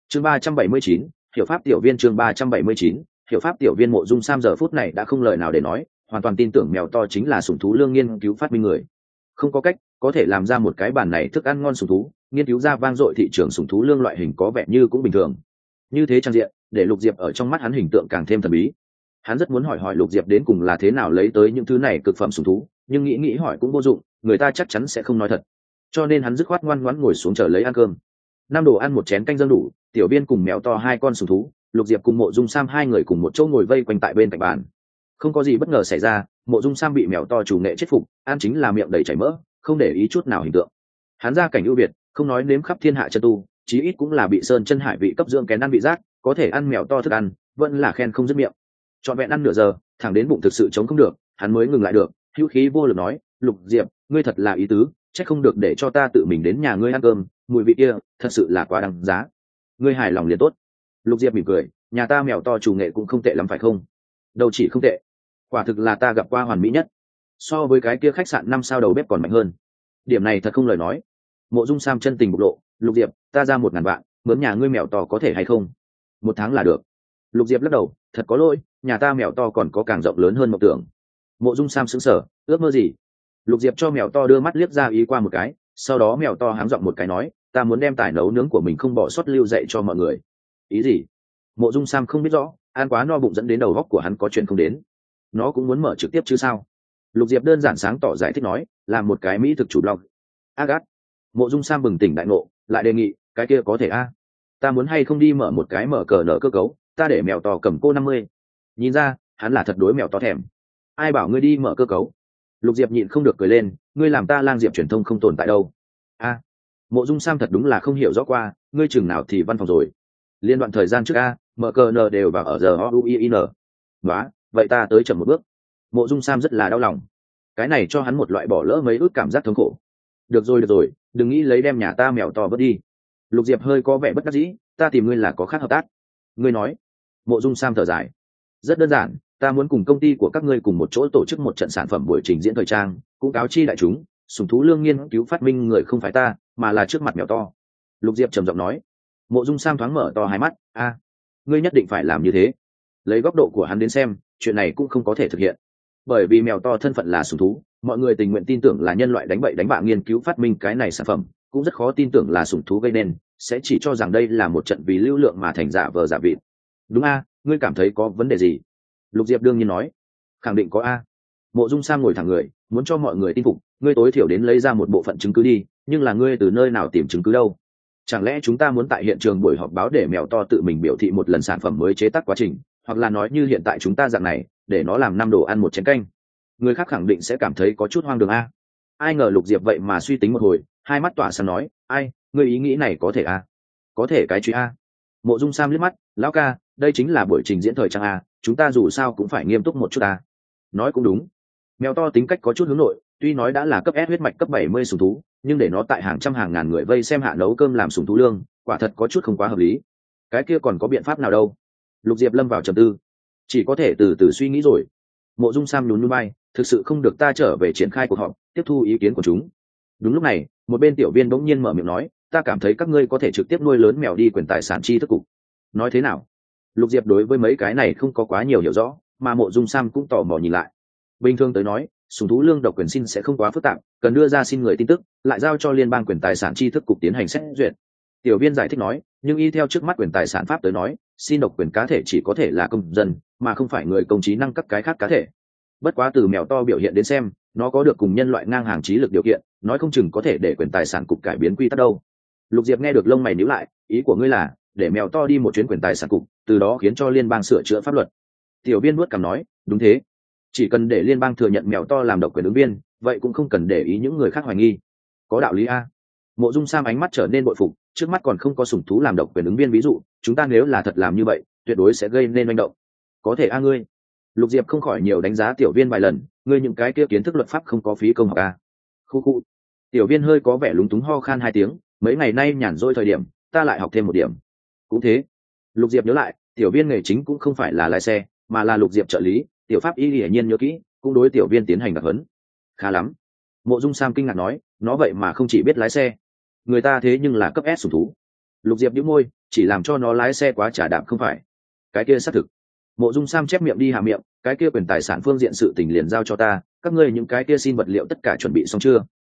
chương 379, hiểu pháp tiểu viên. chương 379, hiểu pháp tiểu viên. Mộ Dung Sam giờ phút này đã không lời nào để nói, hoàn toàn tin tưởng mèo to chính là sủng thú lương nghiên cứu phát minh người. Không có cách có thể làm ra một cái bản này thức ăn ngon sủng thú, nghiên cứu ra vang dội thị trường sủng thú lương loại hình có vẻ như cũng bình thường. Như thế trang diện để Lục Diệp ở trong mắt hắn hình tượng càng thêm thần bí. Hắn rất muốn hỏi Lục Diệp đến cùng là thế nào lấy tới những thứ này cực phẩm sủng thú, nhưng nghĩ hỏi cũng vô dụng, người ta chắc chắn sẽ không nói thật. Cho nên hắn dứt khoát ngoan ngoãn ngồi xuống chờ lấy ăn cơm. Năm đồ ăn một chén canh dâng đủ, tiểu viên cùng mèo to hai con sủng thú, Lục Diệp cùng Mộ Dung Sam hai người cùng một chỗ ngồi vây quanh tại bên cạnh bàn. Không có gì bất ngờ xảy ra, Mộ Dung Sam bị mèo to chủ nghệ chết phục, ăn chính là miệng đầy chảy mỡ, không để ý chút nào hình tượng. Hắn ra cảnh ưu việt, không nói nếm khắp thiên hạ chân tu, chí ít cũng là bị sơn chân hải vị cấp dưỡng kén ăn vị giác, có thể ăn mèo to thức ăn, vẫn là khen không dứt miệng. Trọn vẹn ăn nửa giờ, thẳng đến bụng thực sự chống không được, hắn mới ngừng lại được, hữu khí vô lực nói, Lục Diệp, ngươi thật là ý tứ, chắc không được để cho ta tự mình đến nhà ngươi ăn cơm, mùi vị kia thật sự là quá đáng giá. Ngươi hài lòng liền tốt. Lục Diệp mỉm cười, nhà ta mèo to chủ nghệ cũng không tệ lắm phải không? Đâu chỉ không tệ, quả thực là ta gặp qua hoàn mỹ nhất, so với cái kia khách sạn 5 sao đầu bếp còn mạnh hơn. Điểm này thật không lời nói. Mộ Dung Sam chân tình bộc lộ, Lục Diệp, ta ra 1.000 vạn, mướn nhà ngươi mèo to có thể hay không? 1 tháng là được. Lục Diệp lắc đầu, thật có lỗi, nhà ta mèo to còn có càng rộng lớn hơn mộng tưởng. Mộ Dung Sam sững sờ, ước mơ gì? Lục Diệp cho mèo to đưa mắt liếc ra ý qua một cái, sau đó mèo to háng giọng một cái nói, ta muốn đem tài nấu nướng của mình không bỏ sót lưu dạy cho mọi người. Ý gì? Mộ Dung Sam không biết rõ, ăn quá no bụng dẫn đến đầu góc của hắn có chuyện không đến. Nó cũng muốn mở trực tiếp chứ sao? Lục Diệp đơn giản sáng tỏ giải thích nói, làm một cái mỹ thực chủ blog. Agat. Mộ Dung Sam bừng tỉnh đại ngộ, lại đề nghị, cái kia có thể a? Ta muốn hay không đi mở một cái mở cờ nở cơ cấu, ta để mèo to cầm cô 50. Nhìn ra, hắn là thật đối mèo to thèm. Ai bảo ngươi đi mở cơ cấu? Lục Diệp nhịn không được cười lên, ngươi làm ta lang diệp truyền thông không tồn tại đâu. A. Mộ Dung Sam thật đúng là không hiểu rõ qua, ngươi chừng nào thì văn phòng rồi. Liên đoạn thời gian trước a, mở cờ nở đều vào ở giờ OUIN. Đó, vậy ta tới chậm một bước. Mộ Dung Sam rất là đau lòng. Cái này cho hắn một loại bỏ lỡ mấy ước cảm giác thống khổ. Được rồi, đừng nghĩ lấy đem nhà ta mèo to vớt đi. Lục Diệp hơi có vẻ bất đắc dĩ, ta tìm ngươi là có khác hợp tác. Ngươi nói. Mộ Dung Sam thở dài. Rất đơn giản, ta muốn cùng công ty của các ngươi cùng một chỗ tổ chức một trận sản phẩm buổi trình diễn thời trang, cũng cáo chi đại chúng, sủng thú lương nghiên cứu phát minh người không phải ta, mà là trước mặt mèo to. Lục Diệp trầm giọng nói. Mộ Dung Sam thoáng mở to hai mắt, a, ngươi nhất định phải làm như thế. Lấy góc độ của hắn đến xem, chuyện này cũng không có thể thực hiện. Bởi vì mèo to thân phận là sủng thú, mọi người tình nguyện tin tưởng là nhân loại đánh bậy đánh bạ nghiên cứu phát minh cái này sản phẩm, cũng rất khó tin tưởng là sủng thú gây nên, sẽ chỉ cho rằng đây là một trận vì lưu lượng mà thành giả vờ giả vịt. Đúng a, ngươi cảm thấy có vấn đề gì? Lục Diệp đương nhiên nói. Khẳng định có a. Mộ Dung Sam ngồi thẳng người, muốn cho mọi người tin phục, ngươi tối thiểu đến lấy ra một bộ phận chứng cứ đi, nhưng là ngươi từ nơi nào tìm chứng cứ đâu? Chẳng lẽ chúng ta muốn tại hiện trường buổi họp báo để mèo to tự mình biểu thị một lần sản phẩm mới chế tác quá trình, hoặc là nói như hiện tại chúng ta dạng này, để nó làm 5 đồ ăn một chén canh? Người khác khẳng định sẽ cảm thấy có chút hoang đường a. Ai ngờ Lục Diệp vậy mà suy tính một hồi, hai mắt tỏa sáng nói, ai, ngươi ý nghĩ này có thể a? Có thể cái truy a. Mộ Dung Sam liếc mắt, lão ca, đây chính là buổi trình diễn thời trang a, chúng ta dù sao cũng phải nghiêm túc một chút a. Nói cũng đúng. Mèo to tính cách có chút hướng nội, tuy nói đã là cấp S huyết mạch cấp 70 sủng thú, nhưng để nó tại hàng trăm hàng ngàn người vây xem hạ nấu cơm làm sủng thú lương, quả thật có chút không quá hợp lý. Cái kia còn có biện pháp nào đâu? Lục Diệp lâm vào trầm tư, chỉ có thể từ từ suy nghĩ rồi. Mộ Dung Sam nhún nhún vai, thực sự không được ta trở về triển khai cuộc họp, tiếp thu ý kiến của chúng. Đúng lúc này, một bên tiểu viên bỗng nhiên mở miệng nói, ta cảm thấy các ngươi có thể trực tiếp nuôi lớn mèo đi quyền tài sản chi thức cục. Nói thế nào? Lục Diệp đối với mấy cái này không có quá nhiều hiểu rõ, mà Mộ Dung Sam cũng tò mò nhìn lại. Bình thường tới nói, sủng thú lương độc quyền xin sẽ không quá phức tạp, cần đưa ra xin người tin tức, lại giao cho liên bang quyền tài sản chi thức cục tiến hành xét duyệt. Tiểu viên giải thích nói, nhưng y theo trước mắt quyền tài sản pháp tới nói, xin độc quyền cá thể chỉ có thể là công dân, mà không phải người công trí năng các cái khác cá thể. Bất quá từ mèo to biểu hiện đến xem, nó có được cùng nhân loại ngang hàng trí lực điều kiện, nói không chừng có thể để quyền tài sản cục cải biến quy tắc đâu. Lục Diệp nghe được lông mày nhíu lại, ý của ngươi là để mèo to đi một chuyến quyền tài sản cục, từ đó khiến cho liên bang sửa chữa pháp luật. Tiểu viên nuốt cằm nói, đúng thế, chỉ cần để liên bang thừa nhận mèo to làm độc quyền ứng viên, vậy cũng không cần để ý những người khác hoài nghi. Có đạo lý a. Mộ Dung Sam ánh mắt trở nên bội phục, trước mắt còn không có sủng thú làm độc quyền ứng viên ví dụ, chúng ta nếu là thật làm như vậy, tuyệt đối sẽ gây nên manh động. Có thể a ngươi. Lục Diệp không khỏi nhiều đánh giá tiểu viên vài lần, ngươi những cái kia kiến thức luật pháp không có phí công học a. Khu khu. Tiểu viên hơi có vẻ lúng túng ho khan 2 tiếng, mấy ngày nay nhàn rỗi thời điểm, ta lại học thêm một điểm. Cũng thế. Lục Diệp nhớ lại, tiểu viên nghề chính cũng không phải là lái xe, mà là Lục Diệp trợ lý, tiểu pháp y hiển nhiên nhớ kỹ, cũng đối tiểu viên tiến hành đặc huấn. Khá lắm. Mộ Dung Sam kinh ngạc nói, nó vậy mà không chỉ biết lái xe, người ta thế nhưng là cấp S sủng thú. Lục Diệp nhíu môi, chỉ làm cho nó lái xe quá trả đạm không phải. Cái kia xác thực. Mộ Dung Sam chép miệng đi hạ miệng, cái kia quyền tài sản phương diện sự tình liền giao cho ta, các ngươi những cái kia xin vật liệu tất cả chuẩn bị xong chưa?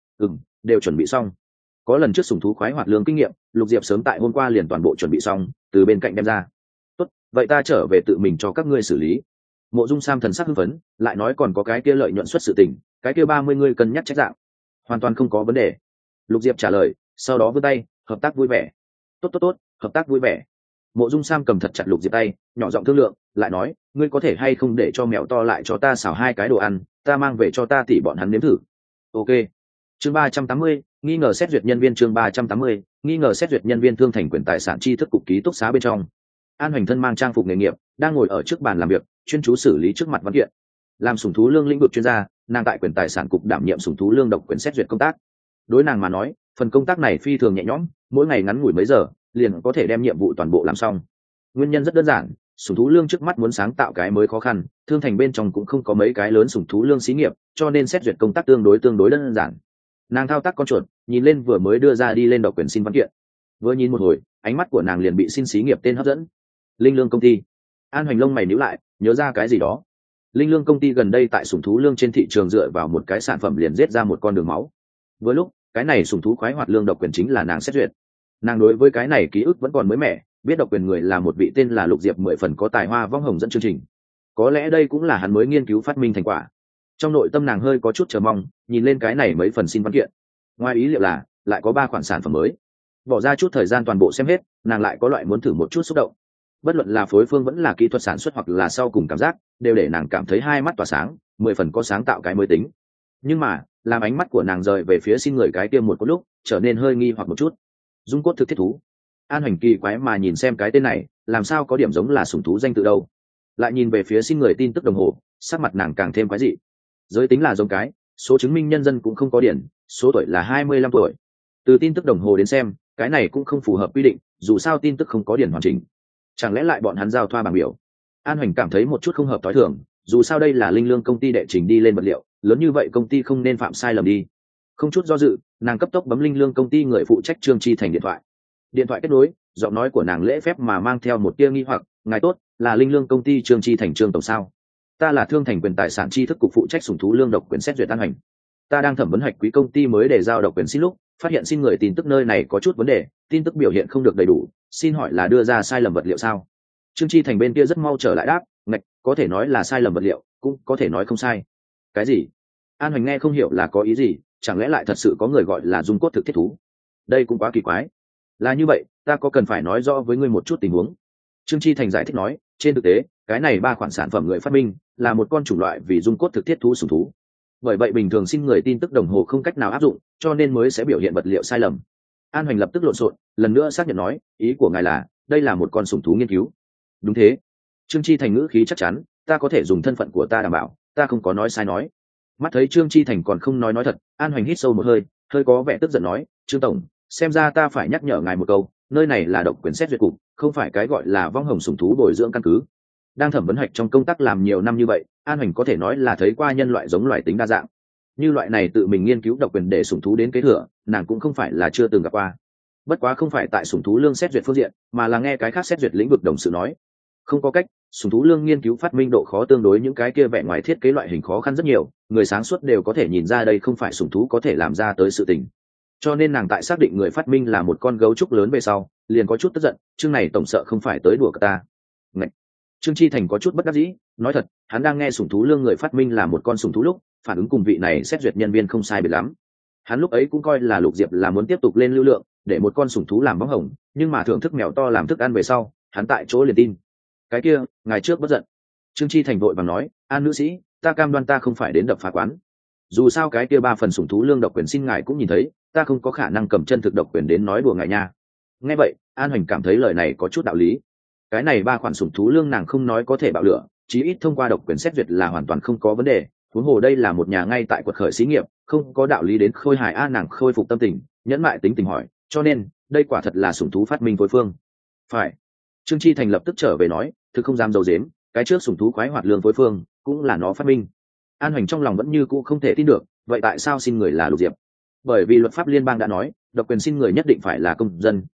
Đều chuẩn bị xong. Có lần trước sủng thú khoái hoạt lương kinh nghiệm, Lục Diệp sớm tại hôm qua liền toàn bộ chuẩn bị xong, từ bên cạnh đem ra. Tốt, vậy ta trở về tự mình cho các ngươi xử lý. Mộ Dung Sam thần sắc hưng phấn, lại nói còn có cái kia lợi nhuận suất sự tình, cái kia 30 ngươi cân nhắc trách dạng. Hoàn toàn không có vấn đề. Lục Diệp trả lời, sau đó vươn tay, hợp tác vui vẻ. Tốt, hợp tác vui vẻ. Mộ Dung Sam cầm thật chặt Lục Diệp tay, nhỏ giọng thương lượng, lại nói, ngươi có thể hay không để cho mèo to lại cho ta xào 2 cái đồ ăn, ta mang về cho ta tỉ bọn hắn nếm thử. Ok. Chương 380, nghi ngờ xét duyệt nhân viên. Chương 380, nghi ngờ xét duyệt nhân viên. Thương thành quyền tài sản tri thức cục ký túc xá bên trong. An Hoành thân mang trang phục nghề nghiệp, đang ngồi ở trước bàn làm việc, chuyên chú xử lý trước mặt văn kiện. Làm sủng thú lương lĩnh vực chuyên gia, nàng tại quyền tài sản cục đảm nhiệm sủng thú lương độc quyền xét duyệt công tác. Đối nàng mà nói, phần công tác này phi thường nhẹ nhõm, mỗi ngày ngắn ngủi mấy giờ, liền có thể đem nhiệm vụ toàn bộ làm xong. Nguyên nhân rất đơn giản, sủng thú lương trước mắt muốn sáng tạo cái mới khó khăn, thương thành bên trong cũng không có mấy cái lớn sủng thú lương xí nghiệp, cho nên xét duyệt công tác tương đối đơn giản. Nàng thao tác con chuột, nhìn lên vừa mới đưa ra đi lên độc quyền xin văn kiện. Vừa nhìn một hồi, ánh mắt của nàng liền bị xin xí nghiệp tên hấp dẫn. Linh Lương công ty. An Hoành lông mày nhíu lại, nhớ ra cái gì đó. Linh Lương công ty gần đây tại sủng thú lương trên thị trường dựa vào một cái sản phẩm liền giết ra một con đường máu. Vừa lúc, cái này sủng thú khoái hoạt lương độc quyền chính là nàng xét duyệt. Nàng đối với cái này ký ức vẫn còn mới mẻ, biết độc quyền người là một vị tên là Lục Diệp 10 phần có tài hoa vong hồng dẫn chương trình. Có lẽ đây cũng là hắn mới nghiên cứu phát minh thành quả. Trong nội tâm nàng hơi có chút chờ mong, nhìn lên cái này mấy phần xin văn kiện. Ngoài ý liệu là lại có 3 khoản sản phẩm mới. Bỏ ra chút thời gian toàn bộ xem hết, nàng lại có loại muốn thử một chút xúc động. Bất luận là phối phương vẫn là kỹ thuật sản xuất hoặc là sau cùng cảm giác, đều để nàng cảm thấy hai mắt tỏa sáng, 10 phần có sáng tạo cái mới tính. Nhưng mà, làm ánh mắt của nàng rời về phía xin người cái kia một lúc, trở nên hơi nghi hoặc một chút. Dung cốt thực thiết thú. An Hoành kỳ quái mà nhìn xem cái tên này, làm sao có điểm giống là sủng thú danh tự đâu. Lại nhìn về phía xin người tin tức đồng hồ, sắc mặt nàng càng thêm quái dị. Giới tính là giống cái, số chứng minh nhân dân cũng không có điển, số tuổi là 25 tuổi. Từ tin tức đồng hồ đến xem, cái này cũng không phù hợp quy định, dù sao tin tức không có điển hoàn chỉnh. Chẳng lẽ lại bọn hắn giao thoa bảng biểu? An Hoành cảm thấy một chút không hợp tối thường, dù sao đây là Linh Lương công ty đệ trình đi lên vật liệu, lớn như vậy công ty không nên phạm sai lầm đi. Không chút do dự, nàng cấp tốc bấm Linh Lương công ty người phụ trách Trương Chi Thành điện thoại. Điện thoại kết nối, giọng nói của nàng lễ phép mà mang theo một tia nghi hoặc, "Ngài tốt, là Linh Lương công ty Trương Chi Thành Trương tổng sao? Ta là Thương thành quyền tài sản tri thức cục phụ trách sủng thú lương độc quyền xét duyệt An Hoành. Ta đang thẩm vấn hạch quý công ty mới để giao độc quyền xin lúc, phát hiện xin người tin tức nơi này có chút vấn đề, tin tức biểu hiện không được đầy đủ, xin hỏi là đưa ra sai lầm vật liệu sao?" Trương Chi Thành bên kia rất mau trở lại đáp, "Ngạch, có thể nói là sai lầm vật liệu, cũng có thể nói không sai." "Cái gì?" An Hoành nghe không hiểu là có ý gì, chẳng lẽ lại thật sự có người gọi là dung cốt thực thiết thú? Đây cũng quá kỳ quái. Là như vậy, ta có cần phải nói rõ với ngươi một chút tình huống. Trương Chi Thành giải thích nói, trên thực tế, cái này 3 khoản sản phẩm người phát minh là một con chủng loại vì dung cốt thực thiết thú sủng thú. Bởi vậy bình thường xin người tin tức đồng hồ không cách nào áp dụng, cho nên mới sẽ biểu hiện vật liệu sai lầm. An Hoành lập tức lộn xộn, lần nữa xác nhận nói, ý của ngài là, đây là một con sủng thú nghiên cứu. Đúng thế. Trương Chi Thành ngữ khí chắc chắn, ta có thể dùng thân phận của ta đảm bảo, ta không có nói sai nói. Mắt thấy Trương Chi Thành còn không nói thật, An Hoành hít sâu một hơi, hơi có vẻ tức giận nói, Trương tổng, xem ra ta phải nhắc nhở ngài một câu, nơi này là độc quyền xét duyệt cục, không phải cái gọi là vong hồng sủng thú bồi dưỡng căn cứ. Đang thẩm vấn hạch trong công tác làm nhiều năm như vậy, An Hoành có thể nói là thấy qua nhân loại giống loài tính đa dạng. Như loại này tự mình nghiên cứu độc quyền để sủng thú đến kế thừa, nàng cũng không phải là chưa từng gặp qua. Bất quá không phải tại sủng thú lương xét duyệt phương diện, mà là nghe cái khác xét duyệt lĩnh vực đồng sự nói. Không có cách, sủng thú lương nghiên cứu phát minh độ khó tương đối những cái kia vẻ ngoài thiết kế loại hình khó khăn rất nhiều, người sáng suốt đều có thể nhìn ra đây không phải sủng thú có thể làm ra tới sự tình. Cho nên nàng tại xác định người phát minh là một con gấu trúc lớn về sau, liền có chút tức giận, chương này tổng sợ không phải tới đùa cả ta. Ngậy. Trương Chi Thành có chút bất đắc dĩ, nói thật, hắn đang nghe sủng thú lương người phát minh là một con sủng thú lúc, phản ứng cùng vị này xét duyệt nhân viên không sai biệt lắm. Hắn lúc ấy cũng coi là Lục Diệp là muốn tiếp tục lên lưu lượng, để một con sủng thú làm bóng hồng, nhưng mà thưởng thức mèo to làm thức ăn về sau, hắn tại chỗ liền tin. Cái kia, ngày trước bất giận. Trương Chi Thành vội vàng nói, An nữ sĩ, ta cam đoan ta không phải đến đập phá quán. Dù sao cái kia 3 phần sủng thú lương độc quyền xin ngài cũng nhìn thấy, ta không có khả năng cầm chân thực độc quyền đến nói đùa ngài nha. Nghe vậy, An Hoành cảm thấy lời này có chút đạo lý. Cái này 3 khoản sủng thú lương nàng không nói có thể bạo lửa, chí ít thông qua độc quyền xét duyệt là hoàn toàn không có vấn đề. Huống hồ đây là một nhà ngay tại quật khởi xí nghiệp, không có đạo lý đến khôi hài nàng khôi phục tâm tình, nhẫn mại tính tình hỏi, cho nên đây quả thật là sủng thú phát minh phối phương. Phải. Trương Chi Thành lập tức trở về nói, thực không dám dầu dếm, cái trước sủng thú khoái hoạt lương phối phương cũng là nó phát minh. An Hoành trong lòng vẫn như cũ không thể tin được, vậy tại sao xin người là Lục Diệp? Bởi vì luật pháp liên bang đã nói, độc quyền xin người nhất định phải là công dân,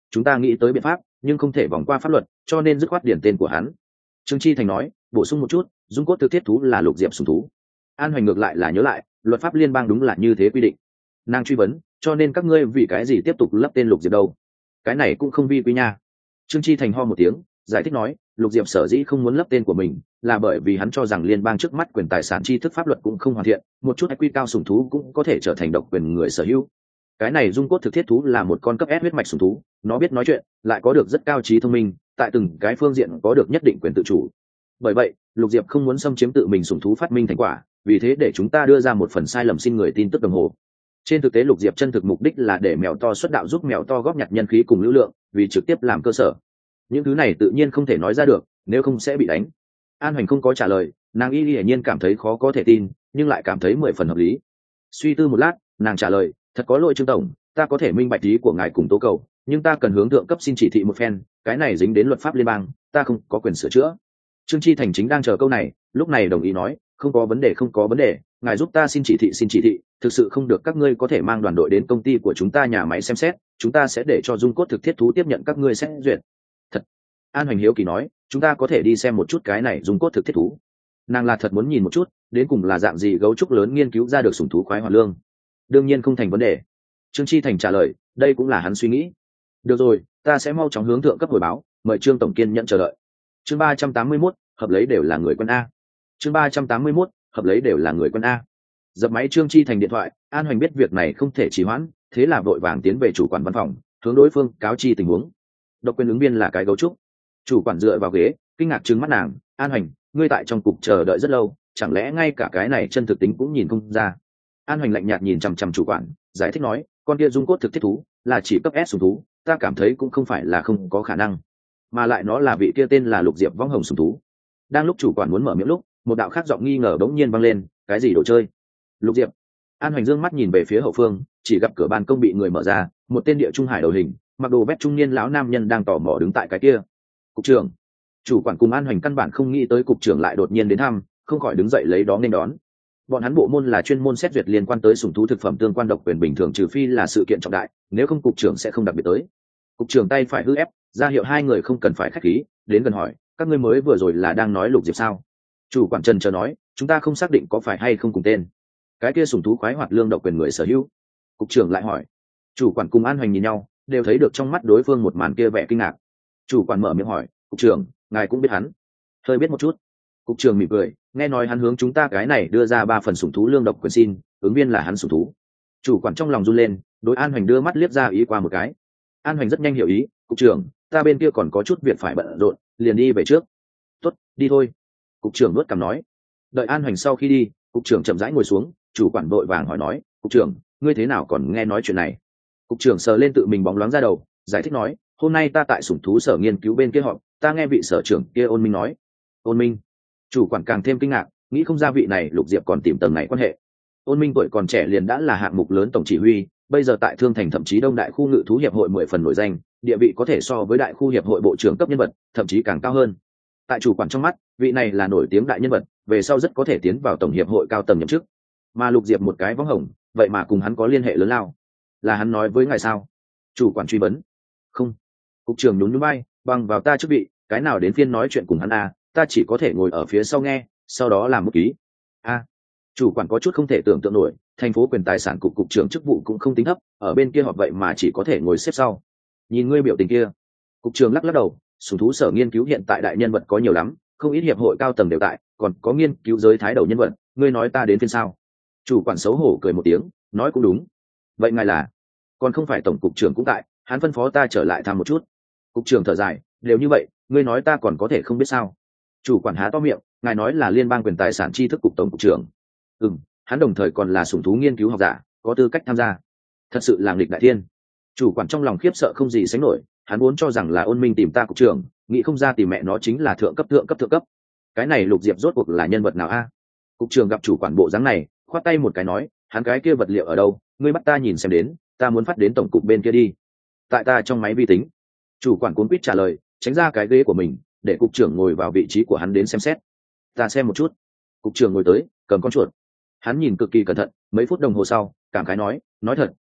chúng ta nghĩ tới biện pháp nhưng không thể vòng qua pháp luật, cho nên dứt khoát điển tên của hắn. Trương Chi Thành nói, bổ sung một chút, dung cốt thực thiết thú là lục diệp sùng thú. An Hoành ngược lại là nhớ lại, luật pháp liên bang đúng là như thế quy định. Nàng truy vấn, cho nên các ngươi vì cái gì tiếp tục lấp tên lục diệp đâu? Cái này cũng không vi quy nha. Trương Chi Thành ho một tiếng, giải thích nói, lục diệp sở dĩ không muốn lấp tên của mình là bởi vì hắn cho rằng liên bang trước mắt quyền tài sản tri thức pháp luật cũng không hoàn thiện, một chút quy cao sùng thú cũng có thể trở thành độc quyền người sở hữu. Cái này dung cốt thực thiết thú là một con cấp S huyết mạch sùng thú, nó biết nói chuyện, lại có được rất cao trí thông minh, tại từng cái phương diện có được nhất định quyền tự chủ. Bởi vậy lục diệp không muốn xâm chiếm tự mình sùng thú phát minh thành quả, vì thế để chúng ta đưa ra một phần sai lầm xin người tin tức đồng hồ. Trên thực tế lục diệp chân thực mục đích là để mèo to xuất đạo giúp mèo to góp nhặt nhân khí cùng lưu lượng, vì trực tiếp làm cơ sở. Những thứ này tự nhiên không thể nói ra được, nếu không sẽ bị đánh. An Hoành không có trả lời, nàng hiển nhiên cảm thấy khó có thể tin, nhưng lại cảm thấy 10 phần hợp lý. Suy tư một lát, nàng trả lời, thật có lỗi Trương tổng, ta có thể minh bạch ý của ngài cùng tố cầu, nhưng ta cần hướng thượng cấp xin chỉ thị một phen, cái này dính đến luật pháp liên bang, ta không có quyền sửa chữa. Trương Chi Thành chính đang chờ câu này, lúc này đồng ý nói, không có vấn đề không có vấn đề, ngài giúp ta xin chỉ thị, thực sự không được các ngươi có thể mang đoàn đội đến công ty của chúng ta nhà máy xem xét, chúng ta sẽ để cho dung cốt thực thiết thú tiếp nhận các ngươi xét duyệt. Thật. An Hoành hiếu kỳ nói, chúng ta có thể đi xem một chút cái này dung cốt thực thiết thú. Nàng là thật muốn nhìn một chút, đến cùng là dạng gì gấu trúc lớn nghiên cứu ra được sủng thú khoái hoạt lương. Đương nhiên không thành vấn đề. Trương Chi Thành trả lời, đây cũng là hắn suy nghĩ. Được rồi, ta sẽ mau chóng hướng thượng cấp hồi báo, mời Trương tổng kiên nhận chờ đợi. Chương 381, hợp lấy đều là người quân A. Chương 381, hợp lấy đều là người quân A. Dập máy Trương Chi Thành điện thoại, An Hoành biết việc này không thể trì hoãn, thế là vội vàng tiến về chủ quản văn phòng, hướng đối phương cáo chi tình huống. Độc quyền ứng viên là cái gấu trúc. Chủ quản dựa vào ghế, kinh ngạc trừng mắt nàng, An Hoành, ngươi tại trong cục chờ đợi rất lâu, chẳng lẽ ngay cả cái này chân thực tính cũng nhìn không ra? An Hoành lạnh nhạt nhìn chằm chằm chủ quản, giải thích nói, con kia dung cốt thực thiết thú là chỉ cấp S sủng thú, ta cảm thấy cũng không phải là không có khả năng, mà lại nó là vị kia tên là Lục Diệp Võng Hồng sủng thú. Đang lúc chủ quản muốn mở miệng lúc, một đạo khác giọng nghi ngờ bỗng nhiên vang lên, cái gì đồ chơi? Lục Diệp. An Hoành dương mắt nhìn về phía hậu phương, chỉ gặp cửa ban công bị người mở ra, một tên địa trung hải đầu hình, mặc đồ vest trung niên lão nam nhân đang tò mò đứng tại cái kia. Cục trưởng. Chủ quản cùng An Hoành căn bản không nghĩ tới cục trưởng lại đột nhiên đến thăm, không khỏi đứng dậy lấy đó nên đón. Bọn hắn bộ môn là chuyên môn xét duyệt liên quan tới sủng thú thực phẩm tương quan độc quyền bình thường, trừ phi là sự kiện trọng đại, nếu không cục trưởng sẽ không đặc biệt tới. Cục trưởng tay phải hư ép, ra hiệu hai người không cần phải khách khí, đến gần hỏi, các ngươi mới vừa rồi là đang nói Lục Diệp sao? Chủ quản Trần chờ nói, chúng ta không xác định có phải hay không cùng tên. Cái kia sủng thú khoái hoạt lương độc quyền người sở hữu. Cục trưởng lại hỏi. Chủ quản cùng An Hoành nhìn nhau, đều thấy được trong mắt đối phương một màn kia vẻ kinh ngạc. Chủ quản mở miệng hỏi, cục trưởng, ngài cũng biết hắn? Hơi biết một chút. Cục trưởng mỉm cười, nghe nói hắn hướng chúng ta cái này đưa ra 3 phần sủng thú lương độc quyền xin, ứng viên là hắn sủng thú. Chủ quản trong lòng run lên, đối An Hoành đưa mắt liếc ra ý qua một cái. An Hoành rất nhanh hiểu ý, cục trưởng, ta bên kia còn có chút việc phải bận rộn, liền đi về trước. Tốt, đi thôi. Cục trưởng nuốt cằm nói. Đợi An Hoành sau khi đi, cục trưởng chậm rãi ngồi xuống, chủ quản vội vàng hỏi nói, cục trưởng, ngươi thế nào còn nghe nói chuyện này? Cục trưởng sờ lên tự mình bóng loáng ra đầu, giải thích nói, hôm nay ta tại sủng thú sở nghiên cứu bên kia họp, ta nghe vị sở trưởng kia Ôn Minh nói. Ôn Minh. Chủ quản càng thêm kinh ngạc, nghĩ không ra vị này Lục Diệp còn tìm tầng này quan hệ. Ôn Minh tuổi còn trẻ liền đã là hạng mục lớn tổng chỉ huy, bây giờ tại Thương Thành thậm chí Đông Đại khu ngự thú hiệp hội 10 phần nổi danh, địa vị có thể so với Đại khu hiệp hội bộ trưởng cấp nhân vật, thậm chí càng cao hơn. Tại chủ quản trong mắt, vị này là nổi tiếng đại nhân vật, về sau rất có thể tiến vào tổng hiệp hội cao tầng nhậm chức. Mà Lục Diệp một cái võng hồng, vậy mà cùng hắn có liên hệ lớn lao. Là hắn nói với ngài sao? Chủ quản truy vấn. Không. Cục trưởng nhún nhún vai, bằng vào ta chức vị, cái nào đến phiên nói chuyện cùng hắn à, ta chỉ có thể ngồi ở phía sau nghe, sau đó làm một ký. A. Chủ quản có chút không thể tưởng tượng nổi, thành phố quyền tài sản cục trưởng chức vụ cũng không tính thấp, ở bên kia họp vậy mà chỉ có thể ngồi xếp sau. Nhìn ngươi biểu tình kia. Cục trưởng lắc lắc đầu, sủng thú sở nghiên cứu hiện tại đại nhân vật có nhiều lắm, không ít hiệp hội cao tầng đều tại, còn có nghiên cứu giới thái đầu nhân vật, ngươi nói ta đến phiên sao? Chủ quản xấu hổ cười một tiếng, nói cũng đúng. Vậy ngài là? Còn không phải tổng cục trưởng cũng tại, hắn phân phó ta trở lại thăm một chút. Cục trưởng thở dài, đều như vậy, ngươi nói ta còn có thể không biết sao? Chủ quản há to miệng, ngài nói là liên bang quyền tài sản tri thức cục tổng cục trưởng? Hắn đồng thời còn là sủng thú nghiên cứu học giả, có tư cách tham gia. Thật sự là nghịch đại thiên. Chủ quản trong lòng khiếp sợ không gì sánh nổi, hắn vốn cho rằng là Ôn Minh tìm ta cục trưởng, nghĩ không ra tìm mẹ nó chính là thượng cấp. Cái này Lục Diệp rốt cuộc là nhân vật nào a? Cục trưởng gặp chủ quản bộ dáng này, khoát tay một cái nói, hắn cái kia vật liệu ở đâu, ngươi bắt ta nhìn xem đến, ta muốn phát đến tổng cục bên kia đi. Tại ta trong máy vi tính. Chủ quản cuốn quýt trả lời, tránh ra cái ghế của mình, để cục trưởng ngồi vào vị trí của hắn đến xem xét. Ta xem một chút. Cục trưởng ngồi tới, cầm con chuột. Hắn nhìn cực kỳ cẩn thận, mấy phút đồng hồ sau, cảm khái nói thật,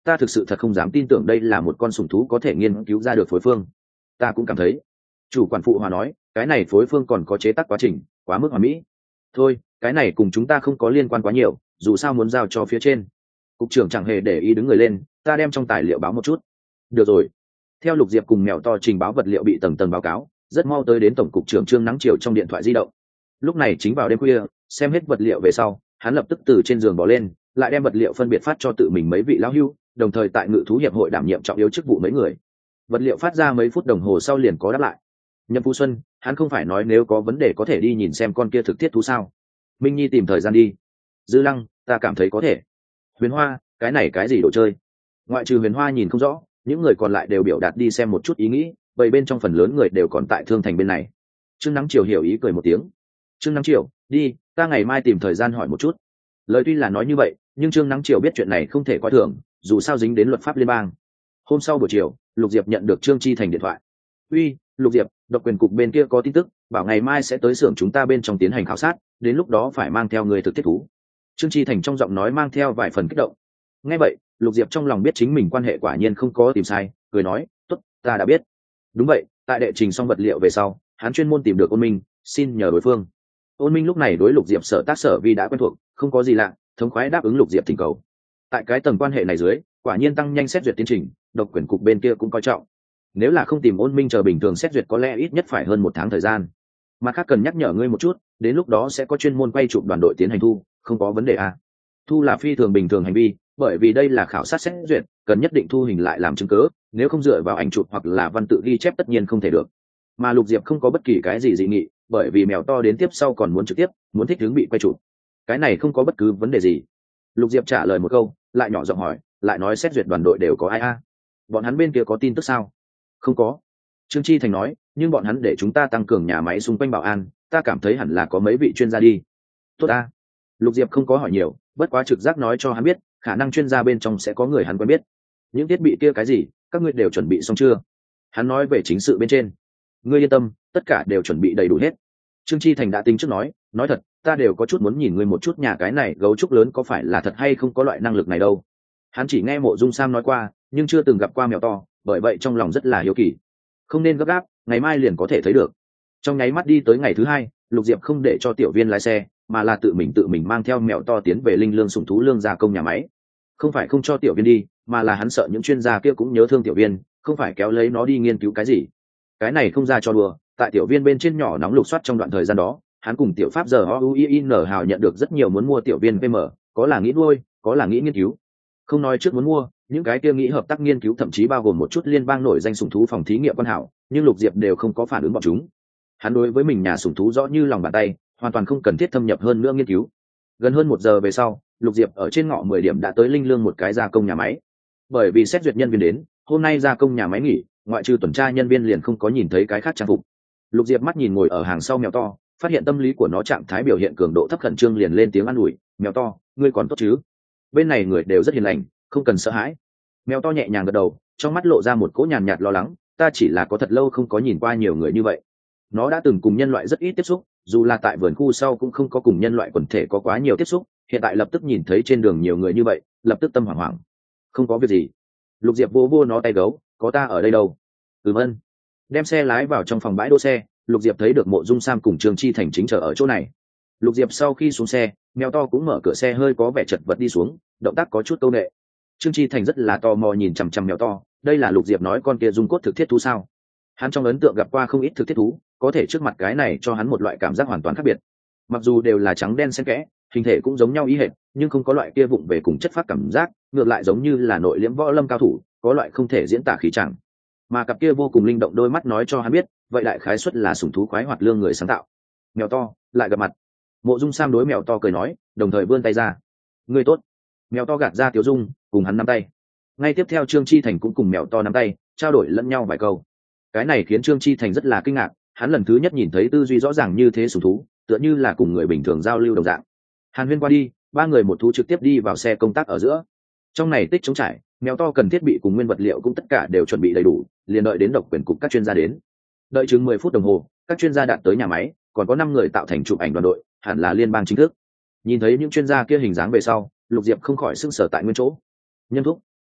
ta thực sự thật không dám tin tưởng đây là một con sủng thú có thể nghiên cứu ra được phối phương. Ta cũng cảm thấy. Chủ quản phụ hòa nói, cái này phối phương còn có chế tác quá trình quá mức hoàn mỹ. Thôi, cái này cùng chúng ta không có liên quan quá nhiều, dù sao muốn giao cho phía trên. Cục trưởng chẳng hề để ý đứng người lên, ta đem trong tài liệu báo một chút. Được rồi. Theo Lục Diệp cùng mèo to trình báo vật liệu bị tầng tầng báo cáo, rất mau tới đến tổng cục trưởng Trương Nắng Chiều trong điện thoại di động. Lúc này chính vào đêm khuya, xem hết vật liệu về sau, hắn lập tức từ trên giường bò lên, lại đem vật liệu phân biệt phát cho tự mình mấy vị lão hưu, đồng thời tại Ngự thú hiệp hội đảm nhiệm trọng yếu chức vụ mấy người. Vật liệu phát ra mấy phút đồng hồ sau liền có đáp lại. Nhậm Phú Xuân, hắn không phải nói nếu có vấn đề có thể đi nhìn xem con kia thực thiết thú sao? Minh Nhi tìm thời gian đi. Dư Lăng, ta cảm thấy có thể. Huyền Hoa, cái này cái gì đồ chơi? Ngoại trừ Huyền Hoa nhìn không rõ, những người còn lại đều biểu đạt đi xem một chút ý nghĩ, bởi bên trong phần lớn người đều còn tại Thương Thành bên này. Trương Nắng Chiều hiểu ý cười một tiếng. Trương Nắng Chiều, đi, ta ngày mai tìm thời gian hỏi một chút. Lời tuy là nói như vậy, nhưng Trương Nắng Chiều biết chuyện này không thể coi thường, dù sao dính đến luật pháp liên bang. Hôm sau buổi chiều, Lục Diệp nhận được Trương Chi Thành điện thoại. Uy, Lục Diệp, độc quyền cục bên kia có tin tức, bảo ngày mai sẽ tới xưởng chúng ta bên trong tiến hành khảo sát, đến lúc đó phải mang theo người thực thiết thú. Trương Chi Thành trong giọng nói mang theo vài phần kích động. Nghe vậy, Lục Diệp trong lòng biết chính mình quan hệ quả nhiên không có tìm sai, cười nói, tốt, ta đã biết. Đúng vậy, tại đệ trình xong vật liệu về sau, hắn chuyên môn tìm được Ôn Minh, xin nhờ đối phương. Ôn Minh lúc này đối Lục Diệp sở tác sở vi đã quen thuộc, không có gì lạ, thống khoái đáp ứng Lục Diệp thỉnh cầu. Tại cái tầng quan hệ này dưới, quả nhiên tăng nhanh xét duyệt tiến trình, độc quyền cục bên kia cũng coi trọng. Nếu là không tìm Ôn Minh chờ bình thường xét duyệt có lẽ ít nhất phải hơn 1 tháng thời gian. Mặt khác cần nhắc nhở ngươi một chút, đến lúc đó sẽ có chuyên môn quay chụp đoàn đội tiến hành thu, không có vấn đề à? Thu là phi thường bình thường hành vi, bởi vì đây là khảo sát xét duyệt, cần nhất định thu hình lại làm chứng cứ, nếu không dựa vào ảnh chụp hoặc là văn tự ghi chép tất nhiên không thể được. Mà Lục Diệp không có bất kỳ cái gì dị nghị, bởi vì mèo to đến tiếp sau còn muốn trực tiếp, muốn thích ứng bị quay chụp. Cái này không có bất cứ vấn đề gì. Lục Diệp trả lời một câu, lại nhỏ giọng hỏi, lại nói xét duyệt đoàn đội đều có ai a? Bọn hắn bên kia có tin tức sao? Không có. Trương Chi Thành nói, nhưng bọn hắn để chúng ta tăng cường nhà máy xung quanh bảo an, ta cảm thấy hẳn là có mấy vị chuyên gia đi. Tốt a. Lục Diệp không có hỏi nhiều, bất quá trực giác nói cho hắn biết, khả năng chuyên gia bên trong sẽ có người hắn quen biết. Những thiết bị kia cái gì, các ngươi đều chuẩn bị xong chưa? Hắn nói về chính sự bên trên. Ngươi yên tâm, tất cả đều chuẩn bị đầy đủ hết. Trương Chi Thành đã tính trước nói thật, ta đều có chút muốn nhìn ngươi một chút nhà cái này gấu trúc lớn có phải là thật hay không có loại năng lực này đâu. Hắn chỉ nghe Mộ Dung Sam nói qua, nhưng chưa từng gặp qua mèo to, bởi vậy trong lòng rất là hiếu kỳ. Không nên gấp gáp, ngày mai liền có thể thấy được. Trong nháy mắt đi tới ngày thứ 2, Lục Diệp không để cho tiểu viên lái xe, mà là tự mình mang theo mèo to tiến về Linh Lương sủng thú lương gia công nhà máy. Không phải không cho tiểu viên đi, mà là hắn sợ những chuyên gia kia cũng nhớ thương tiểu viên, không phải kéo lấy nó đi nghiên cứu cái gì. Cái này không ra cho đùa, tại tiểu viên bên trên nhỏ nóng lục soát trong đoạn thời gian đó, hắn cùng tiểu pháp giờ OUIN hào nhận được rất nhiều muốn mua tiểu viên VM, có là nghĩ nuôi, có là nghĩ nghiên cứu. Không nói trước muốn mua, những cái kia nghĩ hợp tác nghiên cứu thậm chí bao gồm một chút liên bang nổi danh sủng thú phòng thí nghiệm quan hảo, nhưng Lục Diệp đều không có phản ứng bọn chúng. Hắn đối với mình nhà sủng thú rõ như lòng bàn tay, hoàn toàn không cần thiết thâm nhập hơn nữa nghiên cứu. Gần hơn 1 giờ về sau, Lục Diệp ở trên ngõ 10 điểm đã tới Linh Lương một cái gia công nhà máy. Bởi vì xét duyệt nhân viên đến, hôm nay gia công nhà máy nghỉ, ngoại trừ tuần tra nhân viên liền không có nhìn thấy cái khác trang phục. Lục Diệp mắt nhìn ngồi ở hàng sau mèo to, phát hiện tâm lý của nó trạng thái biểu hiện cường độ thấp, khẩn trương liền lên tiếng an ủi, "Mèo to, ngươi còn tốt chứ? Bên này người đều rất hiền lành, không cần sợ hãi." Mèo to nhẹ nhàng gật đầu, trong mắt lộ ra một cỗ nhàn nhạt lo lắng, "Ta chỉ là có thật lâu không có nhìn qua nhiều người như vậy." Nó đã từng cùng nhân loại rất ít tiếp xúc, dù là tại vườn khu sau cũng không có cùng nhân loại quần thể có quá nhiều tiếp xúc, hiện tại lập tức nhìn thấy trên đường nhiều người như vậy, lập tức tâm hoảng hoảng. "Không có việc gì." Lục Diệp vô vô nó tay gấu, "Có ta ở đây đâu." Ân. Đem xe lái vào trong phòng bãi đỗ xe, Lục Diệp thấy được Mộ Dung Sam cùng Trương Chi Thành chính chờ ở chỗ này. Lục Diệp sau khi xuống xe, mèo to cũng mở cửa xe hơi có vẻ chật vật đi xuống, động tác có chút câu nệ. Trương Chi Thành rất là tò mò nhìn chằm chằm mèo to, đây là Lục Diệp nói con kia dung cốt thực thiết thú sao? Hắn trong ấn tượng gặp qua không ít thực thiết thú, có thể trước mặt cái này cho hắn một loại cảm giác hoàn toàn khác biệt. Mặc dù đều là trắng đen xen kẽ, hình thể cũng giống nhau ý hệt, nhưng không có loại kia vụng về cùng chất phát cảm giác, ngược lại giống như là nội liễm võ lâm cao thủ, có loại không thể diễn tả khí chẳng. Mà cặp kia vô cùng linh động đôi mắt nói cho hắn biết, vậy đại khái suất là sủng thú khoái hoạt lương người sáng tạo. Mèo to lại gặp mặt. Mộ Dung Sam đối mèo to cười nói, đồng thời vươn tay ra. "Ngươi tốt." Mèo to gạt ra tiếu dung, cùng hắn nắm tay. Ngay tiếp theo Trương Chi Thành cũng cùng mèo to nắm tay, trao đổi lẫn nhau vài câu. Cái này khiến Trương Chi Thành rất là kinh ngạc, hắn lần thứ nhất nhìn thấy tư duy rõ ràng như thế sủng thú, tựa như là cùng người bình thường giao lưu đồng dạng. Hàn Huyên qua đi, 3 người một thú trực tiếp đi vào xe công tác ở giữa. Trong này tích trống trải, mèo to cần thiết bị cùng nguyên vật liệu cũng tất cả đều chuẩn bị đầy đủ, liền đợi đến độc quyền cục các chuyên gia đến. Đợi chừng 10 phút đồng hồ, các chuyên gia đạt tới nhà máy, còn có 5 người tạo thành chụp ảnh đoàn đội, hẳn là liên bang chính thức. Nhìn thấy những chuyên gia kia hình dáng về sau, Lục Diệp không khỏi sững sờ tại nguyên chỗ. "Nhân thúc."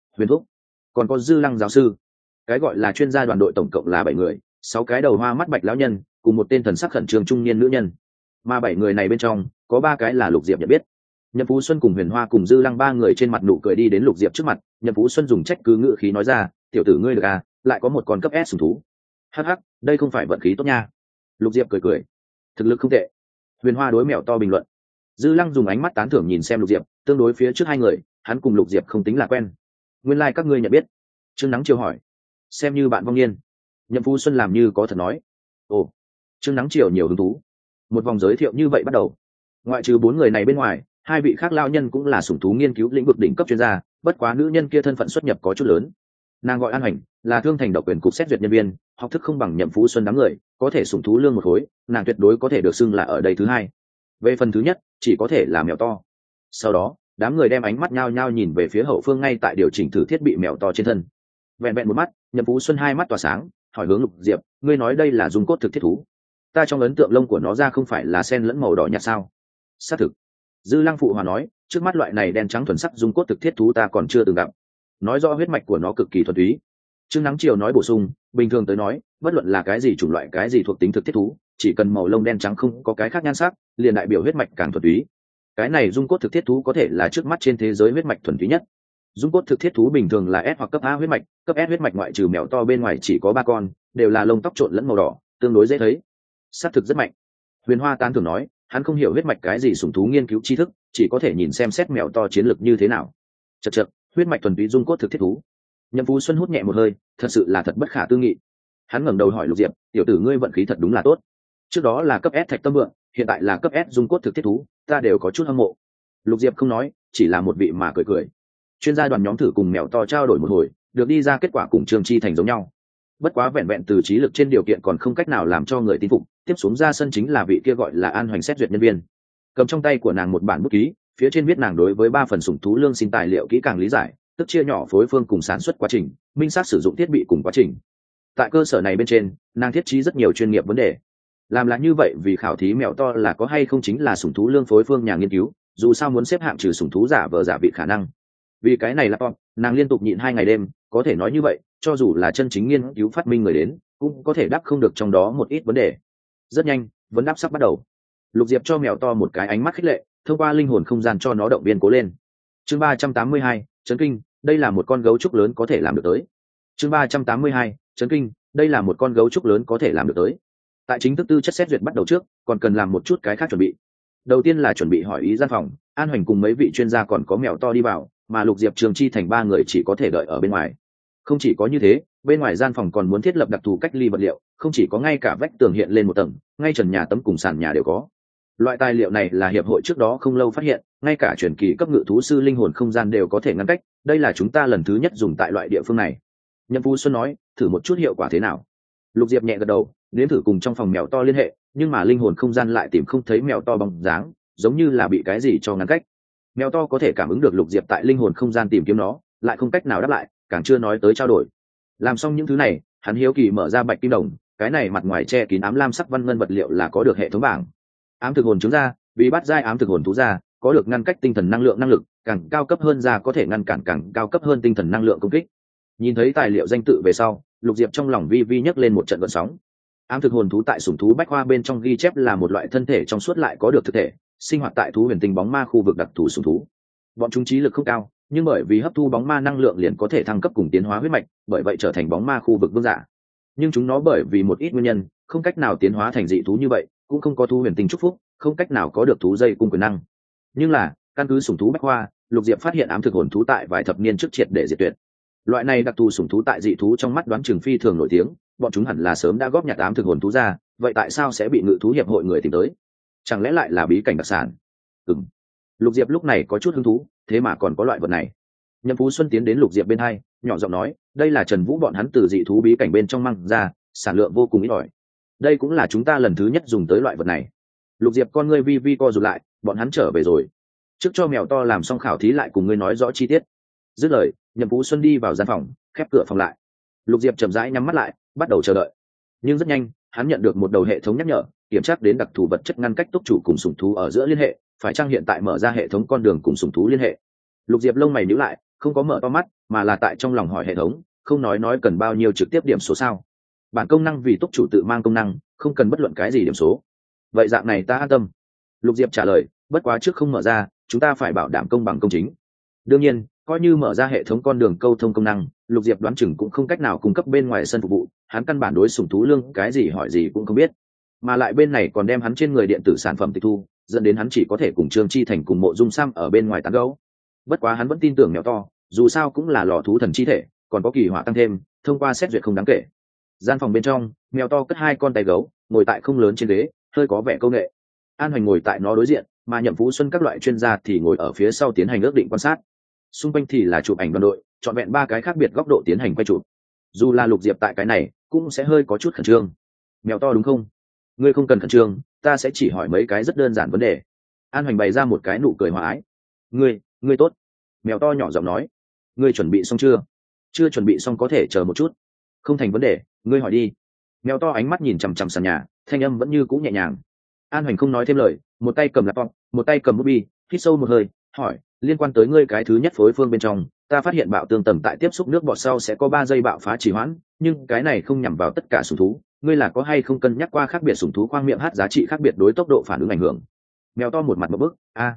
Huyền thúc, còn có Dư Lăng giáo sư. Cái gọi là chuyên gia đoàn đội tổng cộng là 7 người, 6 cái đầu hoa mắt bạch lão nhân cùng một tên thần sắc khẩn trương trung niên nữ nhân, mà 7 người này bên trong có 3 cái là Lục Diệp nhận biết. Nhậm Phú Xuân cùng Huyền Hoa cùng Dư Lăng 3 người trên mặt nụ cười đi đến Lục Diệp trước mặt. Nhậm Phú Xuân dùng trách cứ ngữ khí nói ra, tiểu tử ngươi được à, lại có một con cấp S sủng thú. Hắc hắc, đây không phải vận khí tốt nha. Lục Diệp cười cười, thực lực không tệ. Huyền Hoa đối mèo to bình luận. Dư Lăng dùng ánh mắt tán thưởng nhìn xem Lục Diệp, tương đối phía trước 2 người, hắn cùng Lục Diệp không tính là quen. Nguyên lai các ngươi nhận biết. Trương Nắng chiều hỏi. Xem như bạn vong niên. Nhậm Phú Xuân làm như có thật nói. Ồ. Trương Nắng chiều nhiều hứng thú. Một vòng giới thiệu như vậy bắt đầu. Ngoại trừ 4 người này bên ngoài, 2 vị khác lao nhân cũng là sủng thú nghiên cứu lĩnh vực đỉnh cấp chuyên gia, bất quá nữ nhân kia thân phận xuất nhập có chút lớn. Nàng gọi An Hành, là Thương Thành độc quyền cục xét duyệt nhân viên, học thức không bằng Nhậm Phú Xuân đám người, có thể sủng thú lương một khối, nàng tuyệt đối có thể được xưng là ở đây thứ 2. Về phần thứ nhất, chỉ có thể là mèo to. Sau đó, đám người đem ánh mắt nhao nhao nhìn về phía hậu phương ngay tại điều chỉnh thử thiết bị mèo to trên thân. Vẹn vẹn một mắt, Nhậm Phú Xuân 2 mắt tỏa sáng, hỏi hướng Lục Diệp, ngươi nói đây là dung cốt thực thiết thú? Ta trong ấn tượng lông của nó ra không phải là sen lẫn màu đỏ nhạt sao? Xác thực. Dư Lăng phụ hòa nói, trước mắt loại này đen trắng thuần sắc dung cốt thực thiết thú ta còn chưa từng gặp, nói rõ huyết mạch của nó cực kỳ thuần túy. Trương Nắng Triều nói bổ sung, bình thường tới nói, bất luận là cái gì chủng loại cái gì thuộc tính thực thiết thú, chỉ cần màu lông đen trắng không có cái khác nhan sắc, liền đại biểu huyết mạch càng thuần túy. Cái này dung cốt thực thiết thú có thể là trước mắt trên thế giới huyết mạch thuần túy nhất. Dung cốt thực thiết thú bình thường là S hoặc cấp A huyết mạch, cấp S huyết mạch ngoại trừ mèo to bên ngoài chỉ có 3 con, đều là lông tóc trộn lẫn màu đỏ, tương đối dễ thấy. Xác thực rất mạnh. Huyền Hoa tán thưởng nói, hắn không hiểu huyết mạch cái gì sủng thú nghiên cứu tri thức, chỉ có thể nhìn xem xét mèo to chiến lược như thế nào. Chậc chậc, huyết mạch thuần túy dung cốt thực thiết thú. Nhậm Phú Xuân hút nhẹ một hơi, thật sự là thật bất khả tư nghị. Hắn ngẩng đầu hỏi Lục Diệp, tiểu tử ngươi vận khí thật đúng là tốt. Trước đó là cấp S thạch tâm vượng, hiện tại là cấp S dung cốt thực thiết thú, ta đều có chút hâm mộ. Lục Diệp không nói, chỉ là một vị mà cười cười. Chuyên gia đoàn nhóm thử cùng mèo to trao đổi một hồi, được đi ra kết quả cùng Trương Chi Thành giống nhau. Bất quá vẹn vẹn từ trí lực trên điều kiện còn không cách nào làm cho người tin phục. Tiếp xuống ra sân chính là vị kia gọi là An Hoành xét duyệt nhân viên. Cầm trong tay của nàng một bản bút ký, phía trên viết nàng đối với 3 phần sủng thú lương xin tài liệu kỹ càng lý giải, tức chia nhỏ phối phương cùng sản xuất quá trình, minh xác sử dụng thiết bị cùng quá trình. Tại cơ sở này bên trên, nàng thiết trí rất nhiều chuyên nghiệp vấn đề. Làm là như vậy vì khảo thí mèo to là có hay không chính là sủng thú lương phối phương nhà nghiên cứu, dù sao muốn xếp hạng trừ sủng thú giả vờ giả vị khả năng. Vì cái này là con, nàng liên tục nhịn 2 ngày đêm, có thể nói như vậy, cho dù là chân chính nghiên cứu phát minh người đến, cũng có thể đáp không được trong đó một ít vấn đề. Rất nhanh, vấn đáp sắp bắt đầu. Lục Diệp cho mèo to một cái ánh mắt khích lệ, thông qua linh hồn không gian cho nó động viên cố lên. Chương 382, chấn kinh, đây là một con gấu trúc lớn có thể làm được tới. Chương 382, chấn kinh, đây là một con gấu trúc lớn có thể làm được tới. Tại chính thức tư chất xét duyệt bắt đầu trước, còn cần làm một chút cái khác chuẩn bị. Đầu tiên là chuẩn bị hỏi ý gian phòng, An Hoành cùng mấy vị chuyên gia còn có mèo to đi vào, mà Lục Diệp Trường Chi Thành 3 người chỉ có thể đợi ở bên ngoài. Không chỉ có như thế, bên ngoài gian phòng còn muốn thiết lập đặc thù cách ly vật liệu, không chỉ có ngay cả vách tường hiện lên một tầng, ngay trần nhà tấm cùng sàn nhà đều có. Loại tài liệu này là hiệp hội trước đó không lâu phát hiện, ngay cả truyền kỳ cấp ngự thú sư linh hồn không gian đều có thể ngăn cách, đây là chúng ta lần thứ nhất dùng tại loại địa phương này. Nhậm Phú Xuân nói, thử một chút hiệu quả thế nào. Lục Diệp nhẹ gật đầu, nếm thử cùng trong phòng mèo to liên hệ, nhưng mà linh hồn không gian lại tìm không thấy mèo to bóng dáng, giống như là bị cái gì cho ngăn cách. Mèo to có thể cảm ứng được Lục Diệp tại linh hồn không gian tìm kiếm nó, lại không cách nào đáp lại, càng chưa nói tới trao đổi. Làm xong những thứ này, hắn hiếu kỳ mở ra bạch kim đồng, cái này mặt ngoài che kín ám lam sắc văn ngân vật liệu là có được hệ thống bảng. Ám thực hồn trứng ra, vì bắt giai ám thực hồn thú ra, có được ngăn cách tinh thần năng lượng năng lực, càng cao cấp hơn ra có thể ngăn cản càng cao cấp hơn tinh thần năng lượng công kích. Nhìn thấy tài liệu danh tự về sau, Lục Diệp trong lòng vi vi nhấc lên một trận gợn sóng. Ám thực hồn thú tại sủng thú bách khoa bên trong ghi chép là một loại thân thể trong suốt lại có được thực thể, sinh hoạt tại thú huyền tinh bóng ma khu vực đặc thù sủng thú. Bọn chúng trí lực không cao, nhưng bởi vì hấp thu bóng ma năng lượng liền có thể thăng cấp cùng tiến hóa huyết mạch, bởi vậy trở thành bóng ma khu vực vương giả. Nhưng chúng nó bởi vì một ít nguyên nhân, không cách nào tiến hóa thành dị thú như vậy, cũng không có thú huyền tinh chúc phúc, không cách nào có được thú dây cung quyền năng. Nhưng là, căn cứ sủng thú bách khoa, Lục Diệp phát hiện ám thực hồn thú tại vài thập niên trước triệt để diệt tuyệt. Loại này đặc thù sủng thú tại dị thú trong mắt đoán chừng phi thường nổi tiếng, bọn chúng hẳn là sớm đã góp nhặt ám thực hồn thú ra, vậy tại sao sẽ bị ngự thú hiệp hội người tìm tới? Chẳng lẽ lại là bí cảnh đặc sản? Lục Diệp lúc này có chút hứng thú, thế mà còn có loại vật này. Nhậm Phú Xuân tiến đến Lục Diệp bên hai, nhỏ giọng nói, đây là Trần Vũ bọn hắn từ dị thú bí cảnh bên trong mang ra, sản lượng vô cùng ít ỏi. Đây cũng là chúng ta lần thứ nhất dùng tới loại vật này. Lục Diệp con ngươi vi vi co rụt lại, bọn hắn trở về rồi. Trước cho mèo to làm xong khảo thí lại cùng ngươi nói rõ chi tiết. Dứt lời, Nhậm Phú Xuân đi vào gian phòng, khép cửa phòng lại. Lục Diệp chậm rãi nhắm mắt lại, bắt đầu chờ đợi. Nhưng rất nhanh, hắn nhận được một đầu hệ thống nhắc nhở, kiểm tra đến đặc thù vật chất ngăn cách túc chủ cùng sủng thú ở giữa liên hệ, phải chăng hiện tại mở ra hệ thống con đường cùng sủng thú liên hệ. Lục Diệp lông mày nhíu lại, không có mở to mắt mà là tại trong lòng hỏi hệ thống, không nói cần bao nhiêu trực tiếp điểm số sao? Bản công năng vì túc chủ tự mang công năng, không cần bất luận cái gì điểm số. Vậy dạng này ta an tâm. Lục Diệp trả lời, bất quá trước không mở ra, chúng ta phải bảo đảm công bằng công chính. Đương nhiên, coi như mở ra hệ thống con đường câu thông công năng, Lục Diệp đoán chừng cũng không cách nào cung cấp bên ngoài sân phục vụ, hắn căn bản đối sủng thú lương cái gì hỏi gì cũng không biết, mà lại bên này còn đem hắn trên người điện tử sản phẩm tịch thu, dẫn đến hắn chỉ có thể cùng Trương Chi Thành cùng Mộ Dung Sam ở bên ngoài tán gẫu. Bất quá hắn vẫn tin tưởng mèo to, dù sao cũng là lò thú thần chi thể, còn có kỳ hỏa tăng thêm, thông qua xét duyệt không đáng kể. Gian phòng bên trong, mèo to cất hai con tay gấu, ngồi tại không lớn trên ghế, hơi có vẻ câu nghệ. An Hoành ngồi tại nó đối diện, mà Nhậm Phú Xuân các loại chuyên gia thì ngồi ở phía sau tiến hành ước định quan sát. Xung quanh thì là chụp ảnh đoàn đội, chọn vẹn ba cái khác biệt góc độ tiến hành quay chụp. Dù là Lục Diệp tại cái này, cũng sẽ hơi có chút khẩn trương. Mèo to đúng không? Ngươi không cần khẩn trương, ta sẽ chỉ hỏi mấy cái rất đơn giản vấn đề. An Hoành bày ra một cái nụ cười hòa ái. Ngươi tốt. Mèo to nhỏ giọng nói. Ngươi chuẩn bị xong chưa? Chưa chuẩn bị xong có thể chờ một chút. Không thành vấn đề, ngươi hỏi đi. Mèo to ánh mắt nhìn chằm chằm sàn nhà, thanh âm vẫn như cũ nhẹ nhàng. An Hoành không nói thêm lời, một tay cầm laptop, một tay cầm bút bi, hít sâu một hơi, hỏi, liên quan tới ngươi cái thứ nhất phối phương bên trong, ta phát hiện bạo tương tầm tại tiếp xúc nước bọt sau sẽ có 3 giây bạo phá trì hoãn, nhưng cái này không nhằm vào tất cả sủng thú, ngươi là có hay không cân nhắc qua khác biệt sủng thú khoang miệng hát giá trị khác biệt đối tốc độ phản ứng ảnh hưởng? Mèo to một mặt một bức,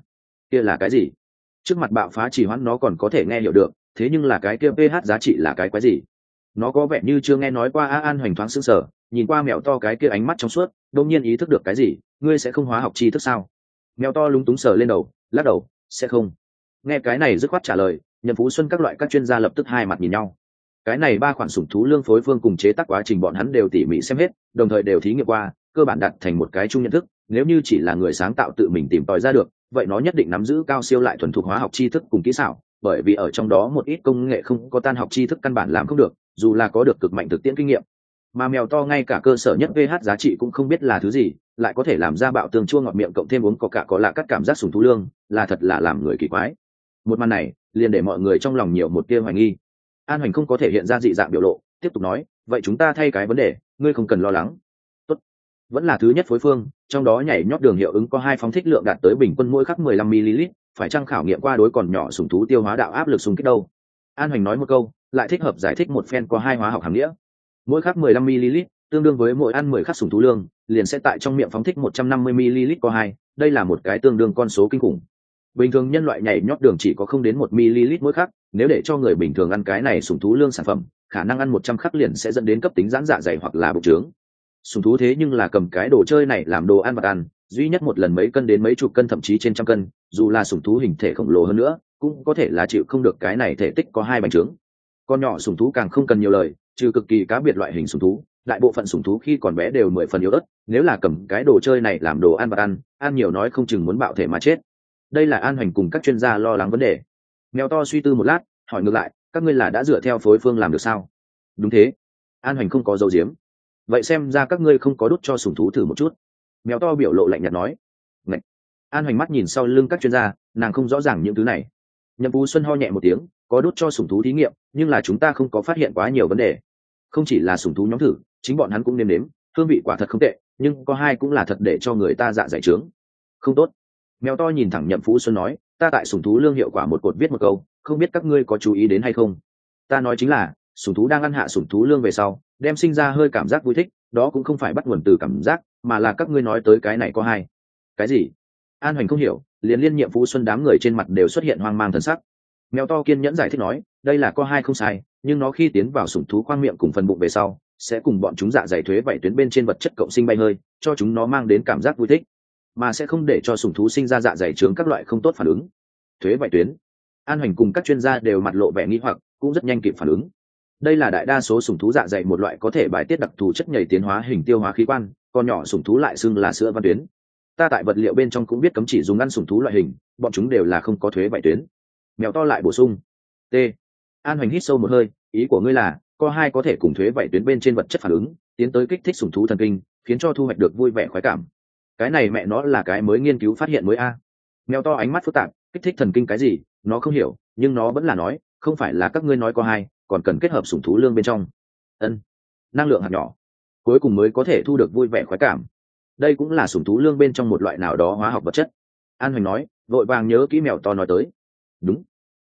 kia là cái gì? Trước mặt bạo phá trì hoãn nó còn có thể nghe hiểu được, thế nhưng là cái kia pH giá trị là cái quái gì? Nó có vẻ như chưa nghe nói qua. An Hoành thoáng sững sờ, nhìn qua mèo to cái kia ánh mắt trong suốt, đột nhiên ý thức được cái gì, ngươi sẽ không hóa học tri thức sao? Mèo to lúng túng sờ lên đầu, lắc đầu, sẽ không. Nghe cái này dứt khoát trả lời, Nhậm Phú Xuân các loại các chuyên gia lập tức hai mặt nhìn nhau. Cái này ba khoản sủng thú lương phối phương cùng chế tác quá trình bọn hắn đều tỉ mỉ xem hết, đồng thời đều thí nghiệm qua, cơ bản đạt thành một cái chung nhận thức, nếu như chỉ là người sáng tạo tự mình tìm tòi ra được, vậy nó nhất định nắm giữ cao siêu lại thuần thục hóa học tri thức cùng kỹ xảo, bởi vì ở trong đó một ít công nghệ không có tan học tri thức căn bản làm không được, dù là có được cực mạnh thực tiễn kinh nghiệm. Mà mèo to ngay cả cơ sở nhất pH giá trị cũng không biết là thứ gì, lại có thể làm ra bạo tương chua ngọt miệng cộng thêm uống coca có lạ cắt cảm giác sủng thú lương, là thật là làm người kỳ quái. Một màn này liền để mọi người trong lòng nhiều một tia hoài nghi. An Hoành không có thể hiện ra dị dạng biểu lộ, tiếp tục nói, vậy chúng ta thay cái vấn đề, ngươi không cần lo lắng. Tốt, vẫn là thứ nhất phối phương, trong đó nhảy nhót đường hiệu ứng có 2 phóng thích lượng đạt tới bình quân mỗi khắc 15 ml, phải chăng khảo nghiệm qua đối còn nhỏ sủng thú tiêu hóa đạo áp lực xung kích đâu? An Hoành nói một câu, lại thích hợp giải thích một phen có 2 hóa học hàm nghĩa. Mỗi khắc 15 ml, tương đương với mỗi ăn 10 khắc sủng thú lương, liền sẽ tại trong miệng phóng thích 150 ml có 2, đây là một cái tương đương con số kinh khủng. Bình thường nhân loại nhảy nhót đường chỉ có không đến 1 ml mỗi khắc, nếu để cho người bình thường ăn cái này sủng thú lương sản phẩm, khả năng ăn 100 khắc liền sẽ dẫn đến cấp tính giãn dạ dày hoặc là bụng trướng. Sủng thú thế nhưng là cầm cái đồ chơi này làm đồ ăn vặt ăn, duy nhất một lần mấy cân đến mấy chục cân thậm chí trên trăm cân, dù là sủng thú hình thể khổng lồ hơn nữa, cũng có thể là chịu không được cái này thể tích có 2 bánh trướng. Con nhỏ sủng thú càng không cần nhiều lời, trừ cực kỳ cá biệt loại hình sủng thú, đại bộ phận sủng thú khi còn bé đều 10 phần yếu ớt, nếu là cầm cái đồ chơi này làm đồ ăn vặt ăn nhiều nói không chừng muốn bạo thể mà chết. Đây là An Hoành cùng các chuyên gia lo lắng vấn đề. Mèo to suy tư một lát, hỏi ngược lại, các ngươi là đã dựa theo phối phương làm được sao? Đúng thế. An Hoành không có dấu diếm. Vậy xem ra các ngươi không có đút cho sủng thú thử một chút. Mèo to biểu lộ lạnh nhạt nói. Ngậy. An Hoành mắt nhìn sau lưng các chuyên gia, nàng không rõ ràng những thứ này. Nhậm Phú Xuân ho nhẹ một tiếng, có đút cho sủng thú thí nghiệm, nhưng là chúng ta không có phát hiện quá nhiều vấn đề. Không chỉ là sủng thú nhóm thử, chính bọn hắn cũng nếm nếm, hương vị quả thật không tệ, nhưng có 2 cũng là thật để cho người ta dạ dày trướng. Không tốt. Mèo to nhìn thẳng Nhậm Phú Xuân nói, ta tại sủng thú lương hiệu quả một cột viết một câu, không biết các ngươi có chú ý đến hay không? Ta nói chính là, sủng thú đang ăn hạ sủng thú lương về sau, đem sinh ra hơi cảm giác vui thích, đó cũng không phải bắt nguồn từ cảm giác, mà là các ngươi nói tới cái này có 2. Cái gì? An Hoành không hiểu, liền liên Nhiệm Phú Xuân đám người trên mặt đều xuất hiện hoang mang thần sắc. Mèo to kiên nhẫn giải thích nói, đây là có 2 không sai, nhưng nó khi tiến vào sủng thú khoang miệng cùng phần bụng về sau, sẽ cùng bọn chúng dạ dày thuế vảy tuyến bên trên vật chất cộng sinh bay hơi, cho chúng nó mang đến cảm giác vui thích, mà sẽ không để cho sủng thú sinh ra dạ dày trướng các loại không tốt phản ứng. Thuế vảy tuyến. An Hoành cùng các chuyên gia đều mặt lộ vẻ nghi hoặc, cũng rất nhanh kịp phản ứng. Đây là đại đa số sủng thú dạ dày một loại có thể bài tiết đặc thù chất nhầy tiến hóa hình tiêu hóa khí quan, còn nhỏ sủng thú lại xưng là sữa văn tuyến. Ta tại vật liệu bên trong cũng biết cấm chỉ dùng ăn sủng thú loại hình, bọn chúng đều là không có thuế vảy tuyến. Mèo to lại bổ sung. T. An Hoành hít sâu một hơi, ý của ngươi là có 2 có thể cùng thuế vảy tuyến bên trên vật chất phản ứng, tiến tới kích thích sủng thú thần kinh, khiến cho thu hoạch được vui vẻ khoái cảm. Cái này mẹ nó là cái mới nghiên cứu phát hiện mới a. Mèo to ánh mắt phức tạp, kích thích thần kinh cái gì, nó không hiểu, nhưng nó vẫn là nói, không phải là các ngươi nói có 2, còn cần kết hợp sủng thú lương bên trong. Năng lượng hạt nhỏ, cuối cùng mới có thể thu được vui vẻ khoái cảm. Đây cũng là sủng thú lương bên trong một loại nào đó hóa học vật chất. An Hoành nói, vội vàng nhớ kỹ mèo to nói tới. Đúng.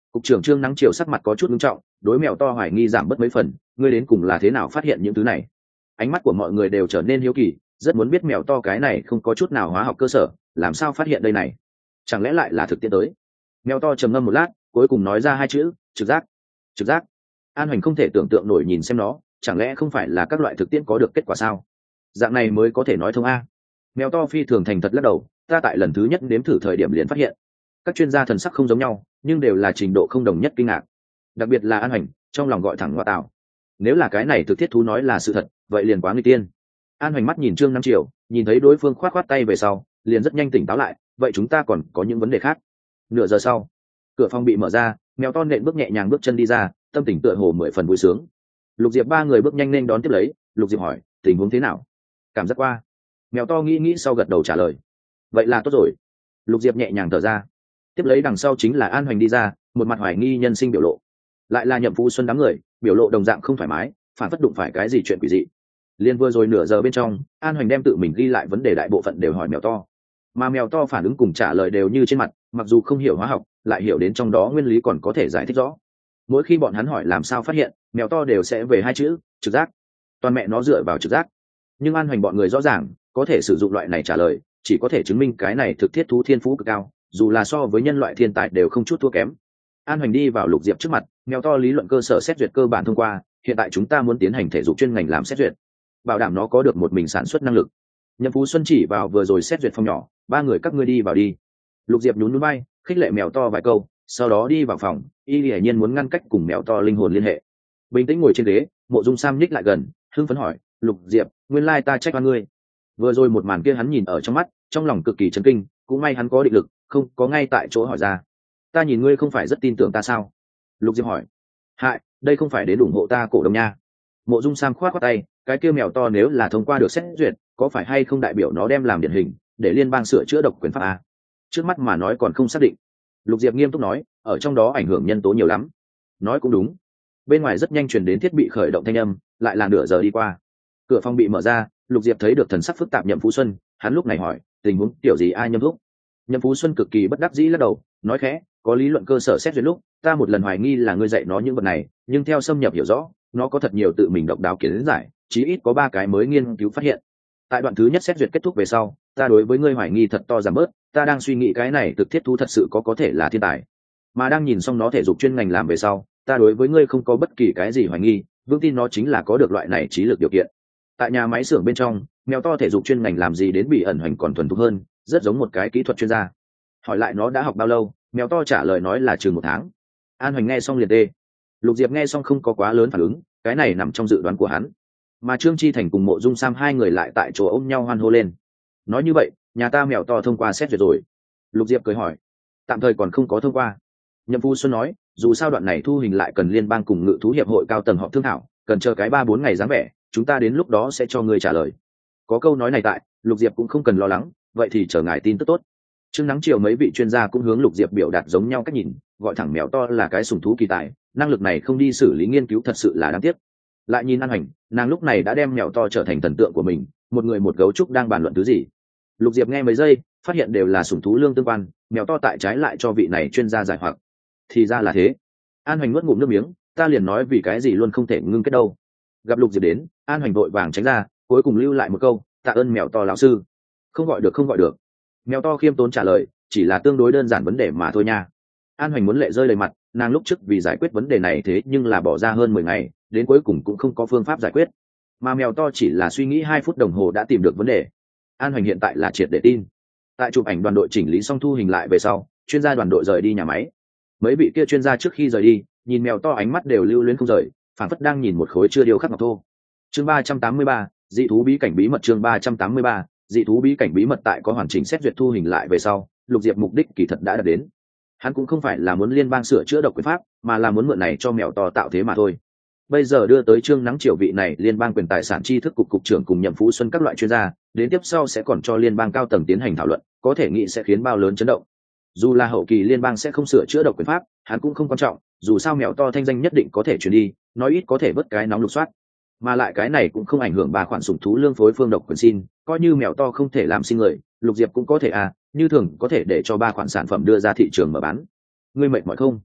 Cục trưởng Trương Nắng Chiều sắc mặt có chút nghiêm trọng, đối mèo to hoài nghi giảm bớt mấy phần, ngươi đến cùng là thế nào phát hiện những thứ này? Ánh mắt của mọi người đều trở nên hiếu kỳ, rất muốn biết mèo to cái này không có chút nào hóa học cơ sở, làm sao phát hiện đây này? Chẳng lẽ lại là thực tiễn tới? Mèo to trầm ngâm một lát, cuối cùng nói ra hai chữ, trực giác. Trực giác. An Hoành không thể tưởng tượng nổi nhìn xem nó, chẳng lẽ không phải là các loại thực tiễn có được kết quả sao? Dạng này mới có thể nói thông a. Mèo to phi thường thành thật lắc đầu, ta tại lần thứ nhất nếm thử thời điểm liền phát hiện. Các chuyên gia thần sắc không giống nhau, nhưng đều là trình độ không đồng nhất kinh ngạc. Đặc biệt là An Hoành, trong lòng gọi thẳng ngoại tạo. Nếu là cái này thực thiết thú nói là sự thật, vậy liền quá nguy tiên. An Hoành mắt nhìn Trương Năm Triệu, nhìn thấy đối phương khoát khoát tay về sau, liền rất nhanh tỉnh táo lại, vậy chúng ta còn có những vấn đề khác. Nửa giờ sau, cửa phòng bị mở ra, mèo to nện bước nhẹ nhàng bước chân đi ra, tâm tình tựa hồ 10 phần vui sướng. Lục Diệp ba người bước nhanh nên đón tiếp lấy, Lục Diệp hỏi, tình huống thế nào? Cảm giác qua. Mèo to nghĩ sau gật đầu trả lời. Vậy là tốt rồi. Lục Diệp nhẹ nhàng thở ra. Tiếp lấy đằng sau chính là An Hoành đi ra, một mặt hoài nghi nhân sinh biểu lộ. Lại là Nhậm Phú Xuân đám người, biểu lộ đồng dạng không thoải mái, phản phất đụng phải cái gì chuyện quỷ dị. Liên vừa rồi nửa giờ bên trong, An Hoành đem tự mình ghi lại vấn đề đại bộ phận đều hỏi mèo to, mà mèo to phản ứng cùng trả lời đều như trên mặt, mặc dù không hiểu hóa học, lại hiểu đến trong đó nguyên lý còn có thể giải thích rõ. Mỗi khi bọn hắn hỏi làm sao phát hiện, mèo to đều sẽ về hai chữ, trực giác. Toàn mẹ nó dựa vào trực giác. Nhưng An Hoành bọn người rõ ràng, có thể sử dụng loại này trả lời, chỉ có thể chứng minh cái này thực thiết thú thiên phú cực cao, dù là so với nhân loại thiên tài đều không chút thua kém. An Hoành đi vào Lục Diệp trước mặt, mèo to lý luận cơ sở xét duyệt cơ bản thông qua, hiện tại chúng ta muốn tiến hành thể dục chuyên ngành làm xét duyệt, bảo đảm nó có được một mình sản xuất năng lực. Nhậm Phú Xuân chỉ vào vừa rồi xét duyệt phòng nhỏ, ba người các ngươi đi vào đi. Lục Diệp nhún nhún vai, khích lệ mèo to vài câu, sau đó đi vào phòng, y hiển nhiên muốn ngăn cách cùng mèo to linh hồn liên hệ. Bình tĩnh ngồi trên ghế, Mộ Dung Sam nhích lại gần, hưng phấn hỏi, Lục Diệp, nguyên lai ta trách oan ngươi. Vừa rồi một màn kia hắn nhìn ở trong mắt, trong lòng cực kỳ chấn kinh, cũng may hắn có định lực, không có ngay tại chỗ hỏi ra. Ta nhìn ngươi không phải rất tin tưởng ta sao? Lục Diệp hỏi. Hại, đây không phải đến ủng hộ ta cổ đông nha. Mộ Dung Sam khoát khoát tay, cái kia mèo to nếu là thông qua được xét duyệt, có phải hay không đại biểu nó đem làm điển hình, để liên bang sửa chữa độc quyền pháp a? Trước mắt mà nói còn không xác định. Lục Diệp nghiêm túc nói, ở trong đó ảnh hưởng nhân tố nhiều lắm. Nói cũng đúng. Bên ngoài rất nhanh truyền đến thiết bị khởi động thanh âm, lại là nửa giờ đi qua. Cửa phòng bị mở ra, Lục Diệp thấy được thần sắc phức tạp Nhậm Phú Xuân, hắn lúc này hỏi, tình huống kiểu gì ai nhâm thúc? Nhậm Phú Xuân cực kỳ bất đắc dĩ lắc đầu, nói khẽ, có lý luận cơ sở xét duyệt lúc, ta một lần hoài nghi là ngươi dạy nó những vật này, nhưng theo xâm nhập hiểu rõ, nó có thật nhiều tự mình độc đáo kiến giải, chí ít có 3 cái mới nghiên cứu phát hiện. Tại đoạn thứ nhất xét duyệt kết thúc về sau, ta đối với ngươi hoài nghi thật to giảm bớt, ta đang suy nghĩ cái này thực thiết thú thật sự có thể là thiên tài. Mà đang nhìn xong nó thể dục chuyên ngành làm về sau, ta đối với ngươi không có bất kỳ cái gì hoài nghi, vững tin nó chính là có được loại này trí lực điều kiện. Tại nhà máy xưởng bên trong, mèo to thể dục chuyên ngành làm gì đến bị ẩn hành còn thuần thục hơn, rất giống một cái kỹ thuật chuyên gia. Hỏi lại nó đã học bao lâu, mèo to trả lời nói là chừng 1 tháng. An Hoành nghe xong liền tê. Lục Diệp nghe xong không có quá lớn phản ứng, cái này nằm trong dự đoán của hắn. Mà Trương Chi Thành cùng Mộ Dung Sam hai người lại tại chỗ ôm nhau hoan hô lên. Nói như vậy, nhà ta mèo to thông qua xét duyệt rồi. Lục Diệp cười hỏi. Tạm thời còn không có thông qua. Nhậm Phu Xuân nói, dù sao đoạn này thu hình lại cần liên bang cùng ngự thú hiệp hội cao tầng họp thương thảo, cần chờ cái 3-4 ngày dáng vẻ, chúng ta đến lúc đó sẽ cho người trả lời. Có câu nói này tại, Lục Diệp cũng không cần lo lắng, vậy thì chờ ngài tin tức tốt. Trương Nắng Chiều mấy vị chuyên gia cũng hướng Lục Diệp biểu đạt giống nhau cách nhìn, gọi thẳng mèo to là cái sủng thú kỳ tài, năng lực này không đi xử lý nghiên cứu thật sự là đáng tiếc. Lại nhìn An Hoành, nàng lúc này đã đem mèo to trở thành thần tượng của mình, một người một gấu trúc đang bàn luận thứ gì. Lục Diệp nghe mấy giây, phát hiện đều là sủng thú lương tương quan, mèo to tại trái lại cho vị này chuyên gia giải hoặc. Thì ra là thế. An Hoành nuốt ngụm nước miếng, ta liền nói vì cái gì luôn không thể ngưng kết đâu. Gặp Lục Diệp đến, An Hoành vội vàng tránh ra, cuối cùng lưu lại một câu, tạ ơn mèo to lão sư. Không gọi được không gọi được. Mèo to khiêm tốn trả lời, chỉ là tương đối đơn giản vấn đề mà thôi nha. An Hoành muốn lệ rơi đầy mặt, nàng lúc trước vì giải quyết vấn đề này thế nhưng là bỏ ra hơn 10 ngày, đến cuối cùng cũng không có phương pháp giải quyết. Mà mèo to chỉ là suy nghĩ 2 phút đồng hồ đã tìm được vấn đề. An Hoành hiện tại là triệt để tin. Tại chụp ảnh đoàn đội chỉnh lý xong thu hình lại về sau, chuyên gia đoàn đội rời đi nhà máy. Mấy vị kia chuyên gia trước khi rời đi, nhìn mèo to ánh mắt đều lưu luyến không rời, phản phất đang nhìn một khối chưa điêu khắc ngọc thô. Chương 383, dị thú bí cảnh bí mật. Chương 383, dị thú bí cảnh bí mật. Tại có hoàn chỉnh xét duyệt thu hình lại về sau, Lục Diệp mục đích kỳ thật đã đạt đến. Hắn cũng không phải là muốn liên bang sửa chữa độc quyền pháp, mà là muốn mượn này cho mèo to tạo thế mà thôi. Bây giờ đưa tới Trương Nắng Chiều vị này liên bang quyền tài sản tri thức cục trưởng cùng Nhậm Phú Xuân các loại chuyên gia, đến tiếp sau sẽ còn cho liên bang cao tầng tiến hành thảo luận, có thể nghĩ sẽ khiến bao lớn chấn động. Dù là hậu kỳ liên bang sẽ không sửa chữa độc quyền pháp, hắn cũng không quan trọng, dù sao mèo to thanh danh nhất định có thể truyền đi, nói ít có thể vớt cái nóng lục soát. Mà lại cái này cũng không ảnh hưởng 3 khoản sủng thú lương phối phương độc quyền xin, coi như mèo to không thể làm sinh người, Lục Diệp cũng có thể như thường có thể để cho 3 khoản sản phẩm đưa ra thị trường mở bán. Ngươi mệt mỏi không?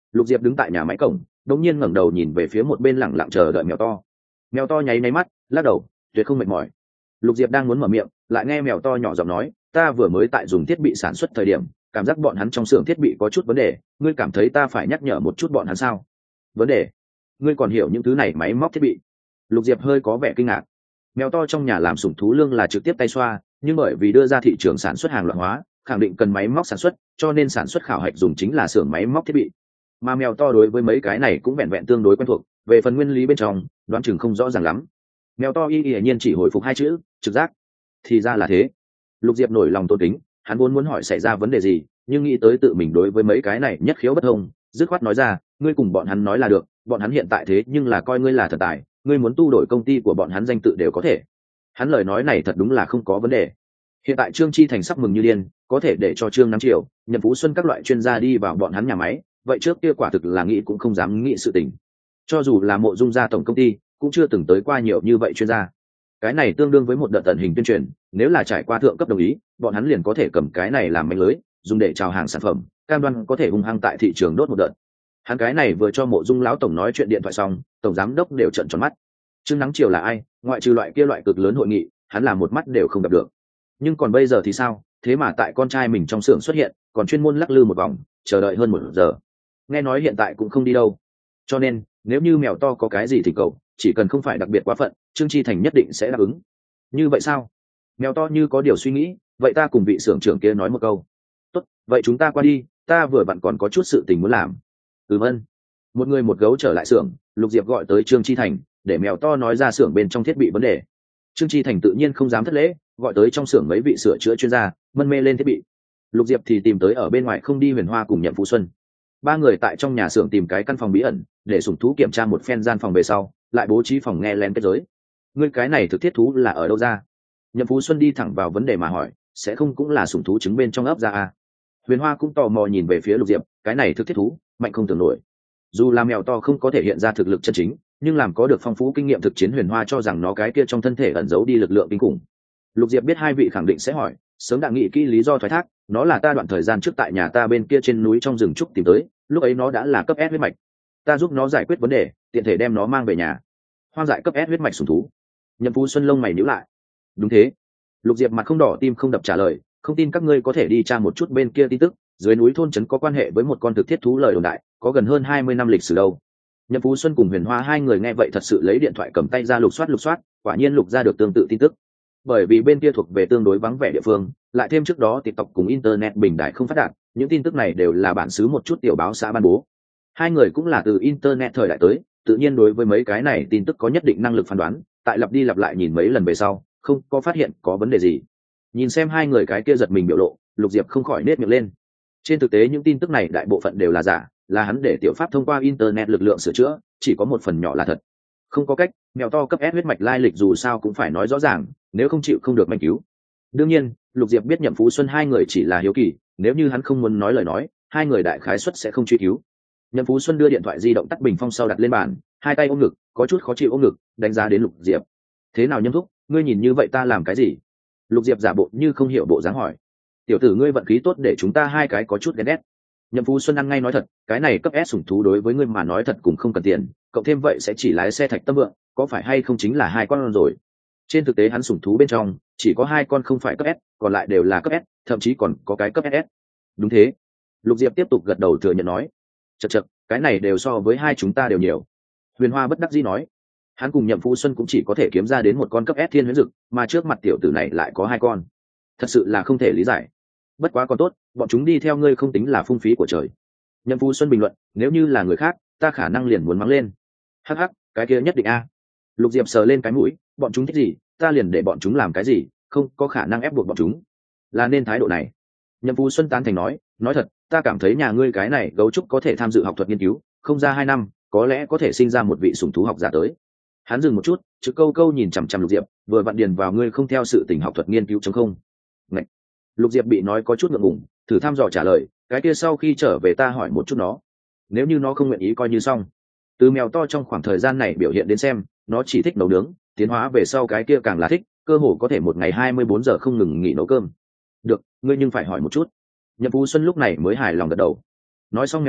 Lục Diệp đứng tại nhà máy cổng, đột nhiên ngẩng đầu nhìn về phía một bên lẳng lặng chờ đợi mèo to. Mèo to nháy nháy mắt, lắc đầu, tuyệt không mệt mỏi. Lục Diệp đang muốn mở miệng, lại nghe mèo to nhỏ giọng nói, ta vừa mới tại dùng thiết bị sản xuất thời điểm, cảm giác bọn hắn trong xưởng thiết bị có chút vấn đề, ngươi cảm thấy ta phải nhắc nhở một chút bọn hắn sao? Vấn đề? Ngươi còn hiểu những thứ này máy móc thiết bị? Lục Diệp hơi có vẻ kinh ngạc. Mèo to trong nhà làm sủng thú lương là trực tiếp tay xoa, nhưng bởi vì đưa ra thị trường sản xuất hàng loạt hóa, khẳng định cần máy móc sản xuất, cho nên sản xuất khảo hạch dùng chính là xưởng máy móc thiết bị. Mà mèo to đối với mấy cái này cũng vẹn vẹn tương đối quen thuộc, về phần nguyên lý bên trong, đoán chừng không rõ ràng lắm. Mèo to hiển nhiên chỉ hồi phục hai chữ, trực giác. Thì ra là thế. Lục Diệp nổi lòng tôn kính, hắn vốn muốn hỏi xảy ra vấn đề gì, nhưng nghĩ tới tự mình đối với mấy cái này nhất khiếu bất thông, dứt khoát nói ra, ngươi cùng bọn hắn nói là được, bọn hắn hiện tại thế nhưng là coi ngươi là thần tài, ngươi muốn tu đổi công ty của bọn hắn danh tự đều có thể. Hắn lời nói này thật đúng là không có vấn đề. Hiện tại Trương Chi Thành sắp mừng như điên, có thể để cho Trương Nắm Triều, Nhậm Phú Xuân các loại chuyên gia đi vào bọn hắn nhà máy, vậy trước kia quả thực là nghĩ cũng không dám nghĩ sự tình. Cho dù là Mộ Dung gia tổng công ty, cũng chưa từng tới qua nhiều như vậy chuyên gia. Cái này tương đương với một đợt tận hình tuyên truyền, nếu là trải qua thượng cấp đồng ý, bọn hắn liền có thể cầm cái này làm mánh lưới, dùng để chào hàng sản phẩm, cam đoan có thể hung hăng tại thị trường đốt một đợt. Hắn cái này vừa cho Mộ Dung lão tổng nói chuyện điện thoại xong, tổng giám đốc đều trợn tròn mắt. Trương Nắng Triều là ai? Ngoại trừ loại kia loại cực lớn hội nghị, hắn là một mắt đều không gặp được. Nhưng còn bây giờ thì sao? Thế mà tại con trai mình trong xưởng xuất hiện, còn chuyên môn lắc lư một vòng, chờ đợi hơn 1 giờ. Nghe nói hiện tại cũng không đi đâu. Cho nên, nếu như mèo to có cái gì thì cậu, chỉ cần không phải đặc biệt quá phận, Trương Chi Thành nhất định sẽ đáp ứng. Như vậy sao? Mèo to như có điều suy nghĩ, vậy ta cùng vị xưởng trưởng kia nói một câu. Tốt, vậy chúng ta qua đi, ta vừa vặn còn có chút sự tình muốn làm. Ơn. Một người một gấu trở lại xưởng, Lục Diệp gọi tới Trương Chi Thành, để mèo to nói ra xưởng bên trong thiết bị vấn đề. Trương Chi Thành tự nhiên không dám thất lễ, gọi tới trong xưởng mấy vị sửa chữa chuyên gia, mân mê lên thiết bị. Lục Diệp thì tìm tới ở bên ngoài không đi Huyền Hoa cùng Nhậm Phú Xuân. Ba người tại trong nhà xưởng tìm cái căn phòng bí ẩn, để sủng thú kiểm tra một phen gian phòng về sau, lại bố trí phòng nghe lén kết giới. Ngươi cái này thực thiết thú là ở đâu ra? Nhậm Phú Xuân đi thẳng vào vấn đề mà hỏi, sẽ không cũng là sủng thú trứng bên trong ấp ra à? Huyền Hoa cũng tò mò nhìn về phía Lục Diệp, cái này thực thiết thú, mạnh không tưởng nổi. Dù là mèo to không có thể hiện ra thực lực chân chính, nhưng làm có được phong phú kinh nghiệm thực chiến, Huyền Hoa cho rằng nó cái kia trong thân thể ẩn giấu đi lực lượng kinh khủng. Lục Diệp biết hai vị khẳng định sẽ hỏi, sớm đã nghĩ kỹ lý do thoái thác, nó là ta đoạn thời gian trước tại nhà ta bên kia trên núi trong rừng trúc tìm tới, lúc ấy nó đã là cấp S huyết mạch, ta giúp nó giải quyết vấn đề, tiện thể đem nó mang về nhà. Hoang dại cấp S huyết mạch sủng thú. Nhậm Phú Xuân lông mày nhíu lại. Đúng thế. Lục Diệp mặt không đỏ tim không đập trả lời, không tin các ngươi có thể đi tra một chút bên kia tin tức, dưới núi thôn trấn có quan hệ với một con thực thiết thú lời đồn đại, có gần hơn 20 năm lịch sử đâu. Nhậm Phú Xuân cùng Huyền Hoa hai người nghe vậy thật sự lấy điện thoại cầm tay ra lục soát, quả nhiên lục ra được tương tự tin tức. Bởi vì bên kia thuộc về tương đối vắng vẻ địa phương, lại thêm trước đó TikTok cùng internet bình đại không phát đạt, những tin tức này đều là bản xứ một chút tiểu báo xã ban bố. Hai người cũng là từ internet thời đại tới, tự nhiên đối với mấy cái này tin tức có nhất định năng lực phán đoán, tại lặp đi lặp lại nhìn mấy lần về sau, không có phát hiện có vấn đề gì. Nhìn xem hai người cái kia giật mình biểu lộ, Lục Diệp không khỏi nết miệng lên. Trên thực tế những tin tức này đại bộ phận đều là giả, là hắn để tiểu pháp thông qua internet lực lượng sửa chữa, chỉ có một phần nhỏ là thật. Không có cách, mèo to cấp S huyết mạch lai lịch dù sao cũng phải nói rõ ràng, nếu không chịu không được manh cứu. Đương nhiên, Lục Diệp biết Nhậm Phú Xuân hai người chỉ là hiếu kỳ, nếu như hắn không muốn nói lời nói, hai người đại khái suất sẽ không truy cứu. Nhậm Phú Xuân đưa điện thoại di động tắt bình phong sau đặt lên bàn, hai tay ôm ngực, có chút khó chịu ôm ngực, đánh giá đến Lục Diệp. Thế nào Nhâm thúc, ngươi nhìn như vậy ta làm cái gì? Lục Diệp giả bộ như không hiểu bộ dáng hỏi. Tiểu tử ngươi vận khí tốt để chúng ta hai cái có chút ghen ghét. Nhậm Phú Xuân ăn ngay nói thật, cái này cấp S sủng thú đối với ngươi mà nói thật cũng không cần tiền, cộng thêm vậy sẽ chỉ lái xe thạch tâm vượng, có phải hay không chính là hai con rồi. Trên thực tế hắn sủng thú bên trong chỉ có hai con không phải cấp S, còn lại đều là cấp S, thậm chí còn có cái cấp SS. Đúng thế. Lục Diệp tiếp tục gật đầu thừa nhận nói. Chậc, cái này đều so với hai chúng ta đều nhiều. Huyền Hoa bất đắc dĩ nói. Hắn cùng Nhậm Phú Xuân cũng chỉ có thể kiếm ra đến một con cấp S thiên huyễn dực, mà trước mặt tiểu tử này lại có hai con. Thật sự là không thể lý giải. Bất quá còn tốt, bọn chúng đi theo ngươi không tính là phung phí của trời. Nhậm Phú Xuân bình luận, nếu như là người khác, ta khả năng liền muốn mắng lên. Hắc, cái kia nhất định a. Lục Diệp sờ lên cái mũi, bọn chúng thích gì, ta liền để bọn chúng làm cái gì, không có khả năng ép buộc bọn chúng. Là nên thái độ này. Nhậm Phú Xuân tán thành nói thật, ta cảm thấy nhà ngươi cái này gấu trúc có thể tham dự học thuật nghiên cứu, không ra 2 năm, có lẽ có thể sinh ra một vị sủng thú học giả tới. Hắn dừng một chút, chữ câu nhìn chằm chằm Lục Diệp, vừa vặn điền vào ngươi không theo sự tình học thuật nghiên cứu chống không. Ngậy. Lục Diệp bị nói có chút ngượng ngùng, thử thăm dò trả lời, cái kia sau khi trở về ta hỏi một chút nó, nếu như nó không nguyện ý coi như xong. Từ mèo to trong khoảng thời gian này biểu hiện đến xem, nó chỉ thích nấu nướng, tiến hóa về sau cái kia càng là thích, cơ hồ có thể một ngày 24 giờ không ngừng nghỉ nấu cơm. Được, ngươi nhưng phải hỏi một chút. Nhậm Phú Xuân lúc này mới hài lòng gật đầu. Nói xong mèo to,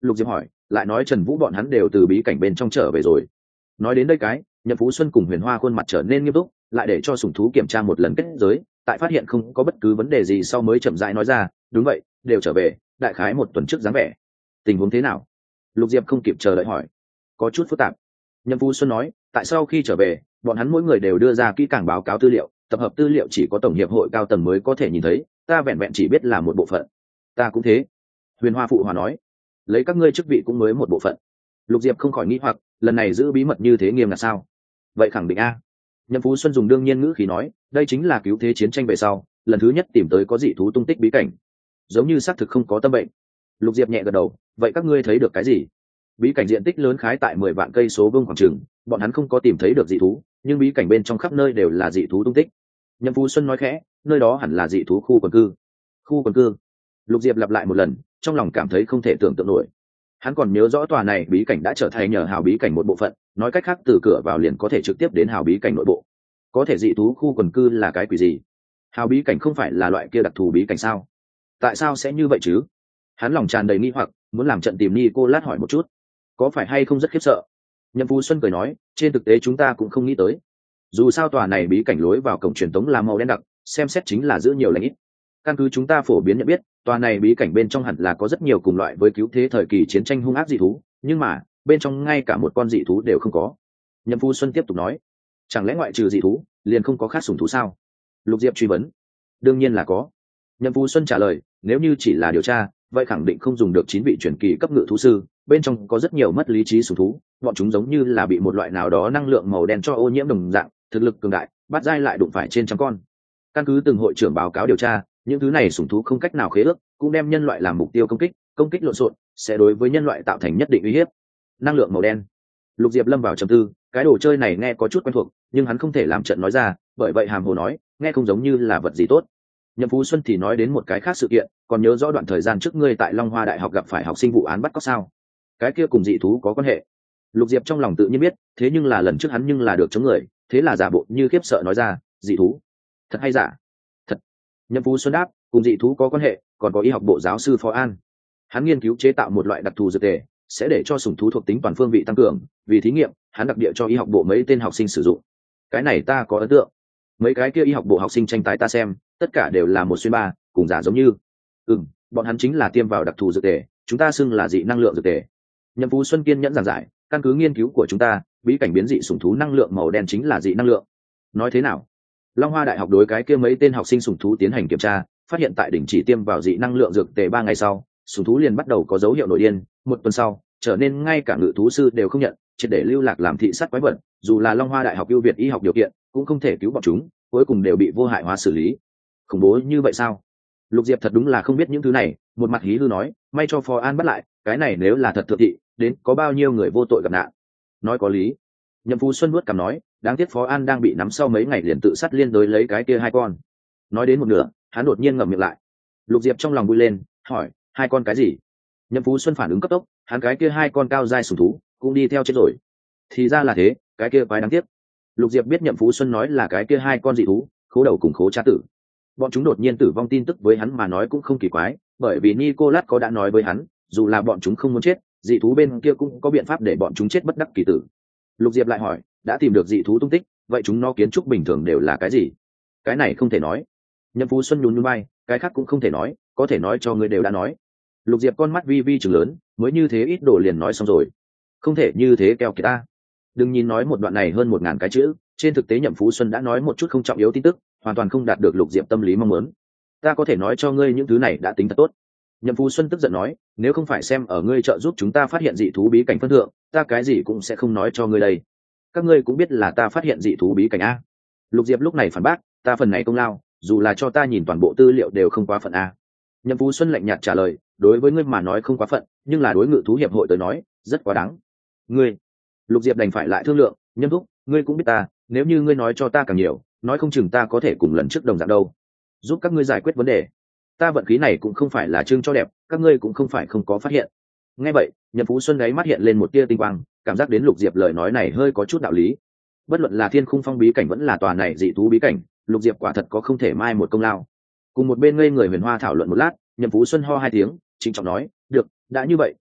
Lục Diệp hỏi, lại nói Trần Vũ bọn hắn đều từ bí cảnh bên trong trở về rồi. Nói đến đây cái, Nhậm Phú Xuân cùng Huyền Hoa khuôn mặt trở nên nghiêm túc, lại để cho sủng thú kiểm tra một lần kết giới, tại phát hiện không có bất cứ vấn đề gì sau mới chậm rãi nói ra, đúng vậy, đều trở về, đại khái một tuần trước dáng vẻ. Tình huống thế nào? Lục Diệp không kịp chờ đợi hỏi. Có chút phức tạp. Nhậm Phú Xuân nói, tại sau khi trở về, bọn hắn mỗi người đều đưa ra kỹ càng báo cáo tư liệu, tập hợp tư liệu chỉ có tổng hiệp hội cao tầng mới có thể nhìn thấy, ta vẹn vẹn chỉ biết là một bộ phận. Ta cũng thế. Huyền Hoa phụ hòa nói, lấy các ngươi chức vị cũng mới một bộ phận. Lục Diệp không khỏi nghĩ hoặc, lần này giữ bí mật như thế nghiêm là sao? Vậy khẳng định a. Nhậm Phú Xuân dùng đương nhiên ngữ khí nói, đây chính là cứu thế chiến tranh về sau, lần thứ nhất tìm tới có dị thú tung tích bí cảnh, giống như xác thực không có tâm bệnh. Lục Diệp nhẹ gật đầu, vậy các ngươi thấy được cái gì? Bí cảnh diện tích lớn khái tại 10 vạn cây số vuông khoảng trường, bọn hắn không có tìm thấy được dị thú, nhưng bí cảnh bên trong khắp nơi đều là dị thú tung tích. Nhậm Phú Xuân nói khẽ, nơi đó hẳn là dị thú khu quần cư. Khu quần cư? Lục Diệp lặp lại một lần, trong lòng cảm thấy không thể tưởng tượng nổi. Hắn còn nhớ rõ tòa này bí cảnh đã trở thành nhờ hào bí cảnh một bộ phận, nói cách khác từ cửa vào liền có thể trực tiếp đến hào bí cảnh nội bộ. Có thể dị thú khu quần cư là cái quỷ gì? Hào bí cảnh không phải là loại kia đặc thù bí cảnh sao? Tại sao sẽ như vậy chứ? Hắn lòng tràn đầy nghi hoặc, muốn làm trận tìm Nicolas hỏi một chút, có phải hay không rất khiếp sợ. Nhậm Phú Xuân cười nói, trên thực tế chúng ta cũng không nghĩ tới. Dù sao tòa này bí cảnh lối vào cổng truyền tống là màu đen đặc, xem xét chính là giữ nhiều lãnh ít. Căn cứ chúng ta phổ biến nhận biết, tòa này bí cảnh bên trong hẳn là có rất nhiều cùng loại với cứu thế thời kỳ chiến tranh hung ác dị thú, nhưng mà bên trong ngay cả một con dị thú đều không có. Nhậm Phú Xuân tiếp tục nói, chẳng lẽ ngoại trừ dị thú liền không có khác sủng thú sao? Lục Diệp truy vấn. Đương nhiên là có. Nhậm Phú Xuân trả lời, nếu như chỉ là điều tra, vậy khẳng định không dùng được 9 vị truyền kỳ cấp ngự thú sư, bên trong có rất nhiều mất lý trí sủng thú, bọn chúng giống như là bị một loại nào đó năng lượng màu đen cho ô nhiễm đồng dạng, thực lực cường đại, bắt dai lại đụng phải trên trăm con. Căn cứ từng hội trưởng báo cáo điều tra, những thứ này sủng thú không cách nào khế ước, cũng đem nhân loại làm mục tiêu công kích lộn xộn, sẽ đối với nhân loại tạo thành nhất định uy hiếp. Năng lượng màu đen. Lục Diệp lâm vào trầm tư, cái đồ chơi này nghe có chút quen thuộc, nhưng hắn không thể làm trận nói ra, bởi vậy hàm hồ nói, nghe không giống như là vật gì tốt. Nhậm Phú Xuân thì nói đến một cái khác sự kiện, còn nhớ rõ đoạn thời gian trước ngươi tại Long Hoa Đại học gặp phải học sinh vụ án bắt cóc sao? Cái kia cùng dị thú có quan hệ? Lục Diệp trong lòng tự nhiên biết, thế nhưng là lần trước hắn nhưng là được chống người, thế là giả bộ như khiếp sợ nói ra, dị thú? Thật hay giả? Thật. Nhậm Phú Xuân đáp, cùng dị thú có quan hệ, còn có y học bộ giáo sư Phó An. Hắn nghiên cứu chế tạo một loại đặc thù dược tề, sẽ để cho sủng thú thuộc tính toàn phương vị tăng cường, vì thí nghiệm, hắn đặc địa cho y học bộ mấy tên học sinh sử dụng. Cái này ta có ấn tượng. Mấy cái kia y học bộ học sinh tranh tài ta xem, tất cả đều là 1/3, cùng giả giống như. Bọn hắn chính là tiêm vào đặc thù dược tề, chúng ta xưng là dị năng lượng dược tề. Nhậm Phú Xuân kiên nhẫn giảng giải, căn cứ nghiên cứu của chúng ta, bí cảnh biến dị sủng thú năng lượng màu đen chính là dị năng lượng. Nói thế nào? Long Hoa Đại học đối cái kia mấy tên học sinh sủng thú tiến hành kiểm tra, phát hiện tại đỉnh chỉ tiêm vào dị năng lượng dược tề 3 ngày sau, sủng thú liền bắt đầu có dấu hiệu nổi điên, một tuần sau, trở nên ngay cả ngự thú sư đều không nhận, triệt để lưu lạc làm thị sát quái vật, dù là Long Hoa Đại học ưu việt y học điều kiện, cũng không thể cứu bọn chúng, cuối cùng đều bị vô hại hóa xử lý. Khủng bố như vậy sao? Lục Diệp thật đúng là không biết những thứ này, một mặt hí hư nói, may cho Phó An bắt lại, cái này nếu là thật thượng thị, đến có bao nhiêu người vô tội gặp nạn. Nói có lý. Nhậm Phú Xuân nuốt cằm nói, đáng tiếc Phó An đang bị nắm sau mấy ngày liền tự sát liên đối lấy cái kia 2 con. Nói đến một nửa, hắn đột nhiên ngậm miệng lại. Lục Diệp trong lòng vui lên, hỏi, 2 con cái gì? Nhậm Phú Xuân phản ứng cấp tốc, hắn cái kia 2 con cao giai sủng thú cũng đi theo chết rồi. Thì ra là thế, cái kia quái đáng tiếc. Lục Diệp biết Nhậm Phú Xuân nói là cái kia 2 con dị thú, Khố Đầu cùng Khố Cha Tử. Bọn chúng đột nhiên tử vong tin tức với hắn mà nói cũng không kỳ quái, bởi vì Nicolas có đã nói với hắn, dù là bọn chúng không muốn chết, dị thú bên kia cũng có biện pháp để bọn chúng chết bất đắc kỳ tử. Lục Diệp lại hỏi, đã tìm được dị thú tung tích, vậy chúng nó kiến trúc bình thường đều là cái gì? Cái này không thể nói. Nhậm Phú Xuân nhún nhún vai, cái khác cũng không thể nói, có thể nói cho ngươi đều đã nói. Lục Diệp con mắt vi vi trừng lớn, mới như thế ít đồ liền nói xong rồi. Không thể như thế keo kiệt ta. Đừng nhìn nói một đoạn này hơn 1000 cái chữ, trên thực tế Nhậm Phú Xuân đã nói một chút không trọng yếu tin tức, hoàn toàn không đạt được Lục Diệp tâm lý mong muốn. Ta có thể nói cho ngươi những thứ này đã tính thật tốt. Nhậm Phú Xuân tức giận nói, nếu không phải xem ở ngươi trợ giúp chúng ta phát hiện dị thú bí cảnh phân thượng, ta cái gì cũng sẽ không nói cho ngươi đây. Các ngươi cũng biết là ta phát hiện dị thú bí cảnh a. Lục Diệp lúc này phản bác, ta phần này công lao, dù là cho ta nhìn toàn bộ tư liệu đều không quá phận a. Nhậm Phú Xuân lạnh nhạt trả lời, đối với ngươi mà nói không quá phận, nhưng là đối ngự thú hiệp hội tới nói, rất quá đáng. Ngươi. Lục Diệp đành phải lại thương lượng, Nhâm thúc, ngươi cũng biết ta, nếu như ngươi nói cho ta càng nhiều, nói không chừng ta có thể cùng lần trước đồng dạng đâu, giúp các ngươi giải quyết vấn đề. Ta vận khí này cũng không phải là trưng cho đẹp, các ngươi cũng không phải không có phát hiện. Nghe vậy, Nhậm Phú Xuân đáy mắt hiện lên một tia tinh quang, cảm giác đến Lục Diệp lời nói này hơi có chút đạo lý. Bất luận là Thiên Khung Phong bí cảnh vẫn là tòa này dị thú bí cảnh, Lục Diệp quả thật có không thể mai một công lao. Cùng một bên ngây người Huyền Hoa thảo luận một lát, Nhậm Phú Xuân ho 2 tiếng, trịnh trọng nói, được, đã như vậy,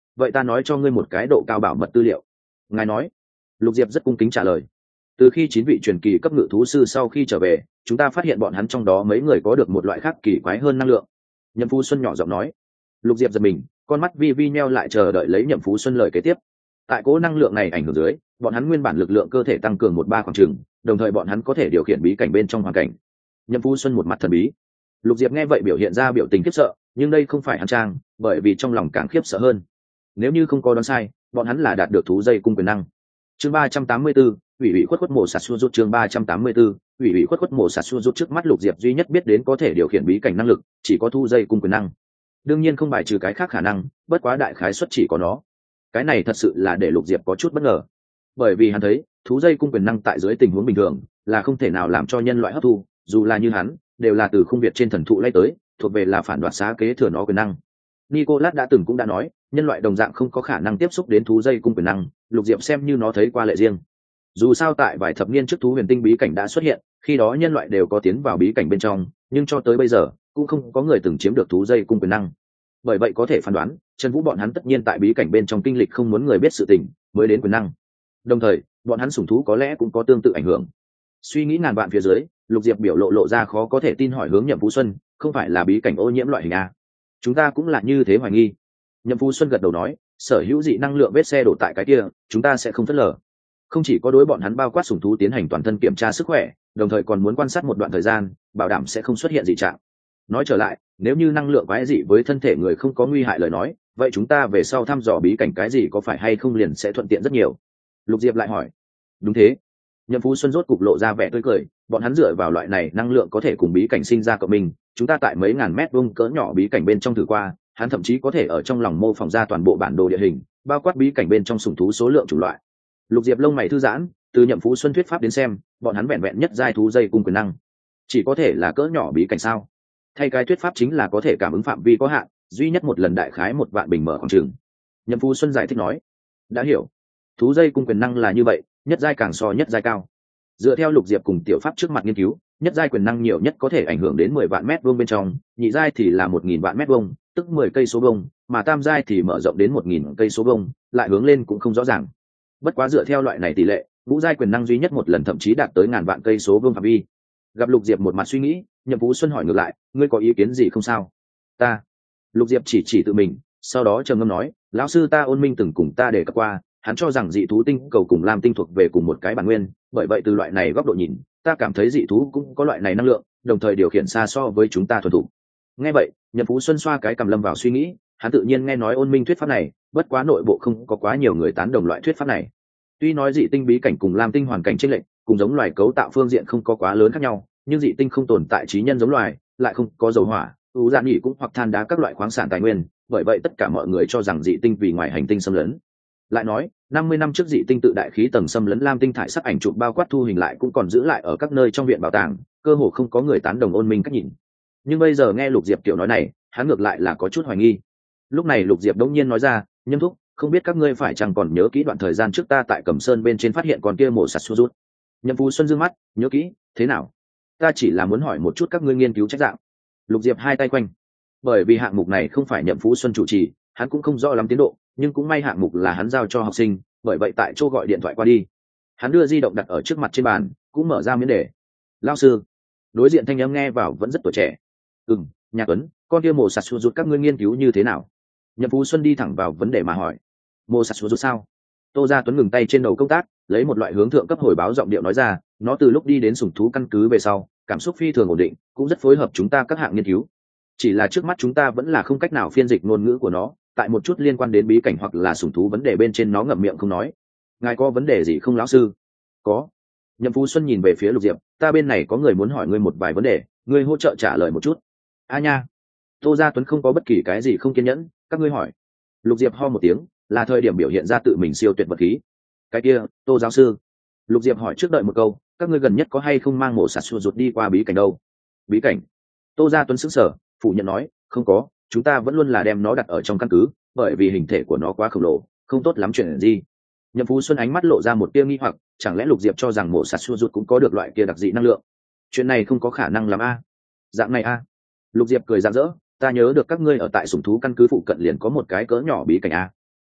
vậy ta nói cho ngươi một cái độ cao bảo mật tư liệu. Ngài nói. Lục Diệp rất cung kính trả lời. Từ khi 9 vị truyền kỳ cấp ngự thú sư sau khi trở về, chúng ta phát hiện bọn hắn trong đó mấy người có được một loại khác kỳ quái hơn năng lượng. Nhậm Phú Xuân nhỏ giọng nói. Lục Diệp giật mình, con mắt vi vi nheo lại chờ đợi lấy Nhậm Phú Xuân lời kế tiếp. Tại cố năng lượng này ảnh hưởng dưới, bọn hắn nguyên bản lực lượng cơ thể tăng cường 1-3 khoảng chừng, đồng thời bọn hắn có thể điều khiển bí cảnh bên trong hoàn cảnh. Nhậm Phú Xuân một mặt thần bí. Lục Diệp nghe vậy biểu hiện ra biểu tình khiếp sợ, nhưng đây không phải hắn trang, bởi vì trong lòng càng khiếp sợ hơn. Nếu như không có đoán sai, bọn hắn là đạt được thú dây cung quyền năng. Chương 384, ủy khuất khuất mổ sạt xua rút. Chương 384, ủy khuất khuất mổ sạt xua rút. Trước mắt Lục Diệp duy nhất biết đến có thể điều khiển bí cảnh năng lực chỉ có thu dây cung quyền năng. Đương nhiên không bài trừ cái khác khả năng, bất quá đại khái suất chỉ có nó. Cái này thật sự là để Lục Diệp có chút bất ngờ, bởi vì hắn thấy thú dây cung quyền năng tại dưới tình huống bình thường là không thể nào làm cho nhân loại hấp thu, dù là như hắn đều là từ khung việt trên thần thụ lay tới, thuộc về là phản đoạt xá kế thừa nó quyền năng. Nicolas đã từng cũng đã nói, nhân loại đồng dạng không có khả năng tiếp xúc đến thú dây cung quyền năng, Lục Diệp xem như nó thấy qua lệ riêng. Dù sao tại vài thập niên trước thú huyền tinh bí cảnh đã xuất hiện, khi đó nhân loại đều có tiến vào bí cảnh bên trong, nhưng cho tới bây giờ cũng không có người từng chiếm được thú dây cung quyền năng. Bởi vậy có thể phán đoán, Trần Vũ bọn hắn tất nhiên tại bí cảnh bên trong kinh lịch không muốn người biết sự tình, mới đến quyền năng. Đồng thời, bọn hắn sủng thú có lẽ cũng có tương tự ảnh hưởng. Suy nghĩ ngàn vạn phía dưới, Lục Diệp biểu lộ ra khó có thể tin hỏi hướng Nhậm Phú Xuân, không phải là bí cảnh ô nhiễm loại hình a? Chúng ta cũng là như thế hoài nghi. Nhậm Phú Xuân gật đầu nói, sở hữu dị năng lượng vết xe đổ tại cái kia, chúng ta sẽ không phớt lờ. Không chỉ có đối bọn hắn bao quát sủng thú tiến hành toàn thân kiểm tra sức khỏe, đồng thời còn muốn quan sát một đoạn thời gian, bảo đảm sẽ không xuất hiện dị trạng. Nói trở lại, nếu như năng lượng quái dị với thân thể người không có nguy hại lời nói, vậy chúng ta về sau thăm dò bí cảnh cái gì có phải hay không liền sẽ thuận tiện rất nhiều. Lục Diệp lại hỏi. Đúng thế. Nhậm Phú Xuân rốt cục lộ ra vẻ tươi cười, bọn hắn dựa vào loại này năng lượng có thể cùng bí cảnh sinh ra cộng minh, chúng ta tại mấy ngàn mét vuông cỡ nhỏ bí cảnh bên trong thử qua, hắn thậm chí có thể ở trong lòng mô phỏng ra toàn bộ bản đồ địa hình, bao quát bí cảnh bên trong sủng thú số lượng chủng loại. Lục Diệp lông mày thư giãn, từ Nhậm Phú Xuân thuyết pháp đến xem, bọn hắn vẹn vẹn nhất giai thú dây cung quyền năng, chỉ có thể là cỡ nhỏ bí cảnh sao? Thay cái thuyết pháp chính là có thể cảm ứng phạm vi có hạn, duy nhất một lần đại khái 1 vạn bình mở khoảng trường. Nhậm Phú Xuân giải thích nói. Đã hiểu. Thú dây cung quyền năng là như vậy, nhất giai càng so nhất giai cao. Dựa theo Lục Diệp cùng tiểu pháp trước mặt nghiên cứu, nhất giai quyền năng nhiều nhất có thể ảnh hưởng đến 10 vạn mét vuông bên trong, nhị giai thì là 1000 vạn mét vuông, tức 10 cây số vuông, mà tam giai thì mở rộng đến 1000 cây số vuông, lại hướng lên cũng không rõ ràng. Bất quá dựa theo loại này tỷ lệ, ngũ giai quyền năng duy nhất một lần thậm chí đạt tới ngàn vạn cây số vuông phạm vi. Gặp Lục Diệp một mặt suy nghĩ, Nhậm Phú Xuân hỏi ngược lại, ngươi có ý kiến gì không sao? Ta. Lục Diệp chỉ tự mình, sau đó trầm ngâm nói, lão sư ta Ôn Minh từng cùng ta đề cập qua, hắn cho rằng dị thú tinh cầu cùng lam tinh thuộc về cùng một cái bản nguyên, bởi vậy từ loại này góc độ nhìn, ta cảm thấy dị thú cũng có loại này năng lượng, đồng thời điều khiển xa so với chúng ta thuần thủ. Nghe vậy, Nhậm Phú Xuân xoa cái cằm lâm vào suy nghĩ, hắn tự nhiên nghe nói Ôn Minh thuyết pháp này, bất quá nội bộ không có quá nhiều người tán đồng loại thuyết pháp này. Tuy nói dị tinh bí cảnh cùng lam tinh hoàn cảnh chênh lệch, cùng giống loài cấu tạo phương diện không có quá lớn khác nhau, nhưng dị tinh không tồn tại trí nhân giống loài, lại không có dầu hỏa, ưu dạn nghỉ cũng hoặc than đá các loại khoáng sản tài nguyên, bởi vậy tất cả mọi người cho rằng dị tinh vì ngoài hành tinh xâm lấn. Lại nói, 50 năm trước dị tinh tự đại khí tầng xâm lấn lam tinh thải sắc ảnh chụp bao quát thu hình lại cũng còn giữ lại ở các nơi trong viện bảo tàng, cơ hồ không có người tán đồng Ôn Minh cách nhìn. Nhưng bây giờ nghe Lục Diệp kiểu nói này, hắn ngược lại là có chút hoài nghi. Lúc này Lục Diệp đống nhiên nói ra, Nhâm thúc, không biết các ngươi phải chẳng còn nhớ kỹ đoạn thời gian trước ta tại Cẩm Sơn bên trên phát hiện con kia mổ sạt xua rút. Nhậm Phú Xuân dương mắt, nhớ kỹ, thế nào? Ta chỉ là muốn hỏi một chút các ngươi nghiên cứu trách dạng. Lục Diệp hai tay quanh, bởi vì hạng mục này không phải Nhậm Phú Xuân chủ trì, hắn cũng không rõ lắm tiến độ, nhưng cũng may hạng mục là hắn giao cho học sinh, bởi vậy tại chỗ gọi điện thoại qua đi. Hắn đưa di động đặt ở trước mặt trên bàn, cũng mở ra miếng đề. Lão sư. Đối diện thanh âm nghe vào vẫn rất tuổi trẻ. Nhà Tuấn, con kia mổ sạt xua rút các ngươi nghiên cứu như thế nào? Nhậm Phú Xuân đi thẳng vào vấn đề mà hỏi. Mổ sạt xua rút sao? Tô Gia Tuấn ngừng tay trên đầu công tác, lấy một loại hướng thượng cấp hồi báo giọng điệu nói ra, nó từ lúc đi đến sủng thú căn cứ về sau, cảm xúc phi thường ổn định, cũng rất phối hợp chúng ta các hạng nghiên cứu. Chỉ là trước mắt chúng ta vẫn là không cách nào phiên dịch ngôn ngữ của nó, tại một chút liên quan đến bí cảnh hoặc là sủng thú vấn đề bên trên nó ngậm miệng không nói. Ngài có vấn đề gì không lão sư? Có. Nhậm Phú Xuân nhìn về phía Lục Diệp, ta bên này có người muốn hỏi ngươi một vài vấn đề, ngươi hỗ trợ trả lời một chút. A nha. Tô Gia Tuấn không có bất kỳ cái gì không kiên nhẫn, các ngươi hỏi. Lục Diệp ho một tiếng, là thời điểm biểu hiện ra tự mình siêu tuyệt vật khí. Cái kia, Tô giáo sư. Lục Diệp hỏi trước đợi một câu, các ngươi gần nhất có hay không mang mổ sạt xua rụt đi qua bí cảnh đâu? Bí cảnh? Tô Gia Tuấn sững sờ, phủ nhận nói, không có, chúng ta vẫn luôn là đem nó đặt ở trong căn cứ, bởi vì hình thể của nó quá khổng lồ, không tốt lắm chuyện gì. Nhậm Phú Xuân ánh mắt lộ ra một tia nghi hoặc, chẳng lẽ Lục Diệp cho rằng mổ sạt xua rụt cũng có được loại kia đặc dị năng lượng? Chuyện này không có khả năng làm a. Dạng này a. Lục Diệp cười rạng rỡ, ta nhớ được các ngươi ở tại sủng thú căn cứ phụ cận liền có một cái cỡ nhỏ bí cảnh a.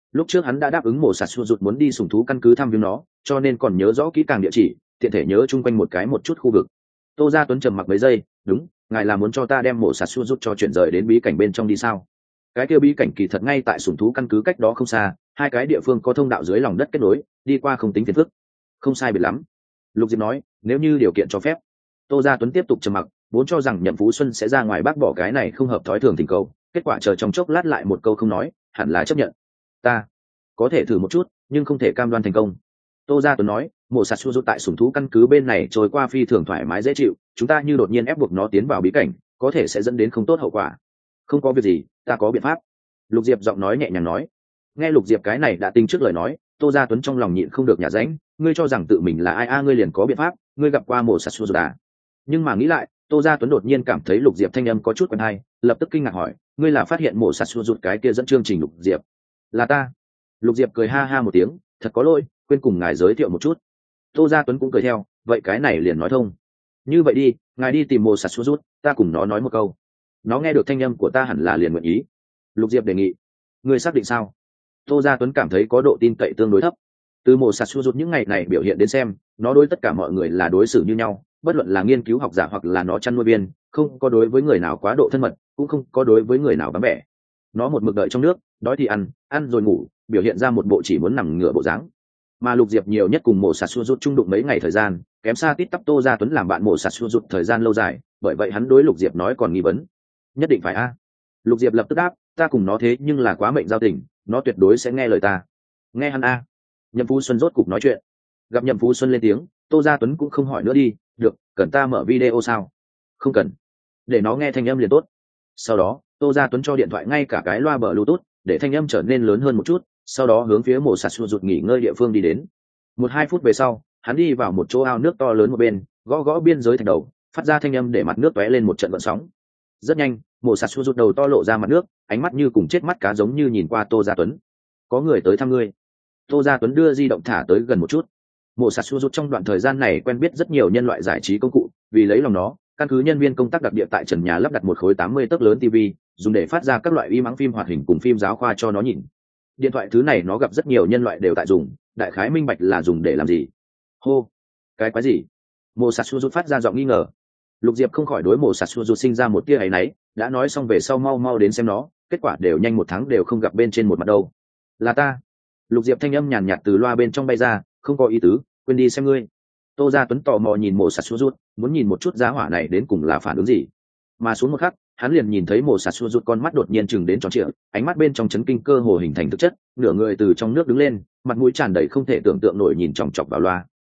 lúc trước hắn đã đáp ứng mổ sạt xua rụt muốn đi sùng thú căn cứ thăm viếng nó, cho nên còn nhớ rõ kỹ càng địa chỉ, tiện thể nhớ chung quanh một chút khu vực. Tô Gia Tuấn trầm mặc mấy giây, đúng, ngài là muốn cho ta đem mổ sạt xua rụt cho chuyển rời đến bí cảnh bên trong đi sao? Cái kia bí cảnh kỳ thật ngay tại sùng thú căn cứ cách đó không xa, hai cái địa phương có thông đạo dưới lòng đất kết nối, đi qua không tính phiền phức. Không sai biệt lắm. Lục Diệp nói, nếu như điều kiện cho phép. Tô Gia Tuấn tiếp tục trầm mặc, vốn cho rằng Nhậm Phú Xuân sẽ ra ngoài bác bỏ cái này không hợp thói thường thỉnh cầu, kết quả chờ trong chốc lát lại một câu không nói, hẳn là chấp nhận. Ta có thể thử một chút, nhưng không thể cam đoan thành công. Tô Gia Tuấn nói, mổ sạt xua rút tại sủng thú căn cứ bên này trôi qua phi thường thoải mái dễ chịu, chúng ta như đột nhiên ép buộc nó tiến vào bí cảnh, có thể sẽ dẫn đến không tốt hậu quả. Không có việc gì, ta có biện pháp. Lục Diệp giọng nói nhẹ nhàng nói. Nghe Lục Diệp cái này đã tính trước lời nói, Tô Gia Tuấn trong lòng nhịn không được nhả ránh, ngươi cho rằng tự mình là ai ngươi liền có biện pháp, ngươi gặp qua mổ sạt xua rút à? Nhưng mà nghĩ lại, Tô Gia Tuấn đột nhiên cảm thấy Lục Diệp thanh âm có chút quen hay, lập tức kinh ngạc hỏi, ngươi là phát hiện mổ sạt xua rút cái kia dẫn chương trình Lục Diệp? Là ta. Lục Diệp cười ha ha một tiếng, thật có lỗi, quên cùng ngài giới thiệu một chút. Tô Gia Tuấn cũng cười theo, vậy cái này liền nói thông. Như vậy đi, ngài đi tìm mổ sạt xua rút, ta cùng nó nói một câu. Nó nghe được thanh âm của ta hẳn là liền nguyện ý. Lục Diệp đề nghị. Ngươi xác định sao? Tô Gia Tuấn cảm thấy có độ tin cậy tương đối thấp. Từ mổ sạt xua rút những ngày này biểu hiện đến xem, nó đối tất cả mọi người là đối xử như nhau, bất luận là nghiên cứu học giả hoặc là nó chăn nuôi viên, không có đối với người nào quá độ thân mật, cũng không có đối với người nào vắng vẻ. Nó một mực đợi trong nước, đói thì ăn, ăn rồi ngủ, biểu hiện ra một bộ chỉ muốn nằm ngửa bộ dáng. Mà Lục Diệp nhiều nhất cùng mổ sạt xua rút chung đụng mấy ngày thời gian, kém xa tít tắp Tô Gia Tuấn làm bạn mổ sạt xua rút thời gian lâu dài, bởi vậy hắn đối Lục Diệp nói còn nghi vấn. Nhất định phải a. Lục Diệp lập tức đáp, ta cùng nó thế nhưng là quá mệnh giao tình, nó tuyệt đối sẽ nghe lời ta. Nghe hắn a. Nhậm Phú Xuân rốt cục nói chuyện. Gặp Nhậm Phú Xuân lên tiếng, Tô Gia Tuấn cũng không hỏi nữa đi, được, cần ta mở video sao? Không cần, để nó nghe thanh âm liền tốt. Sau đó, Tô Gia Tuấn cho điện thoại ngay cả cái loa Bluetooth, để thanh âm trở nên lớn hơn một chút, sau đó hướng phía mổ sạt xua rụt nghỉ ngơi địa phương đi đến. 1-2 phút về sau, hắn đi vào một chỗ ao nước to lớn một bên, gõ gõ biên giới thạch đầu, phát ra thanh âm để mặt nước tóe lên một trận gợn sóng. Rất nhanh, mổ sạt xua rụt đầu to lộ ra mặt nước, ánh mắt như cùng chết mắt cá giống như nhìn qua Tô Gia Tuấn. Có người tới thăm ngươi. Tô Gia Tuấn đưa di động thả tới gần một chút. Mổ sạt xua rút trong đoạn thời gian này quen biết rất nhiều nhân loại giải trí công cụ, vì lấy lòng nó, căn cứ nhân viên công tác đặc địa tại trần nhà lắp đặt một khối 80 tấc lớn TV, dùng để phát ra các loại y mắng phim hoạt hình cùng phim giáo khoa cho nó nhìn. Điện thoại thứ này nó gặp rất nhiều nhân loại đều tại dùng, đại khái minh bạch là dùng để làm gì. Hô, cái quái gì? Mổ sạt xua rút phát ra giọng nghi ngờ. Lục Diệp không khỏi đối mổ sạt xua rút sinh ra một tia áy náy, đã nói xong về sau mau mau đến xem nó, kết quả đều nhanh 1 tháng đều không gặp bên trên một mặt đâu. Là ta. Lục Diệp thanh âm nhàn nhạt từ loa bên trong bay ra, không có ý tứ, quên đi xem ngươi. Tô Gia Tuấn tò mò nhìn mổ sạt xua rút, muốn nhìn một chút giá hỏa này đến cùng là phản ứng gì. Mà xuống một khắc, hắn liền nhìn thấy mổ sạt xua rút con mắt đột nhiên chừng đến tròn trịa, ánh mắt bên trong chấn kinh cơ hồ hình thành thực chất, nửa người từ trong nước đứng lên, mặt mũi tràn đầy không thể tưởng tượng nổi nhìn chòng chọc vào loa.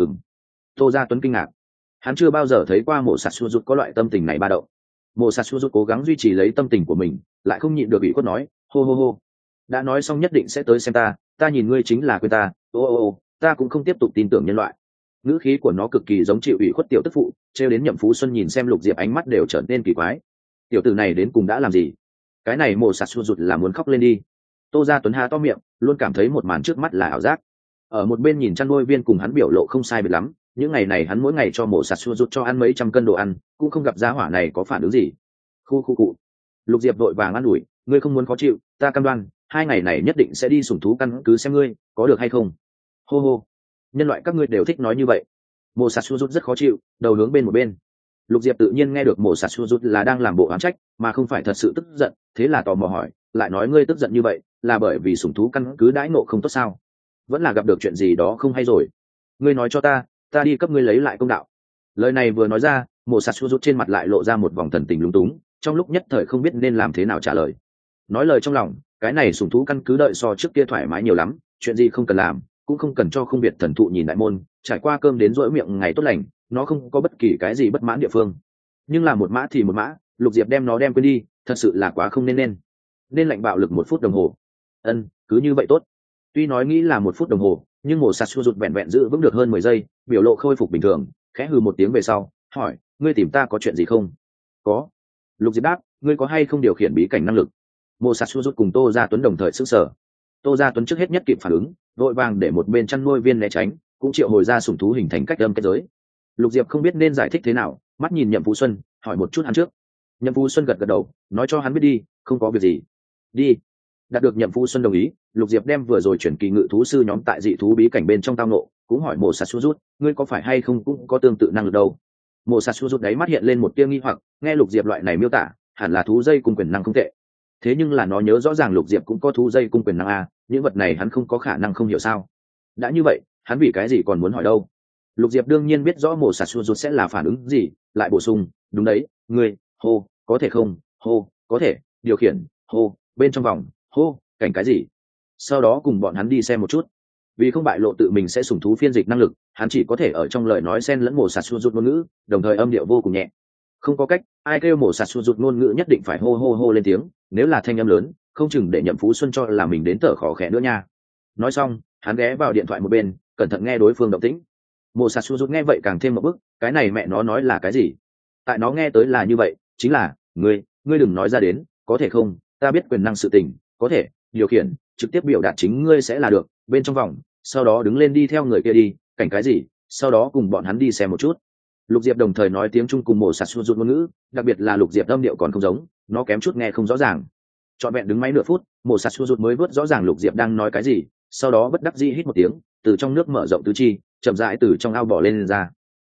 Tô Gia Tuấn kinh ngạc, hắn chưa bao giờ thấy qua mổ sạt xua rút có loại tâm tình này ba động. Mổ sạt xua rút cố gắng duy trì lấy tâm tình của mình, lại không nhịn được bị khuất nói, hô hô hô, đã nói xong nhất định sẽ tới xem ta, ta nhìn ngươi chính là quên ta, ta cũng không tiếp tục tin tưởng nhân loại. Ngữ khí của nó cực kỳ giống chịu ủy khuất tiểu tức phụ, trêu đến Nhậm Phú Xuân nhìn xem Lục Diệp ánh mắt đều trở nên kỳ quái. Tiểu tử này đến cùng đã làm gì? Cái này mổ sạt xua rụt là muốn khóc lên đi. Tô Gia Tuấn há to miệng, luôn cảm thấy một màn trước mắt là ảo giác. Ở một bên nhìn chăn nuôi viên cùng hắn biểu lộ không sai biệt lắm, những ngày này hắn mỗi ngày cho mổ sạt xua rụt cho ăn mấy trăm cân đồ ăn, cũng không gặp giá hỏa này có phản ứng gì. Khu cụ. Lục Diệp vội vàng an ủi, ngươi không muốn khó chịu, ta cam đoan, 2 ngày này nhất định sẽ đi sủng thú căn cứ xem ngươi, có được hay không? Hô hô, nhân loại các ngươi đều thích nói như vậy. Mổ sạt xua rút rất khó chịu, đầu hướng bên một bên. Lục Diệp tự nhiên nghe được mổ sạt xua rút là đang làm bộ oán trách, mà không phải thật sự tức giận, thế là tò mò hỏi, lại nói ngươi tức giận như vậy, là bởi vì sủng thú căn cứ đãi ngộ không tốt sao? Vẫn là gặp được chuyện gì đó không hay rồi? Ngươi nói cho ta đi cấp ngươi lấy lại công đạo. Lời này vừa nói ra, mổ sạt xua rút trên mặt lại lộ ra một vòng thần tình lúng túng, trong lúc nhất thời không biết nên làm thế nào trả lời. Nói lời trong lòng, cái này sủng thú căn cứ đợi so trước kia thoải mái nhiều lắm, chuyện gì không cần làm, cũng không cần cho không biệt thần thụ nhìn đại môn, trải qua cơm đến rỗi miệng ngày tốt lành, nó không có bất kỳ cái gì bất mãn địa phương. Nhưng là một mã thì một mã, Lục Diệp đem nó đem quên đi, thật sự là quá không nên lạnh bạo lực 1 phút đồng hồ. Cứ như vậy tốt. Tuy nói nghĩ là 1 phút đồng hồ, nhưng mổ sạt xua rụt vẹn vẹn giữ vững được hơn 10 giây, biểu lộ khôi phục bình thường, khẽ hừ một tiếng về sau, hỏi, ngươi tìm ta có chuyện gì không? Có. Lục Diệp đáp, ngươi có hay không điều khiển bí cảnh năng lực? Mổ sạt xua rụt cùng Tô Gia Tuấn đồng thời sững sờ. Tô Gia Tuấn trước hết nhất kịp phản ứng, vội vàng để một bên chăn nuôi viên né tránh, cũng triệu hồi ra sủng thú hình thành cách âm kết giới. Lục Diệp không biết nên giải thích thế nào, mắt nhìn Nhậm Phú Xuân, hỏi một chút hắn trước. Nhậm Phú Xuân gật gật đầu, nói cho hắn biết đi, không có việc gì. Đi. đạt được nhậm phú xuân đồng ý, Lục Diệp đem vừa rồi chuyển kỳ ngự thú sư nhóm tại dị thú bí cảnh bên trong tao nộ cũng hỏi mộ sạt su rút, ngươi có phải hay không cũng có tương tự năng lực đâu. Mộ sạt su rút đáy mắt hiện lên một tia nghi hoặc, nghe Lục Diệp loại này miêu tả hẳn là thú dây cung quyền năng không tệ, thế nhưng là nó nhớ rõ ràng Lục Diệp cũng có thú dây cung quyền năng a, những vật này hắn không có khả năng không hiểu sao. Đã như vậy hắn vì cái gì còn muốn hỏi đâu. Lục Diệp đương nhiên biết rõ mộ sạt su rút sẽ là phản ứng gì, lại bổ sung, đúng đấy, ngươi hô có thể không, hô có thể điều khiển, hô bên trong vòng, hô cảnh cái gì, sau đó cùng bọn hắn đi xem một chút. Vì không bại lộ tự mình sẽ sủng thú phiên dịch năng lực, hắn chỉ có thể ở trong lời nói xen lẫn mổ sạt su rút ngôn ngữ, đồng thời âm điệu vô cùng nhẹ. Không có cách, ai kêu mổ sạt su rút ngôn ngữ nhất định phải hô hô hô lên tiếng, nếu là thanh âm lớn không chừng để Nhậm Phú Xuân cho là mình đến thở khò khẽ nữa nha. Nói xong hắn ghé vào điện thoại một bên cẩn thận nghe đối phương động tĩnh. Mổ sạt su rút nghe vậy càng thêm một bức, cái này mẹ nó nói là cái gì. Tại nó nghe tới là như vậy, chính là ngươi đừng nói ra đến, có thể không, ta biết quyền năng sự tình, có thể điều khiển, trực tiếp biểu đạt chính ngươi sẽ là được, bên trong vòng, sau đó đứng lên đi theo người kia đi, cảnh cái gì, sau đó cùng bọn hắn đi xem một chút. Lục Diệp đồng thời nói tiếng Trung cùng mổ sạt su rút ngôn ngữ, đặc biệt là Lục Diệp âm điệu còn không giống, nó kém chút nghe không rõ ràng. Trọn vẹn đứng máy nửa phút, mổ sạt su rút mới vớt rõ ràng Lục Diệp đang nói cái gì, sau đó bất đắc dĩ hít một tiếng, từ trong nước mở rộng tứ chi, chậm rãi từ trong ao bò lên ra.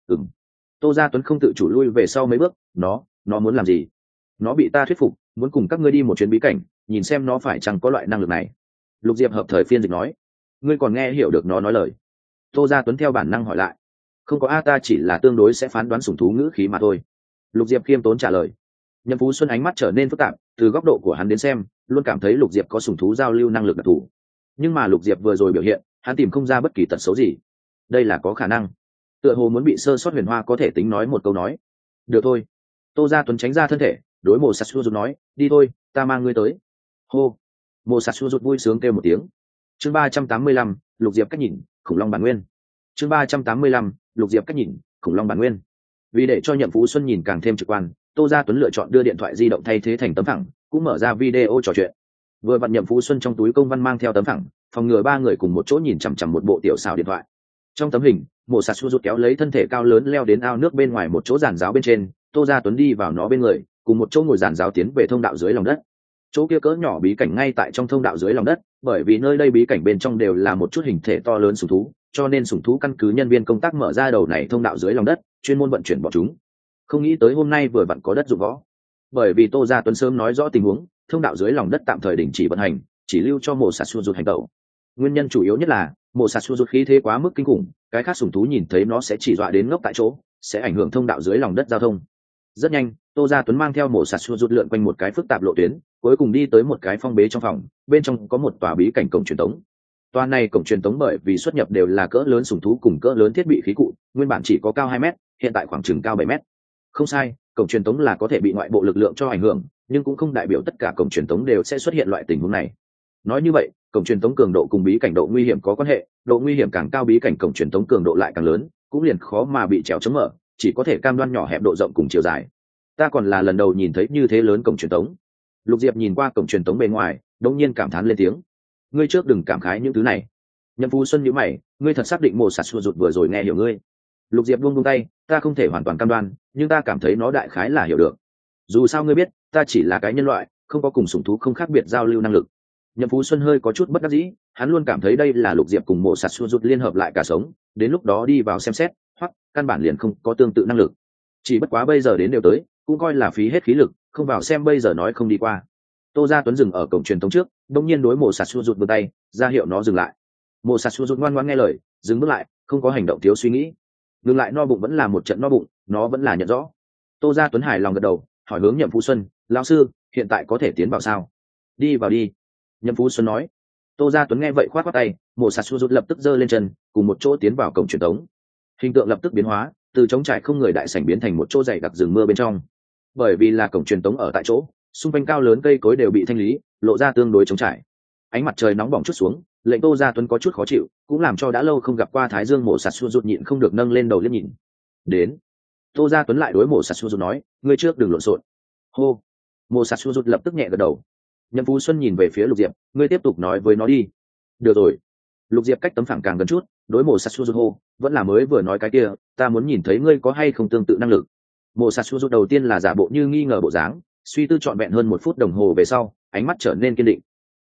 Tô Gia Tuấn không tự chủ lui về sau mấy bước, nó muốn làm gì? Nó bị ta thuyết phục, muốn cùng các ngươi đi một chuyến bí cảnh, nhìn xem nó phải chăng có loại năng lực này. Lục Diệp hợp thời phiên dịch nói, ngươi còn nghe hiểu được nó nói lời? Tô Gia Tuấn theo bản năng hỏi lại. Không có a, ta chỉ là tương đối sẽ phán đoán sủng thú ngữ khí mà thôi. Lục Diệp khiêm tốn trả lời. Nhậm Phú Xuân ánh mắt trở nên phức tạp, từ góc độ của hắn đến xem, luôn cảm thấy Lục Diệp có sủng thú giao lưu năng lực đặc thù. Nhưng mà Lục Diệp vừa rồi biểu hiện, hắn tìm không ra bất kỳ tật xấu gì. Đây là có khả năng. Tựa hồ muốn bị sơ sót Huyền Hoa có thể tính nói một câu nói. Được thôi. Tô Gia Tuấn tránh ra thân thể, đối Mộ Sạt Su Rút nói, đi thôi, ta mang ngươi tới. Hô. Mộ Sạt Su Rút vui sướng kêu một tiếng. Chương 385, Lục Diệp cách nhìn, khủng long bản nguyên. Chương 385, Lục Diệp cách nhìn, khủng long bản nguyên. Vì để cho Nhậm Phú Xuân nhìn càng thêm trực quan, Tô Gia Tuấn lựa chọn đưa điện thoại di động thay thế thành tấm phẳng, cũng mở ra video trò chuyện. Vừa vặn Nhậm Phú Xuân trong túi công văn mang theo tấm phẳng, phòng ngừa ba người cùng một chỗ nhìn chằm chằm một bộ tiểu xảo điện thoại. Trong tấm hình, Mộ Sạt Su Rút kéo lấy thân thể cao lớn leo đến ao nước bên ngoài một chỗ giàn giáo bên trên, Tô Gia Tuấn đi vào nó bên người, cùng một chỗ ngồi giàn giáo tiến về thông đạo dưới lòng đất. Chỗ kia cỡ nhỏ bí cảnh ngay tại trong thông đạo dưới lòng đất, bởi vì nơi đây bí cảnh bên trong đều là một chút hình thể to lớn sủng thú, cho nên sủng thú căn cứ nhân viên công tác mở ra đầu này thông đạo dưới lòng đất, chuyên môn vận chuyển bọn chúng. Không nghĩ tới hôm nay vừa vặn có đất dụng võ. Bởi vì Tô Gia Tuấn sớm nói rõ tình huống, thông đạo dưới lòng đất tạm thời đình chỉ vận hành, chỉ lưu cho Mộ Sạt Su Rút hành động. Nguyên nhân chủ yếu nhất là Mộ Sạt Su Rút khí thế quá mức kinh khủng, cái khác sủng thú nhìn thấy nó sẽ chỉ dọa đến ngốc tại chỗ, sẽ ảnh hưởng thông đạo dưới lòng đất giao thông. Rất nhanh, Tô Gia Tuấn mang theo Mộ Sạt Su Rút lượn quanh một cái phức tạp lộ tuyến, cuối cùng đi tới một cái phong bế trong phòng, bên trong có một tòa bí cảnh cổng truyền tống. Tòa này cổng truyền tống bởi vì xuất nhập đều là cỡ lớn sủng thú cùng cỡ lớn thiết bị khí cụ, nguyên bản chỉ có cao 2 mét, hiện tại khoảng chừng cao 7 mét. Không sai, cổng truyền tống là có thể bị ngoại bộ lực lượng cho ảnh hưởng, nhưng cũng không đại biểu tất cả cổng truyền tống đều sẽ xuất hiện loại tình huống này. Nói như vậy, cổng truyền tống cường độ cùng bí cảnh độ nguy hiểm có quan hệ, độ nguy hiểm càng cao bí cảnh cổng truyền tống cường độ lại càng lớn, cũng liền khó mà bị trèo chống mở, chỉ có thể cam đoan nhỏ hẹp độ rộng cùng chiều dài. Ta còn là lần đầu nhìn thấy như thế lớn cổng truyền tống. Lục Diệp nhìn qua cổng truyền tống bên ngoài, đột nhiên cảm thán lên tiếng. Ngươi trước đừng cảm khái những thứ này. Nhậm Phú Xuân nhíu mày, ngươi thật xác định Mộ Sạt Su Rút vừa rồi nghe hiểu ngươi? Lục Diệp buông tay, ta không thể hoàn toàn cam đoan, nhưng ta cảm thấy nó đại khái là hiểu được. Dù sao ngươi biết, ta chỉ là cái nhân loại, không có cùng sủng thú không khác biệt giao lưu năng lực. Nhậm Phú Xuân hơi có chút bất đắc dĩ, hắn luôn cảm thấy đây là Lục Diệp cùng Mộ Sạt Su Rút liên hợp lại cả sống, đến lúc đó đi vào xem xét, hoặc căn bản liền không có tương tự năng lực. Chỉ bất quá bây giờ đến đều tới, cũng coi là phí hết khí lực, không vào xem bây giờ nói không đi qua. Tô Gia Tuấn dừng ở cổng truyền tống trước, đột nhiên đối Mộ Sạt Su Rút vươn tay, ra hiệu nó dừng lại. Mộ Sạt Su Rút ngoan ngoãn nghe lời, dừng bước lại, không có hành động thiếu suy nghĩ. Ngừng lại no bụng vẫn là một trận no bụng, nó vẫn là nhận rõ. Tô Gia Tuấn hài lòng gật đầu, hỏi hướng Nhậm Phú Xuân, lão sư, hiện tại có thể tiến vào sao? Đi vào đi. Nhậm Phú Xuân nói. Tô Gia Tuấn nghe vậy khoát khoát tay, Mộ Sạt Su Rút lập tức giơ lên chân, cùng một chỗ tiến vào cổng truyền tống. Hình tượng lập tức biến hóa, từ trống trải không người đại sảnh biến thành một chỗ dày đặc rừng mưa bên trong. Bởi vì là cổng truyền tống ở tại chỗ, xung quanh cao lớn cây cối đều bị thanh lý, lộ ra tương đối trống trải. Ánh mặt trời nóng bỏng chút xuống, lệnh Tô Gia Tuấn có chút khó chịu, cũng làm cho đã lâu không gặp qua Thái Dương Mộ Sạt Su Rút nhịn không được nâng lên đầu liếc nhìn. Đến. Tô Gia Tuấn lại đối Mộ Sạt Su Rút nói, ngươi trước đừng lộn xộn. Hô. Mộ Sạt Su Rút lập tức nhẹ gật đầu. Nhậm Phú Xuân nhìn về phía Lục Diệp, ngươi tiếp tục nói với nó đi. Được rồi. Lục Diệp cách tấm phẳng càng gần chút, đối Mộ Sạt Su Rút hô, vẫn là mới vừa nói cái kia, ta muốn nhìn thấy ngươi có hay không tương tự năng lực. Mộ Sạt Su Rút đầu tiên là giả bộ như nghi ngờ bộ dáng, suy tư trọn vẹn hơn 1 phút đồng hồ về sau, ánh mắt trở nên kiên định.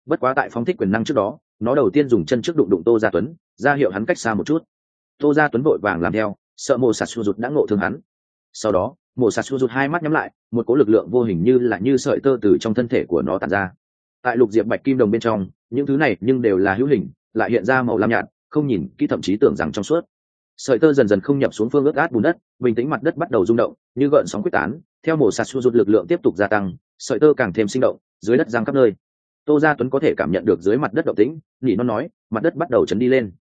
bất quá tại phóng thích quyền năng trước đó, nó đầu tiên dùng chân trước đụng đụng Tô Gia Tuấn, ra hiệu hắn cách xa một chút. Tô Gia Tuấn vội vàng làm theo, sợ Mộ Sạt Xu Rụt đã ngộ thương hắn. Sau đó Mộ Sạt Xu Rụt hai mắt nhắm lại, một cỗ lực lượng vô hình như sợi tơ từ trong thân thể của nó tản ra. Tại lục diệp bạch kim đồng bên trong, những thứ này nhưng đều là hữu hình, lại hiện ra màu lam nhạt, không nhìn kỹ thậm chí tưởng rằng trong suốt. Sợi tơ dần dần không nhập xuống phương ướt át bùn đất, bình tĩnh mặt đất bắt đầu rung động, như gợn sóng quyết tán. Theo Mộ Sạt Xu Rụt lực lượng tiếp tục gia tăng, sợi tơ càng thêm sinh động, dưới đất giang khắp nơi. Tô Gia Tuấn có thể cảm nhận được dưới mặt đất động tĩnh, nhị nó nói, mặt đất bắt đầu chấn đi lên.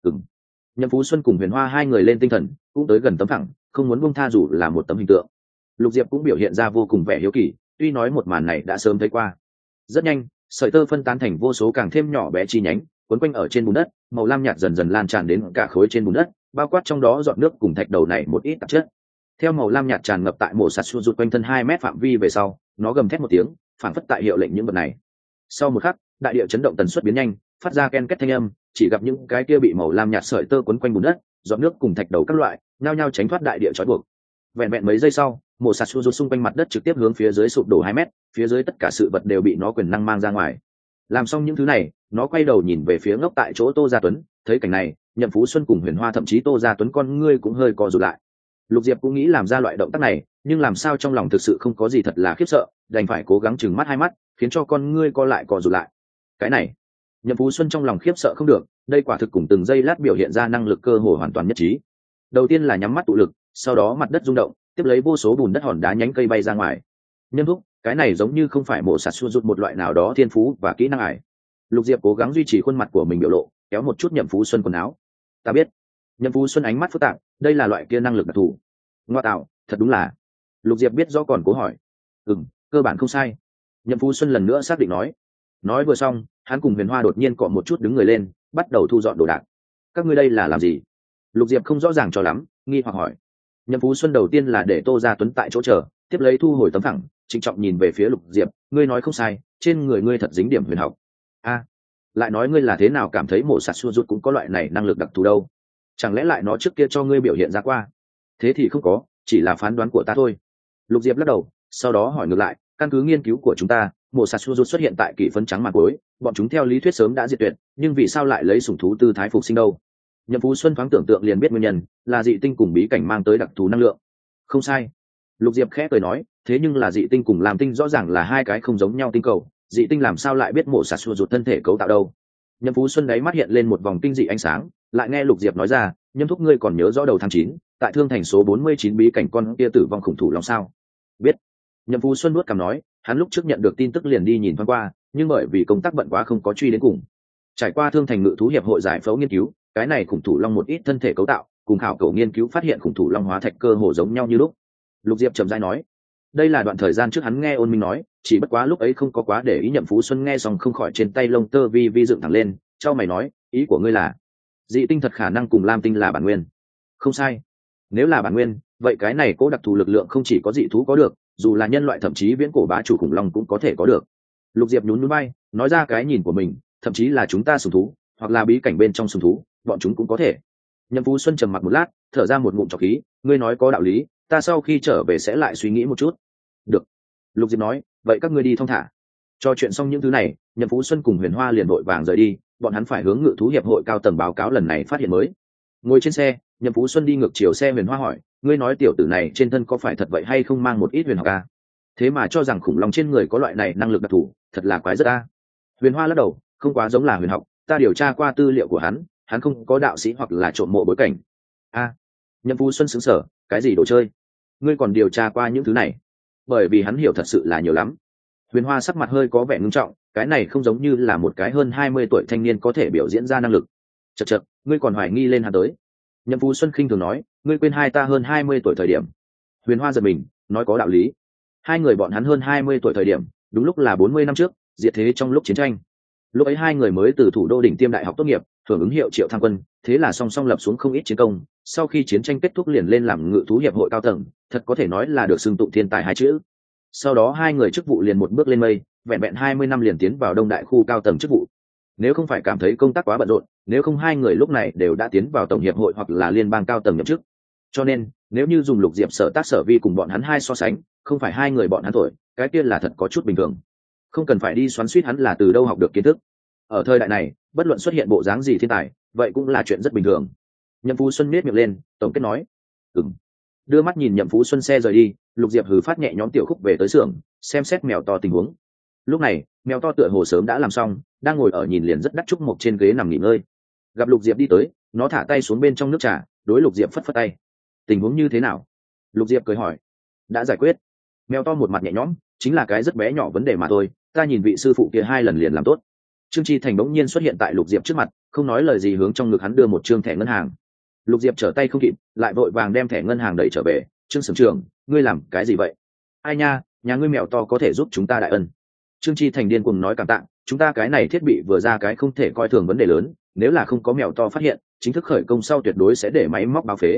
Nhậm Phú Xuân cùng Huyền Hoa hai người lên tinh thần, cũng tới gần tấm phẳng, không muốn buông tha dù là một tấm hình tượng. Lục Diệp cũng biểu hiện ra vô cùng vẻ hiếu kỳ, tuy nói một màn này đã sớm thấy qua. Rất nhanh, sợi tơ phân tán thành vô số càng thêm nhỏ bé chi nhánh, quấn quanh ở trên bùn đất, màu lam nhạt dần dần lan tràn đến cả khối trên bùn đất, bao quát trong đó giọt nước cùng thạch đầu này một ít tạp chất. Theo màu lam nhạt tràn ngập tại Mộ Sạt Xu Rụt quanh thân 2 mét phạm vi về sau, nó gầm thét một tiếng, phản phất tại hiệu lệnh những vật này. Sau một khắc, đại địa chấn động tần suất biến nhanh, phát ra ken két thanh âm, chỉ gặp những cái kia bị màu lam nhạt sợi tơ quấn quanh bùn đất, giọt nước cùng thạch đầu các loại, nhao nhao tránh thoát đại địa trói buộc. Vẹn vẹn mấy giây sau, Mộ Sạt Xu Rụt xung quanh mặt đất trực tiếp hướng phía dưới sụp đổ 2 mét, phía dưới tất cả sự vật đều bị nó quyền năng mang ra ngoài. Làm xong những thứ này, nó quay đầu nhìn về phía ngốc tại chỗ Tô Gia Tuấn, thấy cảnh này, Nhậm Phú Xuân cùng Huyền Hoa thậm chí Tô Gia Tuấn con ngươi cũng hơi co rụt lại. Lục Diệp cũng nghĩ làm ra loại động tác này, nhưng làm sao trong lòng thực sự không có gì thật là khiếp sợ, đành phải cố gắng trừng mắt hai mắt, khiến cho con ngươi co lại co rụt lại. Cái này, Nhậm Phú Xuân trong lòng khiếp sợ không được, đây quả thực cùng từng giây lát biểu hiện ra năng lực cơ hồ hoàn toàn nhất trí. Đầu tiên là nhắm mắt tụ lực, sau đó mặt đất rung động, tiếp lấy vô số bùn đất hòn đá nhánh cây bay ra ngoài. Nhân thúc, cái này giống như không phải Mộ Sạt Xu Rụt một loại nào đó thiên phú và kỹ năng ải. Lục Diệp cố gắng duy trì khuôn mặt của mình biểu lộ, kéo một chút Nhậm Phú Xuân quần áo. Ta biết. Nhậm Phú Xuân ánh mắt phức tạp, đây là loại kia năng lực đặc thù. Ngoa tạo, thật đúng là. Lục Diệp biết rõ còn cố hỏi. Cơ bản không sai. Nhậm Phú Xuân lần nữa xác định nói. Nói vừa xong, hắn cùng Huyền Hoa đột nhiên cọ một chút đứng người lên, bắt đầu thu dọn đồ đạc. Các ngươi đây là làm gì? Lục Diệp không rõ ràng cho lắm, nghi hoặc hỏi. Nhậm Phú Xuân đầu tiên là để Tô Gia Tuấn tại chỗ chờ, tiếp lấy thu hồi tấm phẳng, trịnh trọng nhìn về phía Lục Diệp, ngươi nói không sai, trên người ngươi thật dính điểm huyền học. Lại nói ngươi là thế nào cảm thấy Mộ Sạt Xu Rụt cũng có loại này năng lực đặc thù đâu? Chẳng lẽ lại nó trước kia cho ngươi biểu hiện ra qua? Thế thì không có, chỉ là phán đoán của ta thôi. Lục Diệp lắc đầu, sau đó hỏi ngược lại, căn cứ nghiên cứu của chúng ta, Mộ Sạt Xu Rụt xuất hiện tại kỷ phấn trắng màn cuối, bọn chúng theo lý thuyết sớm đã diệt tuyệt, nhưng vì sao lại lấy sủng thú tư thái phục sinh đâu? Nhậm Phú Xuân thoáng tưởng tượng liền biết nguyên nhân, là dị tinh cùng bí cảnh mang tới đặc thù năng lượng. Không sai. Lục Diệp khẽ cười nói, thế nhưng là dị tinh cùng làm tinh rõ ràng là hai cái không giống nhau tinh cầu, dị tinh làm sao lại biết Mộ Sạt Xu Rụt thân thể cấu tạo đâu? Nhậm Phú Xuân đáy mắt hiện lên một vòng kinh dị ánh sáng, lại nghe Lục Diệp nói ra, Nhâm thúc ngươi còn nhớ rõ đầu tháng 9, tại Thương Thành số 49 bí cảnh con kia tử vong khủng thủ long sao? Biết. Nhậm Phú Xuân nuốt cằm nói, hắn lúc trước nhận được tin tức liền đi nhìn thoáng qua, nhưng bởi vì công tác bận quá không có truy đến cùng. Trải qua Thương Thành Ngự thú hiệp hội giải phẫu nghiên cứu, cái này khủng thủ long một ít thân thể cấu tạo, cùng khảo cổ nghiên cứu phát hiện khủng thủ long hóa thạch cơ hồ giống nhau như lúc. Lục Diệp trầm rãi nói, đây là đoạn thời gian trước hắn nghe Ôn Minh nói, chỉ bất quá lúc ấy không có quá để ý. Nhậm Phú Xuân nghe xong không khỏi trên tay lông tơ vi dựng thẳng lên, chau mày nói, ý của ngươi là dị tinh thật khả năng cùng lam tinh là bản nguyên? Không sai. Nếu là bản nguyên, vậy cái này cố đặc thù lực lượng không chỉ có dị thú có được, dù là nhân loại thậm chí viễn cổ bá chủ khủng long cũng có thể có được. Lục Diệp nhún nhún bay, nói ra cái nhìn của mình, thậm chí là chúng ta sùng thú, hoặc là bí cảnh bên trong sùng thú, bọn chúng cũng có thể. Nhậm Phú Xuân trầm mặc một lát, thở ra một ngụm trọc khí, ngươi nói có đạo lý, ta sau khi trở về sẽ lại suy nghĩ một chút. Được. Lục Diệp nói, vậy các ngươi đi thong thả. Cho chuyện xong những thứ này, Nhậm Phú Xuân cùng Huyền Hoa liền vội vàng rời đi, bọn hắn phải hướng Ngự thú hiệp hội cao tầng báo cáo lần này phát hiện mới. Ngồi trên xe, Nhậm Phú Xuân đi ngược chiều xe. Huyền Hoa hỏi, ngươi nói tiểu tử này trên thân có phải thật vậy hay không mang một ít huyền học a? Thế mà cho rằng khủng long trên người có loại này năng lực đặc thù, thật là quái rất a. Huyền Hoa lắc đầu, không quá giống là huyền học, ta điều tra qua tư liệu của hắn không có đạo sĩ hoặc là trộm mộ bối cảnh. Nhậm Phú Xuân sững sờ, cái gì đồ chơi? Ngươi còn điều tra qua những thứ này? Bởi vì hắn hiểu thật sự là nhiều lắm. Huyền Hoa sắc mặt hơi có vẻ ngưng trọng, cái này không giống như là một cái hơn 20 tuổi thanh niên có thể biểu diễn ra năng lực. Chậc, ngươi còn hoài nghi lên hắn tới? Nhậm Phú Xuân khinh thường nói, ngươi quên hai ta hơn 20 tuổi thời điểm. Huyền Hoa giật mình, nói có đạo lý. Hai người bọn hắn hơn 20 tuổi thời điểm, đúng lúc là 40 năm trước, diệt thế trong lúc chiến tranh. Lúc ấy hai người mới từ thủ đô đỉnh tiêm đại học tốt nghiệp, hưởng ứng hiệu triệu tham quân, thế là song song lập xuống không ít chiến công. Sau khi chiến tranh kết thúc liền lên làm Ngự thú hiệp hội cao tầng, thật có thể nói là được xưng tụng thiên tài hai chữ. Sau đó hai người chức vụ liền một bước lên mây, vẹn vẹn 20 năm liền tiến vào Đông Đại khu cao tầng chức vụ. Nếu không phải cảm thấy công tác quá bận rộn, nếu không hai người lúc này đều đã tiến vào tổng hiệp hội hoặc là liên bang cao tầng nhậm chức. Cho nên, nếu như dùng Lục Diệp Sở Tác Sở Vi cùng bọn hắn hai so sánh, không phải hai người bọn hắn tuổi, cái kia là thật có chút bình thường. không cần phải đi xoắn suýt hắn là từ đâu học được kiến thức. Ở thời đại này bất luận xuất hiện bộ dáng gì thiên tài vậy cũng là chuyện rất bình thường. Nhậm Phú Xuân nết miệng lên tổng kết nói. Đưa mắt nhìn Nhậm Phú Xuân xe rời đi, Lục Diệp hừ phát nhẹ nhóm tiểu khúc về tới xưởng xem xét mèo to tình huống. Lúc này mèo to tựa hồ sớm đã làm xong, đang ngồi ở nhìn liền rất đắc trúc mộc trên ghế nằm nghỉ ngơi. Gặp Lục Diệp đi tới, nó thả tay xuống bên trong nước trà, đối Lục Diệp phất phất tay. Tình huống như thế nào? Lục Diệp cười hỏi. Đã giải quyết. Mèo to một mặt nhẹ nhõm, chính là cái rất bé nhỏ vấn đề mà thôi, ta nhìn vị sư phụ kia 2 lần liền làm tốt. Trương Chi Thành bỗng nhiên xuất hiện tại Lục Diệp trước mặt, không nói lời gì hướng trong ngực hắn đưa một trương thẻ ngân hàng. Lục Diệp trở tay không kịp, lại vội vàng đem thẻ ngân hàng đẩy trở về. Trương Sưởng trưởng, ngươi làm cái gì vậy? Ai nha, nhà ngươi mèo to có thể giúp chúng ta đại ân. Trương Chi Thành điên cuồng nói cảm tạ, chúng ta cái này thiết bị vừa ra cái không thể coi thường vấn đề lớn, nếu là không có mèo to phát hiện, chính thức khởi công sau tuyệt đối sẽ để máy móc báo phế.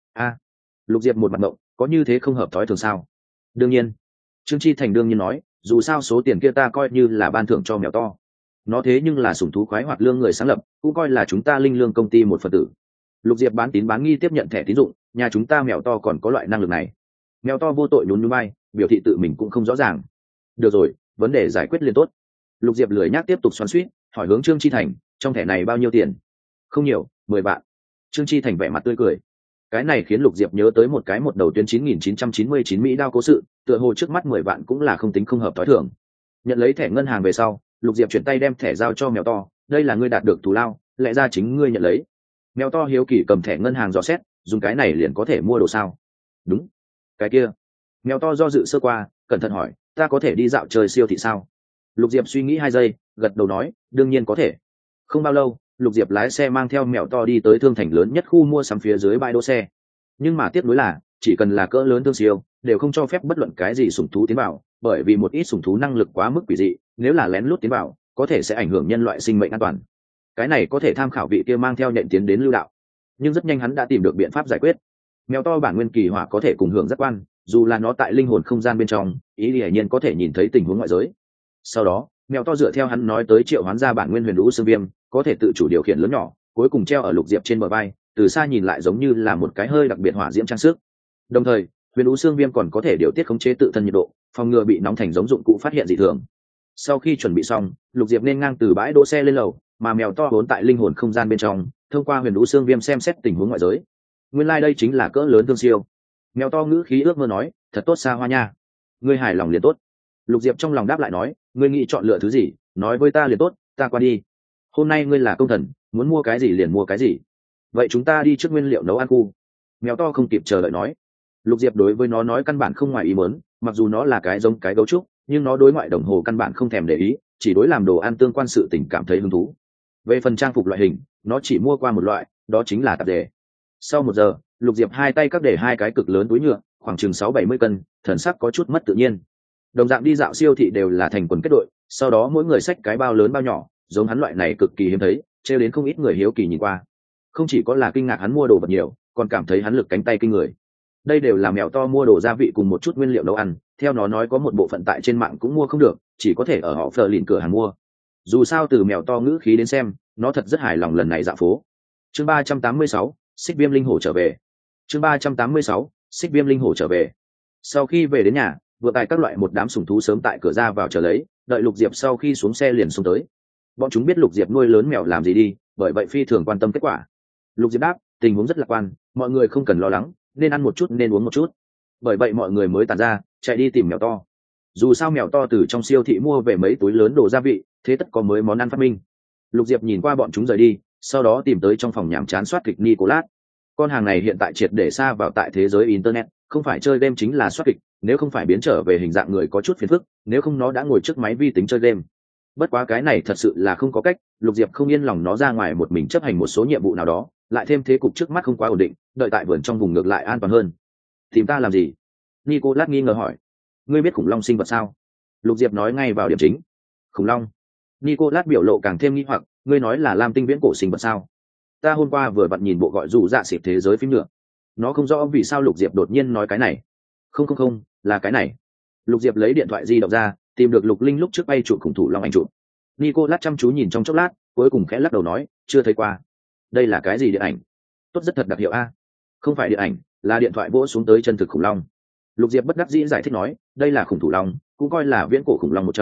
Lục Diệp một mặt ngộng, có như thế không hợp thói thường sao? Đương nhiên. Trương Chi Thành đương nhiên nói, dù sao số tiền kia ta coi như là ban thưởng cho mèo to. Nó thế nhưng là sủng thú khoái hoạt lương người sáng lập, cũng coi là chúng ta linh lương công ty một phần tử. Lục Diệp bán tín bán nghi tiếp nhận thẻ tín dụng, nhà chúng ta mèo to còn có loại năng lực này. Mèo to vô tội nhún nhún vai, biểu thị tự mình cũng không rõ ràng. Được rồi, vấn đề giải quyết liền tốt. Lục Diệp lười nhác tiếp tục xoắn xuýt, hỏi hướng Trương Chi Thành, trong thẻ này bao nhiêu tiền? Không nhiều, 10 vạn. Trương Chi Thành vẻ mặt tươi cười. Cái này khiến Lục Diệp nhớ tới một đầu tuyến 9999 Mỹ đao cố sự, tựa hồ trước mắt 10 vạn cũng là không tính không hợp thói thường. Nhận lấy thẻ ngân hàng về sau, Lục Diệp chuyển tay đem thẻ giao cho mèo to, đây là ngươi đạt được thù lao, lẽ ra chính ngươi nhận lấy. Mèo to hiếu kỳ cầm thẻ ngân hàng dò xét, dùng cái này liền có thể mua đồ sao? Đúng. Cái kia. Mèo to do dự sơ qua, cẩn thận hỏi, ta có thể đi dạo chơi siêu thị sao? Lục Diệp suy nghĩ 2 giây, gật đầu nói, đương nhiên có thể. Không bao lâu, Lục Diệp lái xe mang theo mèo to đi tới thương thành lớn nhất khu mua sắm phía dưới bãi đỗ xe. Nhưng mà tiếc nuối là, chỉ cần là cỡ lớn thương siêu, đều không cho phép bất luận cái gì sủng thú tiến vào, bởi vì một ít sủng thú năng lực quá mức quỷ dị, nếu là lén lút tiến vào, có thể sẽ ảnh hưởng nhân loại sinh mệnh an toàn. Cái này có thể tham khảo vị kia mang theo nhện tiến đến lưu đạo. Nhưng rất nhanh hắn đã tìm được biện pháp giải quyết. Mèo to bản nguyên kỳ hỏa có thể cùng hưởng giác quan, dù là nó tại linh hồn không gian bên trong, ý hiển nhiên có thể nhìn thấy tình huống ngoại giới. Sau đó, mèo to dựa theo hắn nói tới triệu hoán ra bản nguyên huyền lũ xương viêm, có thể tự chủ điều khiển lớn nhỏ, cuối cùng treo ở Lục Diệp trên bờ vai, từ xa nhìn lại giống như là một cái hơi đặc biệt hỏa diễm trang sức. Đồng thời, huyền lũ xương viêm còn có thể điều tiết khống chế tự thân nhiệt độ, phòng ngừa bị nóng thành giống dụng cụ phát hiện dị thường. Sau khi chuẩn bị xong, Lục Diệp nên ngang từ bãi đỗ xe lên lầu, mà mèo to vốn tại linh hồn không gian bên trong, thông qua huyền lũ xương viêm xem xét tình huống ngoại giới. Nguyên lai đây chính là cỡ lớn thương siêu. Mèo to ngữ khí ước mơ nói, thật tốt xa hoa nha. Ngươi hài lòng liền tốt. Lục Diệp trong lòng đáp lại nói, ngươi nghĩ chọn lựa thứ gì, nói với ta liền tốt, ta qua đi. Hôm nay ngươi là công thần, muốn mua cái gì liền mua cái gì. Vậy chúng ta đi trước nguyên liệu nấu ăn khu. Mèo to không kịp chờ đợi nói. Lục Diệp đối với nó nói căn bản không ngoài ý muốn, mặc dù nó là cái giống cái gấu trúc, nhưng nó đối ngoại đồng hồ căn bản không thèm để ý, chỉ đối làm đồ ăn tương quan sự tình cảm thấy hứng thú. Về phần trang phục loại hình, nó chỉ mua qua một loại, đó chính là tạp dề. Sau 1 giờ, Lục Diệp hai tay cắp để 2 cái cực lớn túi nhựa, khoảng chừng 6-70 cân, thần sắc có chút mất tự nhiên. Đồng dạng đi dạo siêu thị đều là thành quần kết đội, sau đó mỗi người xách cái bao lớn bao nhỏ, giống hắn loại này cực kỳ hiếm thấy, trêu đến không ít người hiếu kỳ nhìn qua. Không chỉ có là kinh ngạc hắn mua đồ vật nhiều, còn cảm thấy hắn lực cánh tay kinh người. Đây đều là mèo to mua đồ gia vị cùng một chút nguyên liệu nấu ăn, theo nó nói có một bộ phận tại trên mạng cũng mua không được, chỉ có thể ở họ Fleur lìn cửa hàng mua. Dù sao từ mèo to ngữ khí đến xem, nó thật rất hài lòng lần này dạo phố. Chương 386, Xích Viêm linh hổ trở về. Chương 386, Xích Viêm linh hổ trở về. Sau khi về đến nhà, vừa tại các loại một đám sủng thú sớm tại cửa ra vào chờ lấy, đợi Lục Diệp sau khi xuống xe liền xuống tới. Bọn chúng biết Lục Diệp nuôi lớn mèo làm gì đi, bởi vậy phi thường quan tâm kết quả. Lục Diệp đáp, tình huống rất lạc quan, mọi người không cần lo lắng, nên ăn một chút nên uống một chút. Bởi vậy mọi người mới tản ra, chạy đi tìm mèo to. Dù sao mèo to từ trong siêu thị mua về mấy túi lớn đồ gia vị, thế tất có mới món ăn phát minh. Lục Diệp nhìn qua bọn chúng rời đi, sau đó tìm tới trong phòng nhàm chán soát kịch Nicolas. Con hàng này hiện tại triệt để xa vào tại thế giới internet, không phải chơi game chính là soát kịch, nếu không phải biến trở về hình dạng người có chút phiền phức, nếu không nó đã ngồi trước máy vi tính chơi game. Bất quá cái này thật sự là không có cách, Lục Diệp không yên lòng nó ra ngoài một mình chấp hành một số nhiệm vụ nào đó, lại thêm thế cục trước mắt không quá ổn định, đợi tại vườn trong vùng ngược lại an toàn hơn. Tìm ta làm gì? Nicolas nghi ngờ hỏi. Ngươi biết khủng long sinh vật sao? Lục Diệp nói ngay vào điểm chính. Khủng long? Nicolas biểu lộ càng thêm nghi hoặc, ngươi nói là lam tinh viễn cổ sinh vật sao? Ta hôm qua vừa vặn nhìn bộ gọi dù dạ xịt thế giới phim nữa. Nó không rõ vì sao Lục Diệp đột nhiên nói cái này. Không, là cái này. Lục Diệp lấy điện thoại di động ra, tìm được Lục Linh lúc trước bay chụp khủng thủ long ảnh chụp. Nicolas chăm chú nhìn trong chốc lát, cuối cùng khẽ lắc đầu nói, chưa thấy qua. Đây là cái gì điện ảnh? Tốt rất thật đặc hiệu a. Không phải điện ảnh, là điện thoại vỗ xuống tới chân thực khủng long. Lục Diệp bất đắc dĩ giải thích nói, đây là khủng thủ long, cũng coi là viễn cổ khủng long một trong,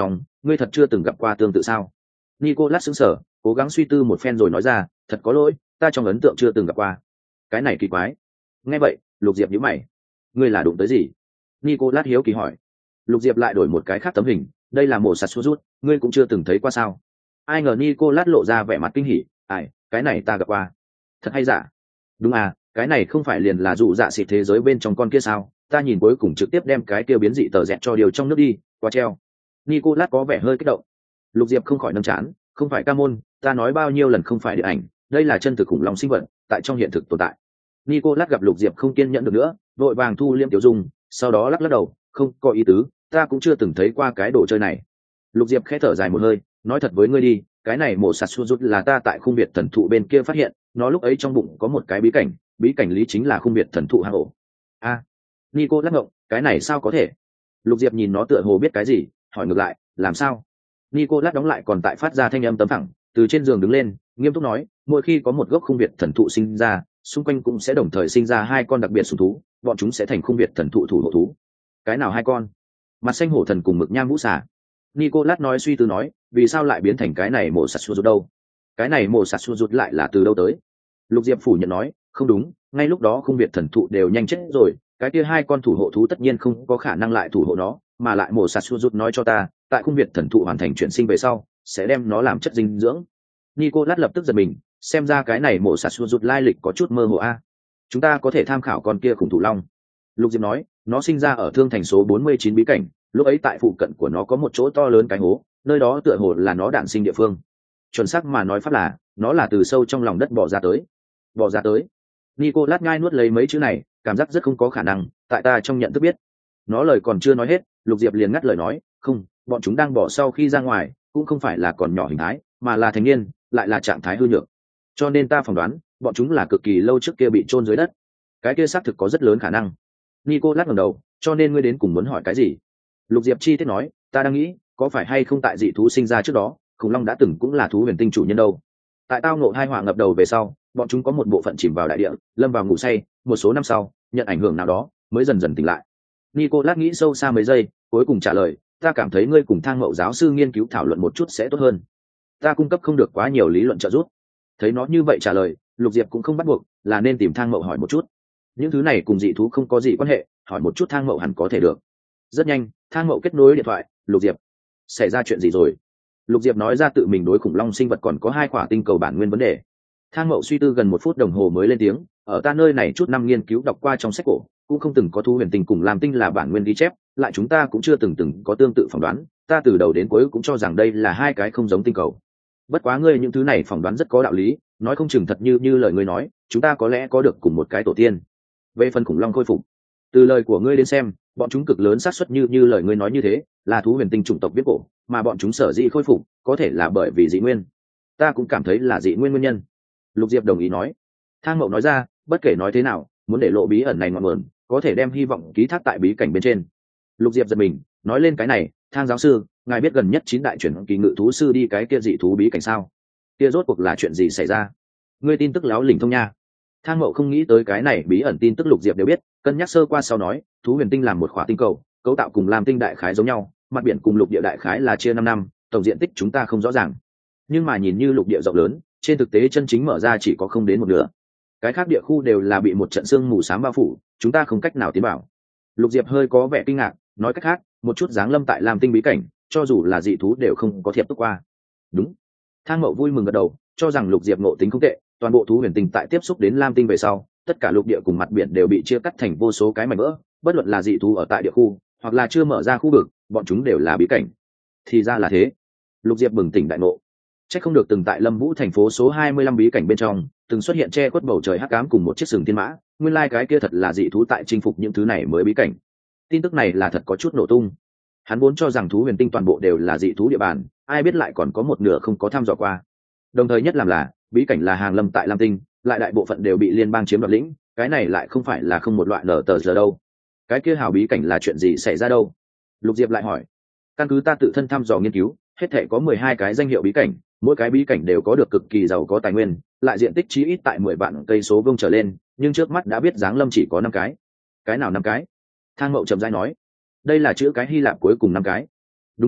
ngươi thật chưa từng gặp qua tương tự sao? Nicolas sững sờ, cố gắng suy tư một phen rồi nói ra, thật có lỗi, ta trong ấn tượng chưa từng gặp qua. Cái này kỳ quái. Nghe vậy, Lục Diệp nhíu mày. Ngươi là đụng tới gì? Nicolas hiếu kỳ hỏi. Lục Diệp lại đổi một cái khác tấm hình, đây là mổ sạt sút rút, ngươi cũng chưa từng thấy qua sao? Ai ngờ Nicolas lộ ra vẻ mặt kinh hỉ, ai, cái này ta gặp qua. Thật hay giả? Đúng à, cái này không phải liền là dụ dạ xịt thế giới bên trong con kia sao? Ta nhìn cuối cùng trực tiếp đem cái kia biến dị tờ dẹt cho điều trong nước đi, qua treo. Nicolas có vẻ hơi kích động. Lục Diệp không khỏi nâng chán, không phải ca môn, ta nói bao nhiêu lần không phải điện ảnh, đây là chân thực khủng long sinh vật, tại trong hiện thực tồn tại. Nicolas gặp Lục Diệp không kiên nhẫn được nữa, vội vàng thu liêm tiểu dung, sau đó lắc lắc đầu, không có ý tứ, ta cũng chưa từng thấy qua cái đồ chơi này. Lục Diệp khẽ thở dài một hơi, nói thật với ngươi đi, cái này mổ sạt su rút là ta tại khung biệt thần thụ bên kia phát hiện, nó lúc ấy trong bụng có một cái bí cảnh lý chính là khung biệt thần thụ hang ổ. A, Nicolas ngộng, cái này sao có thể? Lục Diệp nhìn nó tựa hồ biết cái gì, hỏi ngược lại, làm sao? Nicolas đóng lại còn tại phát ra thanh âm tấm thẳng, từ trên giường đứng lên, nghiêm túc nói, mỗi khi có một gốc khung biệt thần thụ sinh ra, xung quanh cũng sẽ đồng thời sinh ra hai con đặc biệt sủng thú, bọn chúng sẽ thành khung biệt thần thụ thủ hộ thú. Cái nào hai con? Mặt xanh hổ thần cùng mực nham vũ xà. Nicolas nói suy tư nói, vì sao lại biến thành cái này mổ sạt xua rút đâu? Cái này mổ sạt xua rút lại là từ đâu tới? Lục Diệp phủ nhận nói, không đúng, ngay lúc đó khung biệt thần thụ đều nhanh chết rồi, cái kia hai con thủ hộ thú tất nhiên không có khả năng lại thủ hộ nó, mà lại mổ sạt xua rút nói cho ta, tại khung biệt thần thụ hoàn thành chuyển sinh về sau, sẽ đem nó làm chất dinh dưỡng. Nicolas lập tức giật mình, xem ra cái này mổ sạt xua rút lai lịch có chút mơ hồ a. Chúng ta có thể tham khảo con kia khủng thủ long. Lục Diệp nói, nó sinh ra ở thương thành số 49 bí cảnh, lúc ấy tại phụ cận của nó có một chỗ to lớn cái hố, nơi đó tựa hồ là nó đản sinh địa phương. Chuẩn xác mà nói pháp là, nó là từ sâu trong lòng đất bò ra tới. Bò ra tới. Nicolas nhai nuốt lấy mấy chữ này, cảm giác rất không có khả năng, tại ta trong nhận thức biết. Nó lời còn chưa nói hết, Lục Diệp liền ngắt lời nói, không, bọn chúng đang bỏ sau khi ra ngoài, cũng không phải là còn nhỏ hình thái, mà là thành niên, lại là trạng thái hư nhược. Cho nên ta phỏng đoán, bọn chúng là cực kỳ lâu trước kia bị chôn dưới đất. Cái kia xác thực có rất lớn khả năng. Nicolas ngẩng đầu, cho nên ngươi đến cùng muốn hỏi cái gì? Lục Diệp chi tiết nói, ta đang nghĩ, có phải hay không tại dị thú sinh ra trước đó, khủng long đã từng cũng là thú huyền tinh chủ nhân đâu. Tại tao ngộ hai họa ngập đầu về sau, bọn chúng có một bộ phận chìm vào đại địa, lâm vào ngủ say, một số năm sau, nhận ảnh hưởng nào đó, mới dần dần tỉnh lại. Nicolas nghĩ sâu xa mấy giây, cuối cùng trả lời, ta cảm thấy ngươi cùng Thang Mậu giáo sư nghiên cứu thảo luận một chút sẽ tốt hơn. Ta cung cấp không được quá nhiều lý luận trợ giúp. Thấy nó như vậy trả lời, Lục Diệp cũng không bắt buộc, là nên tìm Thang Mậu hỏi một chút. Những thứ này cùng dị thú không có gì quan hệ, hỏi một chút Thang Mậu hẳn có thể được. Rất nhanh, Thang Mậu kết nối điện thoại. Lục Diệp, xảy ra chuyện gì rồi? Lục Diệp nói ra tự mình đối khủng long sinh vật còn có hai quả tinh cầu bản nguyên vấn đề. Thang Mậu suy tư gần 1 phút đồng hồ mới lên tiếng, ở ta nơi này chút năm nghiên cứu đọc qua trong sách cổ, cũng không từng có thú huyền tinh cùng làm tinh là bản nguyên ghi chép, lại chúng ta cũng chưa từng có tương tự phỏng đoán, ta từ đầu đến cuối cũng cho rằng đây là hai cái không giống tinh cầu. Bất quá ngươi những thứ này phỏng đoán rất có đạo lý, nói không chừng thật như lời ngươi nói, chúng ta có lẽ có được cùng một cái tổ tiên. Về phần khủng long khôi phục, từ lời của ngươi đến xem, bọn chúng cực lớn xác suất như lời ngươi nói như thế, là thú huyền tinh chủng tộc biết cổ, mà bọn chúng sở dĩ khôi phục, có thể là bởi vì dị nguyên. Ta cũng cảm thấy là dị nguyên nguyên nhân. Lục Diệp đồng ý nói. Thang Mậu nói ra, bất kể nói thế nào, muốn để lộ bí ẩn này ngọn nguồn, có thể đem hy vọng ký thác tại bí cảnh bên trên. Lục Diệp giật mình, nói lên cái này, Thang giáo sư, ngài biết gần nhất 9 đại chuyển kỳ ngự thú sư đi cái kia dị thú bí cảnh sao? Kia rốt cuộc là chuyện gì xảy ra? Ngươi tin tức láo lỉnh thông nha. Thang Mậu không nghĩ tới cái này bí ẩn tin tức Lục Diệp đều biết, cân nhắc sơ qua sau nói, thú huyền tinh làm một khỏa tinh cầu, cấu tạo cùng làm tinh đại khái giống nhau, mặt biển cùng lục địa đại khái là chia 5 năm, tổng diện tích chúng ta không rõ ràng. Nhưng mà nhìn như lục địa rộng lớn, trên thực tế chân chính mở ra chỉ có không đến một nửa. Cái khác địa khu đều là bị một trận sương mù xám bao phủ, chúng ta không cách nào tiến vào. Lục Diệp hơi có vẻ kinh ngạc, nói cách khác, một chút dáng lâm tại Lam Tinh bí cảnh, cho dù là dị thú đều không có thiệp túc qua. Đúng. Thang Mậu vui mừng gật đầu, cho rằng Lục Diệp ngộ tính không tệ, toàn bộ thú huyền tinh tại tiếp xúc đến Lam Tinh về sau, tất cả lục địa cùng mặt biển đều bị chia cắt thành vô số cái mảnh vỡ, bất luận là dị thú ở tại địa khu, hoặc là chưa mở ra khu vực, bọn chúng đều là bí cảnh. Thì ra là thế. Lục Diệp bừng tỉnh đại ngộ. Chắc không được từng tại Lâm Vũ thành phố số 25 bí cảnh bên trong, từng xuất hiện che khuất bầu trời hắc ám cùng một chiếc sừng thiên mã, nguyên lai cái kia thật là dị thú tại chinh phục những thứ này mới bí cảnh. Tin tức này là thật có chút nổ tung. Hắn vốn cho rằng thú huyền tinh toàn bộ đều là dị thú địa bàn, ai biết lại còn có một nửa không có thăm dò qua. Đồng thời nhất làm là, bí cảnh là hàng lâm tại Lam Tinh, lại đại bộ phận đều bị liên bang chiếm đoạt lĩnh, cái này lại không phải là không một loại nở tờ giờ đâu. Cái kia hào bí cảnh là chuyện gì xảy ra đâu? Lục Diệp lại hỏi. Căn cứ ta tự thân thăm dò nghiên cứu, hết thể có 12 cái danh hiệu bí cảnh, mỗi cái bí cảnh đều có được cực kỳ giàu có tài nguyên, lại diện tích chí ít tại 10 vạn cây số vuông trở lên, nhưng trước mắt đã biết giáng lâm chỉ có 5 cái. Cái nào 5 cái? Thang Mậu chậm rãi nói. Đây là chữ cái Hy Lạp cuối cùng 5 cái. Đúng vậy,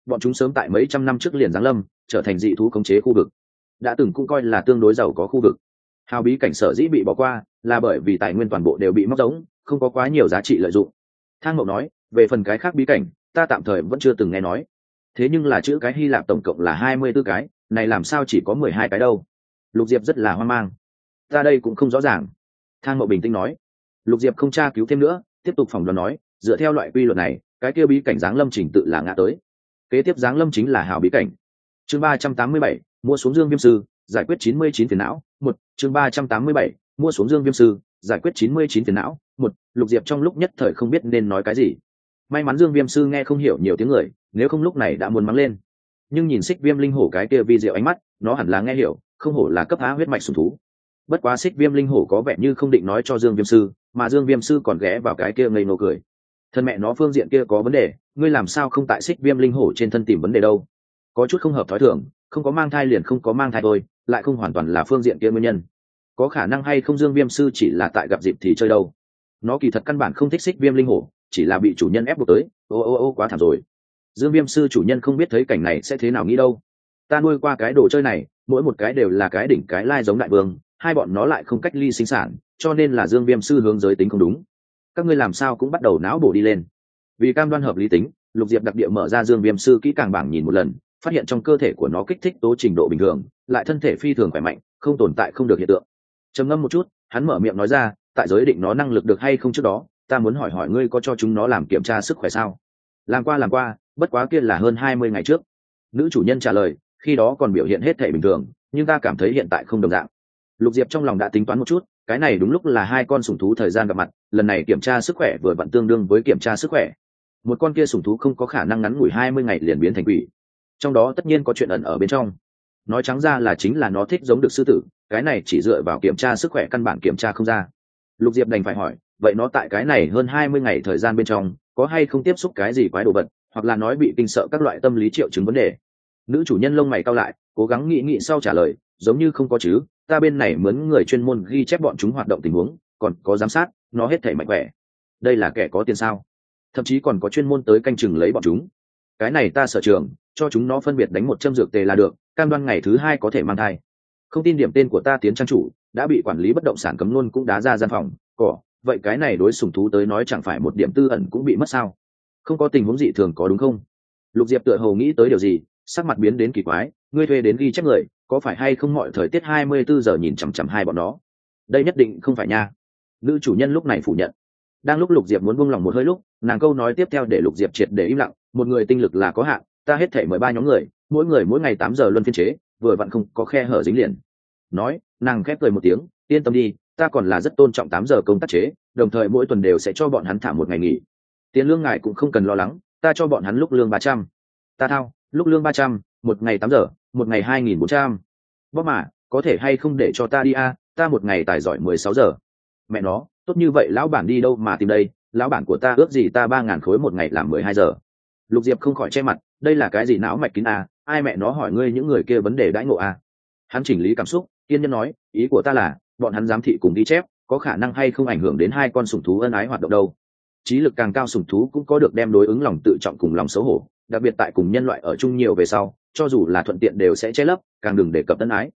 bọn chúng sớm tại mấy trăm năm trước liền giáng lâm, trở thành dị thú khống chế khu vực, đã từng cũng coi là tương đối giàu có khu vực. Hào bí cảnh sở dĩ bị bỏ qua là bởi vì tài nguyên toàn bộ đều bị móc giống, không có quá nhiều giá trị lợi dụng. Thang Mậu nói, về phần cái khác bí cảnh ta tạm thời vẫn chưa từng nghe nói, thế nhưng là chữ cái Hy Lạp tổng cộng là 24 cái, này làm sao chỉ có 12 cái đâu? Lục Diệp rất là hoang mang. Ta đây cũng không rõ ràng. Thang Mậu bình tĩnh nói. Lục Diệp không tra cứu thêm nữa, tiếp tục phỏng đoán nói, dựa theo loại quy luật này, cái kia bí cảnh giáng lâm trình tự là ngã tới. Kế tiếp giáng lâm chính là hào bí cảnh. Chương 387, mua xuống Dương Viêm sư, giải quyết 99 phiền não. Một, chương 387, mua xuống Dương Viêm sư, giải quyết 99 phiền não. Một, Lục Diệp trong lúc nhất thời không biết nên nói cái gì. May mắn Dương Viêm sư nghe không hiểu nhiều tiếng người, nếu không lúc này đã muốn mắng lên. Nhưng nhìn Xích Viêm linh hổ cái kia vi diệu ánh mắt, nó hẳn là nghe hiểu, không hổ là cấp á huyết mạch sủng thú. Bất quá Xích Viêm linh hổ có vẻ như không định nói cho Dương Viêm sư, mà Dương Viêm sư còn ghé vào cái kia ngây ngô cười. Thân mẹ nó phương diện kia có vấn đề, ngươi làm sao không tại Xích Viêm linh hổ trên thân tìm vấn đề đâu? Có chút không hợp thói thường, không có mang thai liền không có mang thai thôi, lại không hoàn toàn là phương diện kia nguyên nhân. Có khả năng hay không Dương Viêm sư chỉ là tại gặp dịp thì chơi đâu? Nó kỳ thật căn bản không thích Xích Viêm linh hổ, chỉ là bị chủ nhân ép buộc tới. Ô quá thảm rồi. Dương Viêm sư chủ nhân không biết thấy cảnh này sẽ thế nào nghĩ đâu. Ta nuôi qua cái đồ chơi này, mỗi một cái đều là cái đỉnh cái lai giống đại vương, hai bọn nó lại không cách ly sinh sản, cho nên là Dương Viêm sư hướng giới tính không đúng. Các ngươi làm sao cũng bắt đầu não bổ đi lên. Vì cam đoan hợp lý tính, Lục Diệp đặc địa mở ra Dương Viêm sư kỹ càng bảng nhìn một lần, phát hiện trong cơ thể của nó kích thích tố trình độ bình thường, lại thân thể phi thường khỏe mạnh, không tồn tại không được hiện tượng. Trầm ngâm một chút, hắn mở miệng nói ra, tại giới định nó năng lực được hay không trước đó, ta muốn hỏi hỏi ngươi có cho chúng nó làm kiểm tra sức khỏe sao? Làm qua, bất quá kia là hơn 20 ngày trước. Nữ chủ nhân trả lời, khi đó còn biểu hiện hết thể bình thường, nhưng ta cảm thấy hiện tại không đồng dạng. Lục Diệp trong lòng đã tính toán một chút, cái này đúng lúc là hai con sủng thú thời gian gặp mặt, lần này kiểm tra sức khỏe vừa vặn tương đương với kiểm tra sức khỏe. Một con kia sủng thú không có khả năng ngắn ngủi 20 ngày liền biến thành quỷ, trong đó tất nhiên có chuyện ẩn ở bên trong. Nói trắng ra là chính là nó thích giống được sư tử, cái này chỉ dựa vào kiểm tra sức khỏe căn bản kiểm tra không ra. Lục Diệp đành phải hỏi, vậy nó tại cái này hơn 20 ngày thời gian bên trong có hay không tiếp xúc cái gì quái đồ vật, hoặc là nói bị kinh sợ các loại tâm lý triệu chứng vấn đề? Nữ chủ nhân lông mày cau lại, cố gắng nghĩ sau trả lời, giống như không có chứ, ta bên này mướn người chuyên môn ghi chép bọn chúng hoạt động tình huống, còn có giám sát, nó hết thể mạnh khỏe. Đây là kẻ có tiền sao? Thậm chí còn có chuyên môn tới canh chừng lấy bọn chúng. Cái này ta sở trường, cho chúng nó phân biệt đánh 100 dược tề là được, cam đoan ngày thứ 2 có thể mang thai. Không tin điểm tên của ta Tiến trang chủ đã bị quản lý bất động sản cấm luôn cũng đá ra gian phòng cỏ, vậy cái này đối sủng thú tới nói chẳng phải một điểm tư ẩn cũng bị mất sao? Không có tình huống gì thường có đúng không? Lục Diệp tựa hồ nghĩ tới điều gì, sắc mặt biến đến kỳ quái, ngươi thuê đến ghi chép người, có phải hay không mọi thời tiết 24 giờ nhìn chằm chằm hai bọn nó? Đây nhất định không phải nha. Nữ chủ nhân lúc này phủ nhận. Đang lúc Lục Diệp muốn buông lòng một hơi lúc, nàng câu nói tiếp theo để Lục Diệp triệt để im lặng, một người tinh lực là có hạn, ta hết thể 13 nhóm người, mỗi người mỗi ngày 8 giờ luân phiên chế, vừa vặn không có khe hở dính liền. Nói, nàng khép cười một tiếng, yên tâm đi, ta còn là rất tôn trọng 8 giờ công tác chế, đồng thời mỗi tuần đều sẽ cho bọn hắn thả một ngày nghỉ. Tiền lương ngài cũng không cần lo lắng, ta cho bọn hắn lúc lương 300. Ta thao, lúc lương 300, một ngày 8 giờ, một ngày 2.400. Bóp mà, có thể hay không để cho ta đi a, ta một ngày tài giỏi 16 giờ. Mẹ nó, tốt như vậy lão bản đi đâu mà tìm đây, lão bản của ta ước gì ta 3.000 khối một ngày làm 12 giờ. Lục Diệp không khỏi che mặt, đây là cái gì não mạch kín a, ai mẹ nó hỏi ngươi những người kia vấn đề đãi ngộ a? Hắn chỉnh lý cảm xúc, kiên nhẫn nói, ý của ta là bọn hắn giám thị cùng ghi chép có khả năng hay không ảnh hưởng đến hai con sủng thú ân ái hoạt động đâu. Trí lực càng cao sủng thú cũng có được đem đối ứng lòng tự trọng cùng lòng xấu hổ, đặc biệt tại cùng nhân loại ở chung nhiều về sau, cho dù là thuận tiện đều sẽ che lấp, càng đừng đề cập ân ái.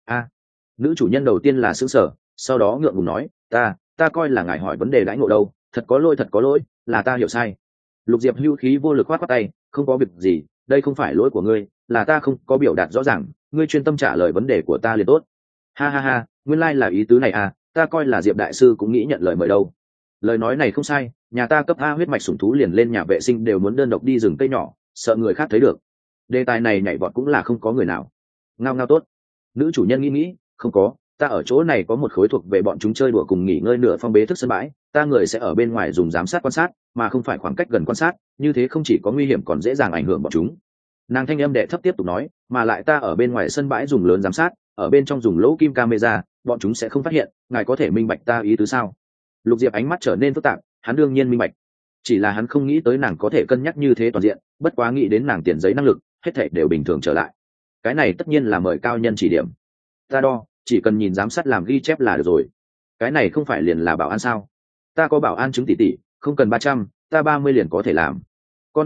Nữ chủ nhân đầu tiên là sững sờ, sau đó ngượng ngùng nói, ta coi là ngài hỏi vấn đề đãi ngộ đâu, thật có lỗi, là ta hiểu sai. Lục Diệp hưu khí vô lực khoát khoát tay, không có việc gì, đây không phải lỗi của ngươi, là ta không có biểu đạt rõ ràng, ngươi chuyên tâm trả lời vấn đề của ta liền tốt. Ha, nguyên lai là ý tứ này à, ta coi là Diệp đại sư cũng nghĩ nhận lời mời đâu. Lời nói này không sai, nhà ta cấp A huyết mạch sủng thú liền lên nhà vệ sinh đều muốn đơn độc đi rừng cây nhỏ, sợ người khác thấy được. Đề tài này nhảy vọt cũng là không có người nào. Ngao tốt. Nữ chủ nhân nghĩ, không có, ta ở chỗ này có một khối thuộc về bọn chúng chơi đùa cùng nghỉ ngơi nửa phong bế thức sân bãi, ta người sẽ ở bên ngoài dùng giám sát quan sát, mà không phải khoảng cách gần quan sát, như thế không chỉ có nguy hiểm còn dễ dàng ảnh hưởng bọn chúng. Nàng thanh âm đệ thấp tiếp tục nói, mà lại ta ở bên ngoài sân bãi dùng lớn giám sát, ở bên trong dùng lỗ kim camera, bọn chúng sẽ không phát hiện, ngài có thể minh bạch ta ý tứ sao? Lục Diệp ánh mắt trở nên phức tạp, hắn đương nhiên minh bạch, chỉ là hắn không nghĩ tới nàng có thể cân nhắc như thế toàn diện, bất quá nghĩ đến nàng tiền giấy năng lực, hết thảy đều bình thường trở lại. Cái này tất nhiên là mời cao nhân chỉ điểm. Ta đo, chỉ cần nhìn giám sát làm ghi chép là được rồi. Cái này không phải liền là bảo an sao? Ta có bảo an chứng tỷ, không cần 300, ta 30 liền có thể làm. Con ít thú,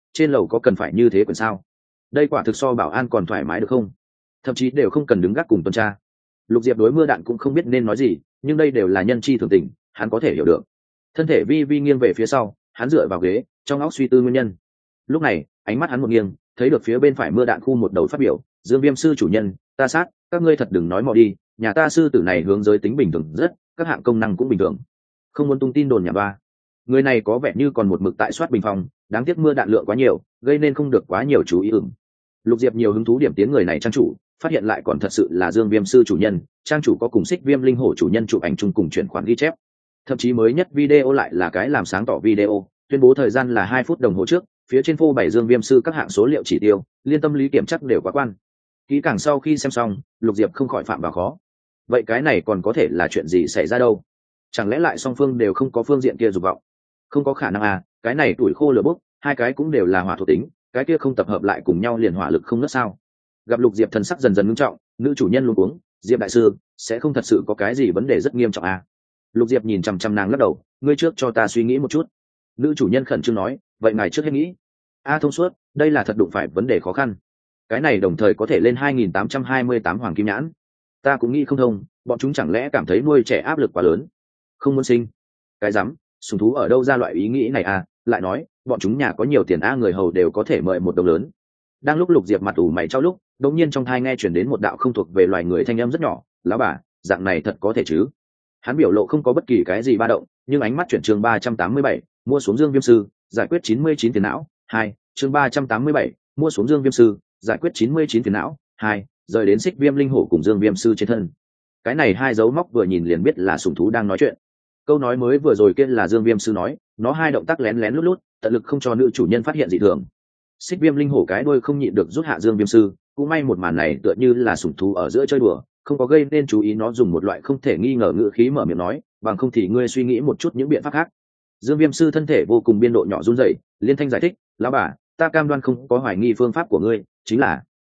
trên lầu có cần phải như thế còn sao? Đây quả thực so bảo an còn thoải mái được không? Thậm chí đều không cần đứng gác cùng tuần tra. Lục Diệp đối Mưa Đạn cũng không biết nên nói gì, nhưng đây đều là nhân chi thường tình, hắn có thể hiểu được. Thân thể vi vi nghiêng về phía sau, hắn dựa vào ghế, trong óc suy tư nguyên nhân. Lúc này, ánh mắt hắn một nghiêng, thấy được phía bên phải Mưa Đạn khu một đầu phát biểu, Dương Viêm sư chủ nhân, ta sát, các ngươi thật đừng nói mò đi, nhà ta sư tử này hướng giới tính bình thường rất, các hạng công năng cũng bình thường. Không muốn tung tin đồn nhà ba. Người này có vẻ như còn một mực tại soát bình phòng, đáng tiếc Mưa Đạn lượng quá nhiều, gây nên không được quá nhiều chú ý ửng. Lục Diệp nhiều hứng thú điểm tiến người này trang chủ, phát hiện lại còn thật sự là Dương Viêm sư chủ nhân, trang chủ có cùng Xích Viêm linh hổ chủ nhân chụp ảnh chung cùng chuyển khoản ghi chép. Thậm chí mới nhất video lại là cái làm sáng tỏ video, tuyên bố thời gian là 2 phút đồng hồ trước, phía trên phô bày Dương Viêm sư các hạng số liệu chỉ tiêu, liên tâm lý kiểm chắc đều quá quan. Kỹ càng sau khi xem xong, Lục Diệp không khỏi phạm vào khó. Vậy cái này còn có thể là chuyện gì xảy ra đâu? Chẳng lẽ lại song phương đều không có phương diện kia dục vọng? Không có khả năng à, cái này tuổi khô lửa bốc, hai cái cũng đều là hỏa thuộc tính, cái kia không tập hợp lại cùng nhau liền hỏa lực không nứt sao? Gặp Lục Diệp thần sắc dần dần ngưng trọng, nữ chủ nhân luống cuống, Diệp đại sư, sẽ không thật sự có cái gì vấn đề rất nghiêm trọng à? Lục Diệp nhìn chằm chằm nàng lắc đầu, ngươi trước cho ta suy nghĩ một chút. Nữ chủ nhân khẩn trương nói, vậy ngài trước hết nghĩ. Thông suốt, đây là thật đụng phải vấn đề khó khăn. Cái này đồng thời có thể lên 2828 hoàng kim nhãn. Ta cũng nghĩ không thông, bọn chúng chẳng lẽ cảm thấy nuôi trẻ áp lực quá lớn, không muốn sinh. Cái rắm, sùng thú ở đâu ra loại ý nghĩ này à, lại nói, bọn chúng nhà có nhiều tiền người hầu đều có thể mời một đồng lớn. Đang lúc Lục Diệp mặt ủ mày chau lúc, đột nhiên trong thai nghe chuyển đến một đạo không thuộc về loài người thanh âm rất nhỏ, lão bà, dạng này thật có thể chứ? Hắn biểu lộ không có bất kỳ cái gì ba động, nhưng ánh mắt chuyển chương 387, mua xuống Dương Viêm sư, giải quyết 99 tiền não. 2, chương 387, mua xuống Dương Viêm sư, giải quyết 99 tiền não. 2, rời đến Xích Viêm linh hổ cùng Dương Viêm sư trên thân. Cái này hai dấu móc vừa nhìn liền biết là sủng thú đang nói chuyện. Câu nói mới vừa rồi kia là Dương Viêm sư nói, nó hai động tác lén lén lút lút, tận lực không cho nữ chủ nhân phát hiện dị thường. Xích Viêm linh hổ cái đuôi không nhịn được rút hạ Dương Viêm sư, cũng may một màn này tựa như là sủng thú ở giữa chơi đùa, không có gây nên chú ý, nó dùng một loại không thể nghi ngờ ngữ khí mở miệng nói, bằng không thì ngươi suy nghĩ một chút những biện pháp khác. Dương Viêm sư thân thể vô cùng biên độ nhỏ run rẩy, liên thanh giải thích, lão bà, ta cam đoan không có hoài nghi phương pháp của ngươi, chính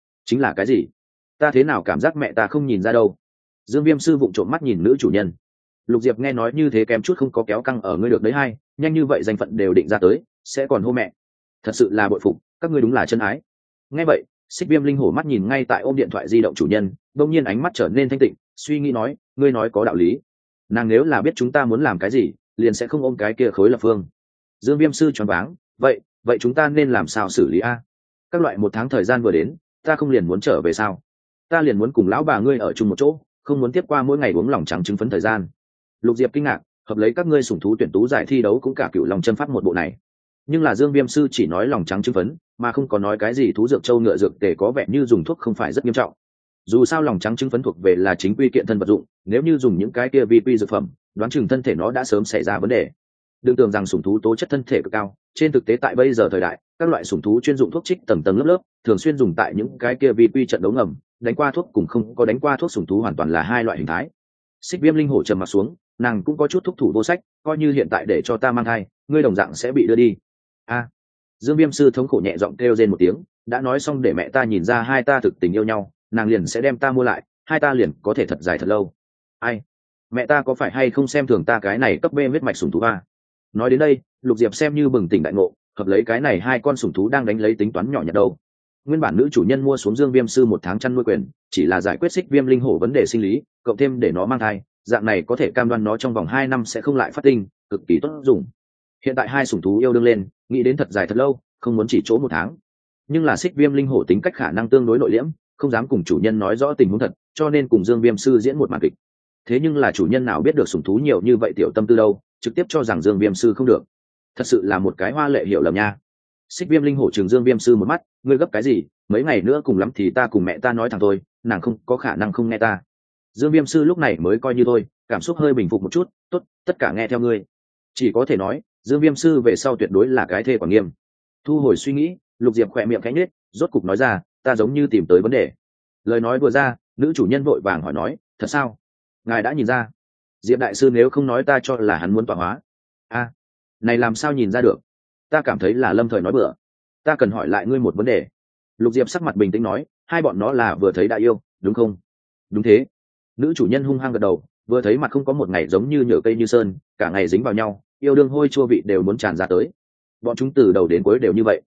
là cái gì? Ta thế nào cảm giác mẹ ta không nhìn ra đâu? Dương Viêm sư vụng trộm mắt nhìn nữ chủ nhân. Lục Diệp nghe nói như thế kém chút không có kéo căng ở ngươi được đấy hay, nhanh như vậy danh phận đều định ra tới, sẽ còn hô mẹ. Thật sự là bội phục, các ngươi đúng là chân ái. Nghe vậy, Xích Viêm linh hổ mắt nhìn ngay tại ôm điện thoại di động chủ nhân, đột nhiên ánh mắt trở nên thanh tịnh, suy nghĩ nói, ngươi nói có đạo lý. Nàng nếu là biết chúng ta muốn làm cái gì, liền sẽ không ôm cái kia khối lập phương. Dương Viêm sư choáng váng, vậy chúng ta nên làm sao xử lý a? Các loại 1 tháng thời gian vừa đến, ta không liền muốn trở về sao? Ta liền muốn cùng lão bà ngươi ở chung một chỗ, không muốn tiếp qua mỗi ngày uống lòng trắng trứng phấn thời gian. Lục Diệp kinh ngạc, hợp lấy các ngươi sủng thú tuyển tú giải thi đấu cũng cả cựu lòng chân pháp một bộ này. Nhưng là Dương Viêm sư chỉ nói lòng trắng trứng phấn, mà không có nói cái gì thú dược châu ngựa dược tề, có vẻ như dùng thuốc không phải rất nghiêm trọng. Dù sao lòng trắng trứng phấn thuộc về là chính quy kiện thân vật dụng, nếu như dùng những cái kia vi quy dược phẩm, đoán chừng thân thể nó đã sớm xảy ra vấn đề. Đừng tưởng rằng sủng thú tố chất thân thể cực cao, trên thực tế tại bây giờ thời đại, các loại sủng thú chuyên dụng thuốc trích tầng tầng lớp lớp, thường xuyên dùng tại những cái kia vi quy trận đấu ngầm, đánh qua thuốc cùng không có đánh qua thuốc sủng thú hoàn toàn là hai loại hình thái. Xích Viêm linh hổ trầm mặt xuống, nàng cũng có chút thúc thủ vô sách, coi như hiện tại để cho ta mang thai, ngươi đồng dạng sẽ bị đưa đi. Dương Viêm sư thống khổ nhẹ giọng kêu rên một tiếng, đã nói xong để mẹ ta nhìn ra hai ta thực tình yêu nhau, nàng liền sẽ đem ta mua lại, hai ta liền có thể thật dài thật lâu. Ai, mẹ ta có phải hay không xem thường ta cái này cấp B huyết mạch sủng thú a? Nói đến đây, Lục Diệp xem như bừng tỉnh đại ngộ, hợp lấy cái này hai con sủng thú đang đánh lấy tính toán nhỏ nhặt đâu. Nguyên bản nữ chủ nhân mua xuống Dương Viêm sư 1 tháng chăn nuôi quyền, chỉ là giải quyết Xích Viêm linh hổ vấn đề sinh lý, cộng thêm để nó mang thai, dạng này có thể cam đoan nó trong vòng 2 năm sẽ không lại phát tinh, cực kỳ tốt dùng. Hiện tại hai sủng thú yêu đương lên, nghĩ đến thật dài thật lâu, không muốn chỉ chỗ 1 tháng. Nhưng là Xích Viêm linh hổ tính cách khả năng tương đối nội liễm, không dám cùng chủ nhân nói rõ tình huống thật, cho nên cùng Dương Viêm sư diễn một màn kịch. Thế nhưng là chủ nhân nào biết được sủng thú nhiều như vậy tiểu tâm tư đâu, trực tiếp cho rằng Dương Viêm sư không được. Thật sự là một cái hoa lệ hiểu lầm nha. Xích Viêm linh hổ trừng Dương Viêm sư một mắt, ngươi gấp cái gì, mấy ngày nữa cùng lắm thì ta cùng mẹ ta nói thẳng thôi, nàng không có khả năng không nghe ta. Dương Viêm sư lúc này mới coi như thôi, cảm xúc hơi bình phục một chút, tốt, tất cả nghe theo ngươi. Chỉ có thể nói, Dương Viêm sư về sau tuyệt đối là cái thê quản nghiêm. Thu hồi suy nghĩ, Lục Diệp khỏe miệng khẽ nhếch, rốt cục nói ra, ta giống như tìm tới vấn đề. Lời nói vừa ra, nữ chủ nhân vội vàng hỏi nói, thật sao? Ngài đã nhìn ra? Diệp đại sư nếu không nói ta cho là hắn muốn tọa hóa. Này làm sao nhìn ra được? Ta cảm thấy là lâm thời nói bừa. Ta cần hỏi lại ngươi một vấn đề. Lục Diệp sắc mặt bình tĩnh nói, hai bọn nó là vừa thấy đã yêu, đúng không? Đúng thế. Nữ chủ nhân hung hăng gật đầu, vừa thấy mặt không có một ngày giống như nhựa cây như sơn, cả ngày dính vào nhau, yêu đương hôi chua vị đều muốn tràn ra tới. Bọn chúng từ đầu đến cuối đều như vậy.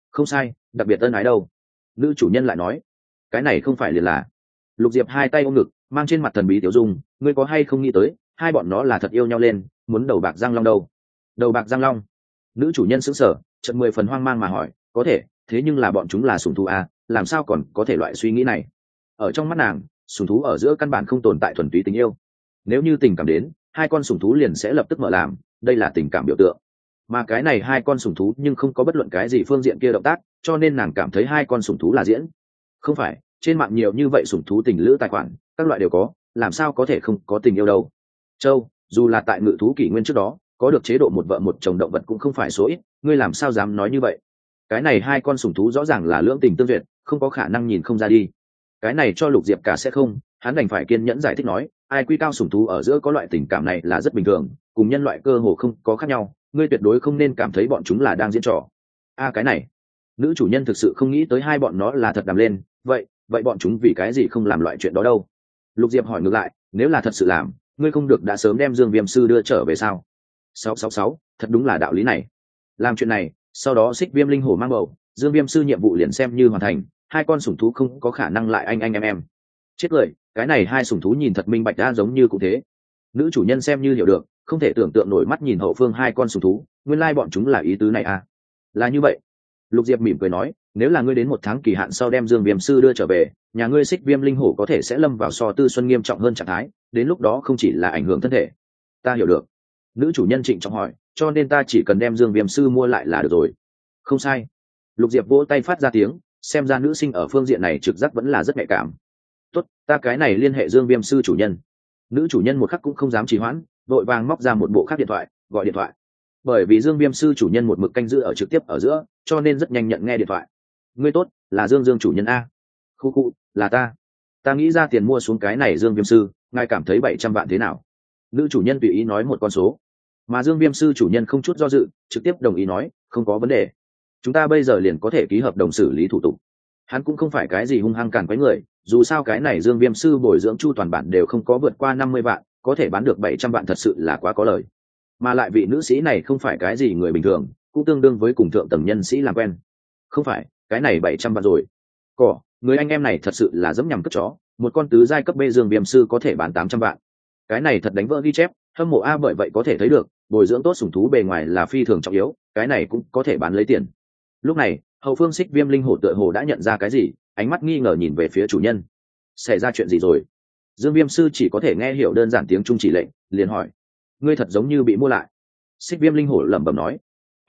Không sai, đặc biệt ân ái đâu. Nữ chủ nhân lại nói, cái này không phải liền là. Lục Diệp hai tay ôm ngực, mang trên mặt thần bí tiểu dung, ngươi có hay không nghĩ tới hai bọn nó là thật yêu nhau lên, muốn đầu bạc giang long đâu. Đầu bạc giang long. Nữ chủ nhân sững sờ, chợt 10 phần hoang mang mà hỏi, có thể, thế nhưng là bọn chúng là sủng thú à, làm sao còn có thể loại suy nghĩ này. Ở trong mắt nàng, sủng thú ở giữa căn bản không tồn tại thuần túy tình yêu. Nếu như tình cảm đến, hai con sủng thú liền sẽ lập tức mở làm, đây là tình cảm biểu tượng. Mà cái này hai con sủng thú nhưng không có bất luận cái gì phương diện kia động tác, cho nên nàng cảm thấy hai con sủng thú là diễn. Không phải, trên mạng nhiều như vậy sủng thú tình lữ tài khoản, các loại đều có, làm sao có thể không có tình yêu đâu. Châu, dù là tại ngự thú kỷ nguyên trước đó, có được chế độ một vợ một chồng động vật cũng không phải số ít, ngươi làm sao dám nói như vậy. Cái này hai con sủng thú rõ ràng là lưỡng tình tương duyệt, không có khả năng nhìn không ra đi. Cái này cho Lục Diệp cả sẽ không, hắn đành phải kiên nhẫn giải thích nói, ai quy cao sủng thú ở giữa có loại tình cảm này là rất bình thường, cùng nhân loại cơ hồ không có khác nhau, ngươi tuyệt đối không nên cảm thấy bọn chúng là đang diễn trò. Cái này, nữ chủ nhân thực sự không nghĩ tới hai bọn nó là thật đàm lên, vậy bọn chúng vì cái gì không làm loại chuyện đó đâu. Lục Diệp hỏi ngược lại, nếu là thật sự làm, ngươi không được đã sớm đem Dương Viêm sư đưa trở về sao. 666, thật đúng là đạo lý này. Làm chuyện này, sau đó Xích Viêm linh hổ mang bầu, Dương Viêm sư nhiệm vụ liền xem như hoàn thành, hai con sủng thú không có khả năng lại anh em. Chết cười, cái này hai sủng thú nhìn thật minh bạch đã giống như cũng thế. Nữ chủ nhân xem như hiểu được, không thể tưởng tượng nổi mắt nhìn hậu phương hai con sủng thú, nguyên lai bọn chúng là ý tứ này à. Là như vậy. Lục Diệp mỉm cười nói, nếu là ngươi đến 1 tháng kỳ hạn sau đem Dương Viêm sư đưa trở về, nhà ngươi Xích Viêm linh hổ có thể sẽ lâm vào so tư xuân nghiêm trọng hơn trạng thái, đến lúc đó không chỉ là ảnh hưởng thân thể. Ta hiểu được. Nữ chủ nhân trịnh trọng hỏi, cho nên ta chỉ cần đem Dương Viêm sư mua lại là được rồi. Không sai. Lục Diệp vỗ tay phát ra tiếng, xem ra nữ sinh ở phương diện này trực giác vẫn là rất nhạy cảm. Tốt, ta cái này liên hệ Dương Viêm sư chủ nhân. Nữ chủ nhân một khắc cũng không dám trì hoãn, vội vàng móc ra một bộ khác điện thoại, gọi điện thoại. Bởi vì Dương Viêm sư chủ nhân một mực canh giữ ở trực tiếp ở giữa, cho nên rất nhanh nhận nghe điện thoại. Ngươi tốt, là Dương chủ nhân a. Khu, là ta. Ta nghĩ ra tiền mua xuống cái này Dương Viêm sư, ngài cảm thấy 700 vạn thế nào? Nữ chủ nhân tùy ý nói một con số, mà Dương Viêm sư chủ nhân không chút do dự, trực tiếp đồng ý nói, không có vấn đề. Chúng ta bây giờ liền có thể ký hợp đồng xử lý thủ tục. Hắn cũng không phải cái gì hung hăng cản quấy người, dù sao cái này Dương Viêm sư bồi dưỡng chu toàn bản đều không có vượt qua 50 vạn, có thể bán được 700 vạn thật sự là quá có lời. Mà lại vị nữ sĩ này không phải cái gì người bình thường, cũng tương đương với cùng thượng tầng nhân sĩ làm quen. Không phải, cái này 700 vạn rồi. Người anh em này thật sự là dẫm nhằm cất chó, một con tứ giai cấp B Dương Viêm sư có thể bán 800 vạn. Cái này thật đánh vỡ ghi chép, hâm mộ a, bởi vậy có thể thấy được, bồi dưỡng tốt sủng thú bề ngoài là phi thường trọng yếu, cái này cũng có thể bán lấy tiền. Lúc này, hậu phương Xích Viêm linh hổ tựa hồ đã nhận ra cái gì, ánh mắt nghi ngờ nhìn về phía chủ nhân. Xảy ra chuyện gì rồi? Dương Viêm sư chỉ có thể nghe hiểu đơn giản tiếng Trung chỉ lệnh, liền hỏi, ngươi thật giống như bị mua lại. Xích Viêm linh hổ lẩm bẩm nói,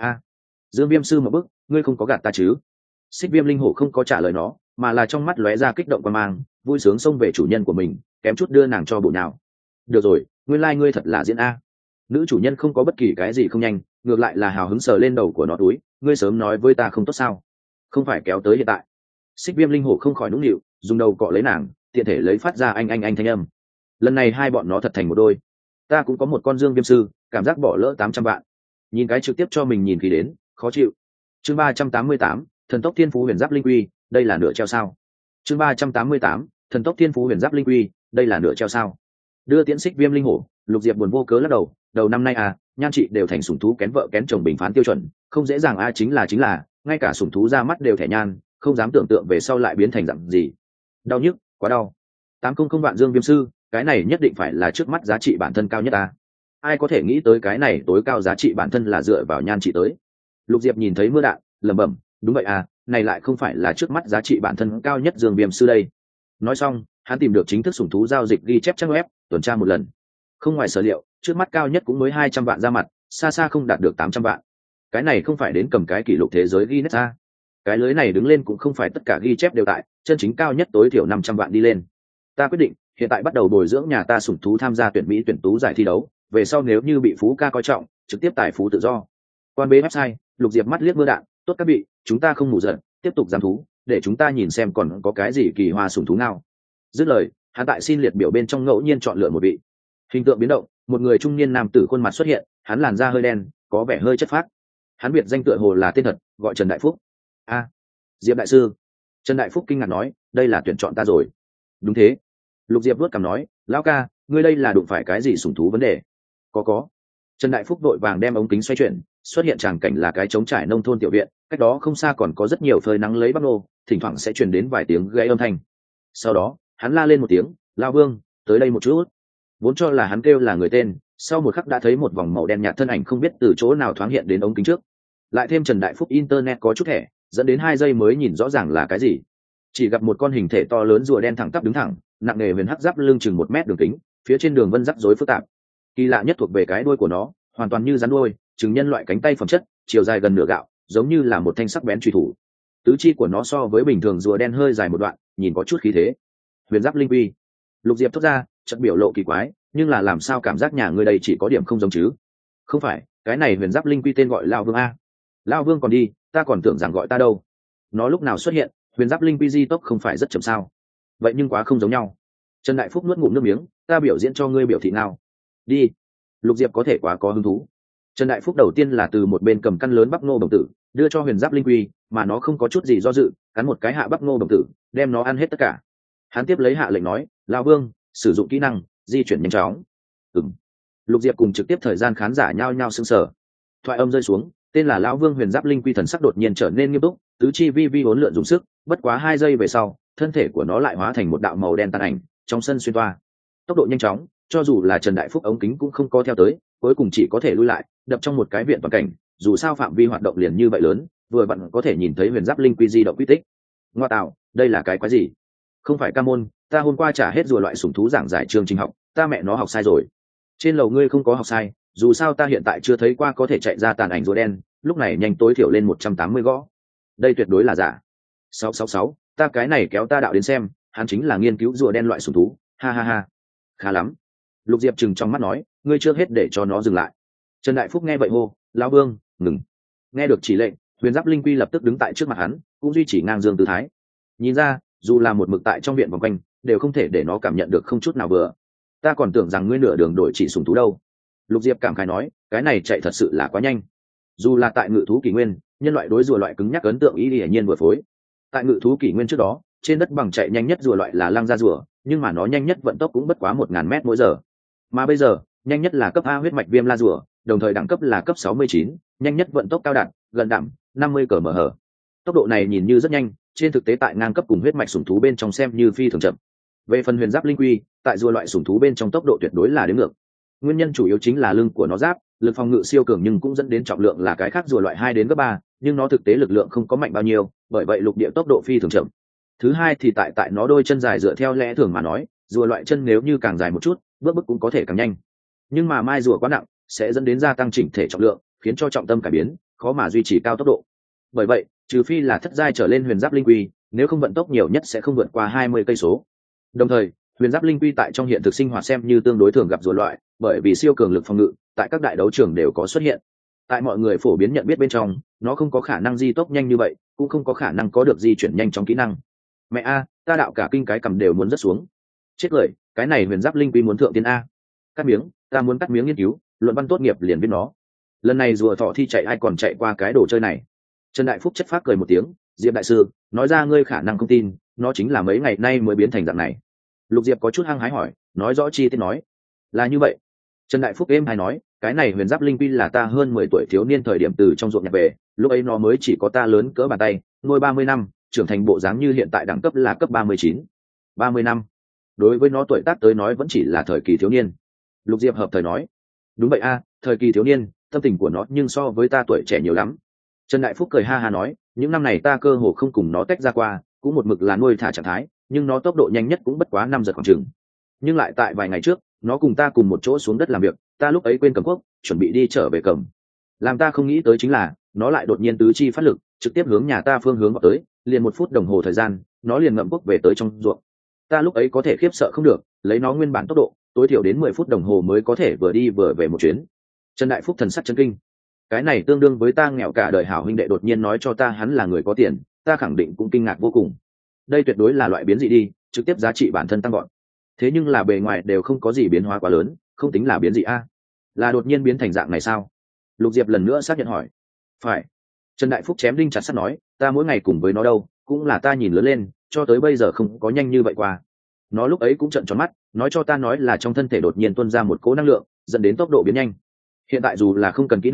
Dương Viêm sư một bức, ngươi không có gạt ta chứ? Xích Viêm linh hổ không có trả lời nó, mà là trong mắt lóe ra kích động quan mang, vui sướng xông về chủ nhân của mình, kém chút đưa nàng cho bộ nào. Được rồi, nguyên lai ngươi thật là diễn a. Nữ chủ nhân không có bất kỳ cái gì không nhanh, ngược lại là hào hứng sờ lên đầu của nó túi, ngươi sớm nói với ta không tốt sao? Không phải kéo tới hiện tại. Xích Viêm linh hổ không khỏi nũng nịu, dùng đầu cọ lấy nàng, tiện thể lấy phát ra anh thanh âm. Lần này hai bọn nó thật thành một đôi. Ta cũng có một con Dương Viêm sư, cảm giác bỏ lỡ 800 vạn. Nhìn cái trực tiếp cho mình nhìn khí đến, khó chịu. Chương 388, thần tốc thiên phú huyền giáp linh quy, đây là nửa treo sao? Chương 388, thần tốc thiên phú huyền giáp linh quy, đây là nửa treo sao? Đưa tiễn Xích Viêm linh hổ, Lục Diệp buồn vô cớ lắc đầu, đầu năm nay nhan chị đều thành sủng thú kén vợ kén chồng bình phán tiêu chuẩn, không dễ dàng chính là, ngay cả sủng thú ra mắt đều thẻ nhan, không dám tưởng tượng về sau lại biến thành dạng gì. Đau nhức, quá đau. 800 vạn Dương Viêm sư, cái này nhất định phải là trước mắt giá trị bản thân cao nhất ta. Ai có thể nghĩ tới cái này tối cao giá trị bản thân là dựa vào nhan chị tới. Lục Diệp nhìn thấy mưa đạn, lẩm bẩm, đúng vậy này lại không phải là trước mắt giá trị bản thân cao nhất Dương Viêm sư đây. Nói xong, hắn tìm được chính thức sủng thú giao dịch ghi chép trang web, tuần tra một lần. Không ngoài sở liệu, trước mắt cao nhất cũng mới 200 vạn ra mặt, xa xa không đạt được 800 vạn. Cái này không phải đến cầm cái kỷ lục thế giới Guinness ra. Cái lưới này đứng lên cũng không phải tất cả ghi chép đều tại, chân chính cao nhất tối thiểu 500 vạn đi lên. Ta quyết định, hiện tại bắt đầu bồi dưỡng nhà ta sủng thú tham gia tuyển Mỹ tuyển tú giải thi đấu, về sau nếu như bị Phú ca coi trọng, trực tiếp tài phú tự do. Quan bế website, Lục Diệp mắt liếc mưa đạn, tốt các vị, chúng ta không ngủ giận, tiếp tục giám thú, để chúng ta nhìn xem còn có cái gì kỳ hoa sủng thú nào. Dứt lời, hắn tại xin liệt biểu bên trong ngẫu nhiên chọn lựa một vị. Hình tượng biến động, một người trung niên nam tử khuôn mặt xuất hiện, hắn làn da hơi đen, có vẻ hơi chất phác. Hắn biệt danh tựa hồ là tên thật, gọi Trần Đại Phúc. Diệp đại sư. Trần Đại Phúc kinh ngạc nói, đây là tuyển chọn ta rồi. Đúng thế. Lục Diệp vuốt cằm nói, lão ca, ngươi đây là đụng phải cái gì sủng thú vấn đề? Có. Trần Đại Phúc đội vàng đem ống kính xoay chuyển, xuất hiện tràng cảnh là cái trống trải nông thôn tiểu viện, cách đó không xa còn có rất nhiều phơi nắng lấy bắp nô, thỉnh thoảng sẽ truyền đến vài tiếng gãy âm thanh. Sau đó hắn la lên một tiếng, lao Vương, tới đây một chút. Vốn cho là hắn kêu là người tên, sau một khắc đã thấy một vòng màu đen nhạt thân ảnh không biết từ chỗ nào thoáng hiện đến ống kính trước. Lại thêm Trần Đại Phúc internet có chút thẻ, dẫn đến 2 giây mới nhìn rõ ràng là cái gì. Chỉ gặp một con hình thể to lớn rùa đen thẳng tắp đứng thẳng, nặng nề huyền hắc giáp lưng chừng 1 mét đường kính, phía trên đường vân rắc rối phức tạp. Kỳ lạ nhất thuộc về cái đuôi của nó, hoàn toàn như rắn đuôi, chừng nhân loại cánh tay phẩm chất, chiều dài gần nửa gạo, giống như là một thanh sắc bén truy thủ. Tứ chi của nó so với bình thường rùa đen hơi dài một đoạn, nhìn có chút khí thế. Huyền giáp linh quy. Lục Diệp thốt ra, chợt biểu lộ kỳ quái, nhưng là làm sao cảm giác nhà ngươi đây chỉ có điểm không giống chứ? Không phải, cái này huyền giáp linh quy tên gọi Lão Vương a. Lão Vương còn đi, ta còn tưởng rằng gọi ta đâu. Nó lúc nào xuất hiện, huyền giáp linh quy di tốc không phải rất chậm sao? Vậy nhưng quá không giống nhau. Trần Đại Phúc nuốt ngụm nước miếng, ta biểu diễn cho ngươi biểu thị nào. Đi. Lục Diệp có thể quá có hứng thú. Trần Đại Phúc đầu tiên là từ một bên cầm căn lớn bắp ngô đồng tử, đưa cho huyền giáp linh quy, mà nó không có chút gì do dự, cắn một cái hạ bắp ngô đồng tử, đem nó ăn hết tất cả. Hắn tiếp lấy hạ lệnh nói, Lão Vương, sử dụng kỹ năng di chuyển nhanh chóng. Lục Diệp cùng trực tiếp thời gian khán giả nhao nhao sững sờ. Thoại âm rơi xuống, tên là Lão Vương huyền giáp linh quy thần sắc đột nhiên trở nên nghiêm túc, tứ chi vi vi uốn lượn dùng sức, bất quá 2 giây về sau, thân thể của nó lại hóa thành một đạo màu đen tàn ảnh, trong sân xuyên toa. Tốc độ nhanh chóng, cho dù là Trần Đại Phúc ống kính cũng không có theo tới, cuối cùng chỉ có thể lui lại, đập trong một cái viện toàn cảnh, dù sao phạm vi hoạt động liền như vậy lớn, vừa vặn có thể nhìn thấy huyền giáp linh quy di động quy tích. Ngoa tạo, đây là cái quái gì? Không phải ca môn, ta hôm qua trả hết rùa loại sủng thú giảng giải chương trình học, ta mẹ nó học sai rồi. Trên lầu ngươi không có học sai, dù sao ta hiện tại chưa thấy qua có thể chạy ra tàn ảnh rùa đen, lúc này nhanh tối thiểu lên 180 gõ. Đây tuyệt đối là giả. 666, ta cái này kéo ta đạo đến xem, hắn chính là nghiên cứu rùa đen loại sủng thú, ha ha ha. Khá lắm. Lục Diệp trừng trong mắt nói, ngươi chưa hết để cho nó dừng lại. Trần Đại Phúc nghe vậy hô, Lão Vương, ngừng. Nghe được chỉ lệnh, huyền giáp linh quy lập tức đứng tại trước mặt hắn, cũng duy trì ngang dương tư thái. Nhìn ra, dù là một mực tại trong viện vòng quanh, đều không thể để nó cảm nhận được không chút nào vừa. Ta còn tưởng rằng ngươi nửa đường đổi chỉ sủng thú đâu. Lục Diệp cảm khái nói, cái này chạy thật sự là quá nhanh. Dù là tại ngự thú kỷ nguyên, nhân loại đối rùa loại cứng nhắc ấn tượng ý hiển nhiên vừa phối. Tại ngự thú kỷ nguyên trước đó, trên đất bằng chạy nhanh nhất rùa loại là lăng gia rùa, nhưng mà nó nhanh nhất vận tốc cũng bất quá 1000 mét mỗi giờ. Mà bây giờ, nhanh nhất là cấp A huyết mạch viêm la rùa, đồng thời đẳng cấp là cấp 69, nhanh nhất vận tốc cao đạt gần đẳng 50 km/h. Tốc độ này nhìn như rất nhanh, trên thực tế tại ngang cấp cùng huyết mạch sủng thú bên trong xem như phi thường chậm. Về phần huyền giáp linh quy, tại rùa loại sủng thú bên trong tốc độ tuyệt đối là đến ngược. Nguyên nhân chủ yếu chính là lưng của nó giáp, lực phòng ngự siêu cường nhưng cũng dẫn đến trọng lượng là cái khác rùa loại 2 đến gấp 3, nhưng nó thực tế lực lượng không có mạnh bao nhiêu, bởi vậy lục địa tốc độ phi thường chậm. Thứ hai thì tại nó đôi chân dài dựa theo lẽ thường mà nói, rùa loại chân nếu như càng dài một chút, bước cũng có thể càng nhanh. Nhưng mà mai rùa quá nặng, sẽ dẫn đến gia tăng chỉnh thể trọng lượng, khiến cho trọng tâm cải biến, khó mà duy trì cao tốc độ. Bởi vậy, trừ phi là thất giai trở lên huyền giáp linh quy, nếu không vận tốc nhiều nhất sẽ không vượt qua 20 cây số. Đồng thời, huyền giáp linh quy tại trong hiện thực sinh hoạt xem như tương đối thường gặp rùa loại, bởi vì siêu cường lực phòng ngự, tại các đại đấu trường đều có xuất hiện. Tại mọi người phổ biến nhận biết bên trong, nó không có khả năng di tốc nhanh như vậy, cũng không có khả năng có được di chuyển nhanh trong kỹ năng. Mẹ a, ta đạo cả kinh cái cầm đều muốn rớt xuống. Chết cười, cái này huyền giáp linh quy muốn thượng tiên a. Cắt miếng, ta muốn cắt miếng nghiên cứu, luận văn tốt nghiệp liền viết nó. Lần này rùa thọ thi chạy ai còn chạy qua cái đồ chơi này. Trần Đại Phúc chất phác cười một tiếng, Diệp đại sư, nói ra ngươi khả năng không tin, nó chính là mấy ngày nay mới biến thành dạng này. Lục Diệp có chút hăng hái hỏi, nói rõ chi tiết nói. Là như vậy. Trần Đại Phúc êm hay nói, cái này huyền giáp linh quy là ta hơn 10 tuổi thiếu niên thời điểm từ trong ruộng nhặt về, lúc ấy nó mới chỉ có ta lớn cỡ bàn tay, nuôi 30 năm, trưởng thành bộ dáng như hiện tại đẳng cấp là cấp 39. 30 năm. Đối với nó tuổi tác tới nói vẫn chỉ là thời kỳ thiếu niên. Lục Diệp hợp thời nói, đúng vậy a, thời kỳ thiếu niên, tâm tình của nó nhưng so với ta tuổi trẻ nhiều lắm. Trần Đại Phúc cười ha ha nói, những năm này ta cơ hồ không cùng nó tách ra qua, cũng một mực là nuôi thả trạng thái, nhưng nó tốc độ nhanh nhất cũng bất quá 5 giờ khoảng chừng. Nhưng lại tại vài ngày trước, nó cùng ta cùng một chỗ xuống đất làm việc, ta lúc ấy quên cầm cuốc, chuẩn bị đi trở về cầm. Làm ta không nghĩ tới chính là, nó lại đột nhiên tứ chi phát lực, trực tiếp hướng nhà ta phương hướng vào tới, liền 1 phút đồng hồ thời gian, nó liền ngậm cuốc về tới trong ruộng. Ta lúc ấy có thể khiếp sợ không được, lấy nó nguyên bản tốc độ, tối thiểu đến 10 phút đồng hồ mới có thể vừa đi vừa về một chuyến. Trần Đại Phúc thần sắc chấn kinh. Cái này tương đương với ta nghèo cả đời hảo huynh đệ đột nhiên nói cho ta hắn là người có tiền, ta khẳng định cũng kinh ngạc vô cùng. Đây tuyệt đối là loại biến dị đi, trực tiếp giá trị bản thân tăng gọn. Thế nhưng là bề ngoài đều không có gì biến hóa quá lớn, không tính là biến dị a. Là đột nhiên biến thành dạng này sao? Lục Diệp lần nữa xác nhận hỏi. Phải. Trần Đại Phúc chém đinh chặt sắt nói, ta mỗi ngày cùng với nó đâu, cũng là ta nhìn lớn lên, cho tới bây giờ không có nhanh như vậy qua. Nó lúc ấy cũng trợn tròn mắt, nói cho ta nói là trong thân thể đột nhiên tuôn ra một cỗ năng lượng, dẫn đến tốc độ biến nhanh. Hiện tại dù là không cần kỹ năng,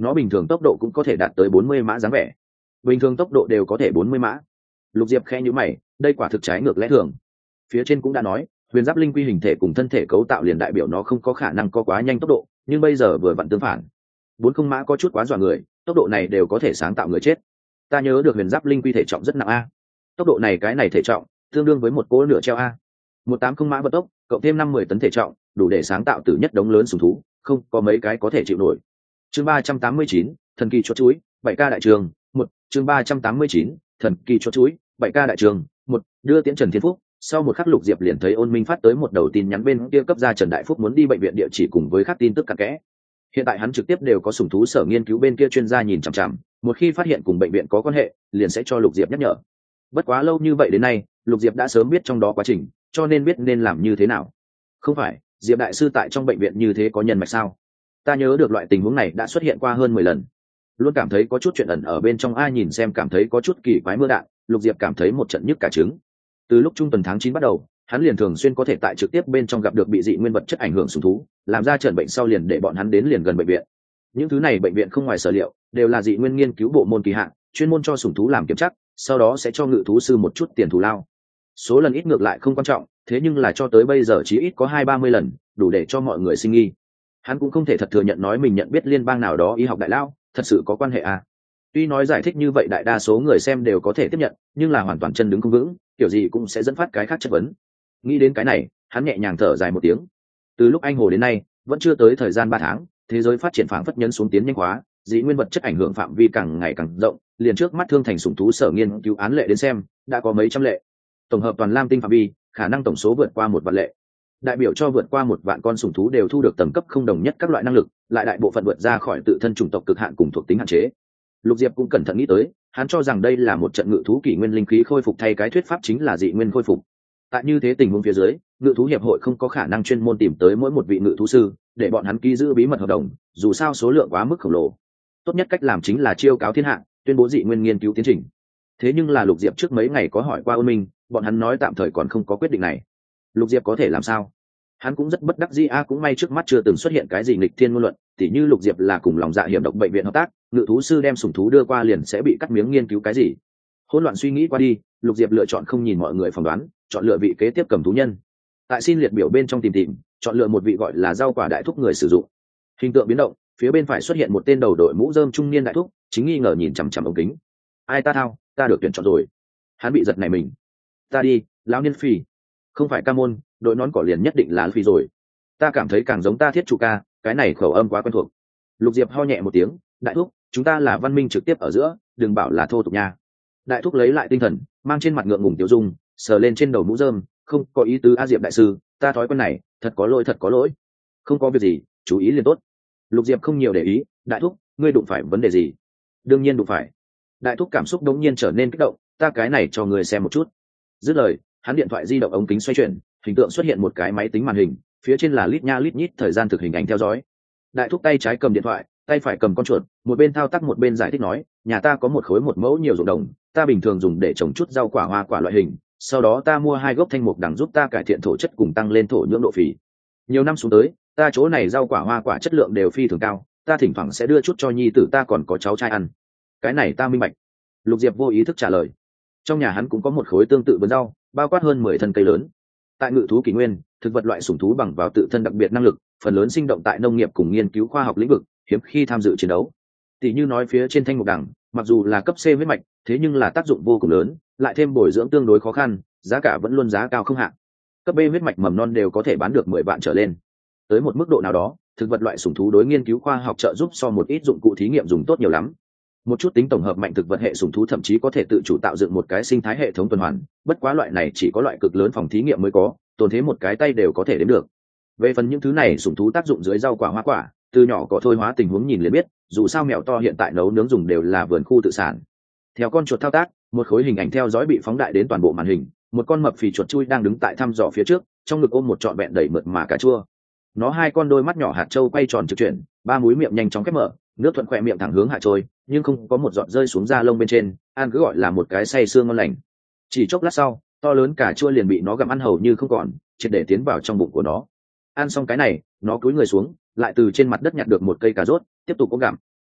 nó bình thường tốc độ cũng có thể đạt tới 40 mã dáng vẻ. Bình thường tốc độ đều có thể 40 mã. Lục Diệp khẽ nhíu mày, đây quả thực trái ngược lẽ thường. Phía trên cũng đã nói, huyền giáp linh quy hình thể cùng thân thể cấu tạo liền đại biểu nó không có khả năng có quá nhanh tốc độ, nhưng bây giờ vừa vặn tương phản. 40 mã có chút quá dọa người, tốc độ này đều có thể sáng tạo người chết. Ta nhớ được huyền giáp linh quy thể trọng rất nặng a. Tốc độ này cái này thể trọng tương đương với một cỗ nửa treo a. 180 mã vận tốc, cộng thêm 50 tấn thể trọng, đủ để sáng tạo từ nhất đống lớn sùng thú, không có mấy cái có thể chịu nổi. Chương 389, thần kỳ chuột chuối, 7K đại trường, 1, chương 389, thần kỳ chuột chuối, 7K đại trường, 1, đưa tiễn Trần Thiên Phúc. Sau một khắc Lục Diệp liền thấy Ôn Minh phát tới một đầu tin nhắn bên kia cấp ra Trần Đại Phúc muốn đi bệnh viện địa chỉ cùng với các tin tức cặn kẽ. Hiện tại hắn trực tiếp đều có sủng thú sở nghiên cứu bên kia chuyên gia nhìn chằm chằm, một khi phát hiện cùng bệnh viện có quan hệ, liền sẽ cho Lục Diệp nhắc nhở. Bất quá lâu như vậy đến nay, Lục Diệp đã sớm biết trong đó quá trình, cho nên biết nên làm như thế nào. Không phải, Diệp đại sư tại trong bệnh viện như thế có nhân mạch sao? Ta nhớ được loại tình huống này đã xuất hiện qua hơn 10 lần. Luôn cảm thấy có chút chuyện ẩn ở bên trong, ai nhìn xem cảm thấy có chút kỳ quái mưa đạn, Lục Diệp cảm thấy một trận nhức cả trứng. Từ lúc trung tuần tháng 9 bắt đầu, hắn liền thường xuyên có thể tại trực tiếp bên trong gặp được bị dị nguyên vật chất ảnh hưởng sủng thú, làm ra chẩn bệnh sau liền để bọn hắn đến liền gần bệnh viện. Những thứ này bệnh viện không ngoài sở liệu, đều là dị nguyên nghiên cứu bộ môn kỳ hạn, chuyên môn cho sủng thú làm kiểm chắc, sau đó sẽ cho ngự thú sư một chút tiền thù lao. Số lần ít ngược lại không quan trọng, thế nhưng là cho tới bây giờ chí ít có 20-30 lần, đủ để cho mọi người sinh nghi. Hắn cũng không thể thật thừa nhận nói mình nhận biết liên bang nào đó y học đại lao, thật sự có quan hệ à? Tuy nói giải thích như vậy đại đa số người xem đều có thể tiếp nhận, nhưng là hoàn toàn chân đứng không vững, kiểu gì cũng sẽ dẫn phát cái khác chất vấn. Nghĩ đến cái này, hắn nhẹ nhàng thở dài một tiếng. Từ lúc anh hồ đến nay, vẫn chưa tới thời gian 3 tháng, thế giới phát triển phảng phất nhấn xuống tiến nhanh quá, dị nguyên vật chất ảnh hưởng phạm vi càng ngày càng rộng, liền trước mắt Thương Thành sủng thú sở nghiên cứu án lệ đến xem, đã có mấy trăm lệ. Tổng hợp toàn Lam Tinh phạm vi, khả năng tổng số vượt qua 1 vạn lệ. Đại biểu cho vượt qua 1 vạn con sủng thú đều thu được tầng cấp không đồng nhất các loại năng lực, lại đại bộ phận vượt ra khỏi tự thân chủng tộc cực hạn cùng thuộc tính hạn chế. Lục Diệp cũng cẩn thận nghĩ tới, hắn cho rằng đây là một trận ngự thú kỷ nguyên linh khí khôi phục, thay cái thuyết pháp chính là dị nguyên khôi phục. Tại như thế tình huống phía dưới, ngự thú hiệp hội không có khả năng chuyên môn tìm tới mỗi một vị ngự thú sư để bọn hắn ký giữ bí mật hợp đồng, dù sao số lượng quá mức khổng lồ. Tốt nhất cách làm chính là chiêu cáo thiên hạ, tuyên bố dị nguyên nghiên cứu tiến trình. Thế nhưng là Lục Diệp trước mấy ngày có hỏi qua Ôn Minh, bọn hắn nói tạm thời còn không có quyết định này. Lục Diệp có thể làm sao? Hắn cũng rất bất đắc dĩ cũng may trước mắt chưa từng xuất hiện cái gì nghịch thiên ngôn luận, tỉ như Lục Diệp là cùng lòng dạ hiểm độc bệnh viện hợp tác, ngự thú sư đem sủng thú đưa qua liền sẽ bị cắt miếng nghiên cứu cái gì. Hỗn loạn suy nghĩ qua đi, Lục Diệp lựa chọn không nhìn mọi người phỏng đoán, chọn lựa vị kế tiếp cầm thú nhân. Tại xin liệt biểu bên trong tìm, chọn lựa một vị gọi là rau quả đại thúc người sử dụng. Hình tượng biến động, phía bên phải xuất hiện một tên đầu đội mũ rơm trung niên đại thúc, chính nghi ngờ nhìn chằm chằm ống kính. Ai ta thao, ta được tuyển chọn rồi. Hắn bị giật này mình. Ta đi, lão niên phi. Không phải ca môn, đội nón cỏ liền nhất định là phi rồi. Ta cảm thấy càng giống ta thiết chủ ca, cái này khẩu âm quá quen thuộc. Lục Diệp ho nhẹ một tiếng, đại thúc, chúng ta là văn minh trực tiếp ở giữa, đừng bảo là thô tục nha. Đại thúc lấy lại tinh thần, mang trên mặt ngượng ngùng tiêu dung, sờ lên trên đầu mũ rơm, không có ý tứ. A Diệp đại sư, ta thói quen này, thật có lỗi, thật có lỗi. Không có việc gì, chú ý liền tốt. Lục Diệp không nhiều để ý, đại thúc, ngươi đụng phải vấn đề gì? Đương nhiên đụng phải. Đại thúc cảm xúc đống nhiên trở nên kích động, ta cái này cho ngươi xem một chút. Dứt lời, hắn điện thoại di động ống kính xoay chuyển, hình tượng xuất hiện một cái máy tính màn hình, phía trên là lít nha lít nhít thời gian thực hình ảnh theo dõi. Đại thúc tay trái cầm điện thoại, tay phải cầm con chuột, một bên thao tác một bên giải thích nói, nhà ta có một khối một mẫu nhiều ruộng đồng, ta bình thường dùng để trồng chút rau quả hoa quả loại hình, sau đó ta mua 2 gốc thanh mục đằng giúp ta cải thiện thổ chất cùng tăng lên thổ nhưỡng độ phì. Nhiều năm xuống tới, ta chỗ này rau quả hoa quả chất lượng đều phi thường cao, ta thỉnh thoảng sẽ đưa chút cho nhi tử ta còn có cháu trai ăn. Cái này ta minh bạch. Lục Diệp vô ý thức trả lời. Trong nhà hắn cũng có một khối tương tự vườn rau, bao quát hơn 10 thân cây lớn. Tại ngự thú kỷ nguyên, thực vật loại sủng thú bằng vào tự thân đặc biệt năng lực, phần lớn sinh động tại nông nghiệp cùng nghiên cứu khoa học lĩnh vực, hiếm khi tham dự chiến đấu. Tỷ như nói phía trên thanh mục đằng, mặc dù là cấp C huyết mạch, thế nhưng là tác dụng vô cùng lớn, lại thêm bồi dưỡng tương đối khó khăn, giá cả vẫn luôn giá cao không hạn. Cấp B huyết mạch mầm non đều có thể bán được 10 vạn trở lên. Tới một mức độ nào đó, thực vật loại sủng thú đối nghiên cứu khoa học trợ giúp so một ít dụng cụ thí nghiệm dùng tốt nhiều lắm. Một chút tính tổng hợp mạnh thực vật hệ sủng thú thậm chí có thể tự chủ tạo dựng một cái sinh thái hệ thống tuần hoàn, bất quá loại này chỉ có loại cực lớn phòng thí nghiệm mới có, tồn thế một cái tay đều có thể đếm được. Về phần những thứ này sủng thú tác dụng dưới rau quả hoa quả, từ nhỏ có thôi hóa tình huống nhìn liền biết, dù sao mèo to hiện tại nấu nướng dùng đều là vườn khu tự sản. Theo con chuột thao tác, một khối hình ảnh theo dõi bị phóng đại đến toàn bộ màn hình, một con mập phì chuột chui đang đứng tại thăm dò phía trước, trong ngực ôm một trọn vẹn đầy mượt mà cà chua. Nó 2 con đôi mắt nhỏ hạt châu quay tròn trực chuyển, 3 múi miệng nhanh chóng khép mở, nước thuận khỏe miệng thẳng hướng hạ trôi, nhưng không có một giọt rơi xuống da lông bên trên, ăn cứ gọi là một cái say sương ngon lành. Chỉ chốc lát sau, to lớn cà chua liền bị nó gặm ăn hầu như không còn, triệt để tiến vào trong bụng của nó. Ăn xong cái này, nó cúi người xuống, lại từ trên mặt đất nhặt được một cây cà rốt, tiếp tục cố gặm.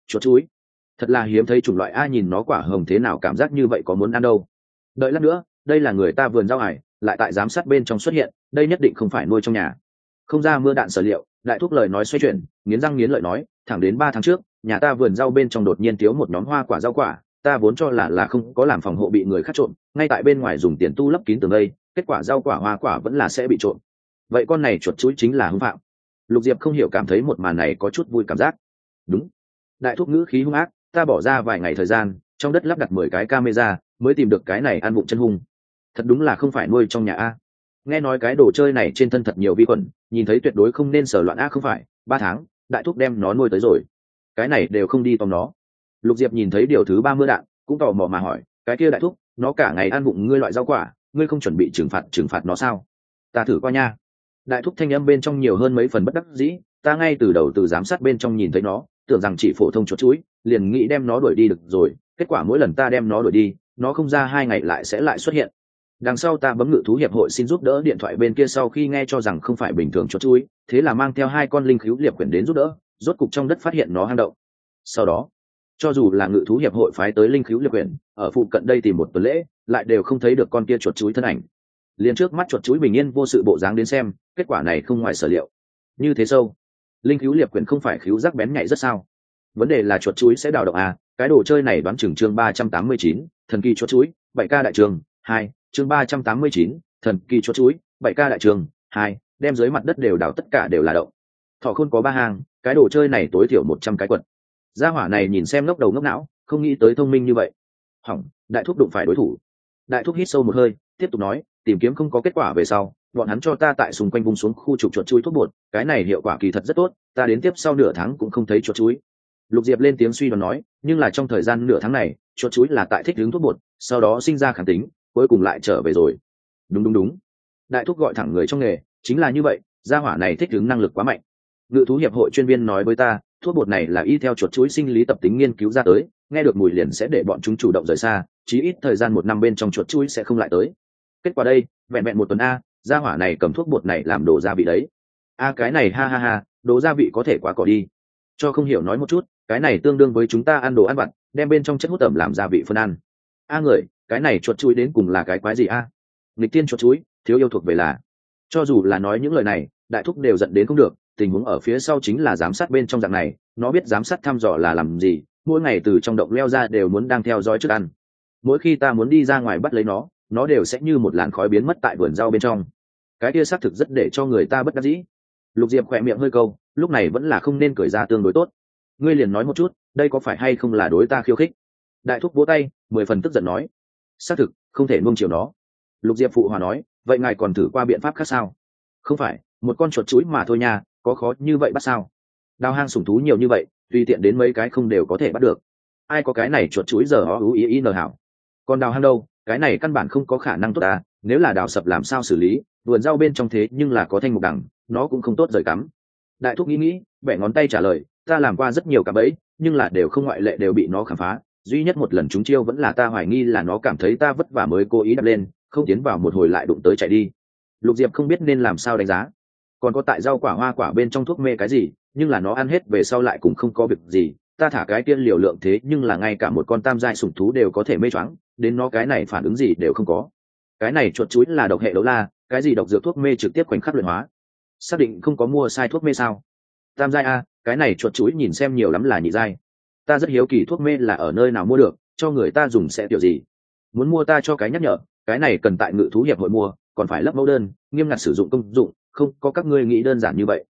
chuột chuối thật là hiếm thấy chủng loại, a nhìn nó quả hồng thế nào cảm giác như vậy, có muốn ăn đâu. Đợi lát nữa, đây là người ta vườn rau ải lại tại giám sát bên trong xuất hiện, đây nhất định không phải nuôi trong nhà. Không ra mưa đạn sở liệu, đại thúc lời nói xoay chuyển, nghiến răng nghiến lợi nói, thẳng đến 3 tháng trước nhà ta vườn rau bên trong đột nhiên thiếu một nhóm hoa quả rau quả, ta vốn cho là không có làm phòng hộ bị người khác trộm, ngay tại bên ngoài dùng tiền tu lấp kín tường đây, kết quả rau quả hoa quả vẫn là sẽ bị trộm. Vậy con này chuột chuối chính là hung phạm. Lục Diệp không hiểu cảm thấy một màn này có chút vui cảm giác. Đúng, đại thúc ngữ khí hung ác, ta bỏ ra vài ngày thời gian trong đất lắp đặt 10 cái camera mới tìm được cái này ăn vụng chân hung. Thật đúng là không phải nuôi trong nhà a. Nghe nói cái đồ chơi này trên thân thật nhiều vi khuẩn, nhìn thấy tuyệt đối không nên sờ loạn a. Không phải 3 tháng đại thúc đem nó nuôi tới rồi, cái này đều không đi tóm nó. Lục Diệp nhìn thấy điều thứ 30 đạn cũng tò mò mà hỏi, cái kia đại thúc nó cả ngày ăn vụng ngươi loại rau quả, ngươi không chuẩn bị trừng phạt nó sao? Ta thử qua nha. Đại thúc thanh âm bên trong nhiều hơn mấy phần bất đắc dĩ, ta ngay từ đầu từ giám sát bên trong nhìn thấy nó, tưởng rằng chỉ phổ thông chuột chuối, liền nghĩ đem nó đuổi đi được rồi, kết quả mỗi lần ta đem nó đuổi đi, nó không ra 2 ngày lại sẽ lại xuất hiện. Đằng sau ta bấm ngự thú hiệp hội xin giúp đỡ, điện thoại bên kia sau khi nghe cho rằng không phải bình thường chuột chuối, thế là mang theo 2 con linh khứu liệp quyển đến giúp đỡ, rốt cục trong đất phát hiện nó hang động. Sau đó, cho dù là ngự thú hiệp hội phái tới linh khứu liệp quyển ở phụ cận đây tìm một tuần lễ, lại đều không thấy được con kia chuột chuối thân ảnh. Liền trước mắt chuột chuối bình yên vô sự bộ dáng đến xem, kết quả này không ngoài sở liệu. Như thế sâu, linh khứu liệp quyển không phải khứu giác bén nhạy rất sao? Vấn đề là chuột chuối sẽ đào động à? Cái đồ chơi này đoán chừng chương 389, thần kỳ chuột chuối, 7K đại trường 2, chương 389, thần kỳ chuột chuối, 7K đại trường 2, đem dưới mặt đất đều đào tất cả đều là động. Thỏ khôn có 3 hang, cái đồ chơi này tối thiểu 100 cái quật. Gia hỏa này nhìn xem ngốc đầu ngốc não, không nghĩ tới thông minh như vậy. Hỏng, đại thúc đụng phải đối thủ. Đại thúc hít sâu một hơi, tiếp tục nói, tìm kiếm không có kết quả về sau, bọn hắn cho ta tại xung quanh vùng xuống khu trục chuột chuối thuốc bột, cái này hiệu quả kỳ thật rất tốt, ta đến tiếp sau nửa tháng cũng không thấy chuột chuối. Lục Diệp lên tiếng suy đoán nói, nhưng là trong thời gian nửa tháng này, chuột chuối là tại thích ứng thuốc bột, sau đó sinh ra kháng tính, cuối cùng lại trở về rồi. Đúng. Đại thúc gọi thẳng người trong nghề, chính là như vậy, gia hỏa này thích ứng năng lực quá mạnh. Ngự thú hiệp hội chuyên viên nói với ta, thuốc bột này là y theo chuột chuối sinh lý tập tính nghiên cứu ra tới, nghe được mùi liền sẽ để bọn chúng chủ động rời xa, chí ít thời gian 1 năm bên trong chuột chuối sẽ không lại tới. Kết quả đây, vẹn vẹn 1 tuần a, gia hỏa này cầm thuốc bột này làm đồ gia vị đấy. A cái này ha, đồ gia vị có thể quá cỏ đi. Cho không hiểu nói một chút, cái này tương đương với chúng ta ăn đồ ăn vặt, đem bên trong chất hút ẩm làm gia vị phân ăn. A người, cái này chuột chuối đến cùng là cái quái gì a? Nghịch tiên chuột chuối, thiếu yêu thuộc về là. Cho dù là nói những lời này, đại thúc đều giận đến không được, tình huống ở phía sau chính là giám sát bên trong dạng này, nó biết giám sát thăm dò là làm gì, mỗi ngày từ trong động leo ra đều muốn đang theo dõi trước ăn. Mỗi khi ta muốn đi ra ngoài bắt lấy nó đều sẽ như một làn khói biến mất tại vườn rau bên trong. Cái kia xác thực rất để cho người ta bất đắc dĩ. Lục Diệp khỏe miệng hơi câu, lúc này vẫn là không nên cười ra tương đối tốt. Ngươi liền nói một chút, đây có phải hay không là đối ta khiêu khích? Đại thúc vỗ tay, 10 phần tức giận nói, xác thực không thể nuông chiều nó. Lục Diệp phụ hòa nói, vậy ngài còn thử qua biện pháp khác sao? Không phải, một con chuột chuối mà thôi nha, có khó như vậy bắt sao? Đào hang sủng thú nhiều như vậy, tùy tiện đến mấy cái không đều có thể bắt được. Ai có cái này chuột chuối giờ ó ú ý nờ hảo. Còn đào hang đâu, cái này căn bản không có khả năng tốt ta, nếu là đào sập làm sao xử lý, vườn rau bên trong thế nhưng là có thanh mục đằng, nó cũng không tốt rời cắm. Đại thúc nghĩ, bẻ ngón tay trả lời, ta làm qua rất nhiều cả bẫy, nhưng là đều không ngoại lệ đều bị nó khám phá, duy nhất một lần trúng chiêu vẫn là ta hoài nghi là nó cảm thấy ta vất vả mới cố ý đập lên, không tiến vào một hồi lại đụng tới chạy đi. Lục Diệp không biết nên làm sao đánh giá. Còn có tại rau quả hoa quả bên trong thuốc mê cái gì, nhưng là nó ăn hết về sau lại cũng không có việc gì, ta thả cái tiên liều lượng thế nhưng là ngay cả một con tam giai sủng thú đều có thể mê choáng, đến nó cái này phản ứng gì đều không có. Cái này chuột chuối là độc hệ đấu la, cái gì độc dược thuốc mê trực tiếp khoảnh khắc luyện hóa. Xác định không có mua sai thuốc mê sao? Tam giai a, cái này chuột chuối nhìn xem nhiều lắm là nhị giai. Ta rất hiếu kỳ thuốc mê là ở nơi nào mua được, cho người ta dùng sẽ kiểu gì. Muốn mua ta cho cái nhắc nhở, cái này cần tại ngự thú hiệp hội mua, còn phải lắp mẫu đơn, nghiêm ngặt sử dụng công dụng, không có các ngươi nghĩ đơn giản như vậy.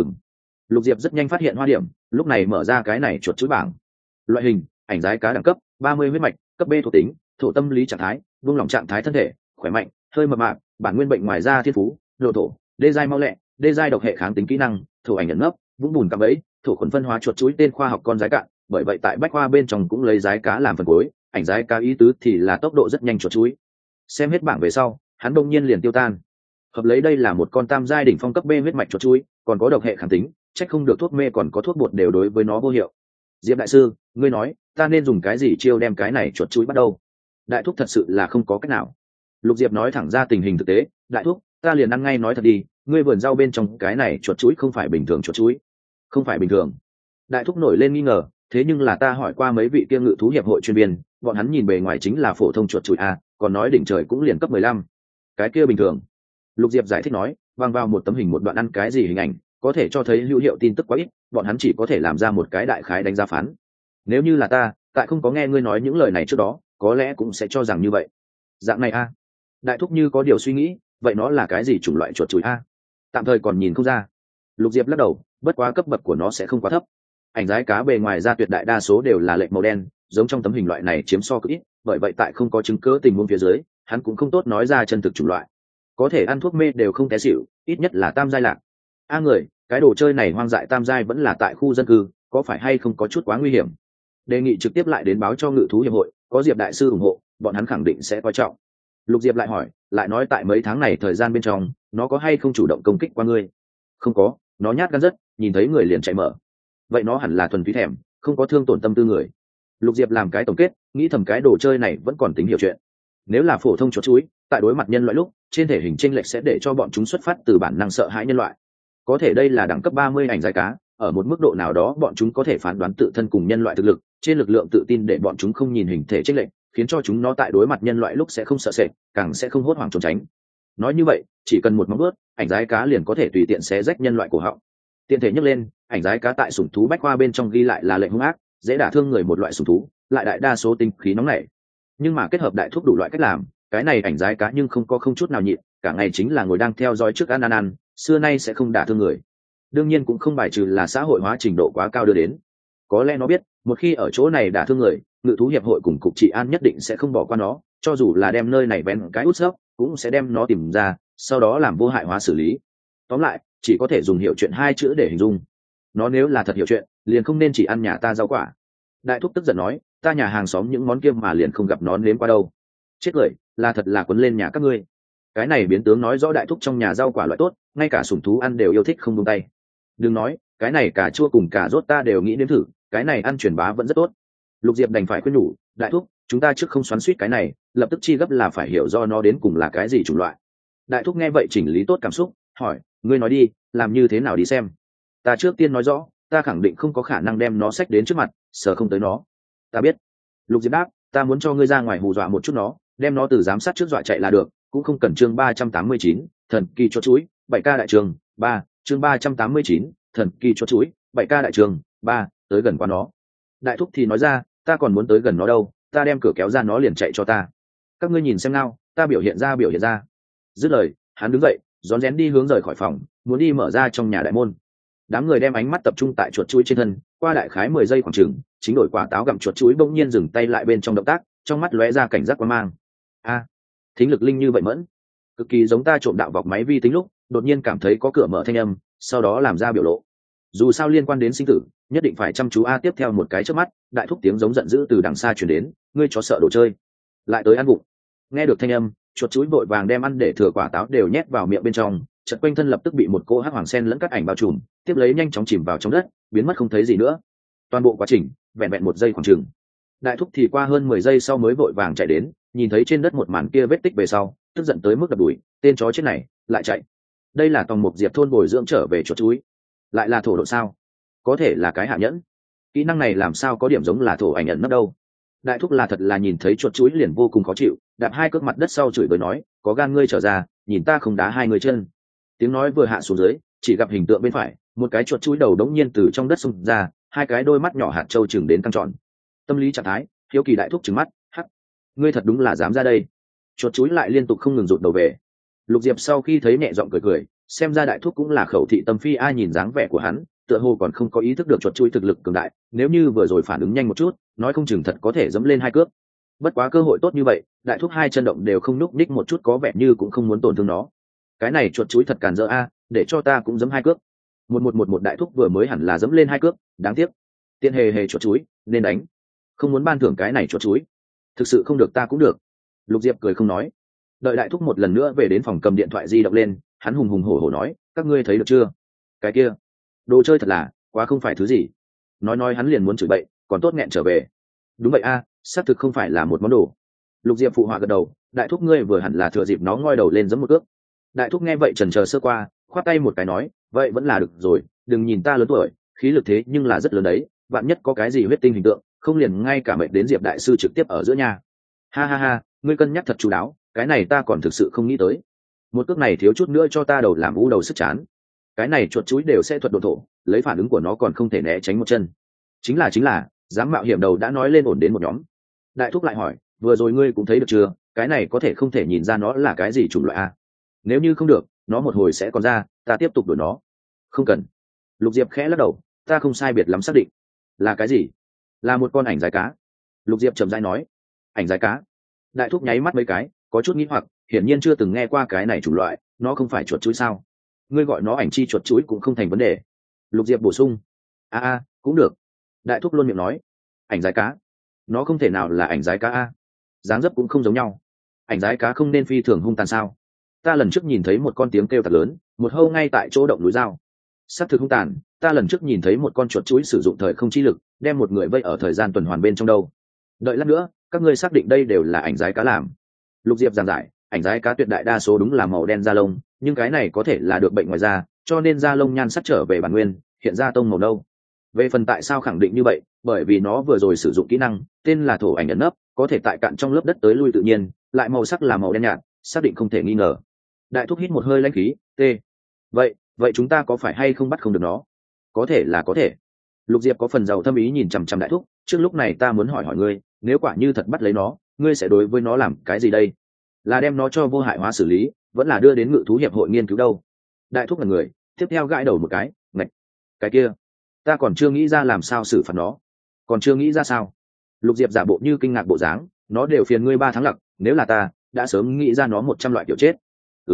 Lục Diệp rất nhanh phát hiện hoa điểm, lúc này mở ra cái này chuột chuối bảng. Loại hình, ảnh giái cá đẳng cấp, 30 huyết mạch, cấp B thuộc tính, thổ tâm lý trạng thái, buông lỏng trạng thái thân thể, khỏe mạnh, hơi mập mạp, bản nguyên bệnh ngoài da thiên phú, độ thổ, đê giai mau lẹ, đê giai độc hệ kháng tính kỹ năng, thổ ảnh nhận nấp, vũng bùn cạm bẫy, thổ khuẩn phân hóa chuột chuối tên khoa học con giái cạn, bởi vậy tại bách khoa bên trong cũng lấy giái cá làm phần cuối, ảnh giái cá ý tứ thì là tốc độ rất nhanh chuột chuối. Xem hết bảng về sau, hắn đông nhiên liền tiêu tan. Hợp lấy đây là một con tam giai đỉnh phong cấp B huyết mạch chuột chuối, còn có độc hệ kháng tính, trách không được thuốc mê còn có thuốc bột đều đối với nó vô hiệu. Diệp đại sư, ngươi nói ta nên dùng cái gì chiêu đem cái này chuột chuối bắt đầu? Đại thúc thật sự là không có cách nào. Lục Diệp nói thẳng ra tình hình thực tế, đại thúc, ta liền ăn ngay nói thật đi, ngươi vườn rau bên trong cái này chuột chuối không phải bình thường chuột chuối. Không phải bình thường. Đại thúc nổi lên nghi ngờ, thế nhưng là ta hỏi qua mấy vị kia ngự thú hiệp hội chuyên viên, bọn hắn nhìn bề ngoài chính là phổ thông chuột chùi a, còn nói đỉnh trời cũng liền cấp 15. Cái kia bình thường. Lục Diệp giải thích nói, vang vào một tấm hình một đoạn ăn cái gì hình ảnh, có thể cho thấy hữu hiệu tin tức quá ít, bọn hắn chỉ có thể làm ra một cái đại khái đánh giá phán. Nếu như là ta, tại không có nghe ngươi nói những lời này trước đó, có lẽ cũng sẽ cho rằng như vậy. Dạng này a. Đại thúc như có điều suy nghĩ, vậy nó là cái gì chủng loại chuột chùi a? Tạm thời còn nhìn không ra. Lục Diệp lắc đầu, bất quá cấp bậc của nó sẽ không quá thấp. Ảnh rái cá bề ngoài ra tuyệt đại đa số đều là lệch màu đen, giống trong tấm hình loại này chiếm so cực ít, bởi vậy tại không có chứng cứ tình huống phía dưới, hắn cũng không tốt nói ra chân thực chủng loại. Có thể ăn thuốc mê đều không té xỉu, ít nhất là tam giai lạc. A người, cái đồ chơi này hoang dại tam giai vẫn là tại khu dân cư, có phải hay không có chút quá nguy hiểm? Đề nghị trực tiếp lại đến báo cho ngự thú hiệp hội, có Diệp đại sư ủng hộ, bọn hắn khẳng định sẽ coi trọng. Lục Diệp lại hỏi, lại nói tại mấy tháng này thời gian bên trong, nó có hay không chủ động công kích qua ngươi? Không có, nó nhát gan rất, nhìn thấy người liền chạy mở. Vậy nó hẳn là thuần túy thèm, không có thương tổn tâm tư người. Lục Diệp làm cái tổng kết, nghĩ thầm cái đồ chơi này vẫn còn tính hiểu chuyện. Nếu là phổ thông chuột chuối, tại đối mặt nhân loại lúc, trên thể hình chênh lệch sẽ để cho bọn chúng xuất phát từ bản năng sợ hãi nhân loại. Có thể đây là đẳng cấp 30 ảnh rái cá, ở một mức độ nào đó bọn chúng có thể phán đoán tự thân cùng nhân loại thực lực, trên lực lượng tự tin để bọn chúng không nhìn hình thể chênh lệch, khiến cho chúng nó tại đối mặt nhân loại lúc sẽ không sợ sệt, càng sẽ không hốt hoảng trốn tránh. Nói như vậy, chỉ cần một móng vuốt, ảnh rái cá liền có thể tùy tiện xé rách nhân loại cổ họng. Tiện thể nhắc lên, ảnh rái cá tại sủng thú bách khoa bên trong ghi lại là lệnh hung ác, dễ đả thương người một loại sủng thú, lại đại đa số tinh khí nóng nảy. Nhưng mà kết hợp đại thuốc đủ loại cách làm, cái này ảnh rái cá nhưng không chút nào nhịn, cả ngày chính là ngồi đang theo dõi trước ăn, xưa nay sẽ không đả thương người. Đương nhiên cũng không bài trừ là xã hội hóa trình độ quá cao đưa đến. Có lẽ nó biết, một khi ở chỗ này đả thương người, ngự thú hiệp hội cùng cục trị an nhất định sẽ không bỏ qua nó, cho dù là đem nơi này bén cái út sấp, cũng sẽ đem nó tìm ra, sau đó làm vô hại hóa xử lý. Tóm lại, chỉ có thể dùng hiệu chuyện 2 chữ để hình dung. Nó nếu là thật hiểu chuyện, liền không nên chỉ ăn nhà ta rau quả. Đại thúc tức giận nói, ta nhà hàng xóm những món kia mà liền không gặp nó nếm qua đâu. Chết cười, là thật là quấn lên nhà các ngươi. Cái này biến tướng nói rõ đại thúc trong nhà rau quả loại tốt, ngay cả sủng thú ăn đều yêu thích không buông tay. Đừng nói, cái này cà chua cùng cà rốt ta đều nghĩ đến thử, cái này ăn truyền bá vẫn rất tốt. Lục Diệp đành phải khuyên nhủ, đại thúc, chúng ta trước không xoắn xuýt cái này, lập tức chi gấp là phải hiểu do nó đến cùng là cái gì chủng loại. Đại thúc nghe vậy chỉnh lý tốt cảm xúc, hỏi, ngươi nói đi, làm như thế nào đi xem. Ta trước tiên nói rõ, ta khẳng định không có khả năng đem nó xách đến trước mặt, sờ không tới nó. Ta biết. Lục Diệp đáp, ta muốn cho ngươi ra ngoài hù dọa một chút nó, đem nó từ giám sát trước dọa chạy là được, cũng không cần chương 389, thần kỳ cho chuối, 7K đại trường 3, chương 389, thần kỳ cho chuối, 7K đại trường 3, tới gần qua nó. Đại thúc thì nói ra, ta còn muốn tới gần nó đâu, ta đem cửa kéo ra nó liền chạy cho ta. Các ngươi nhìn xem nào, ta biểu hiện ra. Dứt lời, hắn đứng dậy, rón rén đi hướng rời khỏi phòng, muốn đi mở ra trong nhà đại môn. Đám người đem ánh mắt tập trung tại chuột chuối trên thân, qua đại khái 10 giây khoảng chừng, chính đổi quả táo gặm chuột chuối bỗng nhiên dừng tay lại bên trong động tác, trong mắt lóe ra cảnh giác quan mang. A, thính lực linh như vậy mẫn, cực kỳ giống ta trộm đạo vọc máy vi tính lúc, đột nhiên cảm thấy có cửa mở thanh âm, sau đó làm ra biểu lộ. Dù sao liên quan đến sinh tử, nhất định phải chăm chú. A tiếp theo một cái chớp mắt, đại thúc tiếng giống giận dữ từ đằng xa truyền đến, ngươi chó sợ đồ chơi, lại tới ăn bụng. Nghe được thanh âm, chuột chuối vội vàng đem ăn để thừa quả táo đều nhét vào miệng bên trong, chợt quanh thân lập tức bị một cô hắc hoàng sen lẫn các ảnh bao trùm, tiếp lấy nhanh chóng chìm vào trong đất, biến mất không thấy gì nữa. Toàn bộ quá trình vẹn vẹn 1 giây khoảng chừng. Đại thúc thì qua hơn 10 giây sau mới vội vàng chạy đến, nhìn thấy trên đất một màn kia vết tích về sau, tức giận tới mức đập đùi, tên chó chết này lại chạy. Đây là tòng mục diệp thôn bồi dưỡng trở về chuột chuối, lại là thổ độ sao? Có thể là cái hạ nhẫn. Kỹ năng này làm sao có điểm giống là thổ ảnh ẩn nấp đâu. Đại thúc là thật là nhìn thấy chuột chuối liền vô cùng khó chịu, đạp 2 cước mặt đất sau chửi bới nói, có gan ngươi trở ra, nhìn ta không đá 2 người chân. Tiếng nói vừa hạ xuống dưới, chỉ gặp hình tượng bên phải, một cái chuột chuối đầu đống nhiên từ trong đất xông ra, 2 cái đôi mắt nhỏ hạt trâu chừng đến căng tròn. Tâm lý trạng thái, hiếu kỳ đại thúc trừng mắt, hắc, ngươi thật đúng là dám ra đây. Chuột chuối lại liên tục không ngừng rụt đầu về. Lục Diệp sau khi thấy nhẹ giọng cười cười, xem ra đại thúc cũng là khẩu thị tâm phi, ai nhìn dáng vẻ của hắn, tựa hồ còn không có ý thức được chuột chuối thực lực cường đại, nếu như vừa rồi phản ứng nhanh một chút, nói không chừng thật có thể dẫm lên 2 cước. Bất quá cơ hội tốt như vậy, đại thúc 2 chân động đều không nhúc nhích một chút, có vẻ như cũng không muốn tổn thương nó. Cái này chuột chuối thật càn rỡ a, để cho ta cũng dẫm 2 cước. Một đại thúc vừa mới hẳn là dẫm lên 2 cước, đáng tiếc. Tiện hề chuột chuối, nên đánh. Không muốn ban thưởng cái này chuột chuối. Thực sự không được ta cũng được. Lục Diệp cười không nói. Đợi đại thúc một lần nữa về đến phòng cầm điện thoại di động lên, hắn hùng hổ nói, các ngươi thấy được chưa? Cái kia, đồ chơi thật là, quá không phải thứ gì. Nói hắn liền muốn chửi bậy, còn tốt nghẹn trở về. Đúng vậy a, xác thực không phải là một món đồ. Lục Diệp phụ họa gật đầu, đại thúc ngươi vừa hẳn là thừa dịp nó ngoi đầu lên giẫm một cước. Đại thúc nghe vậy chần chờ sơ qua, khoát tay một cái nói, vậy vẫn là được rồi, đừng nhìn ta lớn tuổi, khí lực thế nhưng là rất lớn đấy, vạn nhất có cái gì huyết tinh hình tượng không liền ngay cả mệnh đến Diệp đại sư trực tiếp ở giữa nhà. Ha ha ha, ngươi cân nhắc thật chú đáo, cái này ta còn thực sự không nghĩ tới. Một cước này thiếu chút nữa cho ta đầu làm u đầu sức chán. Cái này chuột chuối đều sẽ thuật độ thổ, lấy phản ứng của nó còn không thể né tránh một chân. Chính là dám mạo hiểm đầu đã nói lên ổn đến một nhóm. Đại thúc lại hỏi, vừa rồi ngươi cũng thấy được chưa, cái này có thể không thể nhìn ra nó là cái gì chủng loại a? Nếu như không được, nó một hồi sẽ còn ra, ta tiếp tục đuổi nó. Không cần. Lục Diệp khẽ lắc đầu, ta không sai biệt lắm xác định. Là cái gì? Là một con ảnh dài cá. Lục Diệp trầm rãi nói. Ảnh dài cá? Đại thúc nháy mắt mấy cái, có chút nghi hoặc, hiển nhiên chưa từng nghe qua cái này chủng loại, nó không phải chuột chuối sao? Ngươi gọi nó ảnh chi chuột chuối cũng không thành vấn đề. Lục Diệp bổ sung. Cũng được. Đại thúc luôn miệng nói. Ảnh dài cá? Nó không thể nào là ảnh dài cá a. Dáng dấp cũng không giống nhau. Ảnh dài cá không nên phi thường hung tàn sao? Ta lần trước nhìn thấy một con tiếng kêu thật lớn, một hâu ngay tại chỗ động núi dao. Sắc thực hung tàn, ta lần trước nhìn thấy một con chuột chuối sử dụng thời không chi lực, đem một người vây ở thời gian tuần hoàn bên trong đâu. Đợi lát nữa, các ngươi xác định đây đều là ảnh dài cá làm. Lục Diệp giảng giải, ảnh dài cá tuyệt đại đa số đúng là màu đen da lông, nhưng cái này có thể là được bệnh ngoài da, cho nên da lông nhan sắc trở về bản nguyên, hiện ra tông màu nâu. Về phần tại sao khẳng định như vậy, bởi vì nó vừa rồi sử dụng kỹ năng tên là thổ ảnh ẩn nấp, có thể tại cạn trong lớp đất tới lui tự nhiên, lại màu sắc là màu đen nhạt, xác định không thể nghi ngờ. Đại thúc hít một hơi lãnh khí, vậy chúng ta có phải hay không bắt không được nó? Có thể là có thể. Lục Diệp có phần giàu thâm ý nhìn chằm chằm đại thúc, trước lúc này ta muốn hỏi ngươi, nếu quả như thật bắt lấy nó, ngươi sẽ đối với nó làm cái gì đây? Là đem nó cho vô hại hóa xử lý, vẫn là đưa đến ngự thú hiệp hội nghiên cứu đâu? Đại thúc là người, tiếp theo gãi đầu một cái, ngạch, cái kia, ta còn chưa nghĩ ra làm sao xử phạt nó. Còn chưa nghĩ ra sao? Lục Diệp giả bộ như kinh ngạc bộ dáng, nó đều phiền ngươi 3 tháng lặc, nếu là ta, đã sớm nghĩ ra nó 100 loại kiểu chết.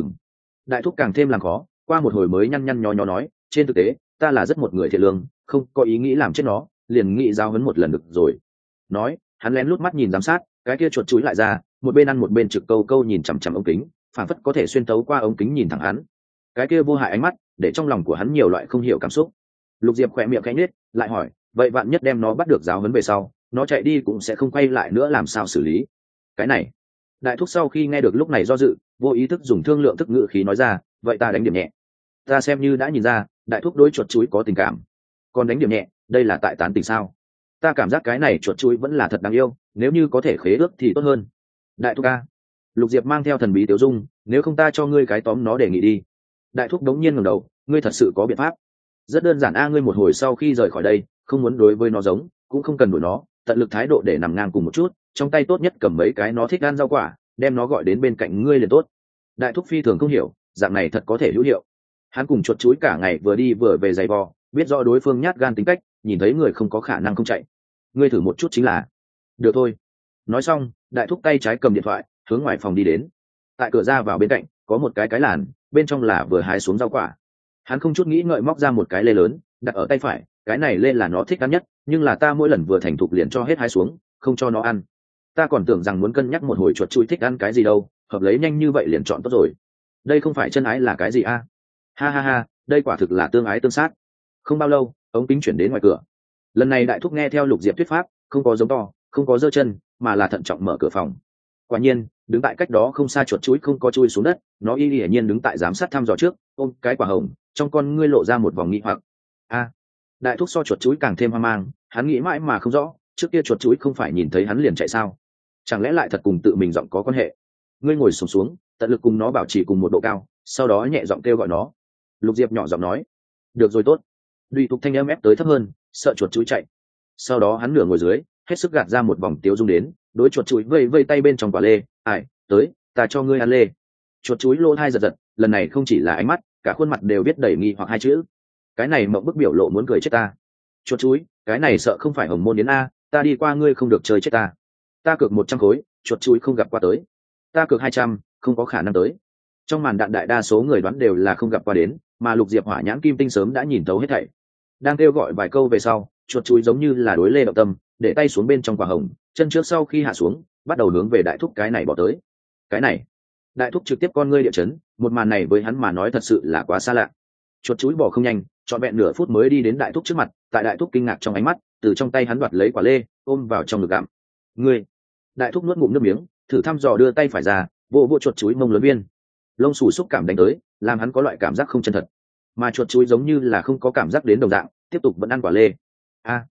Đại thúc càng thêm làm khó, qua một hồi mới nhăn nhăn nhó nhó nói, trên thực tế ta là rất một người thiện lương, không có ý nghĩ làm chết nó, liền nghĩ giao hấn một lần được rồi. Nói, hắn lén lút mắt nhìn giám sát, cái kia chuột chúi lại ra, một bên ăn một bên trực câu câu nhìn chằm chằm ống kính, phảng phất có thể xuyên tấu qua ống kính nhìn thẳng hắn. Cái kia vô hại ánh mắt, để trong lòng của hắn nhiều loại không hiểu cảm xúc. Lục Diệp khỏe miệng khẽ nhếch, lại hỏi, vậy vạn nhất đem nó bắt được giáo huấn về sau, nó chạy đi cũng sẽ không quay lại nữa, làm sao xử lý? Cái này, đại thúc sau khi nghe được lúc này do dự, vô ý thức dùng thương lượng thức ngữ khí nói ra, vậy ta đánh điểm nhẹ. Ta xem như đã nhìn ra, đại thúc đối chuột chuối có tình cảm. Còn đánh điểm nhẹ, đây là tại tán tình sao? Ta cảm giác cái này chuột chuối vẫn là thật đáng yêu, nếu như có thể khế ước thì tốt hơn. Đại thúc a. Lục Diệp mang theo thần bí tiểu dung, nếu không ta cho ngươi cái tóm nó đề nghị đi. Đại thúc đống nhiên ngẩng đầu, ngươi thật sự có biện pháp? Rất đơn giản a, ngươi một hồi sau khi rời khỏi đây, không muốn đối với nó giống, cũng không cần đuổi nó, tận lực thái độ để nằm ngang cùng một chút, trong tay tốt nhất cầm mấy cái nó thích ăn rau quả, đem nó gọi đến bên cạnh ngươi liền tốt. Đại thúc phi thường không hiểu, dạng này thật có thể hữu hiệu. Hắn cùng chuột chuối cả ngày vừa đi vừa về giày vò, biết rõ đối phương nhát gan tính cách, nhìn thấy người không có khả năng không chạy. Ngươi thử một chút chính là. Được thôi. Nói xong, đại thúc tay trái cầm điện thoại, hướng ngoài phòng đi đến. Tại cửa ra vào bên cạnh có một cái làn, bên trong là vừa hái xuống rau quả. Hắn không chút nghĩ ngợi móc ra một cái lê lớn, đặt ở tay phải, cái này lê là nó thích ăn nhất, nhưng là ta mỗi lần vừa thành thục liền cho hết hái xuống, không cho nó ăn. Ta còn tưởng rằng muốn cân nhắc một hồi chuột chuối thích ăn cái gì đâu, hợp lấy nhanh như vậy liền chọn tốt rồi. Đây không phải chân ái là cái gì a? Ha ha ha, đây quả thực là tương ái tương sát. Không bao lâu, ống kính chuyển đến ngoài cửa. Lần này đại thúc nghe theo Lục Diệp thuyết pháp, không có giống to, không có giơ chân, mà là thận trọng mở cửa phòng. Quả nhiên, đứng tại cách đó không xa chuột chuối không có chui xuống đất, nó hiển nhiên đứng tại giám sát thăm dò trước, ôm cái quả hồng, trong con ngươi lộ ra một vòng nghi hoặc. Đại thúc so chuột chuối càng thêm hoang mang, hắn nghĩ mãi mà không rõ, trước kia chuột chuối không phải nhìn thấy hắn liền chạy sao? Chẳng lẽ lại thật cùng tự mình giọng có quan hệ? Ngươi ngồi xổm xuống, tận lực cùng nó bảo trì cùng một độ cao, sau đó nhẹ giọng kêu gọi nó. Lục Diệp nhỏ giọng nói. Được rồi tốt. Duy Thục thanh âm ép tới thấp hơn, sợ chuột chuối chạy. Sau đó hắn nửa ngồi dưới, hết sức gạt ra một vòng tiếu dung đến, đối chuột chuối vây vây tay bên trong quả lê, "Ai, tới, ta cho ngươi ăn lê." Chuột chuối lỗ tai giật giật, lần này không chỉ là ánh mắt, cả khuôn mặt đều viết đầy nghi hoặc hai chữ. Cái này mộng bức biểu lộ muốn cười chết ta. Chuột chuối, cái này sợ không phải hồng môn đến a, ta đi qua ngươi không được chơi chết ta. Ta cược 100 khối, chuột chuối không gặp qua tới. Ta cược 200, không có khả năng tới. Trong màn đạn đại đa số người đoán đều là không gặp qua đến, mà Lục Diệp hỏa nhãn kim tinh sớm đã nhìn thấu hết thảy. Đang kêu gọi vài câu về sau, chuột chuối giống như là đối lê động tâm, để tay xuống bên trong quả hồng, chân trước sau khi hạ xuống, bắt đầu hướng về đại thúc cái này bỏ tới. Cái này, đại thúc trực tiếp con ngươi địa chấn, một màn này với hắn mà nói thật sự là quá xa lạ. Chuột chuối bỏ không nhanh, trọn vẹn nửa phút mới đi đến đại thúc trước mặt, tại đại thúc kinh ngạc trong ánh mắt, từ trong tay hắn đoạt lấy quả lê, ôm vào trong ngực gặm. Ngươi, đại thúc nuốt ngụm nước miếng, thử thăm dò đưa tay phải ra, vô chuột chuối mông lớn viên. Lông xù xúc cảm đánh tới, làm hắn có loại cảm giác không chân thật, mà chuột chuối giống như là không có cảm giác đến đồng dạng, tiếp tục vẫn ăn quả lê.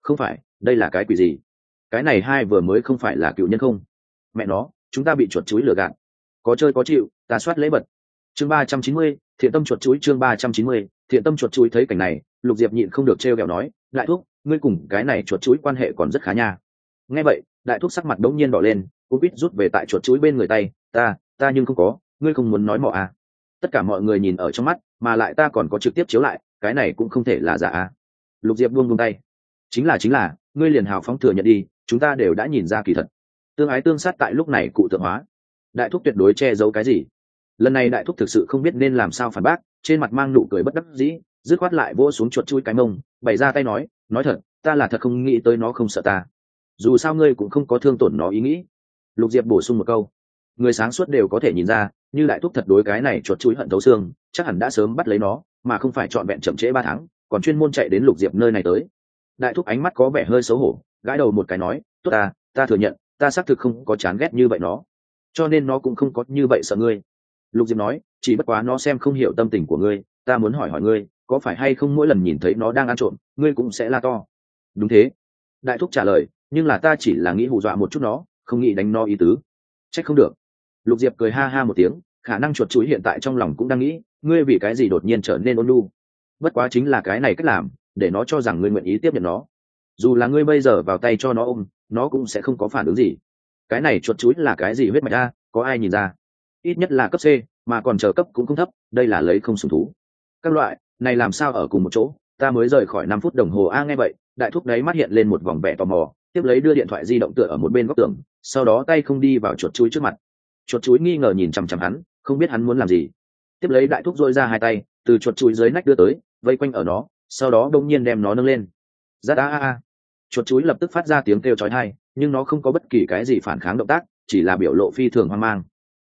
Không phải, đây là cái quỷ gì? Cái này hai vừa mới không phải là cựu nhân không? Mẹ nó, chúng ta bị chuột chuối lừa gạt. Có chơi có chịu, ta soát lễ vật. Chương 390, thiện tâm chuột chuối. Chương 390, thiện tâm chuột chuối. Thấy cảnh này, Lục Diệp nhịn không được trêu ghẹo nói, đại thúc, ngươi cùng cái này chuột chuối quan hệ còn rất khá nha. Nghe vậy, đại thúc sắc mặt đống nhiên đỏ lên, cú quýt rút về tại chuột chuối bên người tay, ta nhưng không có, ngươi không muốn nói mọ à? Tất cả mọi người nhìn ở trong mắt, mà lại ta còn có trực tiếp chiếu lại, cái này cũng không thể là giả à? Lục Diệp buông tay, chính là, ngươi liền hào phóng thừa nhận đi, chúng ta đều đã nhìn ra kỳ thật. Tương ái tương sát tại lúc này cụ tượng hóa. Đại thúc tuyệt đối che giấu cái gì? Lần này đại thúc thực sự không biết nên làm sao phản bác, trên mặt mang nụ cười bất đắc dĩ, dứt khoát lại vỗ xuống chuột chui cái mông, bày ra tay nói thật, ta là thật không nghĩ tới nó không sợ ta. Dù sao ngươi cũng không có thương tổn nó ý nghĩ. Lục Diệp bổ sung một câu, người sáng suốt đều có thể nhìn ra, như đại thúc thật đối cái này chuột chui hận thấu xương, chắc hẳn đã sớm bắt lấy nó, mà không phải trọn vẹn chậm trễ 3 tháng, còn chuyên môn chạy đến Lục Diệp nơi này tới. Đại thúc ánh mắt có vẻ hơi xấu hổ, gãi đầu một cái nói, tốt ta thừa nhận, ta xác thực không có chán ghét như vậy nó, cho nên nó cũng không có như vậy sợ ngươi. Lục Diệp nói, chỉ bất quá nó xem không hiểu tâm tình của ngươi, ta muốn hỏi ngươi, có phải hay không mỗi lần nhìn thấy nó đang ăn trộm, ngươi cũng sẽ la to? Đúng thế. Đại thúc trả lời, nhưng là ta chỉ là nghĩ hù dọa một chút nó, không nghĩ đánh nó ý tứ. Trách không được. Lục Diệp cười ha ha một tiếng, khả năng chuột chuối hiện tại trong lòng cũng đang nghĩ, ngươi vì cái gì đột nhiên trở nên ôn nhu? Bất quá chính là cái này cách làm, để nó cho rằng ngươi nguyện ý tiếp nhận nó. Dù là ngươi bây giờ vào tay cho nó ôm, nó cũng sẽ không có phản ứng gì. Cái này chuột chuối là cái gì huyết mạch a, có ai nhìn ra? Ít nhất là cấp C, mà còn chờ cấp cũng không thấp, đây là lấy không sủng thú. Các loại này làm sao ở cùng một chỗ, ta mới rời khỏi 5 phút đồng hồ a. Nghe vậy, đại thúc đấy mắt hiện lên một vòng vẻ tò mò, tiếp lấy đưa điện thoại di động tựa ở một bên góc tường, sau đó tay không đi vào chuột chuối trước mặt. Chuột chuối nghi ngờ nhìn chằm chằm hắn, không biết hắn muốn làm gì. Tiếp lấy đại thúc dội ra hai tay, từ chuột chuối dưới nách đưa tới, vây quanh ở nó, sau đó đông nhiên đem nó nâng lên. Rát a. Chuột chuối lập tức phát ra tiếng kêu chói tai, nhưng nó không có bất kỳ cái gì phản kháng động tác, chỉ là biểu lộ phi thường hoang mang.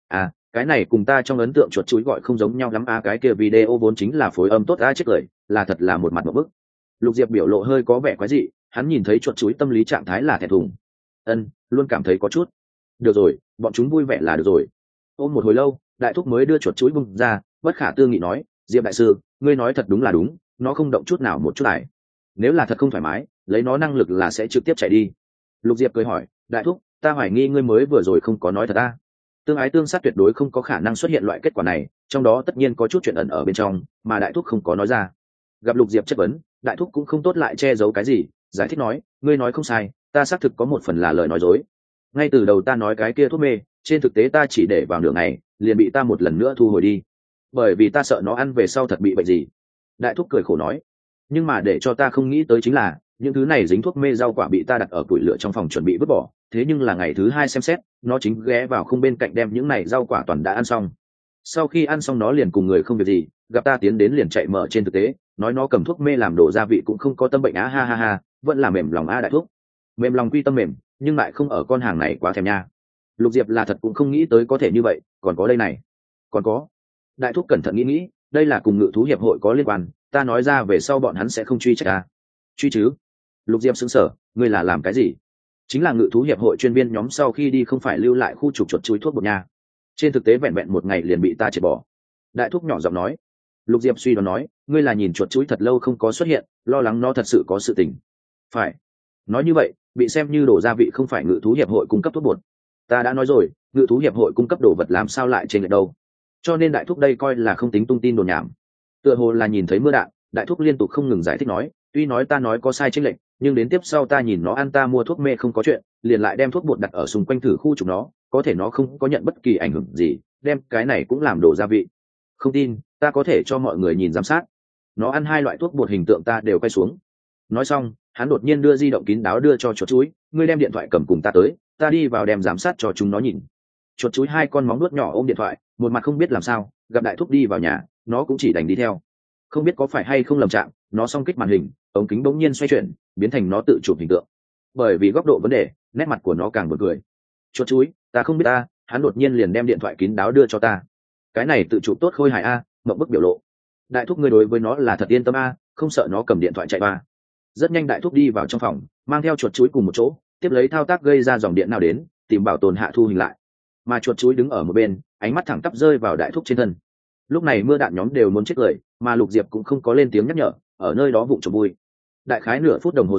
Cái này cùng ta trong ấn tượng chuột chuối gọi không giống nhau lắm a. Cái kia video vốn chính là phối âm tốt a, chết cười, là thật là một mặt một bức. Lục Diệp biểu lộ hơi có vẻ quái dị, hắn nhìn thấy chuột chuối tâm lý trạng thái là thẹn thùng. Luôn cảm thấy có chút. Được rồi, bọn chúng vui vẻ là được rồi. Ôm một hồi lâu, đại thúc mới đưa chuột chuối bung ra, bất khả tư nghị nói, Diệp đại sư, ngươi nói thật đúng là đúng, nó không động chút nào một chút này. Nếu là thật không thoải mái, lấy nó năng lực là sẽ trực tiếp chạy đi. Lục Diệp cười hỏi, đại thúc, ta hoài nghi ngươi mới vừa rồi không có nói thật ta. Tương ái tương sát tuyệt đối không có khả năng xuất hiện loại kết quả này, trong đó tất nhiên có chút chuyện ẩn ở bên trong, mà đại thúc không có nói ra. Gặp Lục Diệp chất vấn, đại thúc cũng không tốt lại che giấu cái gì, giải thích nói, ngươi nói không sai, ta xác thực có một phần là lời nói dối. Ngay từ đầu ta nói cái kia thuốc mê, trên thực tế ta chỉ để vào nửa ngày, liền bị ta một lần nữa thu hồi đi, bởi vì ta sợ nó ăn về sau thật bị bệnh gì. Đại thúc cười khổ nói, nhưng mà để cho ta không nghĩ tới chính là, những thứ này dính thuốc mê rau quả bị ta đặt ở củi lửa trong phòng chuẩn bị vứt bỏ, thế nhưng là ngày thứ 2 xem xét, nó chính ghé vào không bên cạnh đem những này rau quả toàn đã ăn xong. Sau khi ăn xong nó liền cùng người không việc gì, gặp ta tiến đến liền chạy mở. Trên thực tế, nói nó cầm thuốc mê làm đồ gia vị cũng không có tâm bệnh á, ha ha ha, vẫn là mềm lòng a đại thúc. Mềm lòng quy tâm mềm, nhưng lại không ở con hàng này quá thèm nha. Lục Diệp là thật cũng không nghĩ tới có thể như vậy, còn có đây này. Còn có. Đại thúc cẩn thận nghĩ, đây là cùng ngự thú hiệp hội có liên quan, ta nói ra về sau bọn hắn sẽ không truy trách ta. Truy chứ? Lục Diệp sững sờ, ngươi là làm cái gì? Chính là ngự thú hiệp hội chuyên viên nhóm sau khi đi không phải lưu lại khu trục chuột chuối thuốc bột nha. Trên thực tế vẹn vẹn một ngày liền bị ta triệt bỏ. Đại thúc nhỏ giọng nói. Lục Diệp suy đoán nói, ngươi là nhìn chuột chuối thật lâu không có xuất hiện, lo lắng nó thật sự có sự tình. Phải. Nói như vậy, bị xem như đồ gia vị không phải ngự thú hiệp hội cung cấp thuốc bột. Ta đã nói rồi, ngự thú hiệp hội cung cấp đồ vật làm sao lại trên lệch đâu. Cho nên đại thúc đây coi là không tính tung tin đồn nhảm. Tựa hồ là nhìn thấy mưa đạn, đại thúc liên tục không ngừng giải thích nói, tuy nói ta nói có sai chênh lệch, nhưng đến tiếp sau ta nhìn nó ăn ta mua thuốc mê không có chuyện, liền lại đem thuốc bột đặt ở xung quanh thử khu trục nó, có thể nó không có nhận bất kỳ ảnh hưởng gì, đem cái này cũng làm đồ gia vị. Không tin, ta có thể cho mọi người nhìn giám sát. Nó ăn 2 loại thuốc bột hình tượng ta đều quay xuống. Nói xong, hắn đột nhiên đưa di động kín đáo đưa cho chuột chuối, ngươi đem điện thoại cầm cùng ta tới, ta đi vào đem giám sát cho chúng nó nhìn. Chuột chuối 2 con móng nuốt nhỏ ôm điện thoại, một mặt không biết làm sao, gặp đại thúc đi vào nhà, nó cũng chỉ đành đi theo. Không biết có phải hay không lầm trạng, nó song kích màn hình, ống kính bỗng nhiên xoay chuyển, biến thành nó tự chụp hình tượng. Bởi vì góc độ vấn đề, nét mặt của nó càng buồn cười. Chuột chuối, ta không biết ta, hắn đột nhiên liền đem điện thoại kín đáo đưa cho ta. Cái này tự chụp tốt khôi hài a, mộng bức biểu lộ. Đại thúc ngươi đối với nó là thật yên tâm a, không sợ nó cầm điện thoại chạy ba. Rất nhanh đại thúc đi vào trong phòng, mang theo chuột chuối cùng một chỗ, tiếp lấy thao tác gây ra dòng điện nào đến, tìm bảo tồn hạ thu hình lại. Mà chuột chuối đứng ở một bên, ánh mắt thẳng tắp rơi vào đại thúc trên thân. Lúc này mưa đạn nhóm đều muốn chết cười, mà Lục Diệp cũng không có lên tiếng nhắc nhở, ở nơi đó vụng trộm vui. Đại khái nửa phút đồng hồ sau,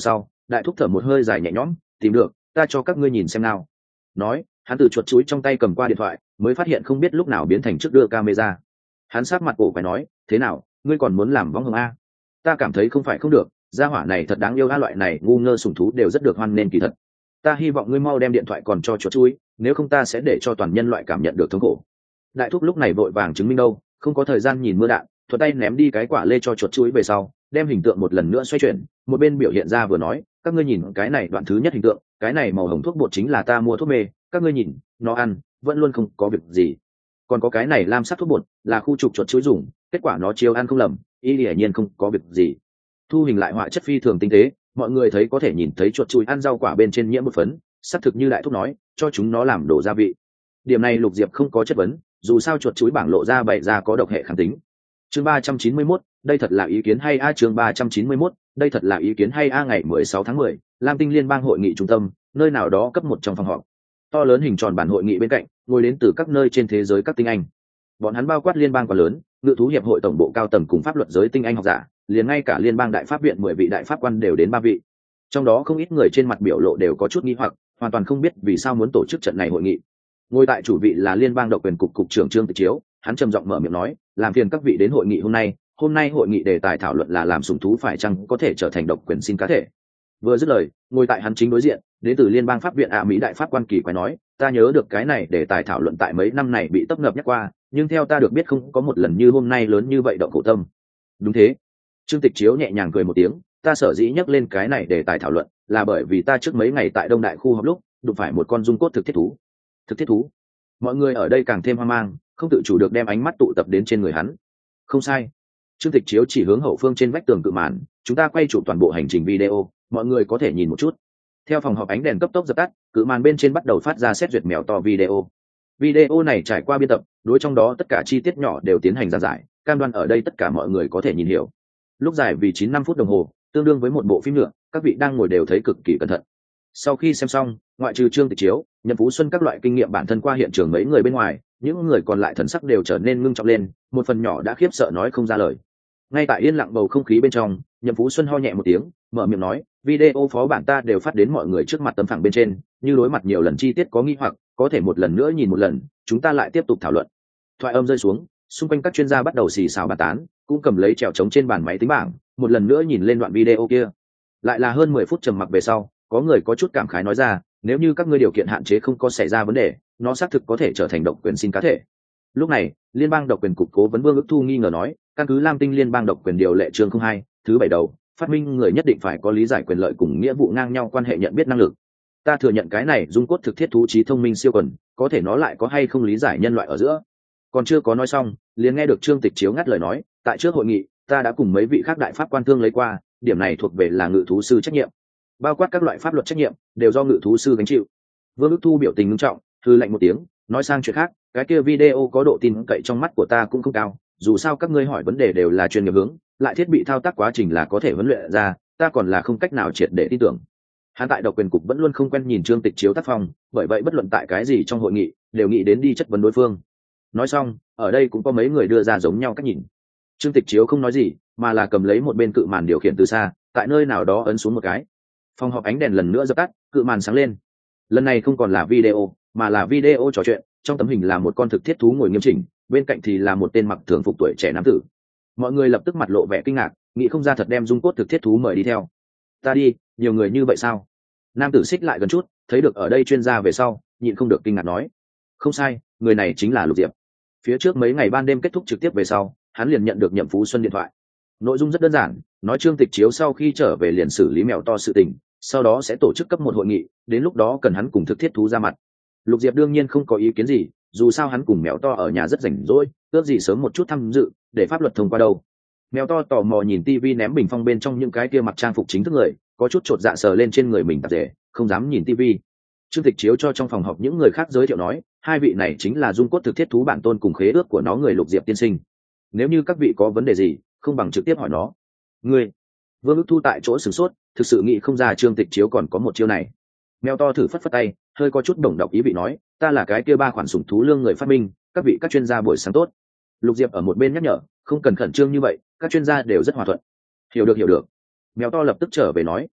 Đại thúc thở một hơi dài nhẹ nhõm, tìm được, ta cho các ngươi nhìn xem nào. Nói, hắn từ chuột chuối trong tay cầm qua điện thoại, mới phát hiện không biết lúc nào biến thành trước đưa camera. Hắn sát mặt cổ phải nói, thế nào, ngươi còn muốn làm võng hồng a? Ta cảm thấy không phải không được, gia hỏa này thật đáng yêu, a loại này ngu ngơ sủng thú đều rất được hoan nên kỳ thật. Ta hy vọng ngươi mau đem điện thoại còn cho chuột chuối, nếu không ta sẽ để cho toàn nhân loại cảm nhận được thống khổ. Đại thúc lúc này vội vàng chứng minh đâu, không có thời gian nhìn mưa đạn, thuận tay ném đi cái quả lê cho chuột chuối về sau, đem hình tượng một lần nữa xoay chuyển, một bên biểu hiện ra vừa nói, các ngươi nhìn cái này đoạn thứ nhất hình tượng, cái này màu hồng thuốc bột chính là ta mua thuốc mê, các ngươi nhìn, nó ăn vẫn luôn không có việc gì. Còn có cái này lam sắc thuốc bột là khu trục chuột chuối dùng, kết quả nó chiếu ăn không lầm, hiển nhiên không có việc gì. Thu hình lại họa chất phi thường tinh tế, mọi người thấy có thể nhìn thấy chuột chuối ăn rau quả bên trên nhiễm một phấn, xác thực như đại thúc nói, cho chúng nó làm đồ gia vị. Điểm này Lục Diệp không có chất vấn, dù sao chuột chuối bảng lộ ra bày ra có độc hệ kháng tính. Chương 391, đây thật là ý kiến hay a. Chương 391, đây thật là ý kiến hay a. Ngày 16 tháng 10, Lam Tinh Liên bang hội nghị trung tâm, nơi nào đó cấp 1 trong phòng họp. To lớn hình tròn bản hội nghị bên cạnh, ngồi đến từ các nơi trên thế giới các tinh anh. Bọn hắn bao quát liên bang quá lớn, ngự thú hiệp hội tổng bộ cao tầng cùng pháp luật giới tinh anh học giả, liền ngay cả liên bang đại pháp viện 10 vị đại pháp quan đều đến 3 vị. Trong đó không ít người trên mặt biểu lộ đều có chút nghi hoặc, hoàn toàn không biết vì sao muốn tổ chức trận này hội nghị. Ngồi tại chủ vị là liên bang độc quyền cục cục trưởng Trương Tịch Chiếu, hắn trầm giọng mở miệng nói, làm phiền các vị đến hội nghị hôm nay hội nghị đề tài thảo luận là làm sủng thú phải chăng có thể trở thành độc quyền sinh cá thể. Vừa dứt lời, ngồi tại hắn chính đối diện, đến từ liên bang pháp viện Mỹ đại pháp quan kỳ quái nói, ta nhớ được cái này đề tài thảo luận tại mấy năm này bị tấp nập nhắc qua, nhưng theo ta được biết không có một lần như hôm nay lớn như vậy động cổ tâm. Đúng thế. Trương Tịch Chiếu nhẹ nhàng cười một tiếng, ta sở dĩ nhắc lên cái này đề tài thảo luận là bởi vì ta trước mấy ngày tại Đông Đại khu họp lúc đụng phải một con dung cốt thực thiết thú. Thực thiết thú? Mọi người ở đây càng thêm hoang mang, không tự chủ được đem ánh mắt tụ tập đến trên người hắn. Không sai. Trương Tịch Chiếu chỉ hướng hậu phương trên vách tường cự màn, chúng ta quay chụp toàn bộ hành trình video, mọi người có thể nhìn một chút. Theo phòng họp ánh đèn cấp tốc dập tắt, cự màn bên trên bắt đầu phát ra xét duyệt mèo to video. Video này trải qua biên tập, đối trong đó tất cả chi tiết nhỏ đều tiến hành giảng giải, cam đoan ở đây tất cả mọi người có thể nhìn hiểu. Lúc dài vì 95 phút đồng hồ, tương đương với một bộ phim nữa, các vị đang ngồi đều thấy cực kỳ cẩn thận. Sau khi xem xong, ngoại trừ Trương Tịch Chiếu, Nhậm Phú Xuân các loại kinh nghiệm bản thân qua hiện trường mấy người bên ngoài, những người còn lại thần sắc đều trở nên ngưng trọng lên, một phần nhỏ đã khiếp sợ nói không ra lời. Ngay tại yên lặng bầu không khí bên trong, Nhậm Phú Xuân ho nhẹ một tiếng, mở miệng nói, video phó bản ta đều phát đến mọi người trước mặt tấm phẳng bên trên, như đối mặt nhiều lần chi tiết có nghi hoặc, có thể một lần nữa nhìn một lần, chúng ta lại tiếp tục thảo luận. Thoại âm rơi xuống, xung quanh các chuyên gia bắt đầu xì xào bàn tán, cũng cầm lấy trèo trống trên bàn máy tính bảng, một lần nữa nhìn lên đoạn video kia. Lại là hơn 10 phút trầm mặc về sau, có người có chút cảm khái nói ra, nếu như các ngươi điều kiện hạn chế không có xảy ra vấn đề, nó xác thực có thể trở thành độc quyền sinh cá thể. Lúc này, liên bang độc quyền cục cố vấn Vương Ước Thu nghi ngờ nói, căn cứ Lam Tinh liên bang độc quyền điều lệ chương 02, thứ 7 đầu, phát minh người nhất định phải có lý giải quyền lợi cùng nghĩa vụ ngang nhau quan hệ nhận biết năng lực. Ta thừa nhận cái này dung cốt thực thiết thú trí thông minh siêu quần, có thể nó lại có hay không lý giải nhân loại ở giữa. Còn chưa có nói xong, liền nghe được Trương Tịch Chiếu ngắt lời nói, tại trước hội nghị, ta đã cùng mấy vị khác đại pháp quan thương lấy qua, điểm này thuộc về là ngự thú sư trách nhiệm, bao quát các loại pháp luật trách nhiệm đều do ngự thú sư gánh chịu. Vương Ước Thu biểu tình nghiêm trọng, thư lạnh một tiếng, nói sang chuyện khác, cái kia video có độ tin cậy trong mắt của ta cũng không cao, dù sao các ngươi hỏi vấn đề đều là chuyên nghiệp hướng, lại thiết bị thao tác quá trình là có thể huấn luyện ra, ta còn là không cách nào triệt để tin tưởng. Hắn tại độc quyền cục vẫn luôn không quen nhìn Trương Tịch Chiếu tác phong, bởi vậy bất luận tại cái gì trong hội nghị đều nghĩ đến đi chất vấn đối phương. Nói xong, ở đây cũng có mấy người đưa ra giống nhau cách nhìn. Trương Tịch Chiếu không nói gì, mà là cầm lấy một bên cự màn điều khiển từ xa, tại nơi nào đó ấn xuống một cái. Phòng họp ánh đèn lần nữa dập tắt, cự màn sáng lên. Lần này không còn là video, mà là video trò chuyện, trong tấm hình là một con thực thiết thú ngồi nghiêm chỉnh, bên cạnh thì là một tên mặc thường phục tuổi trẻ nam tử. Mọi người lập tức mặt lộ vẻ kinh ngạc, nghĩ không ra thật đem dung cốt thực thiết thú mời đi theo. Ta đi, nhiều người như vậy sao? Nam tử xích lại gần chút, thấy được ở đây chuyên gia về sau, nhịn không được kinh ngạc nói, không sai, người này chính là Lục Diệp. Phía trước mấy ngày ban đêm kết thúc trực tiếp về sau, hắn liền nhận được Nhậm Phú Xuân điện thoại. Nội dung rất đơn giản, nói Trương Tịch Chiếu sau khi trở về liền xử lý mèo to sự tình, sau đó sẽ tổ chức cấp một hội nghị, đến lúc đó cần hắn cùng thực thiết thú ra mặt. Lục Diệp đương nhiên không có ý kiến gì, dù sao hắn cùng mèo to ở nhà rất rảnh rỗi, ước gì sớm một chút tham dự để pháp luật thông qua đâu. Mèo to tò mò nhìn tivi ném bình phong bên trong những cái kia mặc trang phục chính thức người, có chút chột dạ sờ lên trên người mình tạp dề, không dám nhìn tivi. Trương Tịch Chiếu cho trong phòng họp những người khác giới thiệu nói, hai vị này chính là dung cốt thực thiết thú bản tôn cùng khế ước của nó người Lục Diệp tiên sinh. Nếu như các vị có vấn đề gì, không bằng trực tiếp hỏi nó. Ngươi? Vương Ước Thu tại chỗ sửng sốt, thực sự nghĩ không ra Trương Tịch Chiếu còn có một chiêu này. Mèo to thử phất phất tay, hơi có chút đồng độc ý vị nói, ta là cái kia ba khoản sủng thú lương người phát minh, các vị các chuyên gia buổi sáng tốt. Lục Diệp ở một bên nhắc nhở, không cần khẩn trương như vậy, các chuyên gia đều rất hòa thuận. Hiểu được. Mèo to lập tức trở về nói,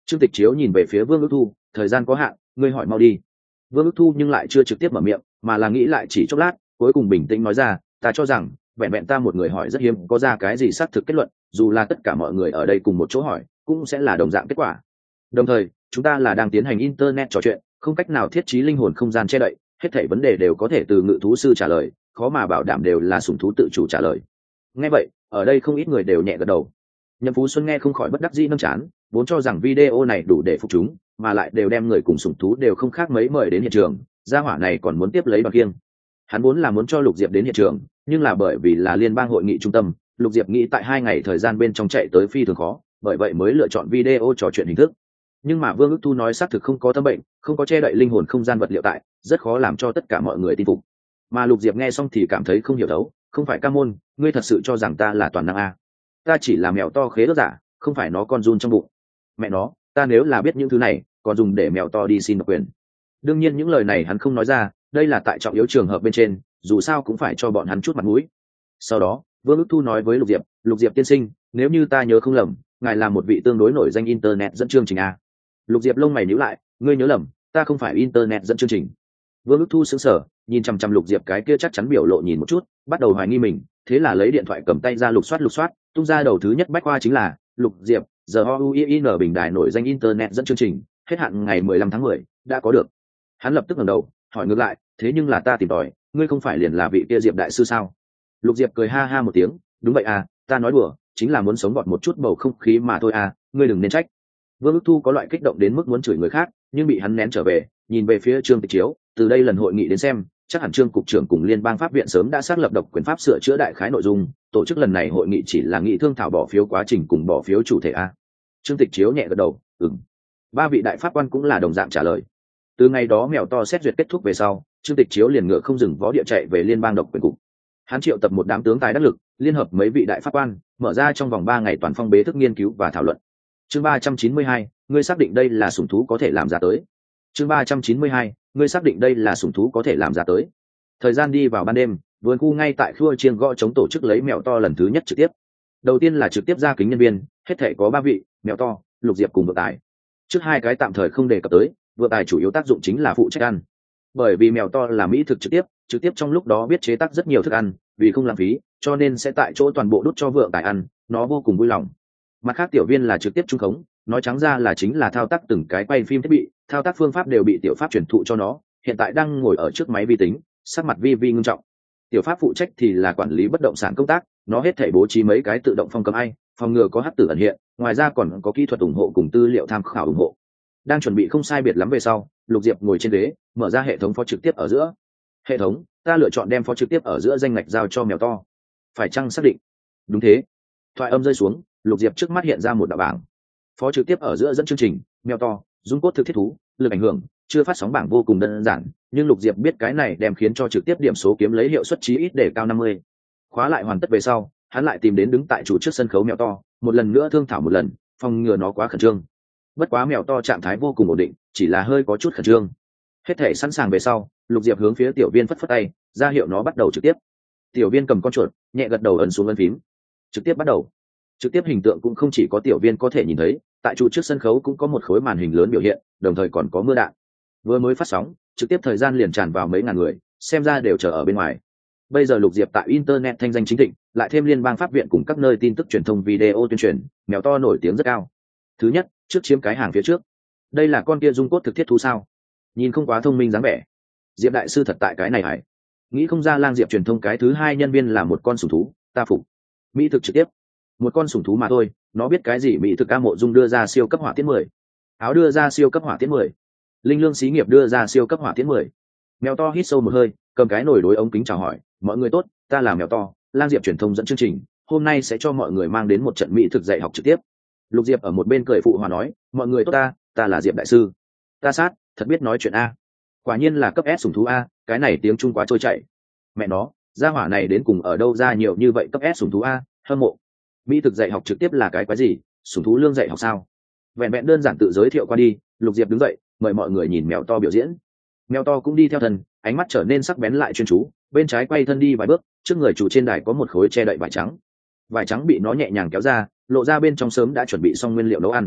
Trương Tịch Chiếu nhìn về phía Vương Ước Thu, thời gian có hạn, ngươi hỏi mau đi. Vương Ước Thu nhưng lại chưa trực tiếp mở miệng, mà là nghĩ lại chỉ chốc lát, cuối cùng bình tĩnh nói ra, ta cho rằng vẹn vẹn ta một người hỏi rất hiếm có ra cái gì xác thực kết luận, dù là tất cả mọi người ở đây cùng một chỗ hỏi cũng sẽ là đồng dạng kết quả. Đồng thời chúng ta là đang tiến hành internet trò chuyện, không cách nào thiết trí linh hồn không gian che đậy, hết thảy vấn đề đều có thể từ ngự thú sư trả lời, khó mà bảo đảm đều là sủng thú tự chủ trả lời. Nghe vậy ở đây không ít người đều nhẹ gật đầu. Nhậm Phú Xuân nghe không khỏi bất đắc dĩ nâng chán, vốn cho rằng video này đủ để phục chúng, mà lại đều đem người cùng sủng thú đều không khác mấy mời đến hiện trường, gia hỏa này còn muốn tiếp lấy bằng kiêng. Hắn vốn là muốn cho Lục Diệp đến hiện trường, nhưng là bởi vì là liên bang hội nghị trung tâm, Lục Diệp nghĩ tại 2 ngày thời gian bên trong chạy tới phi thường khó, bởi vậy mới lựa chọn video trò chuyện hình thức. Nhưng mà Vương Ước Thu nói xác thực không có tâm bệnh, không có che đậy linh hồn không gian vật liệu tại, rất khó làm cho tất cả mọi người tin phục. Mà Lục Diệp nghe xong thì cảm thấy không hiểu đấu, không phải ca môn, ngươi thật sự cho rằng ta là toàn năng a? Ta chỉ là mèo to khế ước giả, không phải nó con giun trong bụng. Mẹ nó, ta nếu là biết những thứ này, còn dùng để mèo to đi xin độc quyền. Đương nhiên những lời này hắn không nói ra, đây là tại trọng yếu trường hợp bên trên, dù sao cũng phải cho bọn hắn chút mặt mũi. Sau đó Vương Ước Thu nói với Lục Diệp tiên sinh, nếu như ta nhớ không lầm, ngài là một vị tương đối nổi danh internet dẫn chương trình a? Lục Diệp lông mày nhíu lại, ngươi nhớ lầm, ta không phải internet dẫn chương trình. Vương Ước Thu sững sờ, nhìn chăm chăm Lục Diệp cái kia chắc chắn biểu lộ nhìn một chút, bắt đầu hoài nghi mình, thế là lấy điện thoại cầm tay ra lục soát, tung ra đầu thứ nhất bách khoa chính là Lục Diệp GOUIN bình đài nổi danh internet dẫn chương trình, hết hạn ngày 15 tháng 10, đã có được. Hắn lập tức ngẩng đầu, hỏi ngược lại, thế nhưng là ta tìm tòi, ngươi không phải liền là vị kia Diệp đại sư sao? Lục Diệp cười ha ha một tiếng, đúng vậy à, ta nói đùa, chính là muốn sống gọt một chút bầu không khí mà thôi à, ngươi đừng nên trách. Vương Ước Thu có loại kích động đến mức muốn chửi người khác, nhưng bị hắn nén trở về, nhìn về phía Trương Tịch Chiếu, từ đây lần hội nghị đến xem, chắc hẳn Trương cục trưởng cùng liên bang pháp viện sớm đã xác lập độc quyền pháp sửa chữa đại khái nội dung, tổ chức lần này hội nghị chỉ là nghị thương thảo bỏ phiếu quá trình cùng bỏ phiếu chủ thể a. Trương Tịch Chiếu nhẹ gật đầu, ừm. 3 vị đại pháp quan cũng là đồng dạng trả lời. Từ ngày đó mèo to xét duyệt kết thúc về sau, Trương Tịch Chiếu liền ngựa không dừng vó địa chạy về liên bang độc quyền cục. Hắn triệu tập một đám tướng tài đắc lực, liên hợp mấy vị đại pháp quan, mở ra trong vòng 3 ngày toàn phong bế thức nghiên cứu và thảo luận. Chương 392, ngươi xác định đây là sủng thú có thể làm ra tới. Chương 392, ngươi xác định đây là sủng thú có thể làm ra tới. Thời gian đi vào ban đêm, vườn khu ngay tại khua chiêng gõ chống tổ chức lấy mèo to lần thứ nhất trực tiếp. Đầu tiên là trực tiếp ra kính nhân viên, hết thể có 3 vị, mèo to, Lục Diệp cùng Vượng Tài. Trước 2 cái tạm thời không đề cập tới, Vượng Tài chủ yếu tác dụng chính là phụ trách ăn. Bởi vì mèo to là mỹ thực trực tiếp trong lúc đó biết chế tác rất nhiều thức ăn, vì không lãng phí, cho nên sẽ tại chỗ toàn bộ đút cho Vượng Tài ăn, nó vô cùng vui lòng. Mặt khác tiểu viên là trực tiếp trung khống, nói trắng ra là chính là thao tác từng cái quay phim thiết bị, thao tác phương pháp đều bị tiểu pháp truyền thụ cho nó, hiện tại đang ngồi ở trước máy vi tính, sắc mặt vi ngưng trọng. Tiểu pháp phụ trách thì là quản lý bất động sản công tác, nó hết thể bố trí mấy cái tự động phong cấm ai, phòng ngừa có hắc tử ẩn hiện, ngoài ra còn có kỹ thuật ủng hộ cùng tư liệu tham khảo ủng hộ. Đang chuẩn bị không sai biệt lắm về sau, Lục Diệp ngồi trên ghế, mở ra hệ thống phó trực tiếp ở giữa. Hệ thống, ta lựa chọn đem phó trực tiếp ở giữa danh ngạch giao cho mèo to. Phải chăng xác định? Đúng thế. Thoại âm rơi xuống, Lục Diệp trước mắt hiện ra một đạo bảng. Phó trực tiếp ở giữa dẫn chương trình, mèo to, dung cốt thực thiết thú, lực ảnh hưởng, chưa phát sóng bảng vô cùng đơn giản, nhưng Lục Diệp biết cái này đem khiến cho trực tiếp điểm số kiếm lấy hiệu suất chí ít để cao 50. Khóa lại hoàn tất về sau, hắn lại tìm đến đứng tại chủ trước sân khấu mèo to, một lần nữa thương thảo một lần, phòng ngừa nó quá khẩn trương. Bất quá mèo to trạng thái vô cùng ổn định, chỉ là hơi có chút khẩn trương. Hết thể sẵn sàng về sau, Lục Diệp hướng phía tiểu viên phất phất tay, ra hiệu nó bắt đầu trực tiếp. Tiểu viên cầm con chuột, nhẹ gật đầu ấn xuống ấn phím. Trực tiếp bắt đầu. Trực tiếp hình tượng cũng không chỉ có tiểu viên có thể nhìn thấy, tại trụ trước sân khấu cũng có một khối màn hình lớn biểu hiện, đồng thời còn có mưa đạn. Vừa mới phát sóng, trực tiếp thời gian liền tràn vào mấy ngàn người, xem ra đều chờ ở bên ngoài. Bây giờ Lục Diệp tại internet thanh danh chính thịnh, lại thêm liên bang pháp viện cùng các nơi tin tức truyền thông video tuyên truyền, mèo to nổi tiếng rất cao. Thứ nhất, trước chiếm cái hàng phía trước. Đây là con kia dung cốt thực thiết thú sao? Nhìn không quá thông minh dáng vẻ. Diệp đại sư thật tại cái này hải. Nghĩ không ra Lang Diệp truyền thông cái thứ 2 nhân viên là một con sủng thú, ta phục. Mỹ thực trực tiếp. Một con sủng thú mà thôi, nó biết cái gì? Mỹ thực ca mộ dung đưa ra siêu cấp hỏa tiễn 10. Áo đưa ra siêu cấp hỏa tiễn 10. Linh lương xí nghiệp đưa ra siêu cấp hỏa tiễn 10. Mèo to hít sâu một hơi, cầm cái nồi đối ống kính chào hỏi, mọi người tốt, ta là mèo to, Lang Diệp truyền thông dẫn chương trình, hôm nay sẽ cho mọi người mang đến một trận mỹ thực dạy học trực tiếp. Lục Diệp ở một bên cười phụ hòa nói, mọi người tốt, ta là Diệp đại sư. Ta sát, thật biết nói chuyện a. Quả nhiên là cấp S sủng thú a, cái này tiếng Trung quá trôi chảy. Mẹ nó, gia hỏa này đến cùng ở đâu ra nhiều như vậy cấp S sủng thú a, hâm mộ. Mỹ thực dạy học trực tiếp là cái quái gì, sủng thú lương dạy học sao? Vẹn vẹn đơn giản tự giới thiệu qua đi, Lục Diệp đứng dậy, mời mọi người nhìn mèo to biểu diễn. Mèo to cũng đi theo thần, ánh mắt trở nên sắc bén lại chuyên chú, bên trái quay thân đi vài bước, trước người chủ trên đài có một khối che đậy vải trắng. Vải trắng bị nó nhẹ nhàng kéo ra, lộ ra bên trong sớm đã chuẩn bị xong nguyên liệu nấu ăn.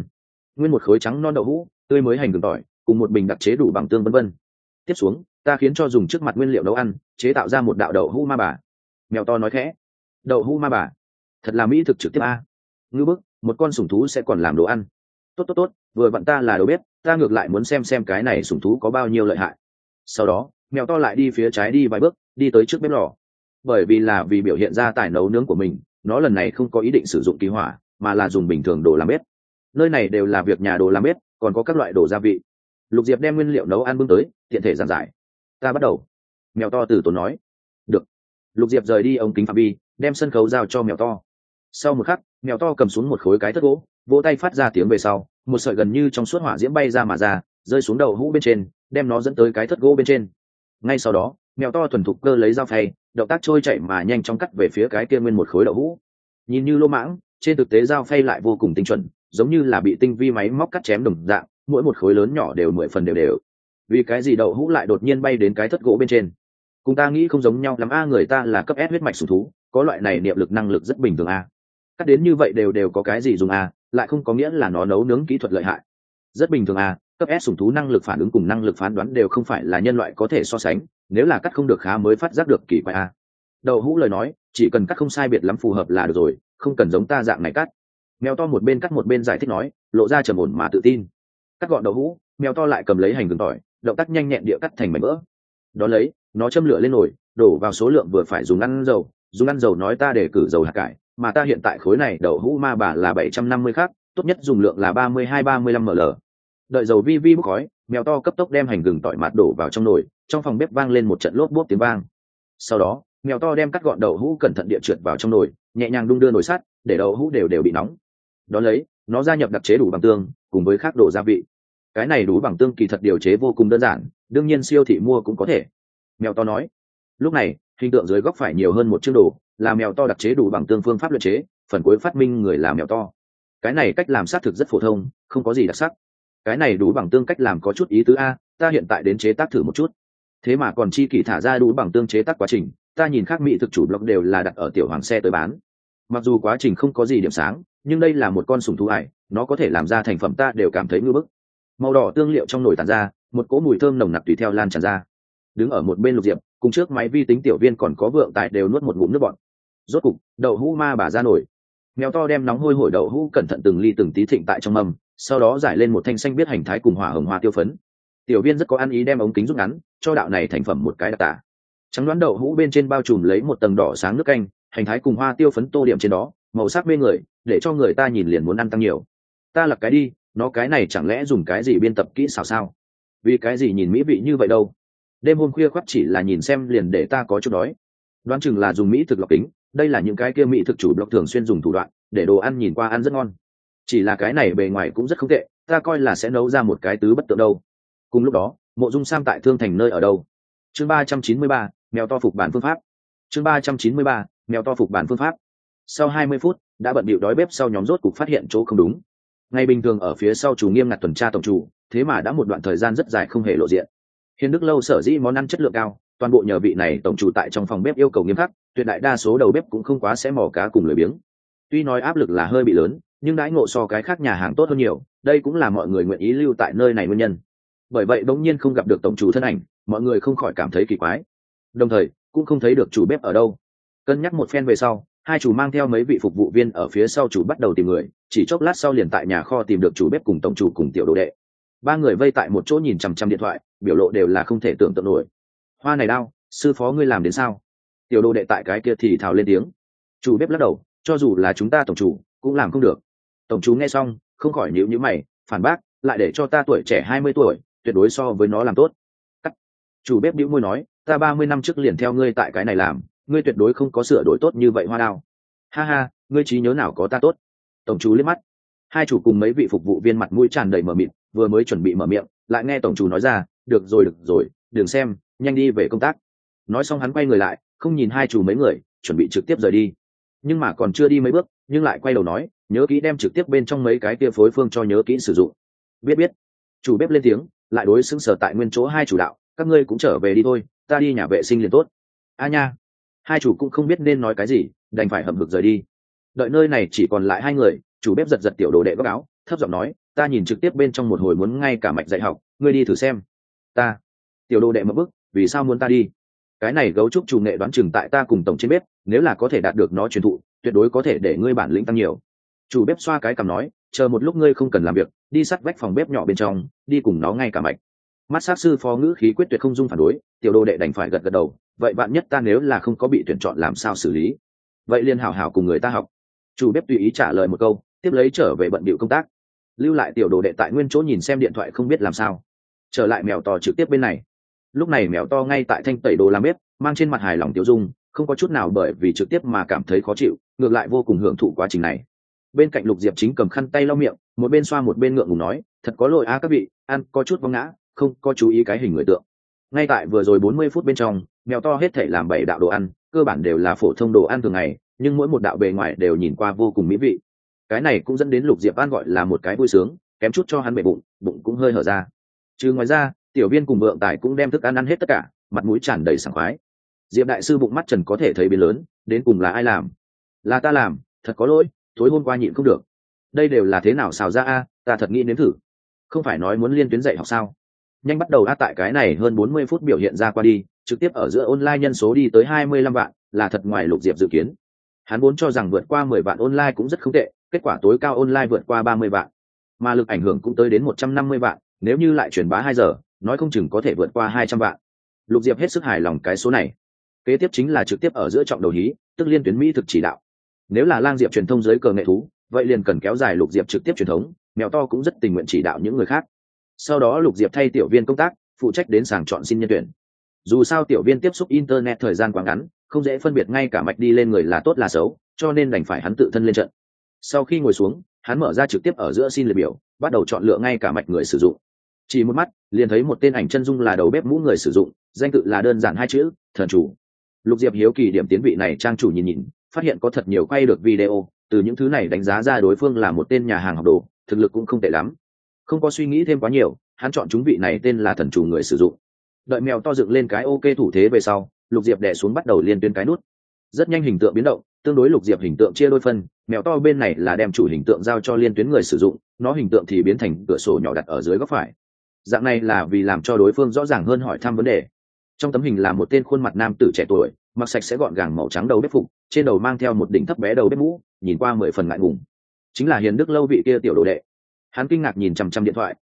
nguyên một khối trắng non đậu hũ, tươi mới hành gừng tỏi, cùng một bình đặc chế đủ bằng tương vân vân. Tiếp xuống, ta khiến cho dùng trước mặt nguyên liệu nấu ăn, chế tạo ra một đạo đậu hũ ma bà. Mèo to nói khẽ. Đậu hũ ma bà, thật là mỹ thực trực tiếp a. Ngư bức, một con sủng thú sẽ còn làm đồ ăn. Tốt, vừa vặn ta là đầu bếp, ta ngược lại muốn xem cái này sủng thú có bao nhiêu lợi hại. Sau đó, mèo to lại đi phía trái đi vài bước, đi tới trước bếp lò. Bởi vì biểu hiện ra tài nấu nướng của mình, nó lần này không có ý định sử dụng kỳ hỏa, mà là dùng bình thường đồ làm bếp. Nơi này đều là việc nhà đồ làm bếp, còn có các loại đồ gia vị. Lục Diệp đem nguyên liệu nấu ăn bưng tới, tiện thể giảng giải. Ta bắt đầu. Mèo to từ tốn nói. Được. Lục Diệp rời đi ống kính phạm vi, đem sân khấu giao cho mèo to. Sau một khắc, mèo to cầm xuống một khối cái thất gỗ, vỗ tay phát ra tiếng về sau, một sợi gần như trong suốt hỏa diễm bay ra mà ra, rơi xuống đầu hũ bên trên, đem nó dẫn tới cái thất gỗ bên trên. Ngay sau đó, mèo to thuần thục cơ lấy dao phay, động tác trôi chạy mà nhanh chóng cắt về phía cái kia nguyên một khối đậu hũ. Nhìn như lô mãng, trên thực tế dao phay lại vô cùng tinh chuẩn, giống như là bị tinh vi máy móc cắt chém đồng dạng, mỗi một khối lớn nhỏ đều 10 phần đều. Vì cái gì đậu hũ lại đột nhiên bay đến cái thất gỗ bên trên? Cùng ta nghĩ không giống nhau lắm a, người ta là cấp S huyết mạch sủng thú, có loại này niệm lực năng lực rất bình thường a. Cắt đến như vậy đều có cái gì dùng a, lại không có nghĩa là nó nấu nướng kỹ thuật lợi hại. Rất bình thường a, cấp S sủng thú năng lực phản ứng cùng năng lực phán đoán đều không phải là nhân loại có thể so sánh, nếu là cắt không được khá mới phát giác được kỳ quái a. Đậu hũ lời nói, chỉ cần cắt không sai biệt lắm phù hợp là được rồi, không cần giống ta dạng này cắt. Mèo to một bên cắt một bên giải thích nói, lộ ra trầm ổn mà tự tin. Cắt gọn đậu hũ, mèo to lại cầm lấy hành gừng tỏi, động tác nhanh nhẹn địa cắt thành mảnh vỡ. Đó lấy, nó châm lửa lên nồi, đổ vào số lượng vừa phải dùng ăn dầu nói ta để cử dầu hạt cải, mà ta hiện tại khối này đậu hũ ma bà là 750 khác, tốt nhất dùng lượng là 32-35 ml. Đợi dầu vi vi bốc khói, mèo to cấp tốc đem hành gừng tỏi mạt đổ vào trong nồi, trong phòng bếp vang lên một trận lốp bốp tiếng vang. Sau đó, mèo to đem cắt gọn đậu hũ cẩn thận địa trượt vào trong nồi, nhẹ nhàng đung đưa nồi sắt, để đậu hũ đều bị nóng. Đó lấy, nó gia nhập đặc chế đủ bằng tương, cùng với các đồ gia vị. Cái này đủ bằng tương kỳ thật điều chế vô cùng đơn giản, đương nhiên siêu thị mua cũng có thể. Mèo to nói. Lúc này, hình tượng dưới góc phải nhiều hơn một chương đồ, là mèo to đặc chế đủ bằng tương phương pháp luyện chế, phần cuối phát minh người là mèo to. Cái này cách làm xác thực rất phổ thông, không có gì đặc sắc. Cái này đủ bằng tương cách làm có chút ý tứ a, ta hiện tại đến chế tác thử một chút. Thế mà còn chi kỷ thả ra đủ bằng tương chế tác quá trình, ta nhìn khác mỹ thực chủ blog đều là đặt ở tiểu hoàng xe tới bán. Mặc dù quá trình không có gì điểm sáng, nhưng đây là một con sủng thú ải, nó có thể làm ra thành phẩm ta đều cảm thấy ngưỡng bức. Màu đỏ tương liệu trong nồi tản ra, một cỗ mùi thơm nồng nặc tùy theo lan tràn ra. Đứng ở một bên Lục Diệp, cùng trước máy vi tính tiểu viên còn có vượng tại đều nuốt một ngụm nước bọt. Rốt cục, đậu hũ ma bà ra nổi. Mèo to đem nóng hôi hổi đậu hũ cẩn thận từng ly từng tí thịnh tại trong mâm, sau đó giải lên một thanh xanh biết hành thái cùng hỏa hồng hoa tiêu phấn. Tiểu viên rất có ăn ý đem ống kính rút ngắn, cho đạo này thành phẩm một cái đặc tả. Trắng đoán đậu hũ bên trên bao trùm lấy một tầng đỏ sáng nước canh, hành thái cùng hoa tiêu phấn tô điểm trên đó, màu sắc mê người, để cho người ta nhìn liền muốn ăn tăng nhiều. Ta lật cái đi, nó cái này chẳng lẽ dùng cái gì biên tập kỹ xảo sao? Vì cái gì nhìn mỹ vị như vậy đâu? Đêm hôm khuya khoắt chỉ là nhìn xem liền để ta có chút đói. Đoán chừng là dùng mỹ thực lọc kính, đây là những cái kia mỹ thực chủ blog thường xuyên dùng thủ đoạn, để đồ ăn nhìn qua ăn rất ngon. Chỉ là cái này bề ngoài cũng rất không tệ, ta coi là sẽ nấu ra một cái tứ bất tượng đâu. Cùng lúc đó, Mộ Dung Sam tại Thương Thành nơi ở đâu? Chương 393, mèo to phục bản phương pháp. Chương 393, mèo to phục bản phương pháp. Sau 20 phút, đã bận bịu đói bếp sau nhóm rốt cục phát hiện chỗ không đúng. Ngày bình thường ở phía sau chủ nghiêm ngặt tuần tra tổng chủ, thế mà đã một đoạn thời gian rất dài không hề lộ diện. Hiền Đức lâu sở dĩ món ăn chất lượng cao, toàn bộ nhờ vị này tổng chủ tại trong phòng bếp yêu cầu nghiêm khắc, tuyệt đại đa số đầu bếp cũng không quá sẽ mò cá cùng lười biếng. Tuy nói áp lực là hơi bị lớn, nhưng đãi ngộ so cái khác nhà hàng tốt hơn nhiều, đây cũng là mọi người nguyện ý lưu tại nơi này nguyên nhân. Bởi vậy bỗng nhiên không gặp được tổng chủ thân ảnh, mọi người không khỏi cảm thấy kỳ quái. Đồng thời, cũng không thấy được chủ bếp ở đâu. Cân nhắc một phen về sau, hai chủ mang theo mấy vị phục vụ viên ở phía sau chủ bắt đầu tìm người, chỉ chốc lát sau liền tại nhà kho tìm được chủ bếp cùng tổng chủ cùng tiểu đồ đệ. Ba người vây tại một chỗ nhìn chằm chằm điện thoại, biểu lộ đều là không thể tưởng tượng nổi. Hoa này đao, sư phó ngươi làm đến sao? Tiểu đồ đệ tại cái kia thì thào lên tiếng. Chủ bếp lắc đầu, cho dù là chúng ta tổng chủ cũng làm không được. Tổng chủ nghe xong không khỏi nhíu nhíu mày, phản bác, lại để cho ta tuổi trẻ 20 tuổi, tuyệt đối so với nó làm tốt. Cắt. Chủ bếp bĩu môi nói, ta 30 năm trước liền theo ngươi tại cái này làm, ngươi tuyệt đối không có sửa đổi tốt như vậy hoa đao. Ha ha, ngươi trí nhớ nào có ta tốt. Tổng chủ liếc mắt. Hai chủ cùng mấy vị phục vụ viên mặt mũi tràn đầy mờ mịt, vừa mới chuẩn bị mở miệng, lại nghe tổng chủ nói ra, được rồi, đừng xem, nhanh đi về công tác. Nói xong hắn quay người lại, không nhìn hai chủ mấy người, chuẩn bị trực tiếp rời đi. Nhưng mà còn chưa đi mấy bước, nhưng lại quay đầu nói, nhớ kỹ đem trực tiếp bên trong mấy cái kia phối phương cho nhớ kỹ sử dụng. Biết. Chủ bếp lên tiếng, lại đối xứng sở tại nguyên chỗ hai chủ đạo, các ngươi cũng trở về đi thôi, ta đi nhà vệ sinh liền tốt. A nha. Hai chủ cũng không biết nên nói cái gì, đành phải hậm hực rời đi. Đợi nơi này chỉ còn lại hai người, chủ bếp giật tiểu đồ đệ góc áo, thấp giọng nói, ta nhìn trực tiếp bên trong một hồi muốn ngay cả mạch dạy học, ngươi đi thử xem. Ta. Tiểu đồ đệ một bức, vì sao muốn ta đi? Cái này gấu trúc chủ nghệ đoán chừng tại ta cùng tổng trên bếp, nếu là có thể đạt được nó truyền thụ, tuyệt đối có thể để ngươi bản lĩnh tăng nhiều. Chủ bếp xoa cái cằm nói, chờ một lúc ngươi không cần làm việc, đi sắt vách phòng bếp nhỏ bên trong, đi cùng nó ngay cả mạch. Mắt sát sư phó ngữ khí quyết tuyệt không dung phản đối, tiểu đồ đệ đành phải gật gật đầu. Vậy bạn nhất ta nếu là không có bị tuyển chọn làm sao xử lý? Vậy liền hảo hảo cùng người ta học. Chủ bếp tùy ý trả lời một câu, tiếp lấy trở về bận bịu công tác, lưu lại tiểu đồ đệ tại nguyên chỗ nhìn xem điện thoại không biết làm sao. Trở lại mèo to trực tiếp bên này, lúc này mèo to ngay tại thanh tẩy đồ làm bếp, mang trên mặt hài lòng tiêu dung, không có chút nào bởi vì trực tiếp mà cảm thấy khó chịu, ngược lại vô cùng hưởng thụ quá trình này. Bên cạnh Lục Diệp chính cầm khăn tay lau miệng, một bên xoa một bên ngượng ngùng nói, thật có lỗi các vị, ăn có chút vong ngã, không có chú ý cái hình người tượng. Ngay tại vừa rồi 40 phút bên trong, mèo to hết thể làm 7 đạo đồ ăn, cơ bản đều là phổ thông đồ ăn thường ngày, nhưng mỗi một đạo bề ngoài đều nhìn qua vô cùng mỹ vị. Cái này cũng dẫn đến Lục Diệp An gọi là một cái vui sướng, kém chút cho hắn bể bụng, bụng cũng hơi hở ra. Trừ ngoài ra, tiểu viên cùng vượng tài cũng đem thức ăn ăn hết tất cả, mặt mũi tràn đầy sảng khoái. Diệp đại sư bụng mắt trần có thể thấy biến lớn, đến cùng là ai làm? Là ta làm, thật có lỗi, tối hôm qua nhịn không được. Đây đều là thế nào xào ra ta thật nghĩ nếm thử. Không phải nói muốn liên tuyến dạy học sao? Nhanh bắt đầu tại cái này hơn 40 phút biểu hiện ra qua đi, trực tiếp ở giữa online nhân số đi tới 25 vạn, là thật ngoài Lục Diệp dự kiến. Hắn vốn cho rằng vượt qua 10 vạn online cũng rất không tệ, kết quả tối cao online vượt qua 30 vạn, mà lực ảnh hưởng cũng tới đến 150 vạn, nếu như lại truyền bá 2 giờ, nói không chừng có thể vượt qua 200 vạn. Lục Diệp hết sức hài lòng cái số này. Kế tiếp chính là trực tiếp ở giữa trọng đầu hí, tức liên tuyến mỹ thực chỉ đạo. Nếu là Lang Diệp truyền thông dưới cờ nghệ thú, vậy liền cần kéo dài Lục Diệp trực tiếp truyền thống, mèo to cũng rất tình nguyện chỉ đạo những người khác. Sau đó Lục Diệp thay tiểu viên công tác, phụ trách đến sàng chọn xin nhân tuyển. Dù sao tiểu viên tiếp xúc internet thời gian quá ngắn, không dễ phân biệt ngay cả mạch đi lên người là tốt là xấu, cho nên đành phải hắn tự thân lên trận. Sau khi ngồi xuống, hắn mở ra trực tiếp ở giữa xin liệt biểu, bắt đầu chọn lựa ngay cả mạch người sử dụng. Chỉ một mắt, liền thấy một tên ảnh chân dung là đầu bếp mũ người sử dụng, danh tự là đơn giản 2 chữ, Thần Chủ. Lục Diệp hiếu kỳ điểm tiến vị này trang chủ nhìn, phát hiện có thật nhiều quay được video, từ những thứ này đánh giá ra đối phương là một tên nhà hàng học đồ, thực lực cũng không tệ lắm. Không có suy nghĩ thêm quá nhiều, hắn chọn chúng vị này tên là Thần Chủ người sử dụng. Đợi mèo to dựng lên cái ok thủ thế về sau, Lục Diệp đè xuống bắt đầu liên tuyến cái nút. Rất nhanh hình tượng biến động, tương đối Lục Diệp hình tượng chia đôi phân, mèo to bên này là đem chủ hình tượng giao cho liên tuyến người sử dụng, nó hình tượng thì biến thành cửa sổ nhỏ đặt ở dưới góc phải. Dạng này là vì làm cho đối phương rõ ràng hơn hỏi thăm vấn đề. Trong tấm hình là một tên khuôn mặt nam tử trẻ tuổi, mặc sạch sẽ gọn gàng màu trắng đầu bếp phục, trên đầu mang theo một đỉnh thấp bé đầu bếp mũ, nhìn qua 10 phần ngại ngùng. Chính là Hiền Đức Lâu vị kia tiểu đồ đệ. Hắn kinh ngạc nhìn chằm chằm điện thoại,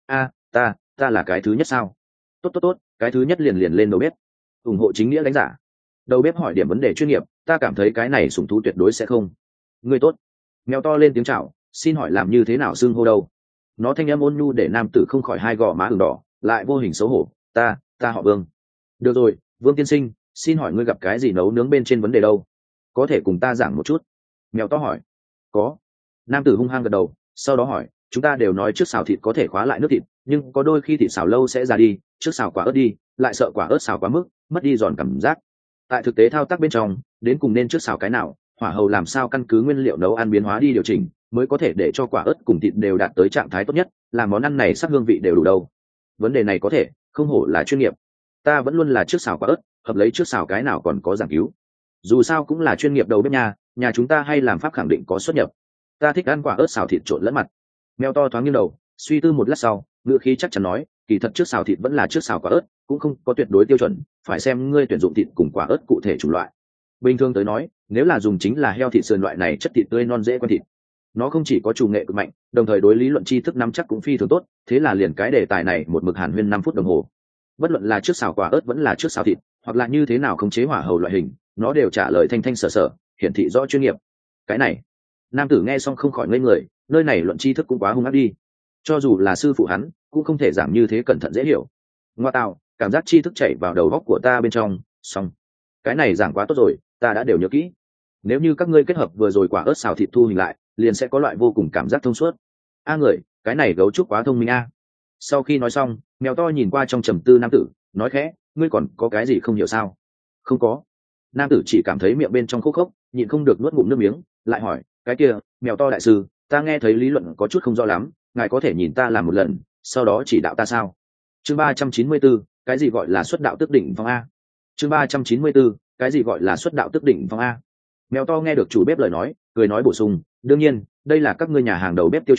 ta là cái thứ nhất sao? Tốt, cái thứ nhất liền lên đầu bếp. Ủng hộ chính nghĩa đánh giả. Đầu bếp hỏi điểm vấn đề chuyên nghiệp, ta cảm thấy cái này sủng thú tuyệt đối sẽ không. Người tốt. Mèo to lên tiếng chào, xin hỏi làm như thế nào xưng hô đâu? Nó thanh âm ôn nhu để nam tử không khỏi hai gò má ửng đỏ, lại vô hình xấu hổ, ta họ Vương. Được rồi, Vương tiên sinh, xin hỏi ngươi gặp cái gì nấu nướng bên trên vấn đề đâu? Có thể cùng ta giảng một chút. Mèo to hỏi. Có. Nam tử hung hăng gật đầu, sau đó hỏi, chúng ta đều nói trước xào thịt có thể khóa lại nước thịt, nhưng có đôi khi thịt xào lâu sẽ ra đi, trước xào quả ớt đi, lại sợ quả ớt xào quá mức, mất đi giòn cảm giác. Tại thực tế thao tác bên trong, đến cùng nên trước xào cái nào, hỏa hầu làm sao căn cứ nguyên liệu nấu ăn biến hóa đi điều chỉnh, mới có thể để cho quả ớt cùng thịt đều đạt tới trạng thái tốt nhất, làm món ăn này sắc hương vị đều đủ đâu. Vấn đề này có thể, không hổ là chuyên nghiệp. Ta vẫn luôn là trước xào quả ớt, hợp lấy trước xào cái nào còn có giảng cứu. Dù sao cũng là chuyên nghiệp đầu bếp nhà chúng ta hay làm pháp khẳng định có xuất nhập. Ta thích ăn quả ớt xào thịt trộn lẫn mặt. Mèo to thoáng nghiêng đầu, suy tư một lát sau, ngữ khí chắc chắn nói, kỳ thật trước xào thịt vẫn là trước xào quả ớt, cũng không có tuyệt đối tiêu chuẩn, phải xem ngươi tuyển dụng thịt cùng quả ớt cụ thể chủng loại. Bình thường tới nói, nếu là dùng chính là heo thịt sườn loại này chất thịt tươi non dễ quen thịt, nó không chỉ có chủ nghệ cực mạnh, đồng thời đối lý luận tri thức nắm chắc cũng phi thường tốt, thế là liền cái đề tài này một mực hàn huyên 5 phút đồng hồ. Bất luận là trước xào quả ớt vẫn là trước xào thịt, hoặc là như thế nào khống chế hỏa hầu loại hình, nó đều trả lời thanh thanh sở sở, hiển thị rõ chuyên nghiệp. Cái này, nam tử nghe xong không khỏi ngây người, nơi này luận tri thức cũng quá hung ác đi. Cho dù là sư phụ hắn, cũng không thể giảng như thế cẩn thận dễ hiểu. Ngoa tạo, cảm giác tri thức chảy vào đầu góc của ta bên trong, xong. Cái này giảng quá tốt rồi, ta đã đều nhớ kỹ. Nếu như các ngươi kết hợp vừa rồi quả ớt xào thịt thu hình lại, liền sẽ có loại vô cùng cảm giác thông suốt. Người, cái này gấu trúc quá thông minh Sau khi nói xong, mèo to nhìn qua trong trầm tư nam tử, nói khẽ, ngươi còn có cái gì không hiểu sao? Không có. Nam tử chỉ cảm thấy miệng bên trong khô khốc, nhịn không được nuốt ngụm nước miếng, lại hỏi, cái kia, mèo to đại sư, ta nghe thấy lý luận có chút không rõ lắm, ngài có thể nhìn ta làm một lần, sau đó chỉ đạo ta sao? Chương 394, cái gì gọi là xuất đạo tức đỉnh phong a? Chương 394, cái gì gọi là xuất đạo tức đỉnh phong a? Mèo to nghe được chủ bếp lời nói, cười nói bổ sung, đương nhiên, đây là các ngươi nhà hàng đầu bếp tiêu chuẩn,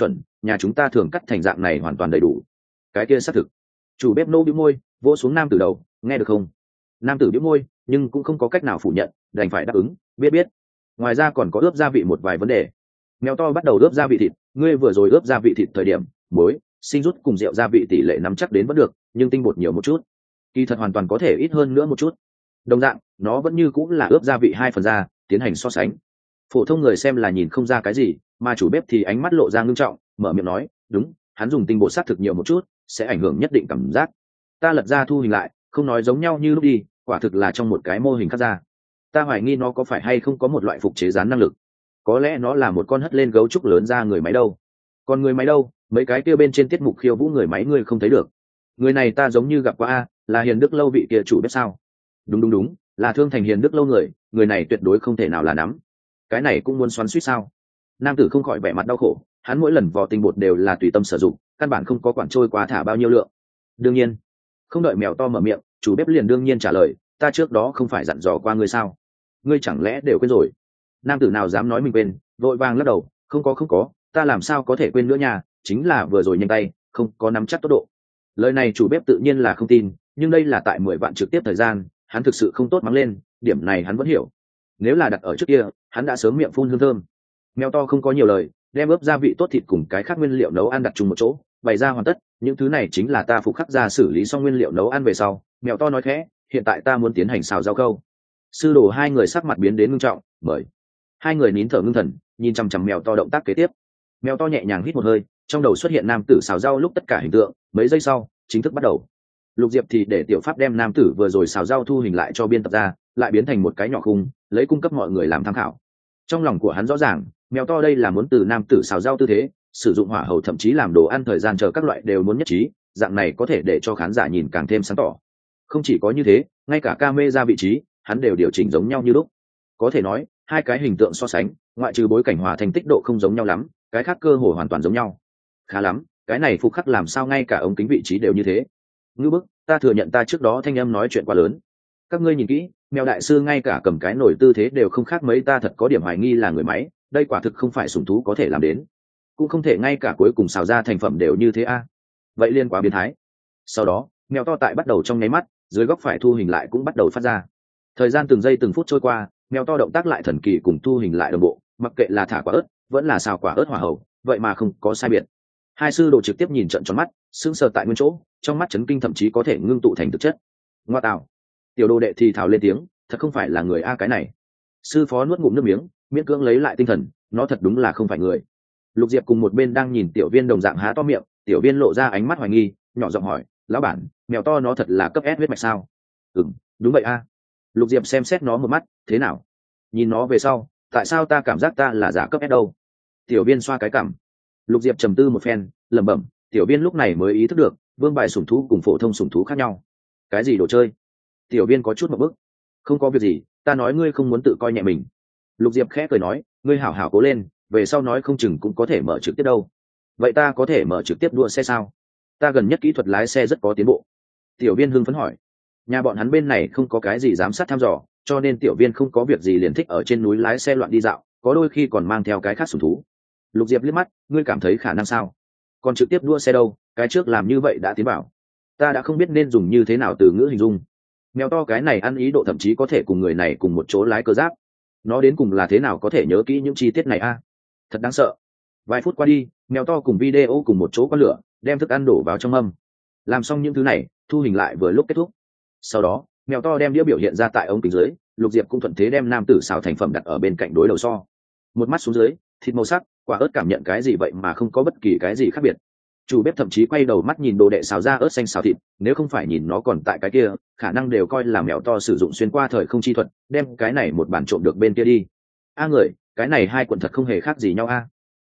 nhà chúng ta thường cắt thành dạng này hoàn toàn đầy đủ. Cái kia xác thực. Chủ bếp nô bĩu môi, vỗ xuống nam tử đầu, nghe được không? Nam tử bĩu môi, nhưng cũng không có cách nào phủ nhận, đành phải đáp ứng, biết. Ngoài ra còn có ướp gia vị một vài vấn đề. Mèo to bắt đầu ướp gia vị thịt, ngươi vừa rồi ướp gia vị thịt thời điểm, muối, sinh rút cùng rượu gia vị tỷ lệ nắm chắc đến vẫn được, nhưng tinh bột nhiều một chút. Kỳ thật hoàn toàn có thể ít hơn nữa một chút. Đồng dạng, nó vẫn như cũng là ướp gia vị 2/3, tiến hành so sánh. Phổ thông người xem là nhìn không ra cái gì, mà chủ bếp thì ánh mắt lộ ra ngưng trọng, mở miệng nói, đúng, hắn dùng tinh bột sát thực nhiều một chút, sẽ ảnh hưởng nhất định cảm giác. Ta lật ra thu hình lại, không nói giống nhau như lúc đi, quả thực là trong một cái mô hình cắt ra. Ta hoài nghi nó có phải hay không có một loại phục chế dán năng lực. Có lẽ nó là một con hất lên gấu trúc lớn ra người máy đâu. Còn người máy đâu, mấy cái kia bên trên tiết mục khiêu vũ người máy ngươi không thấy được. Người này ta giống như gặp qua a, là Hiền Đức Lâu vị kia chủ bếp sao? Đúng, là Thương Thành Hiền Đức Lâu người này tuyệt đối không thể nào là nắm. Cái này cũng muốn xoắn suýt sao? Nam tử không khỏi vẻ mặt đau khổ, hắn mỗi lần vò tinh bột đều là tùy tâm sử dụng, căn bản không có quản trôi qua thả bao nhiêu lượng. Đương nhiên, không đợi mèo to mở miệng, chủ bếp liền đương nhiên trả lời, ta trước đó không phải dặn dò qua ngươi sao? Ngươi chẳng lẽ đều quên rồi? Nam tử nào dám nói mình quên, vội vàng lắc đầu, không có, ta làm sao có thể quên nữa nha, chính là vừa rồi nhanh tay, không có nắm chắc tốc độ. Lời này chủ bếp tự nhiên là không tin, nhưng đây là tại 10 vạn trực tiếp thời gian, hắn thực sự không tốt mắng lên, điểm này hắn vẫn hiểu. Nếu là đặt ở trước kia, hắn đã sớm miệng phun hương thơm. Mèo to không có nhiều lời, đem ướp gia vị tốt thịt cùng cái khác nguyên liệu nấu ăn đặt chung một chỗ, bày ra hoàn tất, những thứ này chính là ta phụ khắc ra xử lý xong nguyên liệu nấu ăn về sau. Mèo to nói khẽ, hiện tại ta muốn tiến hành xào rau câu. Sư đồ hai người sắc mặt biến đến ngưng trọng, mời. Hai người nín thở ngưng thần, nhìn chằm chằm mèo to động tác kế tiếp. Mèo to nhẹ nhàng hít một hơi, trong đầu xuất hiện nam tử xào rau lúc tất cả hình tượng, mấy giây sau chính thức bắt đầu. Lục Diệp thì để tiểu pháp đem nam tử vừa rồi xào rau thu hình lại cho biên tập ra, lại biến thành một cái nhỏ khung, lấy cung cấp mọi người làm tham khảo. Trong lòng của hắn rõ ràng, mèo to đây là muốn từ nam tử xào rau tư thế, sử dụng hỏa hầu thậm chí làm đồ ăn thời gian chờ các loại đều muốn nhất trí, dạng này có thể để cho khán giả nhìn càng thêm sáng tỏ. Không chỉ có như thế, ngay cả camera vị trí, hắn đều điều chỉnh giống nhau như lúc. Có thể nói, hai cái hình tượng so sánh, ngoại trừ bối cảnh hòa thành tích độ không giống nhau lắm, cái khác cơ hồ hoàn toàn giống nhau. Khá lắm, cái này phục khắc làm sao ngay cả ống kính vị trí đều như thế. Ngư bức, ta thừa nhận ta trước đó thanh âm nói chuyện quá lớn. Các ngươi nhìn kỹ, mèo đại sư ngay cả cầm cái nổi tư thế đều không khác mấy, ta thật có điểm hoài nghi là người máy, đây quả thực không phải sủng thú có thể làm đến. Cũng không thể ngay cả cuối cùng xào ra thành phẩm đều như thế a. Vậy liên quá biến thái. Sau đó, mèo to tại bắt đầu trong nháy mắt, dưới góc phải thu hình lại cũng bắt đầu phát ra. Thời gian từng giây từng phút trôi qua, mèo to động tác lại thần kỳ cùng thu hình lại đồng bộ, mặc kệ là thả quả ớt, vẫn là xào quả ớt hỏa hầu, vậy mà không có sai biệt. Hai sư đồ trực tiếp nhìn trận tròn mắt, sững sờ tại nguyên chỗ, trong mắt chấn kinh thậm chí có thể ngưng tụ thành thực chất. Ngoa tạo. Tiểu đồ đệ thì thào lên tiếng, thật không phải là người a cái này. Sư phó nuốt ngụm nước miếng, miễn cưỡng lấy lại tinh thần, nó thật đúng là không phải người. Lục Diệp cùng một bên đang nhìn tiểu viên đồng dạng há to miệng, tiểu viên lộ ra ánh mắt hoài nghi, nhỏ giọng hỏi, lão bản, mèo to nó thật là cấp S huyết mạch sao? Đúng vậy a. Lục Diệp xem xét nó một mắt, thế nào? Nhìn nó về sau, tại sao ta cảm giác ta là giả cấp S đâu? Tiểu viên xoa cái cằm. Lục Diệp trầm tư một phen, lẩm bẩm, tiểu viên lúc này mới ý thức được, vương bài sủng thú cùng phổ thông sủng thú khác nhau. Cái gì đồ chơi? Tiểu viên có chút một bức. Không có việc gì, ta nói ngươi không muốn tự coi nhẹ mình. Lục Diệp khẽ cười nói, ngươi hảo hảo cố lên, về sau nói không chừng cũng có thể mở trực tiếp đâu. Vậy ta có thể mở trực tiếp đua xe sao? Ta gần nhất kỹ thuật lái xe rất có tiến bộ. Tiểu viên hưng phấn hỏi. Nhà bọn hắn bên này không có cái gì giám sát thăm dò, cho nên tiểu viên không có việc gì liền thích ở trên núi lái xe loạn đi dạo, có đôi khi còn mang theo cái khác sủng thú. Lục Diệp liếc mắt, ngươi cảm thấy khả năng sao? Còn trực tiếp đua xe đâu, cái trước làm như vậy đã tiến bảo. Ta đã không biết nên dùng như thế nào từ ngữ hình dung. Mèo to cái này ăn ý độ thậm chí có thể cùng người này cùng một chỗ lái cơ giáp. Nó đến cùng là thế nào có thể nhớ kỹ những chi tiết này a? Thật đáng sợ. Vài phút qua đi, mèo to cùng video cùng một chỗ có lửa, đem thức ăn đổ vào trong mâm. Làm xong những thứ này, thu hình lại vừa lúc kết thúc. Sau đó, mèo to đem đĩa biểu hiện ra tại ống kính dưới, Lục Diệp cũng thuận thế đem nam tử xào thành phẩm đặt ở bên cạnh đối đầu so. Một mắt xuống dưới, thịt màu sắc, quả ớt cảm nhận cái gì vậy mà không có bất kỳ cái gì khác biệt. Chủ bếp thậm chí quay đầu mắt nhìn đồ đệ xào ra ớt xanh xào thịt, nếu không phải nhìn nó còn tại cái kia, khả năng đều coi là mèo to sử dụng xuyên qua thời không chi thuật, đem cái này một bản trộm được bên kia đi. A người, cái này hai quần thật không hề khác gì nhau a.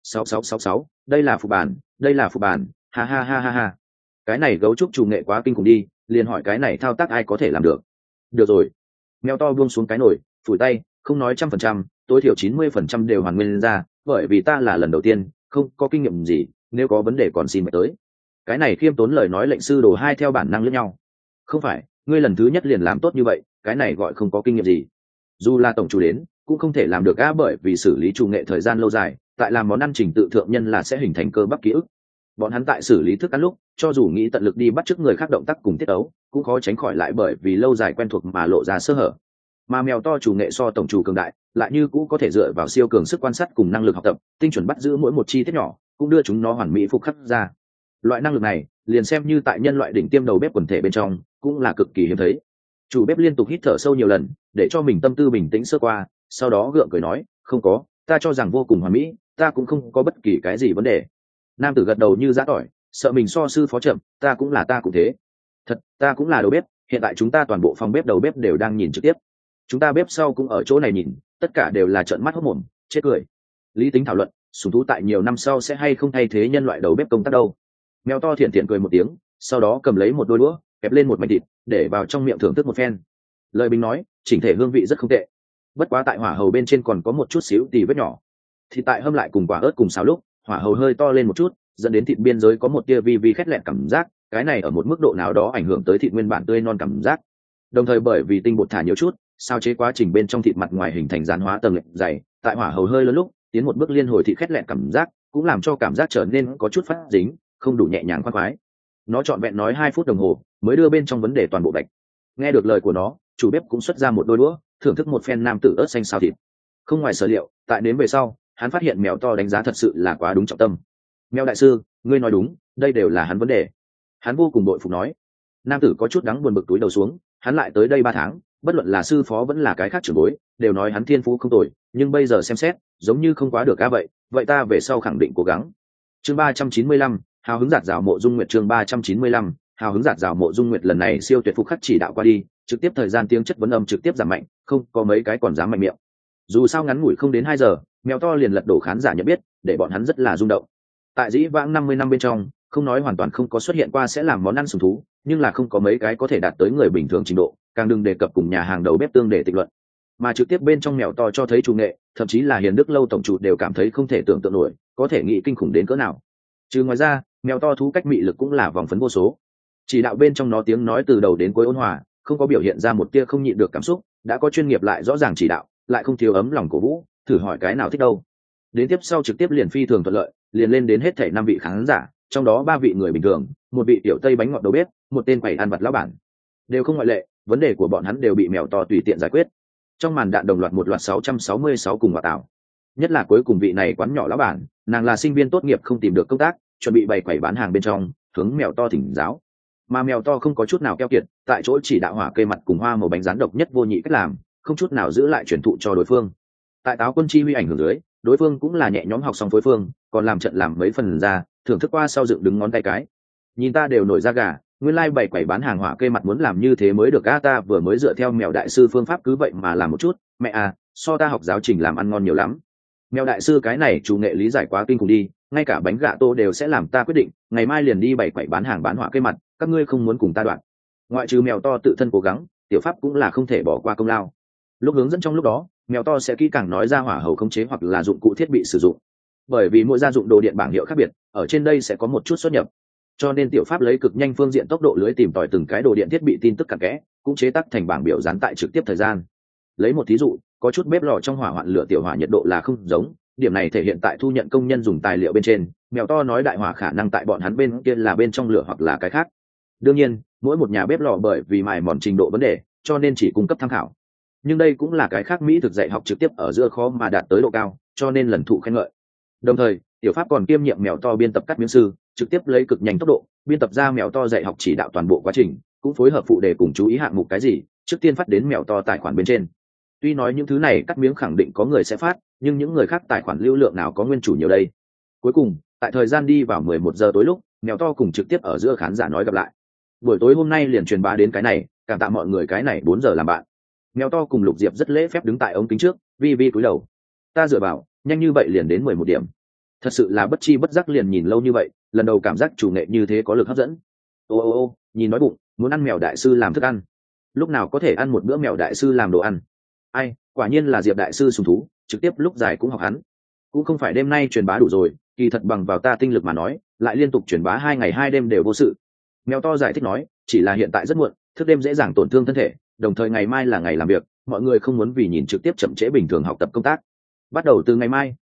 6666, đây là phục bản, đây là phục bản, ha ha ha ha ha. Cái này gấu trúc trù nghệ quá kinh khủng đi, liền hỏi cái này thao tác ai có thể làm được. Được rồi. Mèo to buông xuống cái nồi, phủi tay, không nói 100%, tối thiểu 90% đều hoàn nguyên ra, bởi vì ta là lần đầu tiên, không có kinh nghiệm gì, nếu có vấn đề còn xin mời tới. Cái này khiêm tốn lời nói lệnh sư đồ hai theo bản năng lẫn nhau. Không phải, ngươi lần thứ nhất liền làm tốt như vậy, cái này gọi không có kinh nghiệm gì. Dù là tổng chủ đến, cũng không thể làm được a, bởi vì xử lý chủ nghệ thời gian lâu dài, tại làm món ăn trình tự thượng nhân là sẽ hình thành cơ bắp ký ức. Bọn hắn tại xử lý thức ăn lúc cho dù nghĩ tận lực đi bắt chước người khác động tác cùng tiết ấu, cũng khó tránh khỏi lại bởi vì lâu dài quen thuộc mà lộ ra sơ hở. Mà mèo to chủ nghệ so tổng chủ cường đại, lại như cũ có thể dựa vào siêu cường sức quan sát cùng năng lực học tập, tinh chuẩn bắt giữ mỗi một chi tiết nhỏ, cũng đưa chúng nó hoàn mỹ phục khắc ra. Loại năng lực này, liền xem như tại nhân loại đỉnh tiêm đầu bếp quần thể bên trong, cũng là cực kỳ hiếm thấy. Chủ bếp liên tục hít thở sâu nhiều lần, để cho mình tâm tư bình tĩnh sơ qua, sau đó gượng cười nói, không có, ta cho rằng vô cùng hoàn mỹ, ta cũng không có bất kỳ cái gì vấn đề. Nam tử gật đầu như giã tỏi, sợ mình so sư phó chậm, ta cũng thế. Thật, ta cũng là đầu bếp, hiện tại chúng ta toàn bộ phòng bếp đầu bếp đều đang nhìn trực tiếp. Chúng ta bếp sau cũng ở chỗ này nhìn, tất cả đều là trợn mắt hốt mồm, chết cười. Lý tính thảo luận, sủng thú tại nhiều năm sau sẽ hay không thay thế nhân loại đầu bếp công tác đâu. Mèo to thiện thiện cười một tiếng, sau đó cầm lấy một đôi đũa, kẹp lên một mảnh thịt, để vào trong miệng thưởng thức một phen. Lời bình nói, chỉnh thể hương vị rất không tệ. Bất quá tại hỏa hầu bên trên còn có một chút xíu tì vết nhỏ. Thịt tại hâm lại cùng quả ớt cùng xào lúc, hỏa hầu hơi to lên một chút, dẫn đến thịt biên giới có một tia vi vi khét lẹn cảm giác, cái này ở một mức độ nào đó ảnh hưởng tới thịt nguyên bản tươi non cảm giác. Đồng thời bởi vì tinh bột thả nhiều chút, sao chế quá trình bên trong thịt mặt ngoài hình thành dán hóa tầng lệch dày, tại hỏa hầu hơi lớn lúc, tiến một bước liên hồi thịt khét lẹn cảm giác, cũng làm cho cảm giác trở nên có chút phát dính, không đủ nhẹ nhàng khoan khoái. Nó trọn vẹn nói 2 phút đồng hồ, mới đưa bên trong vấn đề toàn bộ bạch. Nghe được lời của nó, chủ bếp cũng xuất ra một đôi đũa, thưởng thức một phen nam tử ớt xanh xào thịt. Không ngoài sở liệu, tại đến về sau, hắn phát hiện mèo to đánh giá thật sự là quá đúng trọng tâm. Mèo đại sư, ngươi nói đúng, đây đều là hắn vấn đề. Hắn vô cùng bội phục nói. Nam tử có chút đắng buồn bực túi đầu xuống, hắn lại tới đây 3 tháng, bất luận là sư phó vẫn là cái khác trưởng bối, đều nói hắn thiên phú không tồi, nhưng bây giờ xem xét, giống như không quá được a vậy ta về sau khẳng định cố gắng. Chương 395, hào hứng giạt rào mộ dung nguyệt. Chương 395, hào hứng giạt rào mộ dung nguyệt. Lần này siêu tuyệt phục khắc chỉ đạo qua đi, trực tiếp thời gian tiếng chất vấn âm trực tiếp giảm mạnh, không có mấy cái còn dám mạnh miệng. Dù sao ngắn ngủi không đến 2 giờ, mèo to liền lật đổ khán giả nhận biết, để bọn hắn rất là rung động. Tại dĩ vãng 50 năm bên trong, không nói hoàn toàn không có xuất hiện qua sẽ làm món ăn sủng thú, nhưng là không có mấy cái có thể đạt tới người bình thường trình độ, càng đừng đề cập cùng nhà hàng đầu bếp tương để tịch luận. Mà trực tiếp bên trong mèo to cho thấy chủ nghệ, thậm chí là Hiền Đức lâu tổng chủ đều cảm thấy không thể tưởng tượng nổi, có thể nghĩ kinh khủng đến cỡ nào. Trừ ngoài ra, mèo to thú cách mị lực cũng là vòng phấn vô số. Chỉ đạo bên trong nó tiếng nói từ đầu đến cuối ôn hòa, không có biểu hiện ra một tia không nhịn được cảm xúc, đã có chuyên nghiệp lại rõ ràng chỉ đạo, lại không thiếu ấm lòng cổ vũ, thử hỏi cái nào thích đâu. Đến tiếp sau trực tiếp liền phi thường thuận lợi, liền lên đến hết thảy 5 vị khán giả, trong đó 3 vị người bình thường, 1 vị tiểu tây bánh ngọt đầu bếp, 1 tên quầy ăn vặt lão bản. Đều không ngoại lệ, vấn đề của bọn hắn đều bị mèo to tùy tiện giải quyết. Trong màn đạn đồng loạt một loạt 666 cùng quả tảo. Nhất là cuối cùng vị này quán nhỏ lão bản, nàng là sinh viên tốt nghiệp không tìm được công tác, chuẩn bị bày quầy bán hàng bên trong, hướng mèo to thỉnh giáo. Mà mèo to không có chút nào keo kiệt, tại chỗ chỉ đạo hỏa cây mặt cùng hoa màu bánh rán độc nhất vô nhị cách làm, không chút nào giữ lại truyền thụ cho đối phương. Tại táo quân chi huy ảnh hưởng dưới, đối phương cũng là nhẹ nhõm học xong phối phương, còn làm trận làm mấy phần ra, thưởng thức qua sau dựng đứng ngón tay cái. Nhìn ta đều nổi da gà, nguyên lai bày quầy bán hàng hỏa cây mặt muốn làm như thế mới được a, ta vừa mới dựa theo mèo đại sư phương pháp cứ vậy mà làm một chút, mẹ à, so ta học giáo trình làm ăn ngon nhiều lắm. Mèo đại sư cái này chủ nghệ lý giải quá kinh khủng đi, ngay cả bánh gạ tô đều sẽ làm ta quyết định, ngày mai liền đi bày quầy bán hàng bán hỏa cây mặt, các ngươi không muốn cùng ta đoạn. Ngoại trừ mèo to tự thân cố gắng, tiểu pháp cũng là không thể bỏ qua công lao. Lúc hướng dẫn trong lúc đó, mèo to sẽ kỹ càng nói ra hỏa hầu khống chế hoặc là dụng cụ thiết bị sử dụng. Bởi vì mỗi gia dụng đồ điện bảng hiệu khác biệt, ở trên đây sẽ có một chút xuất nhập, cho nên tiểu pháp lấy cực nhanh phương diện tốc độ lưới tìm tòi từng cái đồ điện thiết bị tin tức cặn kẽ, cũng chế tác thành bảng biểu dán tại trực tiếp thời gian. Lấy một thí dụ, có chút bếp lò trong hỏa hoạn lửa tiểu hỏa nhiệt độ là không giống, điểm này thể hiện tại thu nhận công nhân dùng tài liệu bên trên. Mèo to nói đại hỏa khả năng tại bọn hắn bên kia là bên trong lửa hoặc là cái khác. Đương nhiên, mỗi một nhà bếp lò bởi vì mài mòn trình độ vấn đề, cho nên chỉ cung cấp tham khảo. Nhưng đây cũng là cái khác mỹ thực dạy học trực tiếp ở giữa khó mà đạt tới độ cao, cho nên lần thụ khen ngợi. Đồng thời, tiểu pháp còn kiêm nhiệm mèo to biên tập cắt miếng sư, trực tiếp lấy cực nhanh tốc độ biên tập ra mèo to dạy học chỉ đạo toàn bộ quá trình, cũng phối hợp phụ đề cùng chú ý hạng mục cái gì, trước tiên phát đến mèo to tài khoản bên trên. Tuy nói những thứ này cắt miếng khẳng định có người sẽ phát, nhưng những người khác tài khoản lưu lượng nào có nguyên chủ nhiều đây. Cuối cùng, tại thời gian đi vào 11 giờ tối lúc, mèo to cùng trực tiếp ở giữa khán giả nói gặp lại. Buổi tối hôm nay liền truyền bá đến cái này, cảm tạ mọi người cái này 4 giờ làm bạn. Mèo to cùng Lục Diệp rất lễ phép đứng tại ống kính trước, vi vi cúi đầu. Ta dựa vào, nhanh như vậy liền đến 11 điểm. Thật sự là bất chi bất giác liền nhìn lâu như vậy, lần đầu cảm giác chủ nghệ như thế có lực hấp dẫn. Ô, nhìn nói bụng, muốn ăn mèo đại sư làm thức ăn. Lúc nào có thể ăn một bữa mèo đại sư làm đồ ăn? Ai, quả nhiên là Diệp đại sư sùng thú, trực tiếp lúc dài cũng học hắn. Cũng không phải đêm nay truyền bá đủ rồi, kỳ thật bằng vào ta tinh lực mà nói, lại liên tục truyền bá 2 ngày 2 đêm đều vô sự. Mèo to giải thích nói, chỉ là hiện tại rất muộn, thức đêm dễ dàng tổn thương thân thể, đồng thời ngày mai là ngày làm việc, mọi người không muốn vì nhìn trực tiếp chậm trễ bình thường học tập công tác. Bắt đầu từ ngày mai,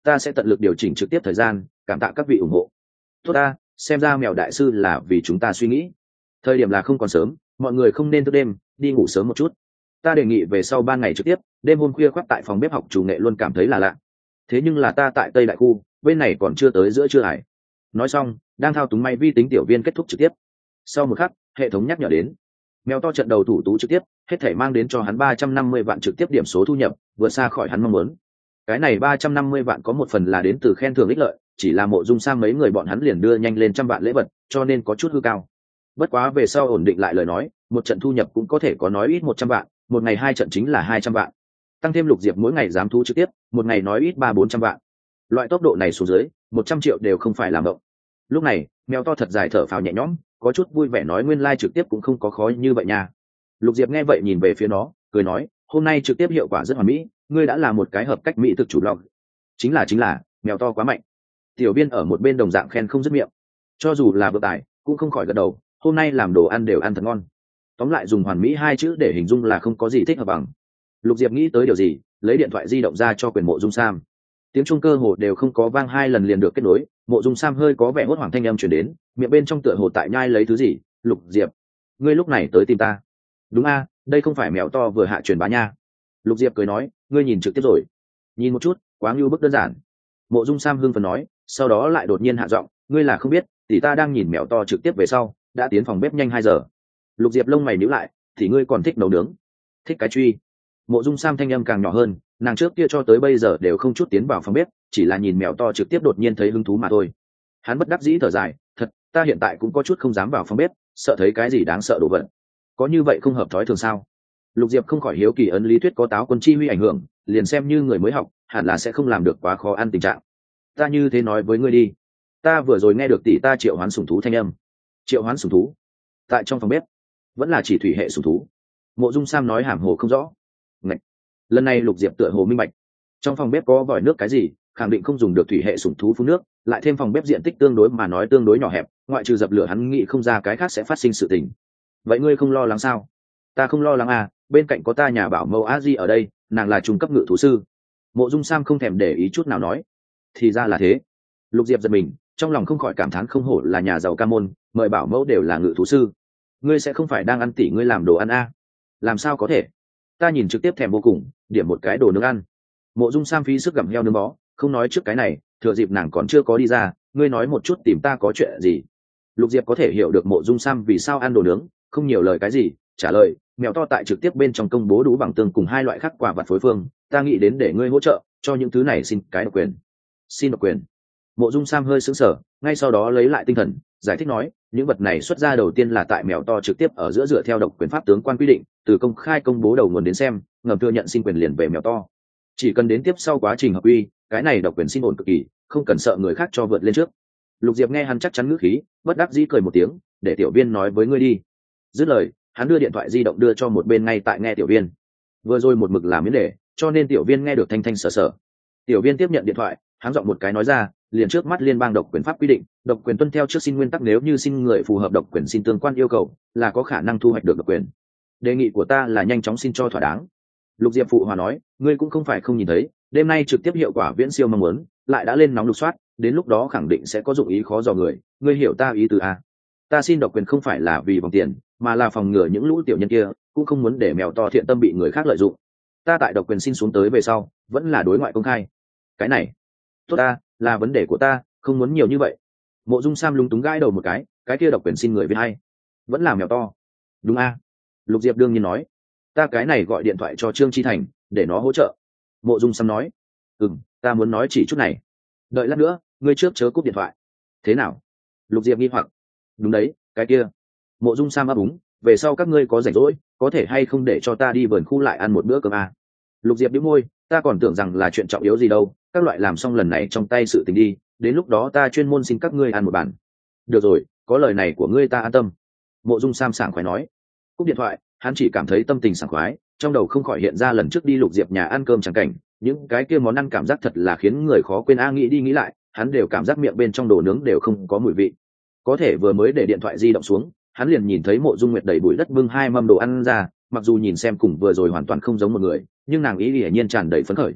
ta sẽ tận lực điều chỉnh trực tiếp thời gian, cảm tạ các vị ủng hộ. Tốt ta, xem ra mèo đại sư là vì chúng ta suy nghĩ. Thời điểm là không còn sớm, mọi người không nên thức đêm, đi ngủ sớm một chút. Ta đề nghị về sau ban ngày trực tiếp, đêm hôm khuya khoác tại phòng bếp học chủ nghệ luôn cảm thấy là lạ. Thế nhưng là ta tại Tây Đại khu, bên này còn chưa tới giữa trưa hải. Nói xong, đang thao túng máy vi tính tiểu viên kết thúc trực tiếp. Sau một khắc, hệ thống nhắc nhở đến. Mèo to trận đầu thủ tú trực tiếp, hết thể mang đến cho hắn 350 vạn trực tiếp điểm số thu nhập, vượt xa khỏi hắn mong muốn. Cái này 350 vạn có một phần là đến từ khen thưởng ích lợi, chỉ là Mộ Dung Sam mấy người bọn hắn liền đưa nhanh lên 100 vạn lễ vật, cho nên có chút hư cao. Bất quá về sau ổn định lại lời nói, một trận thu nhập cũng có thể có nói ít 100 vạn, một ngày 2 trận chính là 200 vạn. Tăng thêm Lục Diệp mỗi ngày dám thu trực tiếp, một ngày nói ít 300-400 vạn. Loại tốc độ này xuống dưới, 100 triệu đều không phải làm động. Lúc này, mèo to thật dài thở phào nhẹ nhõm, có chút vui vẻ nói nguyên lai trực tiếp cũng không có khó như vậy nha. Lục Diệp nghe vậy nhìn về phía nó, cười nói, hôm nay trực tiếp hiệu quả rất hoàn mỹ, ngươi đã là một cái hợp cách mỹ thực chủ blog. Chính là, mèo to quá mạnh. Tiểu Viên ở một bên đồng dạng khen không dứt miệng. Cho dù là vừa tài, cũng không khỏi gật đầu, hôm nay làm đồ ăn đều ăn thật ngon. Tóm lại dùng hoàn mỹ hai chữ để hình dung là không có gì thích hợp bằng. Lục Diệp nghĩ tới điều gì, lấy điện thoại di động ra cho quyền Mộ Dung Sam. Tiếng chuông cơ hồ đều không có vang 2 lần liền được kết nối, Mộ Dung Sam hơi có vẻ hốt hoảng thanh âm truyền đến, miệng bên trong tựa hồ tại nhai lấy thứ gì. Lục Diệp, ngươi lúc này tới tìm ta? Đúng a, đây không phải mèo to vừa hạ truyền bá nha. Lục Diệp cười nói, ngươi nhìn trực tiếp rồi? Nhìn một chút, quá ngưu bức đơn giản. Mộ Dung Sam hưng phấn nói, sau đó lại đột nhiên hạ giọng, ngươi là không biết, tỷ ta đang nhìn mèo to trực tiếp về sau, đã tiến phòng bếp nhanh 2 giờ. Lục Diệp lông mày nhíu lại, thì ngươi còn thích nấu nướng? Thích cái truy. Mộ Dung Sam thanh âm càng nhỏ hơn, nàng trước kia cho tới bây giờ đều không chút tiến vào phòng bếp, chỉ là nhìn mèo to trực tiếp đột nhiên thấy hứng thú mà thôi. Hắn bất đắc dĩ thở dài, thật, ta hiện tại cũng có chút không dám vào phòng bếp, sợ thấy cái gì đáng sợ đồ vật. Có như vậy không hợp thói thường sao? Lục Diệp không khỏi hiếu kỳ ấn lý thuyết có táo quân chi huy ảnh hưởng, liền xem như người mới học, hẳn là sẽ không làm được quá khó ăn tình trạng. Ta như thế nói với ngươi đi, ta vừa rồi nghe được tỷ ta triệu hoán sủng thú thanh âm. Triệu hoán sủng thú? Tại trong phòng bếp? Vẫn là chỉ thủy hệ sủng thú? Mộ Dung Sam nói hàm hồ không rõ. Ngậy. Lần này Lục Diệp tựa hồ minh bạch. Trong phòng bếp có vòi nước cái gì, khẳng định không dùng được thủy hệ sủng thú phun nước, lại thêm phòng bếp diện tích tương đối mà nói tương đối nhỏ hẹp, ngoại trừ dập lửa hắn nghĩ không ra cái khác sẽ phát sinh sự tình. Vậy ngươi không lo lắng sao? Ta không lo lắng à, bên cạnh có ta nhà bảo mẫu A Di ở đây, nàng là trung cấp ngự thú sư. Mộ Dung Sam không thèm để ý chút nào nói. Thì ra là thế. Lục Diệp giật mình, trong lòng không khỏi cảm thán không hổ là nhà giàu ca môn, mời bảo mẫu đều là ngự thú sư. Ngươi sẽ không phải đang ăn tỉ ngươi làm đồ ăn à? Làm sao có thể? Ta nhìn trực tiếp thèm vô cùng, điểm một cái đồ nướng ăn. Mộ Dung Sam phí sức gặm heo nướng bó, không nói trước cái này, thừa dịp nàng còn chưa có đi ra, ngươi nói một chút tìm ta có chuyện gì. Lục Diệp có thể hiểu được Mộ Dung Sam vì sao ăn đồ nướng, không nhiều lời cái gì, trả lời, mèo to tại trực tiếp bên trong công bố đủ bằng tương cùng 2 loại khác quả vật phối phương, ta nghĩ đến để ngươi hỗ trợ, cho những thứ này xin cái độc quyền. Xin độc quyền. Mộ Dung Sam hơi sững sờ, ngay sau đó lấy lại tinh thần, giải thích nói, những vật này xuất ra đầu tiên là tại mèo to trực tiếp ở giữa dựa theo độc quyền pháp tướng quan quy định, từ công khai công bố đầu nguồn đến xem, ngầm thừa nhận xin quyền liền về mèo to. Chỉ cần đến tiếp sau quá trình hợp quy, cái này độc quyền xin ổn cực kỳ, không cần sợ người khác cho vượt lên trước. Lục Diệp nghe hắn chắc chắn ngữ khí, bất đắc dĩ cười một tiếng, để tiểu viên nói với ngươi đi. Dứt lời, hắn đưa điện thoại di động đưa cho một bên ngay tại nghe tiểu viên. Vừa rồi một mực làm miếng để, cho nên tiểu viên nghe được thanh thanh sở sở. Tiểu viên tiếp nhận điện thoại, hắn giọng một cái nói ra, liền trước mắt liên bang độc quyền pháp quy định, độc quyền tuân theo trước xin nguyên tắc, nếu như xin người phù hợp độc quyền xin tương quan yêu cầu, là có khả năng thu hoạch được độc quyền. Đề nghị của ta là nhanh chóng xin cho thỏa đáng. Lục Diệp phụ hòa nói, ngươi cũng không phải không nhìn thấy, đêm nay trực tiếp hiệu quả viễn siêu mong muốn, lại đã lên nóng lục soát, đến lúc đó khẳng định sẽ có dụng ý khó dò người, ngươi hiểu ta ý tứ à? Ta xin độc quyền không phải là vì vòng tiền, mà là phòng ngừa những lũ tiểu nhân kia, cũng không muốn để mèo to thiện tâm bị người khác lợi dụng. Ta tại độc quyền xin xuống tới về sau, vẫn là đối ngoại công khai. Cái này, tốt ta, là vấn đề của ta, không muốn nhiều như vậy. Mộ Dung Sam lúng túng gãi đầu một cái kia độc quyền xin người viết hay, vẫn là mèo to. Đúng a? Lục Diệp đương nhiên nói, ta cái này gọi điện thoại cho Trương Chi Thành, để nó hỗ trợ. Mộ Dung Sam nói, ta muốn nói chỉ chút này. Đợi lát nữa, ngươi trước chớ cúp điện thoại. Thế nào? Lục Diệp nghi hoặc. Đúng đấy, cái kia. Mộ Dung Sam ấp úng, về sau các ngươi có rảnh rỗi, có thể hay không để cho ta đi vườn khu lại ăn một bữa cơm à? Lục Diệp bĩu môi, ta còn tưởng rằng là chuyện trọng yếu gì đâu, các loại làm xong lần này trong tay sự tình đi, đến lúc đó ta chuyên môn xin các ngươi ăn một bàn. Được rồi, có lời này của ngươi ta an tâm. Mộ Dung Sam sảng khoái nói. Cúp điện thoại, hắn chỉ cảm thấy tâm tình sảng khoái, trong đầu không khỏi hiện ra lần trước đi Lục Diệp nhà ăn cơm chẳng cảnh, những cái kia món ăn cảm giác thật là khiến người khó quên a, nghĩ đi nghĩ lại, hắn đều cảm giác miệng bên trong đồ nướng đều không có mùi vị. Có thể vừa mới để điện thoại di động xuống, hắn liền nhìn thấy Mộ Dung Nguyệt đầy bụi đất bưng 2 mâm đồ ăn ra, mặc dù nhìn xem cùng vừa rồi hoàn toàn không giống một người, nhưng nàng ý hiển nhiên tràn đầy phấn khởi.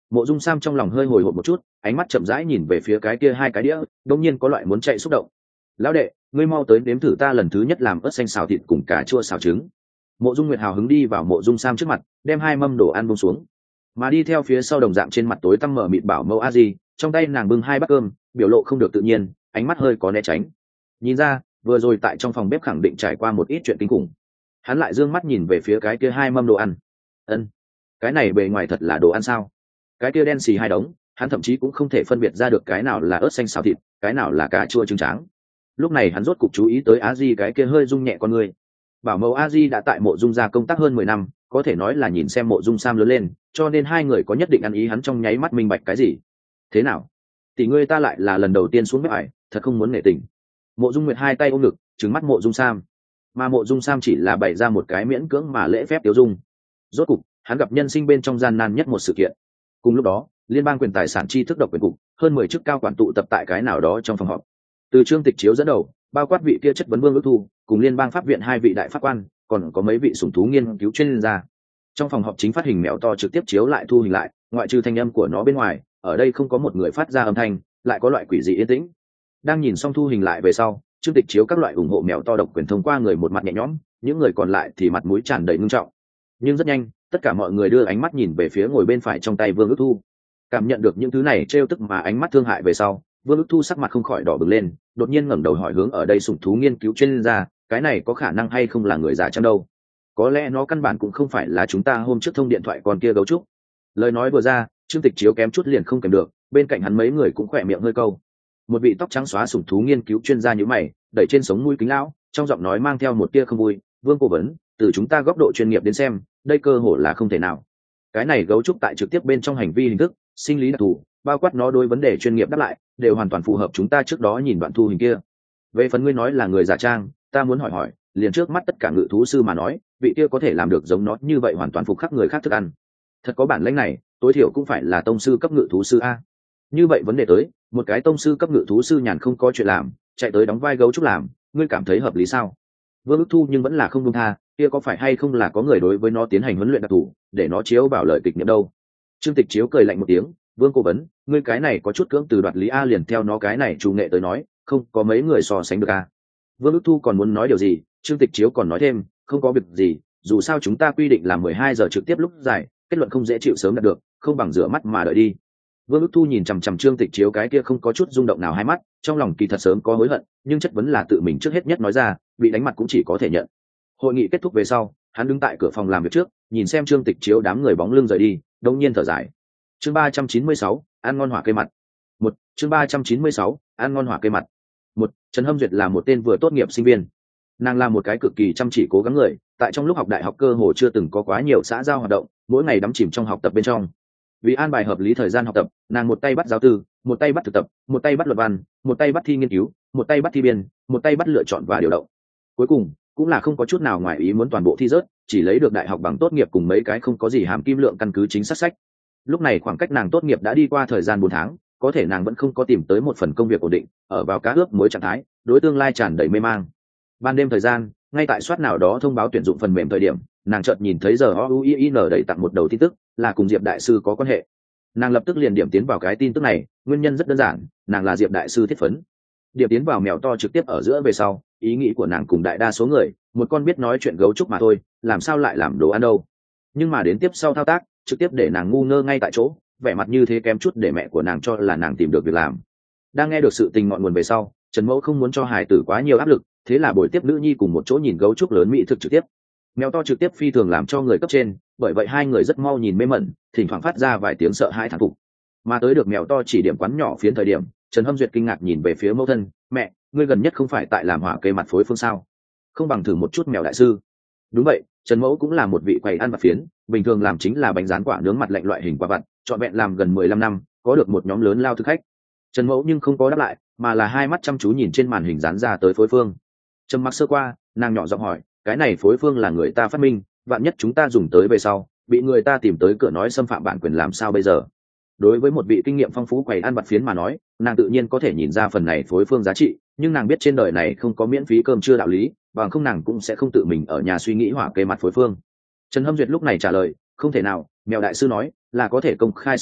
Mộ Dung Sam trong lòng hơi hồi hộp một chút, ánh mắt chậm rãi nhìn về phía cái kia hai cái đĩa, đột nhiên có loại muốn chạy xúc động. Lão đệ, ngươi mau tới nếm thử ta lần thứ nhất làm ớt xanh xào thịt cùng cà chua xào trứng. Mộ Dung Nguyệt hào hứng đi vào Mộ Dung Sam trước mặt, đem hai mâm đồ ăn buông xuống, mà đi theo phía sau đồng dạng trên mặt tối tăm mở mịt bảo mẫu a di, trong tay nàng bưng hai bát cơm, biểu lộ không được tự nhiên, ánh mắt hơi có né tránh. Nhìn ra, vừa rồi tại trong phòng bếp khẳng định trải qua một ít chuyện kinh khủng. Hắn lại dương mắt nhìn về phía cái kia hai mâm đồ ăn. Ân, cái này bề ngoài thật là đồ ăn sao? Cái kia đen xì hai đống, hắn thậm chí cũng không thể phân biệt ra được cái nào là ớt xanh xào thịt, cái nào là cà chua trứng tráng. Lúc này hắn rốt cục chú ý tới a di cái kia hơi rung nhẹ con người. Bảo mẫu a di đã tại Mộ Dung gia công tác hơn 10 năm, có thể nói là nhìn xem Mộ Dung Sam lớn lên, cho nên hai người có nhất định ăn ý. Hắn trong nháy mắt minh bạch cái gì. Thế nào, tỷ ngươi ta lại là lần đầu tiên xuống bếp ải, thật không muốn nể tình. Mộ Dung Nguyệt hai tay ôm ngực, trừng mắt Mộ Dung Sam, mà Mộ Dung Sam chỉ là bày ra một cái miễn cưỡng mà lễ phép tiêu dung. Rốt cục hắn gặp nhân sinh bên trong gian nan nhất một sự kiện. Cùng lúc đó, liên bang quyền tài sản tri thức độc quyền cục hơn 10 chức cao quản tụ tập tại cái nào đó trong phòng họp. Từ Trương Tịch Chiếu dẫn đầu, bao quát vị kia chất vấn Vương Ước Thu, cùng liên bang pháp viện hai vị đại pháp quan, còn có mấy vị sủng thú nghiên cứu chuyên gia. Trong phòng họp chính phát hình mèo to trực tiếp chiếu lại thu hình lại, ngoại trừ thanh âm của nó bên ngoài, ở đây không có một người phát ra âm thanh, lại có loại quỷ dị yên tĩnh. Đang nhìn xong thu hình lại về sau, Trương Tịch Chiếu các loại ủng hộ mèo to độc quyền thông qua người một mặt nhẹ nhõm, những người còn lại thì mặt mũi tràn đầy nghiêm trọng. Nhưng rất nhanh, tất cả mọi người đưa ánh mắt nhìn về phía ngồi bên phải trong tay Vương Ước Thu. Cảm nhận được những thứ này trêu tức mà ánh mắt thương hại về sau, Vương Ước Thu sắc mặt không khỏi đỏ bừng lên, đột nhiên ngẩng đầu hỏi hướng ở đây sủng thú nghiên cứu chuyên gia, cái này có khả năng hay không là người giả chăng đâu? Có lẽ nó căn bản cũng không phải là chúng ta hôm trước thông điện thoại còn kia gấu trúc. Lời nói vừa ra, Trương Tịch Chiếu kém chút liền không kèm được, bên cạnh hắn mấy người cũng khỏe miệng hơi câu. Một vị tóc trắng xóa sủng thú nghiên cứu chuyên gia như mày, đẩy trên sống mũi kính lão, trong giọng nói mang theo một tia không vui. Vương cố vấn, từ chúng ta góc độ chuyên nghiệp đến xem, đây cơ hội là không thể nào. Cái này gấu trúc tại trực tiếp bên trong hành vi hình thức, sinh lý đặc thù, bao quát nó đối vấn đề chuyên nghiệp đáp lại, đều hoàn toàn phù hợp chúng ta trước đó nhìn đoạn thu hình kia. Về phần ngươi nói là người giả trang, ta muốn hỏi, liền trước mắt tất cả ngự thú sư mà nói, vị kia có thể làm được giống nó như vậy hoàn toàn phục khắc người khác thức ăn. Thật có bản lĩnh này, tối thiểu cũng phải là tông sư cấp ngự thú sư a. Như vậy vấn đề tới, một cái tông sư cấp ngự thú sư nhàn không có chuyện làm, chạy tới đóng vai gấu trúc làm, ngươi cảm thấy hợp lý sao? Vương Ước Thu nhưng vẫn là không buông tha, kia có phải hay không là có người đối với nó tiến hành huấn luyện đặc thù, để nó chiếu vào lời kịch niệm đâu? Trương Tịch Chiếu cười lạnh một tiếng, Vương cố vấn, ngươi cái này có chút cưỡng từ đoạt lý a, liền theo nó cái này chủ nghệ tới nói, không có mấy người so sánh được a. Vương Ước Thu còn muốn nói điều gì, Trương Tịch Chiếu còn nói thêm, không có việc gì, dù sao chúng ta quy định là 12 giờ trực tiếp lúc giải, kết luận không dễ chịu sớm đạt được, không bằng rửa mắt mà đợi đi. Vương Ước Thu nhìn chằm chằm Trương Tịch Chiếu cái kia không có chút rung động nào hai mắt, trong lòng kỳ thật sớm có hối hận, nhưng chất vấn là tự mình trước hết nhất nói ra, bị đánh mặt cũng chỉ có thể nhận. Hội nghị kết thúc về sau, hắn đứng tại cửa phòng làm việc trước, nhìn xem Trương Tịch Chiếu đám người bóng lưng rời đi, đột nhiên thở dài. Chương 396, ăn ngon hỏa cây mặt. Chương 396, ăn ngon hỏa cây mặt. Trần Hâm Duyệt là một tên vừa tốt nghiệp sinh viên. Nàng là một cái cực kỳ chăm chỉ cố gắng người, tại trong lúc học đại học cơ hồ chưa từng có quá nhiều xã giao hoạt động, mỗi ngày đắm chìm trong học tập bên trong. Vì an bài hợp lý thời gian học tập, nàng một tay bắt giáo tư, một tay bắt thực tập, một tay bắt luận văn, một tay bắt thi nghiên cứu, một tay bắt thi biên, một tay bắt lựa chọn và điều động. Cuối cùng, cũng là không có chút nào ngoài ý muốn toàn bộ thi rớt, chỉ lấy được đại học bằng tốt nghiệp cùng mấy cái không có gì hàm kim lượng căn cứ chính xác sách. Lúc này khoảng cách nàng tốt nghiệp đã đi qua thời gian 4 tháng, có thể nàng vẫn không có tìm tới một phần công việc ổn định, ở vào cá ướp muối trạng thái, đối tương lai tràn đầy mê mang. Ban đêm thời gian, ngay tại soát nào đó thông báo tuyển dụng phần mềm thời điểm, nàng chợt nhìn thấy giờ OUIN đẩy tặng một đầu tin tức, là cùng Diệp đại sư có quan hệ. Nàng lập tức liền điểm tiến vào cái tin tức này, nguyên nhân rất đơn giản, nàng là Diệp đại sư thiết phấn. Điểm tiến vào mèo to trực tiếp ở giữa về sau, ý nghĩ của nàng cùng đại đa số người, một con biết nói chuyện gấu trúc mà thôi, làm sao lại làm đồ ăn đâu. Nhưng mà đến tiếp sau thao tác, trực tiếp để nàng ngu ngơ ngay tại chỗ, vẻ mặt như thế kém chút để mẹ của nàng cho là nàng tìm được việc làm. Đang nghe được sự tình ngọn nguồn về sau, Trần Mẫu không muốn cho hài tử quá nhiều áp lực, thế là buổi tiếp nữ nhi cùng một chỗ nhìn gấu trúc lớn mỹ thực trực tiếp. Mèo to trực tiếp phi thường làm cho người cấp trên, bởi vậy hai người rất mau nhìn mê mẩn, thỉnh thoảng phát ra vài tiếng sợ hãi thán phục. Mà tới được mèo to chỉ điểm quán nhỏ phiến thời điểm, Trần Hâm Duyệt kinh ngạc nhìn về phía mẫu thân, mẹ, ngươi gần nhất không phải tại làm hỏa cây mặt phối phương sao? Không bằng thử một chút mèo đại sư. Đúng vậy, Trần Mẫu cũng là một vị quầy ăn vặt phiến, bình thường làm chính là bánh rán quả nướng mặt lạnh loại hình quả vặt, trọn vẹn làm gần 15 năm, có được một nhóm lớn lao thực khách. Trần Mẫu nhưng không có đáp lại, mà là hai mắt chăm chú nhìn trên màn hình dán ra tới phối phương. Trầm mặc sơ qua, nàng nhỏ giọng hỏi, cái này phối phương là người ta phát minh, vạn nhất chúng ta dùng tới về sau, bị người ta tìm tới cửa nói xâm phạm bản quyền làm sao bây giờ? Đối với một vị kinh nghiệm phong phú quầy ăn vặt phiến mà nói, nàng tự nhiên có thể nhìn ra phần này phối phương giá trị, nhưng nàng biết trên đời này không có miễn phí cơm trưa đạo lý, bằng không nàng cũng sẽ không tự mình ở nhà suy nghĩ hỏa cây mặt phối phương. Trần Hâm Duyệt lúc này trả lời, không thể nào, mèo đại sư nói là có thể công khai sử dụng,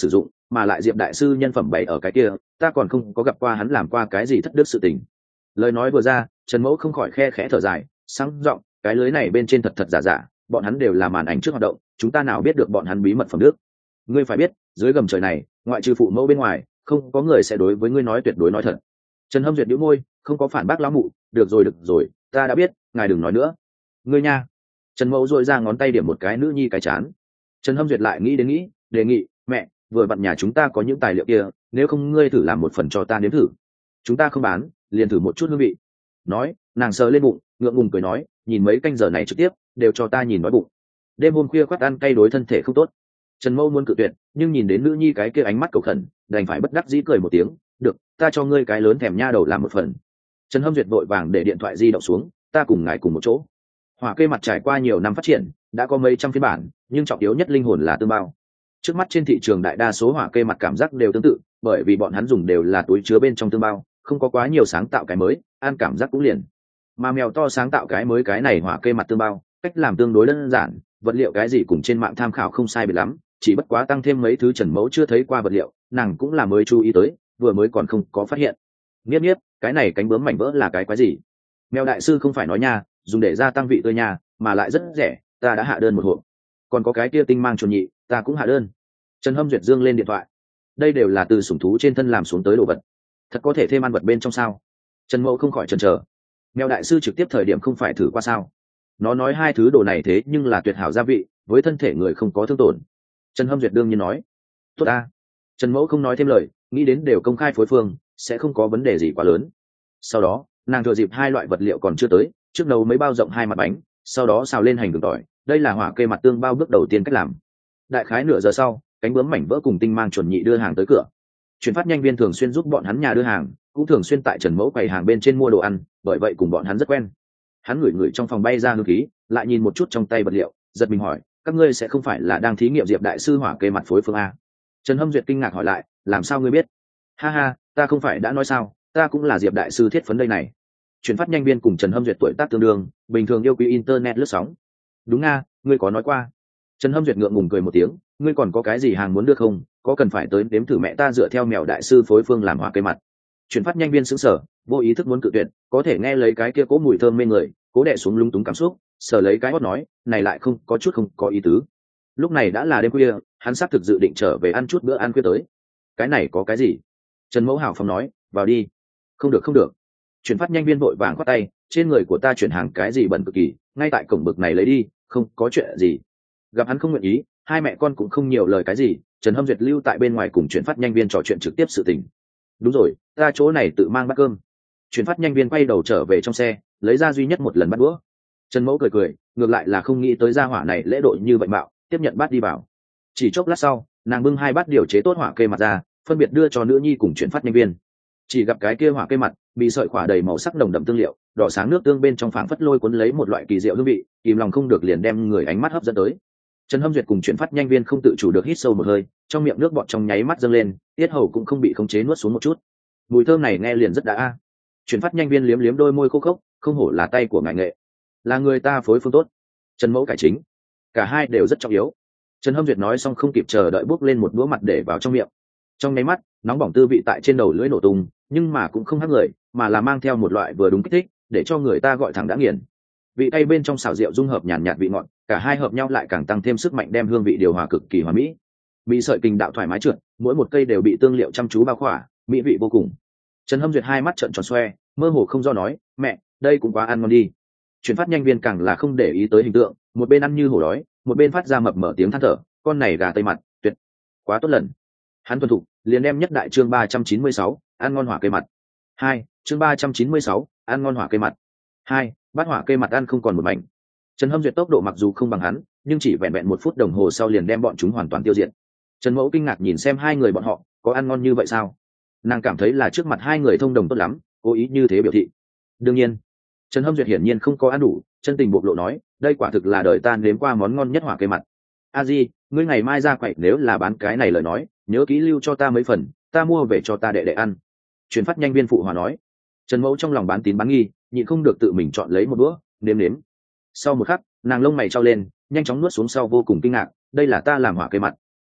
mà lại Diệp đại sư nhân phẩm bày ở cái kia, ta còn không có gặp qua hắn làm qua cái gì thất đức sự tình. Lời nói vừa ra, Trần Mẫu không khỏi khe khẽ thở dài, sáng giọng, cái lưới này bên trên thật thật giả giả, bọn hắn đều là màn ảnh trước hoạt động, chúng ta nào biết được bọn hắn bí mật phẩm đức. Ngươi phải biết, dưới gầm trời này, ngoại trừ phụ mẫu bên ngoài, không có người sẽ đối với ngươi nói tuyệt đối nói thật. Trần Hâm Duyệt nhíu môi, không có phản bác lão mụ, được rồi, ta đã biết, ngài đừng nói nữa. Ngươi nha. Trần Mẫu dội ra ngón tay điểm một cái nữ nhi cái chán. Trần Hâm Duyệt lại nghĩ, đề nghị, mẹ, vừa vặn nhà chúng ta có những tài liệu kia, nếu không ngươi thử làm một phần cho ta nếm thử. Chúng ta không bán, liền thử một chút hương vị. Nói, nàng sờ lên bụng, ngượng ngùng cười nói, nhìn mấy canh giờ này trực tiếp, đều cho ta nhìn nói bụng. Đêm hôm khuya khoắt ăn cay đối thân thể không tốt. Trần Mâu muốn cự tuyệt, nhưng nhìn đến nữ nhi cái kia ánh mắt cầu khẩn, đành phải bất đắc dĩ cười một tiếng, được, ta cho ngươi cái lớn thèm nha đầu làm một phần. Trần Hâm Duyệt vội vàng để điện thoại di động xuống, ta cùng ngài cùng một chỗ. Hỏa cây mặt trải qua nhiều năm phát triển, đã có mấy trăm phiên bản, nhưng trọng yếu nhất linh hồn là tương bao. Trước mắt trên thị trường đại đa số hỏa cây mặt cảm giác đều tương tự, bởi vì bọn hắn dùng đều là túi chứa bên trong tương bao, không có quá nhiều sáng tạo cái mới, ăn cảm giác cũng liền. Mà mèo to sáng tạo cái mới cái này hỏa cây mặt tương bao, cách làm tương đối đơn giản, vật liệu cái gì cùng trên mạng tham khảo không sai biệt lắm, chỉ bất quá tăng thêm mấy thứ Trần Mẫu chưa thấy qua vật liệu, nàng cũng là mới chú ý tới, vừa mới còn không có phát hiện. Nghiếp, cái này cánh bướm mảnh vỡ là cái quái gì? Mèo đại sư không phải nói nha, dùng để gia tăng vị tươi nha, mà lại rất rẻ, ta đã hạ đơn một hộp. Còn có cái kia tinh mang chuồn nhị, ta cũng hạ đơn. Trần Hâm Duyệt dương lên điện thoại. Đây đều là từ sủng thú trên thân làm xuống tới đồ vật, thật có thể thêm ăn vật bên trong sao? Trần Mẫu không khỏi chần chờ. Mèo đại sư trực tiếp thời điểm không phải thử qua sao? Nó nói hai thứ đồ này thế nhưng là tuyệt hảo gia vị, với thân thể người không có thương tổn. Trần Hâm Duyệt đương nhiên nói, tốt ta. Trần Mẫu không nói thêm lời, nghĩ đến đều công khai phối phương, sẽ không có vấn đề gì quá lớn. Sau đó, nàng thừa dịp hai loại vật liệu còn chưa tới, trước nấu mấy bao rộng hai mặt bánh, sau đó xào lên hành gừng tỏi. Đây là hỏa cây mặt tương bao bước đầu tiên cách làm. Đại khái nửa giờ sau, cánh bướm mảnh vỡ cùng tinh mang chuẩn nhị đưa hàng tới cửa. Chuyển phát nhanh viên thường xuyên giúp bọn hắn nhà đưa hàng, cũng thường xuyên tại Trần Mẫu quầy hàng bên trên mua đồ ăn, bởi vậy cùng bọn hắn rất quen. Hắn ngửi trong phòng bay ra hương khí, lại nhìn một chút trong tay vật liệu, giật mình hỏi, các ngươi sẽ không phải là đang thí nghiệm Diệp đại sư hỏa cây mặt phối phương a? Trần Hâm Duyệt kinh ngạc hỏi lại, làm sao ngươi biết? Ha ha, ta không phải đã nói sao, ta cũng là Diệp đại sư thiết phấn đây này. Chuyển phát nhanh viên cùng Trần Hâm Duyệt tuổi tác tương đương, bình thường yêu quý internet lướt sóng. Đúng nga, ngươi có nói qua. Trần Hâm Duyệt ngượng ngùng cười một tiếng, ngươi còn có cái gì hàng muốn đưa không, có cần phải tới đếm thử mẹ ta dựa theo mèo đại sư phối phương làm hỏa cây mặt. Chuyển phát nhanh viên sững sờ, vô ý thức muốn cự tuyệt, có thể nghe lấy cái kia cố mùi thơm mê người, cố đè xuống lung túng cảm xúc, sờ lấy cái hót nói, này lại không có chút không có ý tứ. Lúc này đã là đêm khuya, hắn xác thực dự định trở về ăn chút bữa ăn khuya tới. Cái này có cái gì? Trần Mẫu hào phóng nói, vào đi. Không được. Chuyển phát nhanh viên vội vàng khoát tay, trên người của ta chuyển hàng cái gì bẩn cực kỳ, ngay tại cổng bực này lấy đi, không có chuyện gì. Gặp hắn không nguyện ý, hai mẹ con cũng không nhiều lời cái gì, Trần Hâm Duyệt lưu tại bên ngoài cùng chuyển phát nhanh viên trò chuyện trực tiếp sự tình. Đúng rồi, ta chỗ này tự mang bát cơm. Chuyển phát nhanh viên quay đầu trở về trong xe, lấy ra duy nhất một lần bát đũa. Trần Mẫu cười, ngược lại là không nghĩ tới gia hỏa này lễ độ như vậy mạo, tiếp nhận bát đi vào. Chỉ chốc lát sau, nàng bưng hai bát điều chế tốt hỏa cây mặt ra, phân biệt đưa cho nữ nhi cùng chuyển phát nhanh viên. Chỉ gặp cái kia hỏa cây mặt bị sợi khỏa đầy màu sắc nồng đậm tương liệu, đỏ sáng nước tương bên trong phảng phất lôi cuốn lấy một loại kỳ diệu hương vị, kìm lòng không được liền đem người ánh mắt hấp dẫn tới. Trần Hâm Duyệt cùng chuyển phát nhanh viên không tự chủ được hít sâu một hơi, trong miệng nước bọt trong nháy mắt dâng lên, tiết hầu cũng không bị khống chế nuốt xuống một chút. Mùi thơm này nghe liền rất đã a. Chuyển phát nhanh viên liếm liếm đôi môi khô khốc, không hổ là tay của ngài nghệ, là người ta phối phương tốt. Trần Mẫu cải chính, cả hai đều rất trọng yếu. Trần Hâm Duyệt nói xong không kịp chờ đợi bước lên một đũa mặt để vào trong miệng. Trong nháy mắt, nóng bỏng tư vị tại trên đầu lưỡi nổ tung, nhưng mà cũng không hắc người, mà là mang theo một loại vừa đúng kích thích, để cho người ta gọi thẳng đã nghiền. Vị cay bên trong xào rượu dung hợp nhàn nhạt vị ngọt, cả hai hợp nhau lại càng tăng thêm sức mạnh đem hương vị điều hòa cực kỳ hòa mỹ. Bị sợi kình đạo thoải mái trượt, mỗi một cây đều bị tương liệu chăm chú bao khỏa, mỹ vị vô cùng. Trần Hâm Duyệt hai mắt trợn tròn xoe, mơ hồ không do nói, mẹ, đây cũng quá ăn ngon đi. Chuyển phát nhanh viên càng là không để ý tới hình tượng, một bên ăn như hổ đói, một bên phát ra mập mở tiếng than thở, con này gà tây mặt, tuyệt, quá tốt lần. Hắn thuần thục, liền đem nhất đại chương 396, ăn ngon hỏa cây mặt. 2, chương 396, ăn ngon hỏa cây mặt. 2, bát hỏa cây mặt ăn không còn một mảnh. Trần Hâm Duyệt tốc độ mặc dù không bằng hắn, nhưng chỉ vẹn vẹn 1 phút đồng hồ sau liền đem bọn chúng hoàn toàn tiêu diệt. Trần Mẫu kinh ngạc nhìn xem hai người bọn họ, có ăn ngon như vậy sao? Nàng cảm thấy là trước mặt hai người thông đồng tốt lắm, cố ý như thế biểu thị. Đương nhiên, Trần Hâm Duyệt hiển nhiên không có ăn đủ, chân tình bộc lộ nói, đây quả thực là đời ta nếm qua món ngon nhất hỏa cây mặt. A Di, ngươi ngày mai ra quậy nếu là bán cái này lời nói, nhớ kỹ lưu cho ta mấy phần, ta mua về cho ta đệ đệ ăn. Chuyển phát nhanh viên phụ hòa nói. Trần Mẫu trong lòng bán tín bán nghi, nhịn không được tự mình chọn lấy một đũa, nếm. Sau một khắc, nàng lông mày trao lên, nhanh chóng nuốt xuống sau vô cùng kinh ngạc, đây là ta làm hỏa cây mặt.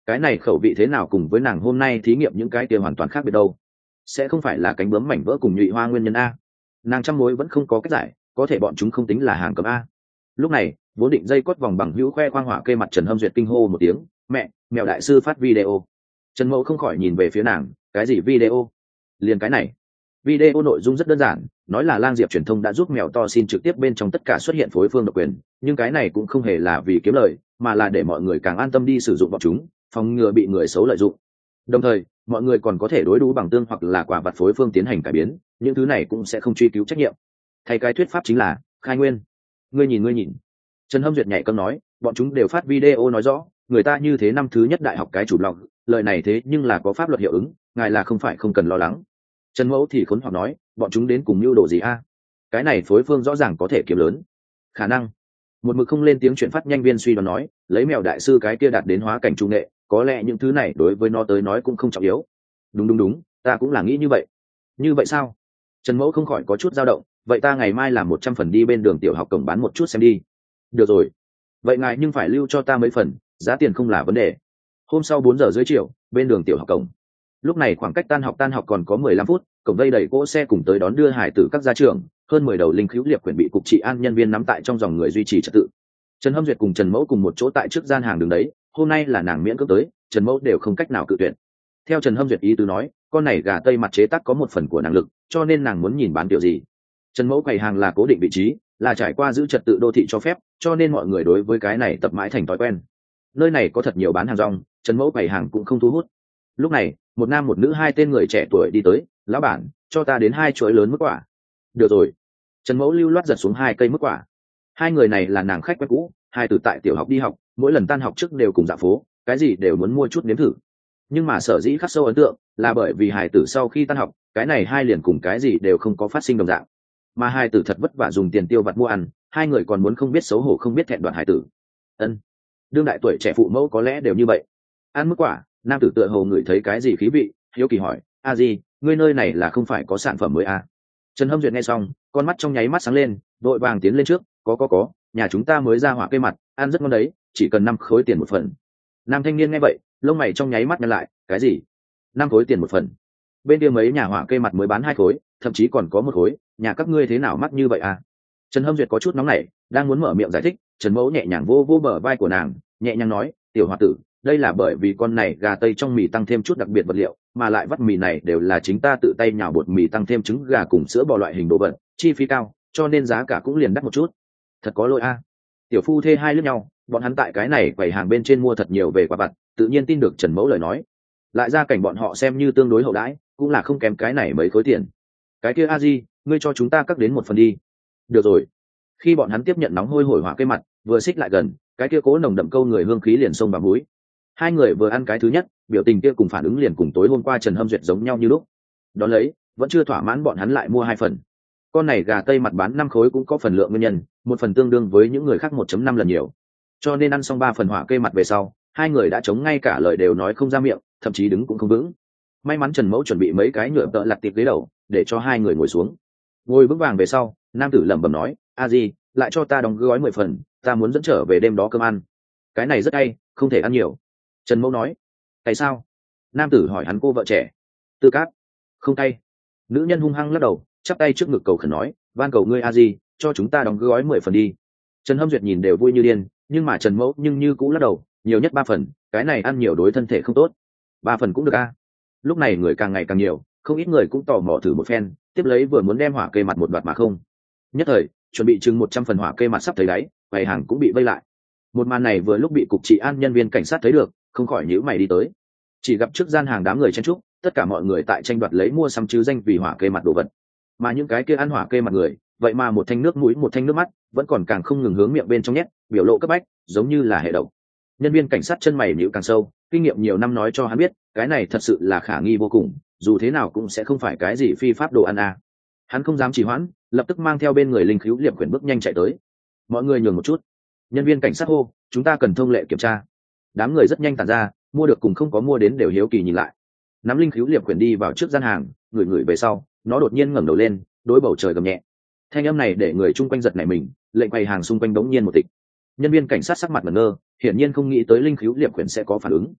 cái này khẩu vị thế nào cùng với nàng hôm nay thí nghiệm những cái kia hoàn toàn khác biệt đâu. Sẽ không phải là cánh bướm mảnh vỡ cùng nhụy hoa nguyên nhân a? Nàng trăm mối vẫn không có cách giải, có thể bọn chúng không tính là hàng cấm a. Lúc này vốn định dây cốt vòng bằng hữu khoe khoang hỏa kê mặt Trần Hâm Duyệt kinh hô một tiếng, mẹ, mèo đại sư phát video. Trần Mẫu không khỏi nhìn về phía nàng, cái gì video? Liền cái này. Video nội dung rất đơn giản, nói là Lang Diệp truyền thông đã giúp mèo to xin trực tiếp bên trong tất cả xuất hiện phối phương độc quyền, nhưng cái này cũng không hề là vì kiếm lời, mà là để mọi người càng an tâm đi sử dụng bọn chúng, phòng ngừa bị người xấu lợi dụng. Đồng thời, mọi người còn có thể đối đú bằng tương hoặc là quả vật phối phương tiến hành cải biến, những thứ này cũng sẽ không truy cứu trách nhiệm. Thay cái thuyết pháp chính là khai nguyên. Ngươi nhìn. Trần Hâm Duyệt nhảy cấm nói, bọn chúng đều phát video nói rõ, người ta như thế năm thứ nhất đại học cái chủ blog, lời này thế nhưng là có pháp luật hiệu ứng, ngài là không phải không cần lo lắng. Trần Mẫu thì khốn hoặc nói, bọn chúng đến cùng mưu đồ gì a? Cái này phối phương rõ ràng có thể kiếm lớn. Khả năng. Một mực không lên tiếng chuyện phát nhanh viên suy đoán nói, lấy mèo đại sư cái kia đạt đến hóa cảnh trung nghệ, có lẽ những thứ này đối với nó tới nói cũng không trọng yếu. Đúng, ta cũng là nghĩ như vậy. Như vậy sao? Trần Mẫu không khỏi có chút dao động, vậy ta ngày mai làm 100 phần đi bên đường tiểu học cổng bán một chút xem đi. Được rồi. Vậy ngài nhưng phải lưu cho ta mấy phần, giá tiền không là vấn đề. Hôm sau 4 giờ rưỡi chiều, bên đường tiểu học cổng. Lúc này khoảng cách tan học còn có 15 phút, cổng vây đầy cỗ xe cùng tới đón đưa hải tử các gia trưởng, hơn 10 đầu linh khiếu liệp quyển bị cục trị an nhân viên nắm tại trong dòng người duy trì trật tự. Trần Hâm Duyệt cùng Trần Mẫu cùng một chỗ tại trước gian hàng đường đấy, hôm nay là nàng miễn cưỡng tới, Trần Mẫu đều không cách nào cự tuyệt. Theo Trần Hâm Duyệt ý tứ nói, con này gà tây mặt chế tác có một phần của năng lực, cho nên nàng muốn nhìn bán kiểu gì. Trần Mẫu quầy hàng là cố định vị trí, là trải qua giữ trật tự đô thị cho phép, cho nên mọi người đối với cái này tập mãi thành thói quen. Nơi này có thật nhiều bán hàng rong, Trần Mẫu quầy hàng cũng không thu hút. Lúc này một nam một nữ hai tên người trẻ tuổi đi tới, lão bản, cho ta đến 2 chuỗi lớn mức quả. Được rồi. Trần Mẫu lưu loát giật xuống 2 cây mức quả. Hai người này là nàng khách quen cũ, hai từ tại tiểu học đi học, mỗi lần tan học trước đều cùng dạo phố, cái gì đều muốn mua chút nếm thử. Nhưng mà sở dĩ khắc sâu ấn tượng là bởi vì hài tử sau khi tan học, cái này hai liền cùng cái gì đều không có phát sinh đồng dạng. Mà hài tử thật vất vả dùng tiền tiêu vặt mua ăn, hai người còn muốn không biết xấu hổ không biết thẹn đoạn hài tử. Ân, đương đại tuổi trẻ phụ mẫu có lẽ đều như vậy. Ăn mức quả, nam tử tựa hồ ngửi thấy cái gì khí vị, hiếu kỳ hỏi, a gì, ngươi nơi này là không phải có sản phẩm mới à? Trần Hâm Duyệt nghe xong, con mắt trong nháy mắt sáng lên, đội vàng tiến lên trước, có, nhà chúng ta mới ra hỏa cây mặt, ăn rất ngon đấy, chỉ cần 5 khối tiền một phần. Nam thanh niên nghe vậy, lông mày trong nháy mắt nhăn lại, cái gì? 5 khối tiền một phần? Bên kia mấy nhà hỏa cây mặt mới bán 2 khối, thậm chí còn có 1 khối, nhà các ngươi thế nào mắc như vậy à? Trần Hâm Duyệt có chút nóng nảy, đang muốn mở miệng giải thích, Trần Mẫu nhẹ nhàng vô bờ vai của nàng, nhẹ nhàng nói, tiểu hòa tử, đây là bởi vì con này gà tây trong mì tăng thêm chút đặc biệt vật liệu, mà lại vắt mì này đều là chính ta tự tay nhào bột mì tăng thêm trứng gà cùng sữa bò loại hình đồ vật, chi phí cao, cho nên giá cả cũng liền đắt một chút. Thật có lỗi a. Tiểu phu thê hai lướt nhau, bọn hắn tại cái này quầy hàng bên trên mua thật nhiều về quà vặt, tự nhiên tin được Trần Mẫu lời nói. Lại ra cảnh bọn họ xem như tương đối hậu đãi, cũng là không kém cái này mấy khối tiền. Cái kia a di, ngươi cho chúng ta cắt đến 1 phần đi. Được rồi. Khi bọn hắn tiếp nhận nóng hôi hổi hỏa cây mặt, vừa xích lại gần, cái kia cố nồng đậm câu người hương khí liền xông vào mũi. Hai người vừa ăn cái thứ nhất, biểu tình kia cùng phản ứng liền cùng tối hôm qua Trần Hâm Duyệt giống nhau như lúc. Đón lấy, vẫn chưa thỏa mãn bọn hắn lại mua 2 phần. Con này gà tây mặt bán 5 khối cũng có phần lượng nguyên nhân, 1 phần tương đương với những người khác 1.5 lần nhiều. Cho nên ăn xong 3 phần hỏa cây mặt về sau, hai người đã chống ngay cả lời đều nói không ra miệng, thậm chí đứng cũng không vững. May mắn Trần Mẫu chuẩn bị mấy cái nhựa tợ lặt tiệp ghế đầu, để cho hai người ngồi xuống. Ngồi vững vàng về sau, nam tử lẩm bẩm nói, a di, lại cho ta đóng gói 10 phần, ta muốn dẫn trở về đêm đó cơm ăn. Cái này rất hay, không thể ăn nhiều. Trần Mẫu nói, tại sao? Nam tử hỏi hắn cô vợ trẻ. Tư cát. Không tay. Nữ nhân hung hăng lắc đầu, chắp tay trước ngực cầu khẩn nói, van cầu ngươi a di, cho chúng ta đóng gói 10 phần đi. Trần Hâm Duyệt nhìn đều vui như điên, nhưng mà Trần Mẫu nhưng như cũng lắc đầu, nhiều nhất 3 phần, cái này ăn nhiều đối thân thể không tốt. 3 phần cũng được a. Lúc này người càng ngày càng nhiều, không ít người cũng tò mò thử một phen, tiếp lấy vừa muốn đem hỏa cây mặt một đoạt mà không. Nhất thời, chuẩn bị chừng 100 phần hỏa cây mặt sắp thấy đáy, quầy hàng cũng bị vây lại. Một màn này vừa lúc bị cục trị an nhân viên cảnh sát thấy được, không khỏi nhíu mày đi tới. Chỉ gặp trước gian hàng đám người chen trúc, tất cả mọi người tại tranh đoạt lấy mua sắm chứ danh vì hỏa cây mặt đồ vật. Mà những cái kia ăn hỏa cây mặt người, vậy mà một thanh nước mũi một thanh nước mắt, vẫn còn càng không ngừng hướng miệng bên trong nhét, biểu lộ cấp bách, giống như là hệ độc. Nhân viên cảnh sát chân mày nhíu càng sâu, kinh nghiệm nhiều năm nói cho hắn biết, cái này thật sự là khả nghi vô cùng, dù thế nào cũng sẽ không phải cái gì phi pháp đồ ăn à. Hắn không dám trì hoãn, lập tức mang theo bên người linh khiếu liệp quyển bước nhanh chạy tới. Mọi người nhường một chút. Nhân viên cảnh sát hô, chúng ta cần thông lệ kiểm tra. Đám người rất nhanh tản ra, mua được cùng không có mua đến đều hiếu kỳ nhìn lại. Nắm linh khiếu liệp quyển đi vào trước gian hàng, ngửi về sau, nó đột nhiên ngẩng đầu lên, đối bầu trời gầm nhẹ. Thanh âm này để người chung quanh giật nảy mình, lệnh quầy hàng xung quanh đống nhiên một tịch. Nhân viên cảnh sát sắc mặt ngẩn ngơ, hiển nhiên không nghĩ tới linh khiếu liệp quyển sẽ có phản ứng.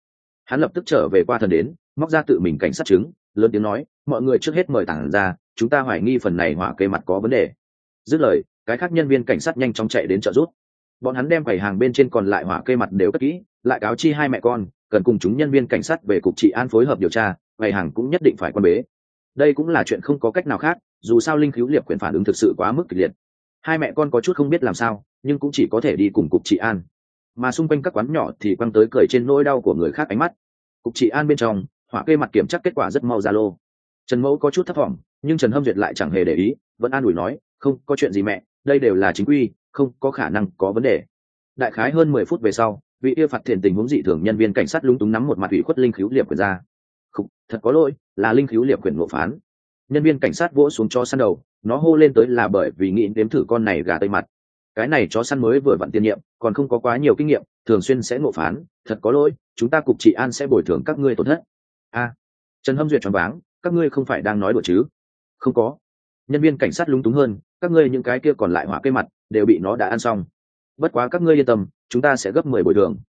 Hắn lập tức trở về qua thần đến, móc ra tự mình cảnh sát chứng, lớn tiếng nói, mọi người trước hết mời tản ra, chúng ta hoài nghi phần này hỏa kê mặt có vấn đề. Dứt lời, cái khác nhân viên cảnh sát nhanh chóng chạy đến trợ giúp. Bọn hắn đem quầy hàng bên trên còn lại hỏa kê mặt đều cất kỹ, lại cáo chi hai mẹ con cần cùng chúng nhân viên cảnh sát về cục trị an phối hợp điều tra, quầy hàng cũng nhất định phải quan bế. Đây cũng là chuyện không có cách nào khác, dù sao linh khiếu liệp quyền phản ứng thực sự quá mức kịch liệt. Hai mẹ con có chút không biết làm sao, nhưng cũng chỉ có thể đi cùng cục trị an. Mà xung quanh các quán nhỏ thì quăng tới cười trên nỗi đau của người khác ánh mắt. Cục trị an bên trong, hỏa kê mặt kiểm tra kết quả rất mau ra lô. Trần Mẫu có chút thất vọng, nhưng Trần Hâm Duyệt lại chẳng hề để ý, vẫn an ủi nói, không có chuyện gì mẹ, đây đều là chính quy, không có khả năng có vấn đề. Đại khái hơn 10 phút về sau, vị yêu phạt thiền tình huống dị thường nhân viên cảnh sát lúng túng nắm một mặt ủy khuất linh khiếu liệp quyền ra. Khục, thật có lỗi, là linh khiếu liệp quyền ngộ phán. Nhân viên cảnh sát vỗ xuống chó săn đầu, nó hô lên tới là bởi vì nghĩ đếm thử con này gà tây mặt. Cái này chó săn mới vừa vặn tiên nhiệm, còn không có quá nhiều kinh nghiệm, thường xuyên sẽ ngộ phán, thật có lỗi, chúng ta cục trị an sẽ bồi thường các ngươi tổn thất. Trần Hâm Duyệt choáng váng, các ngươi không phải đang nói đùa chứ? Không có. Nhân viên cảnh sát lúng túng hơn, các ngươi những cái kia còn lại hỏa cây mặt đều bị nó đã ăn xong. Bất quá các ngươi yên tâm, chúng ta sẽ gấp 10 bồi thường.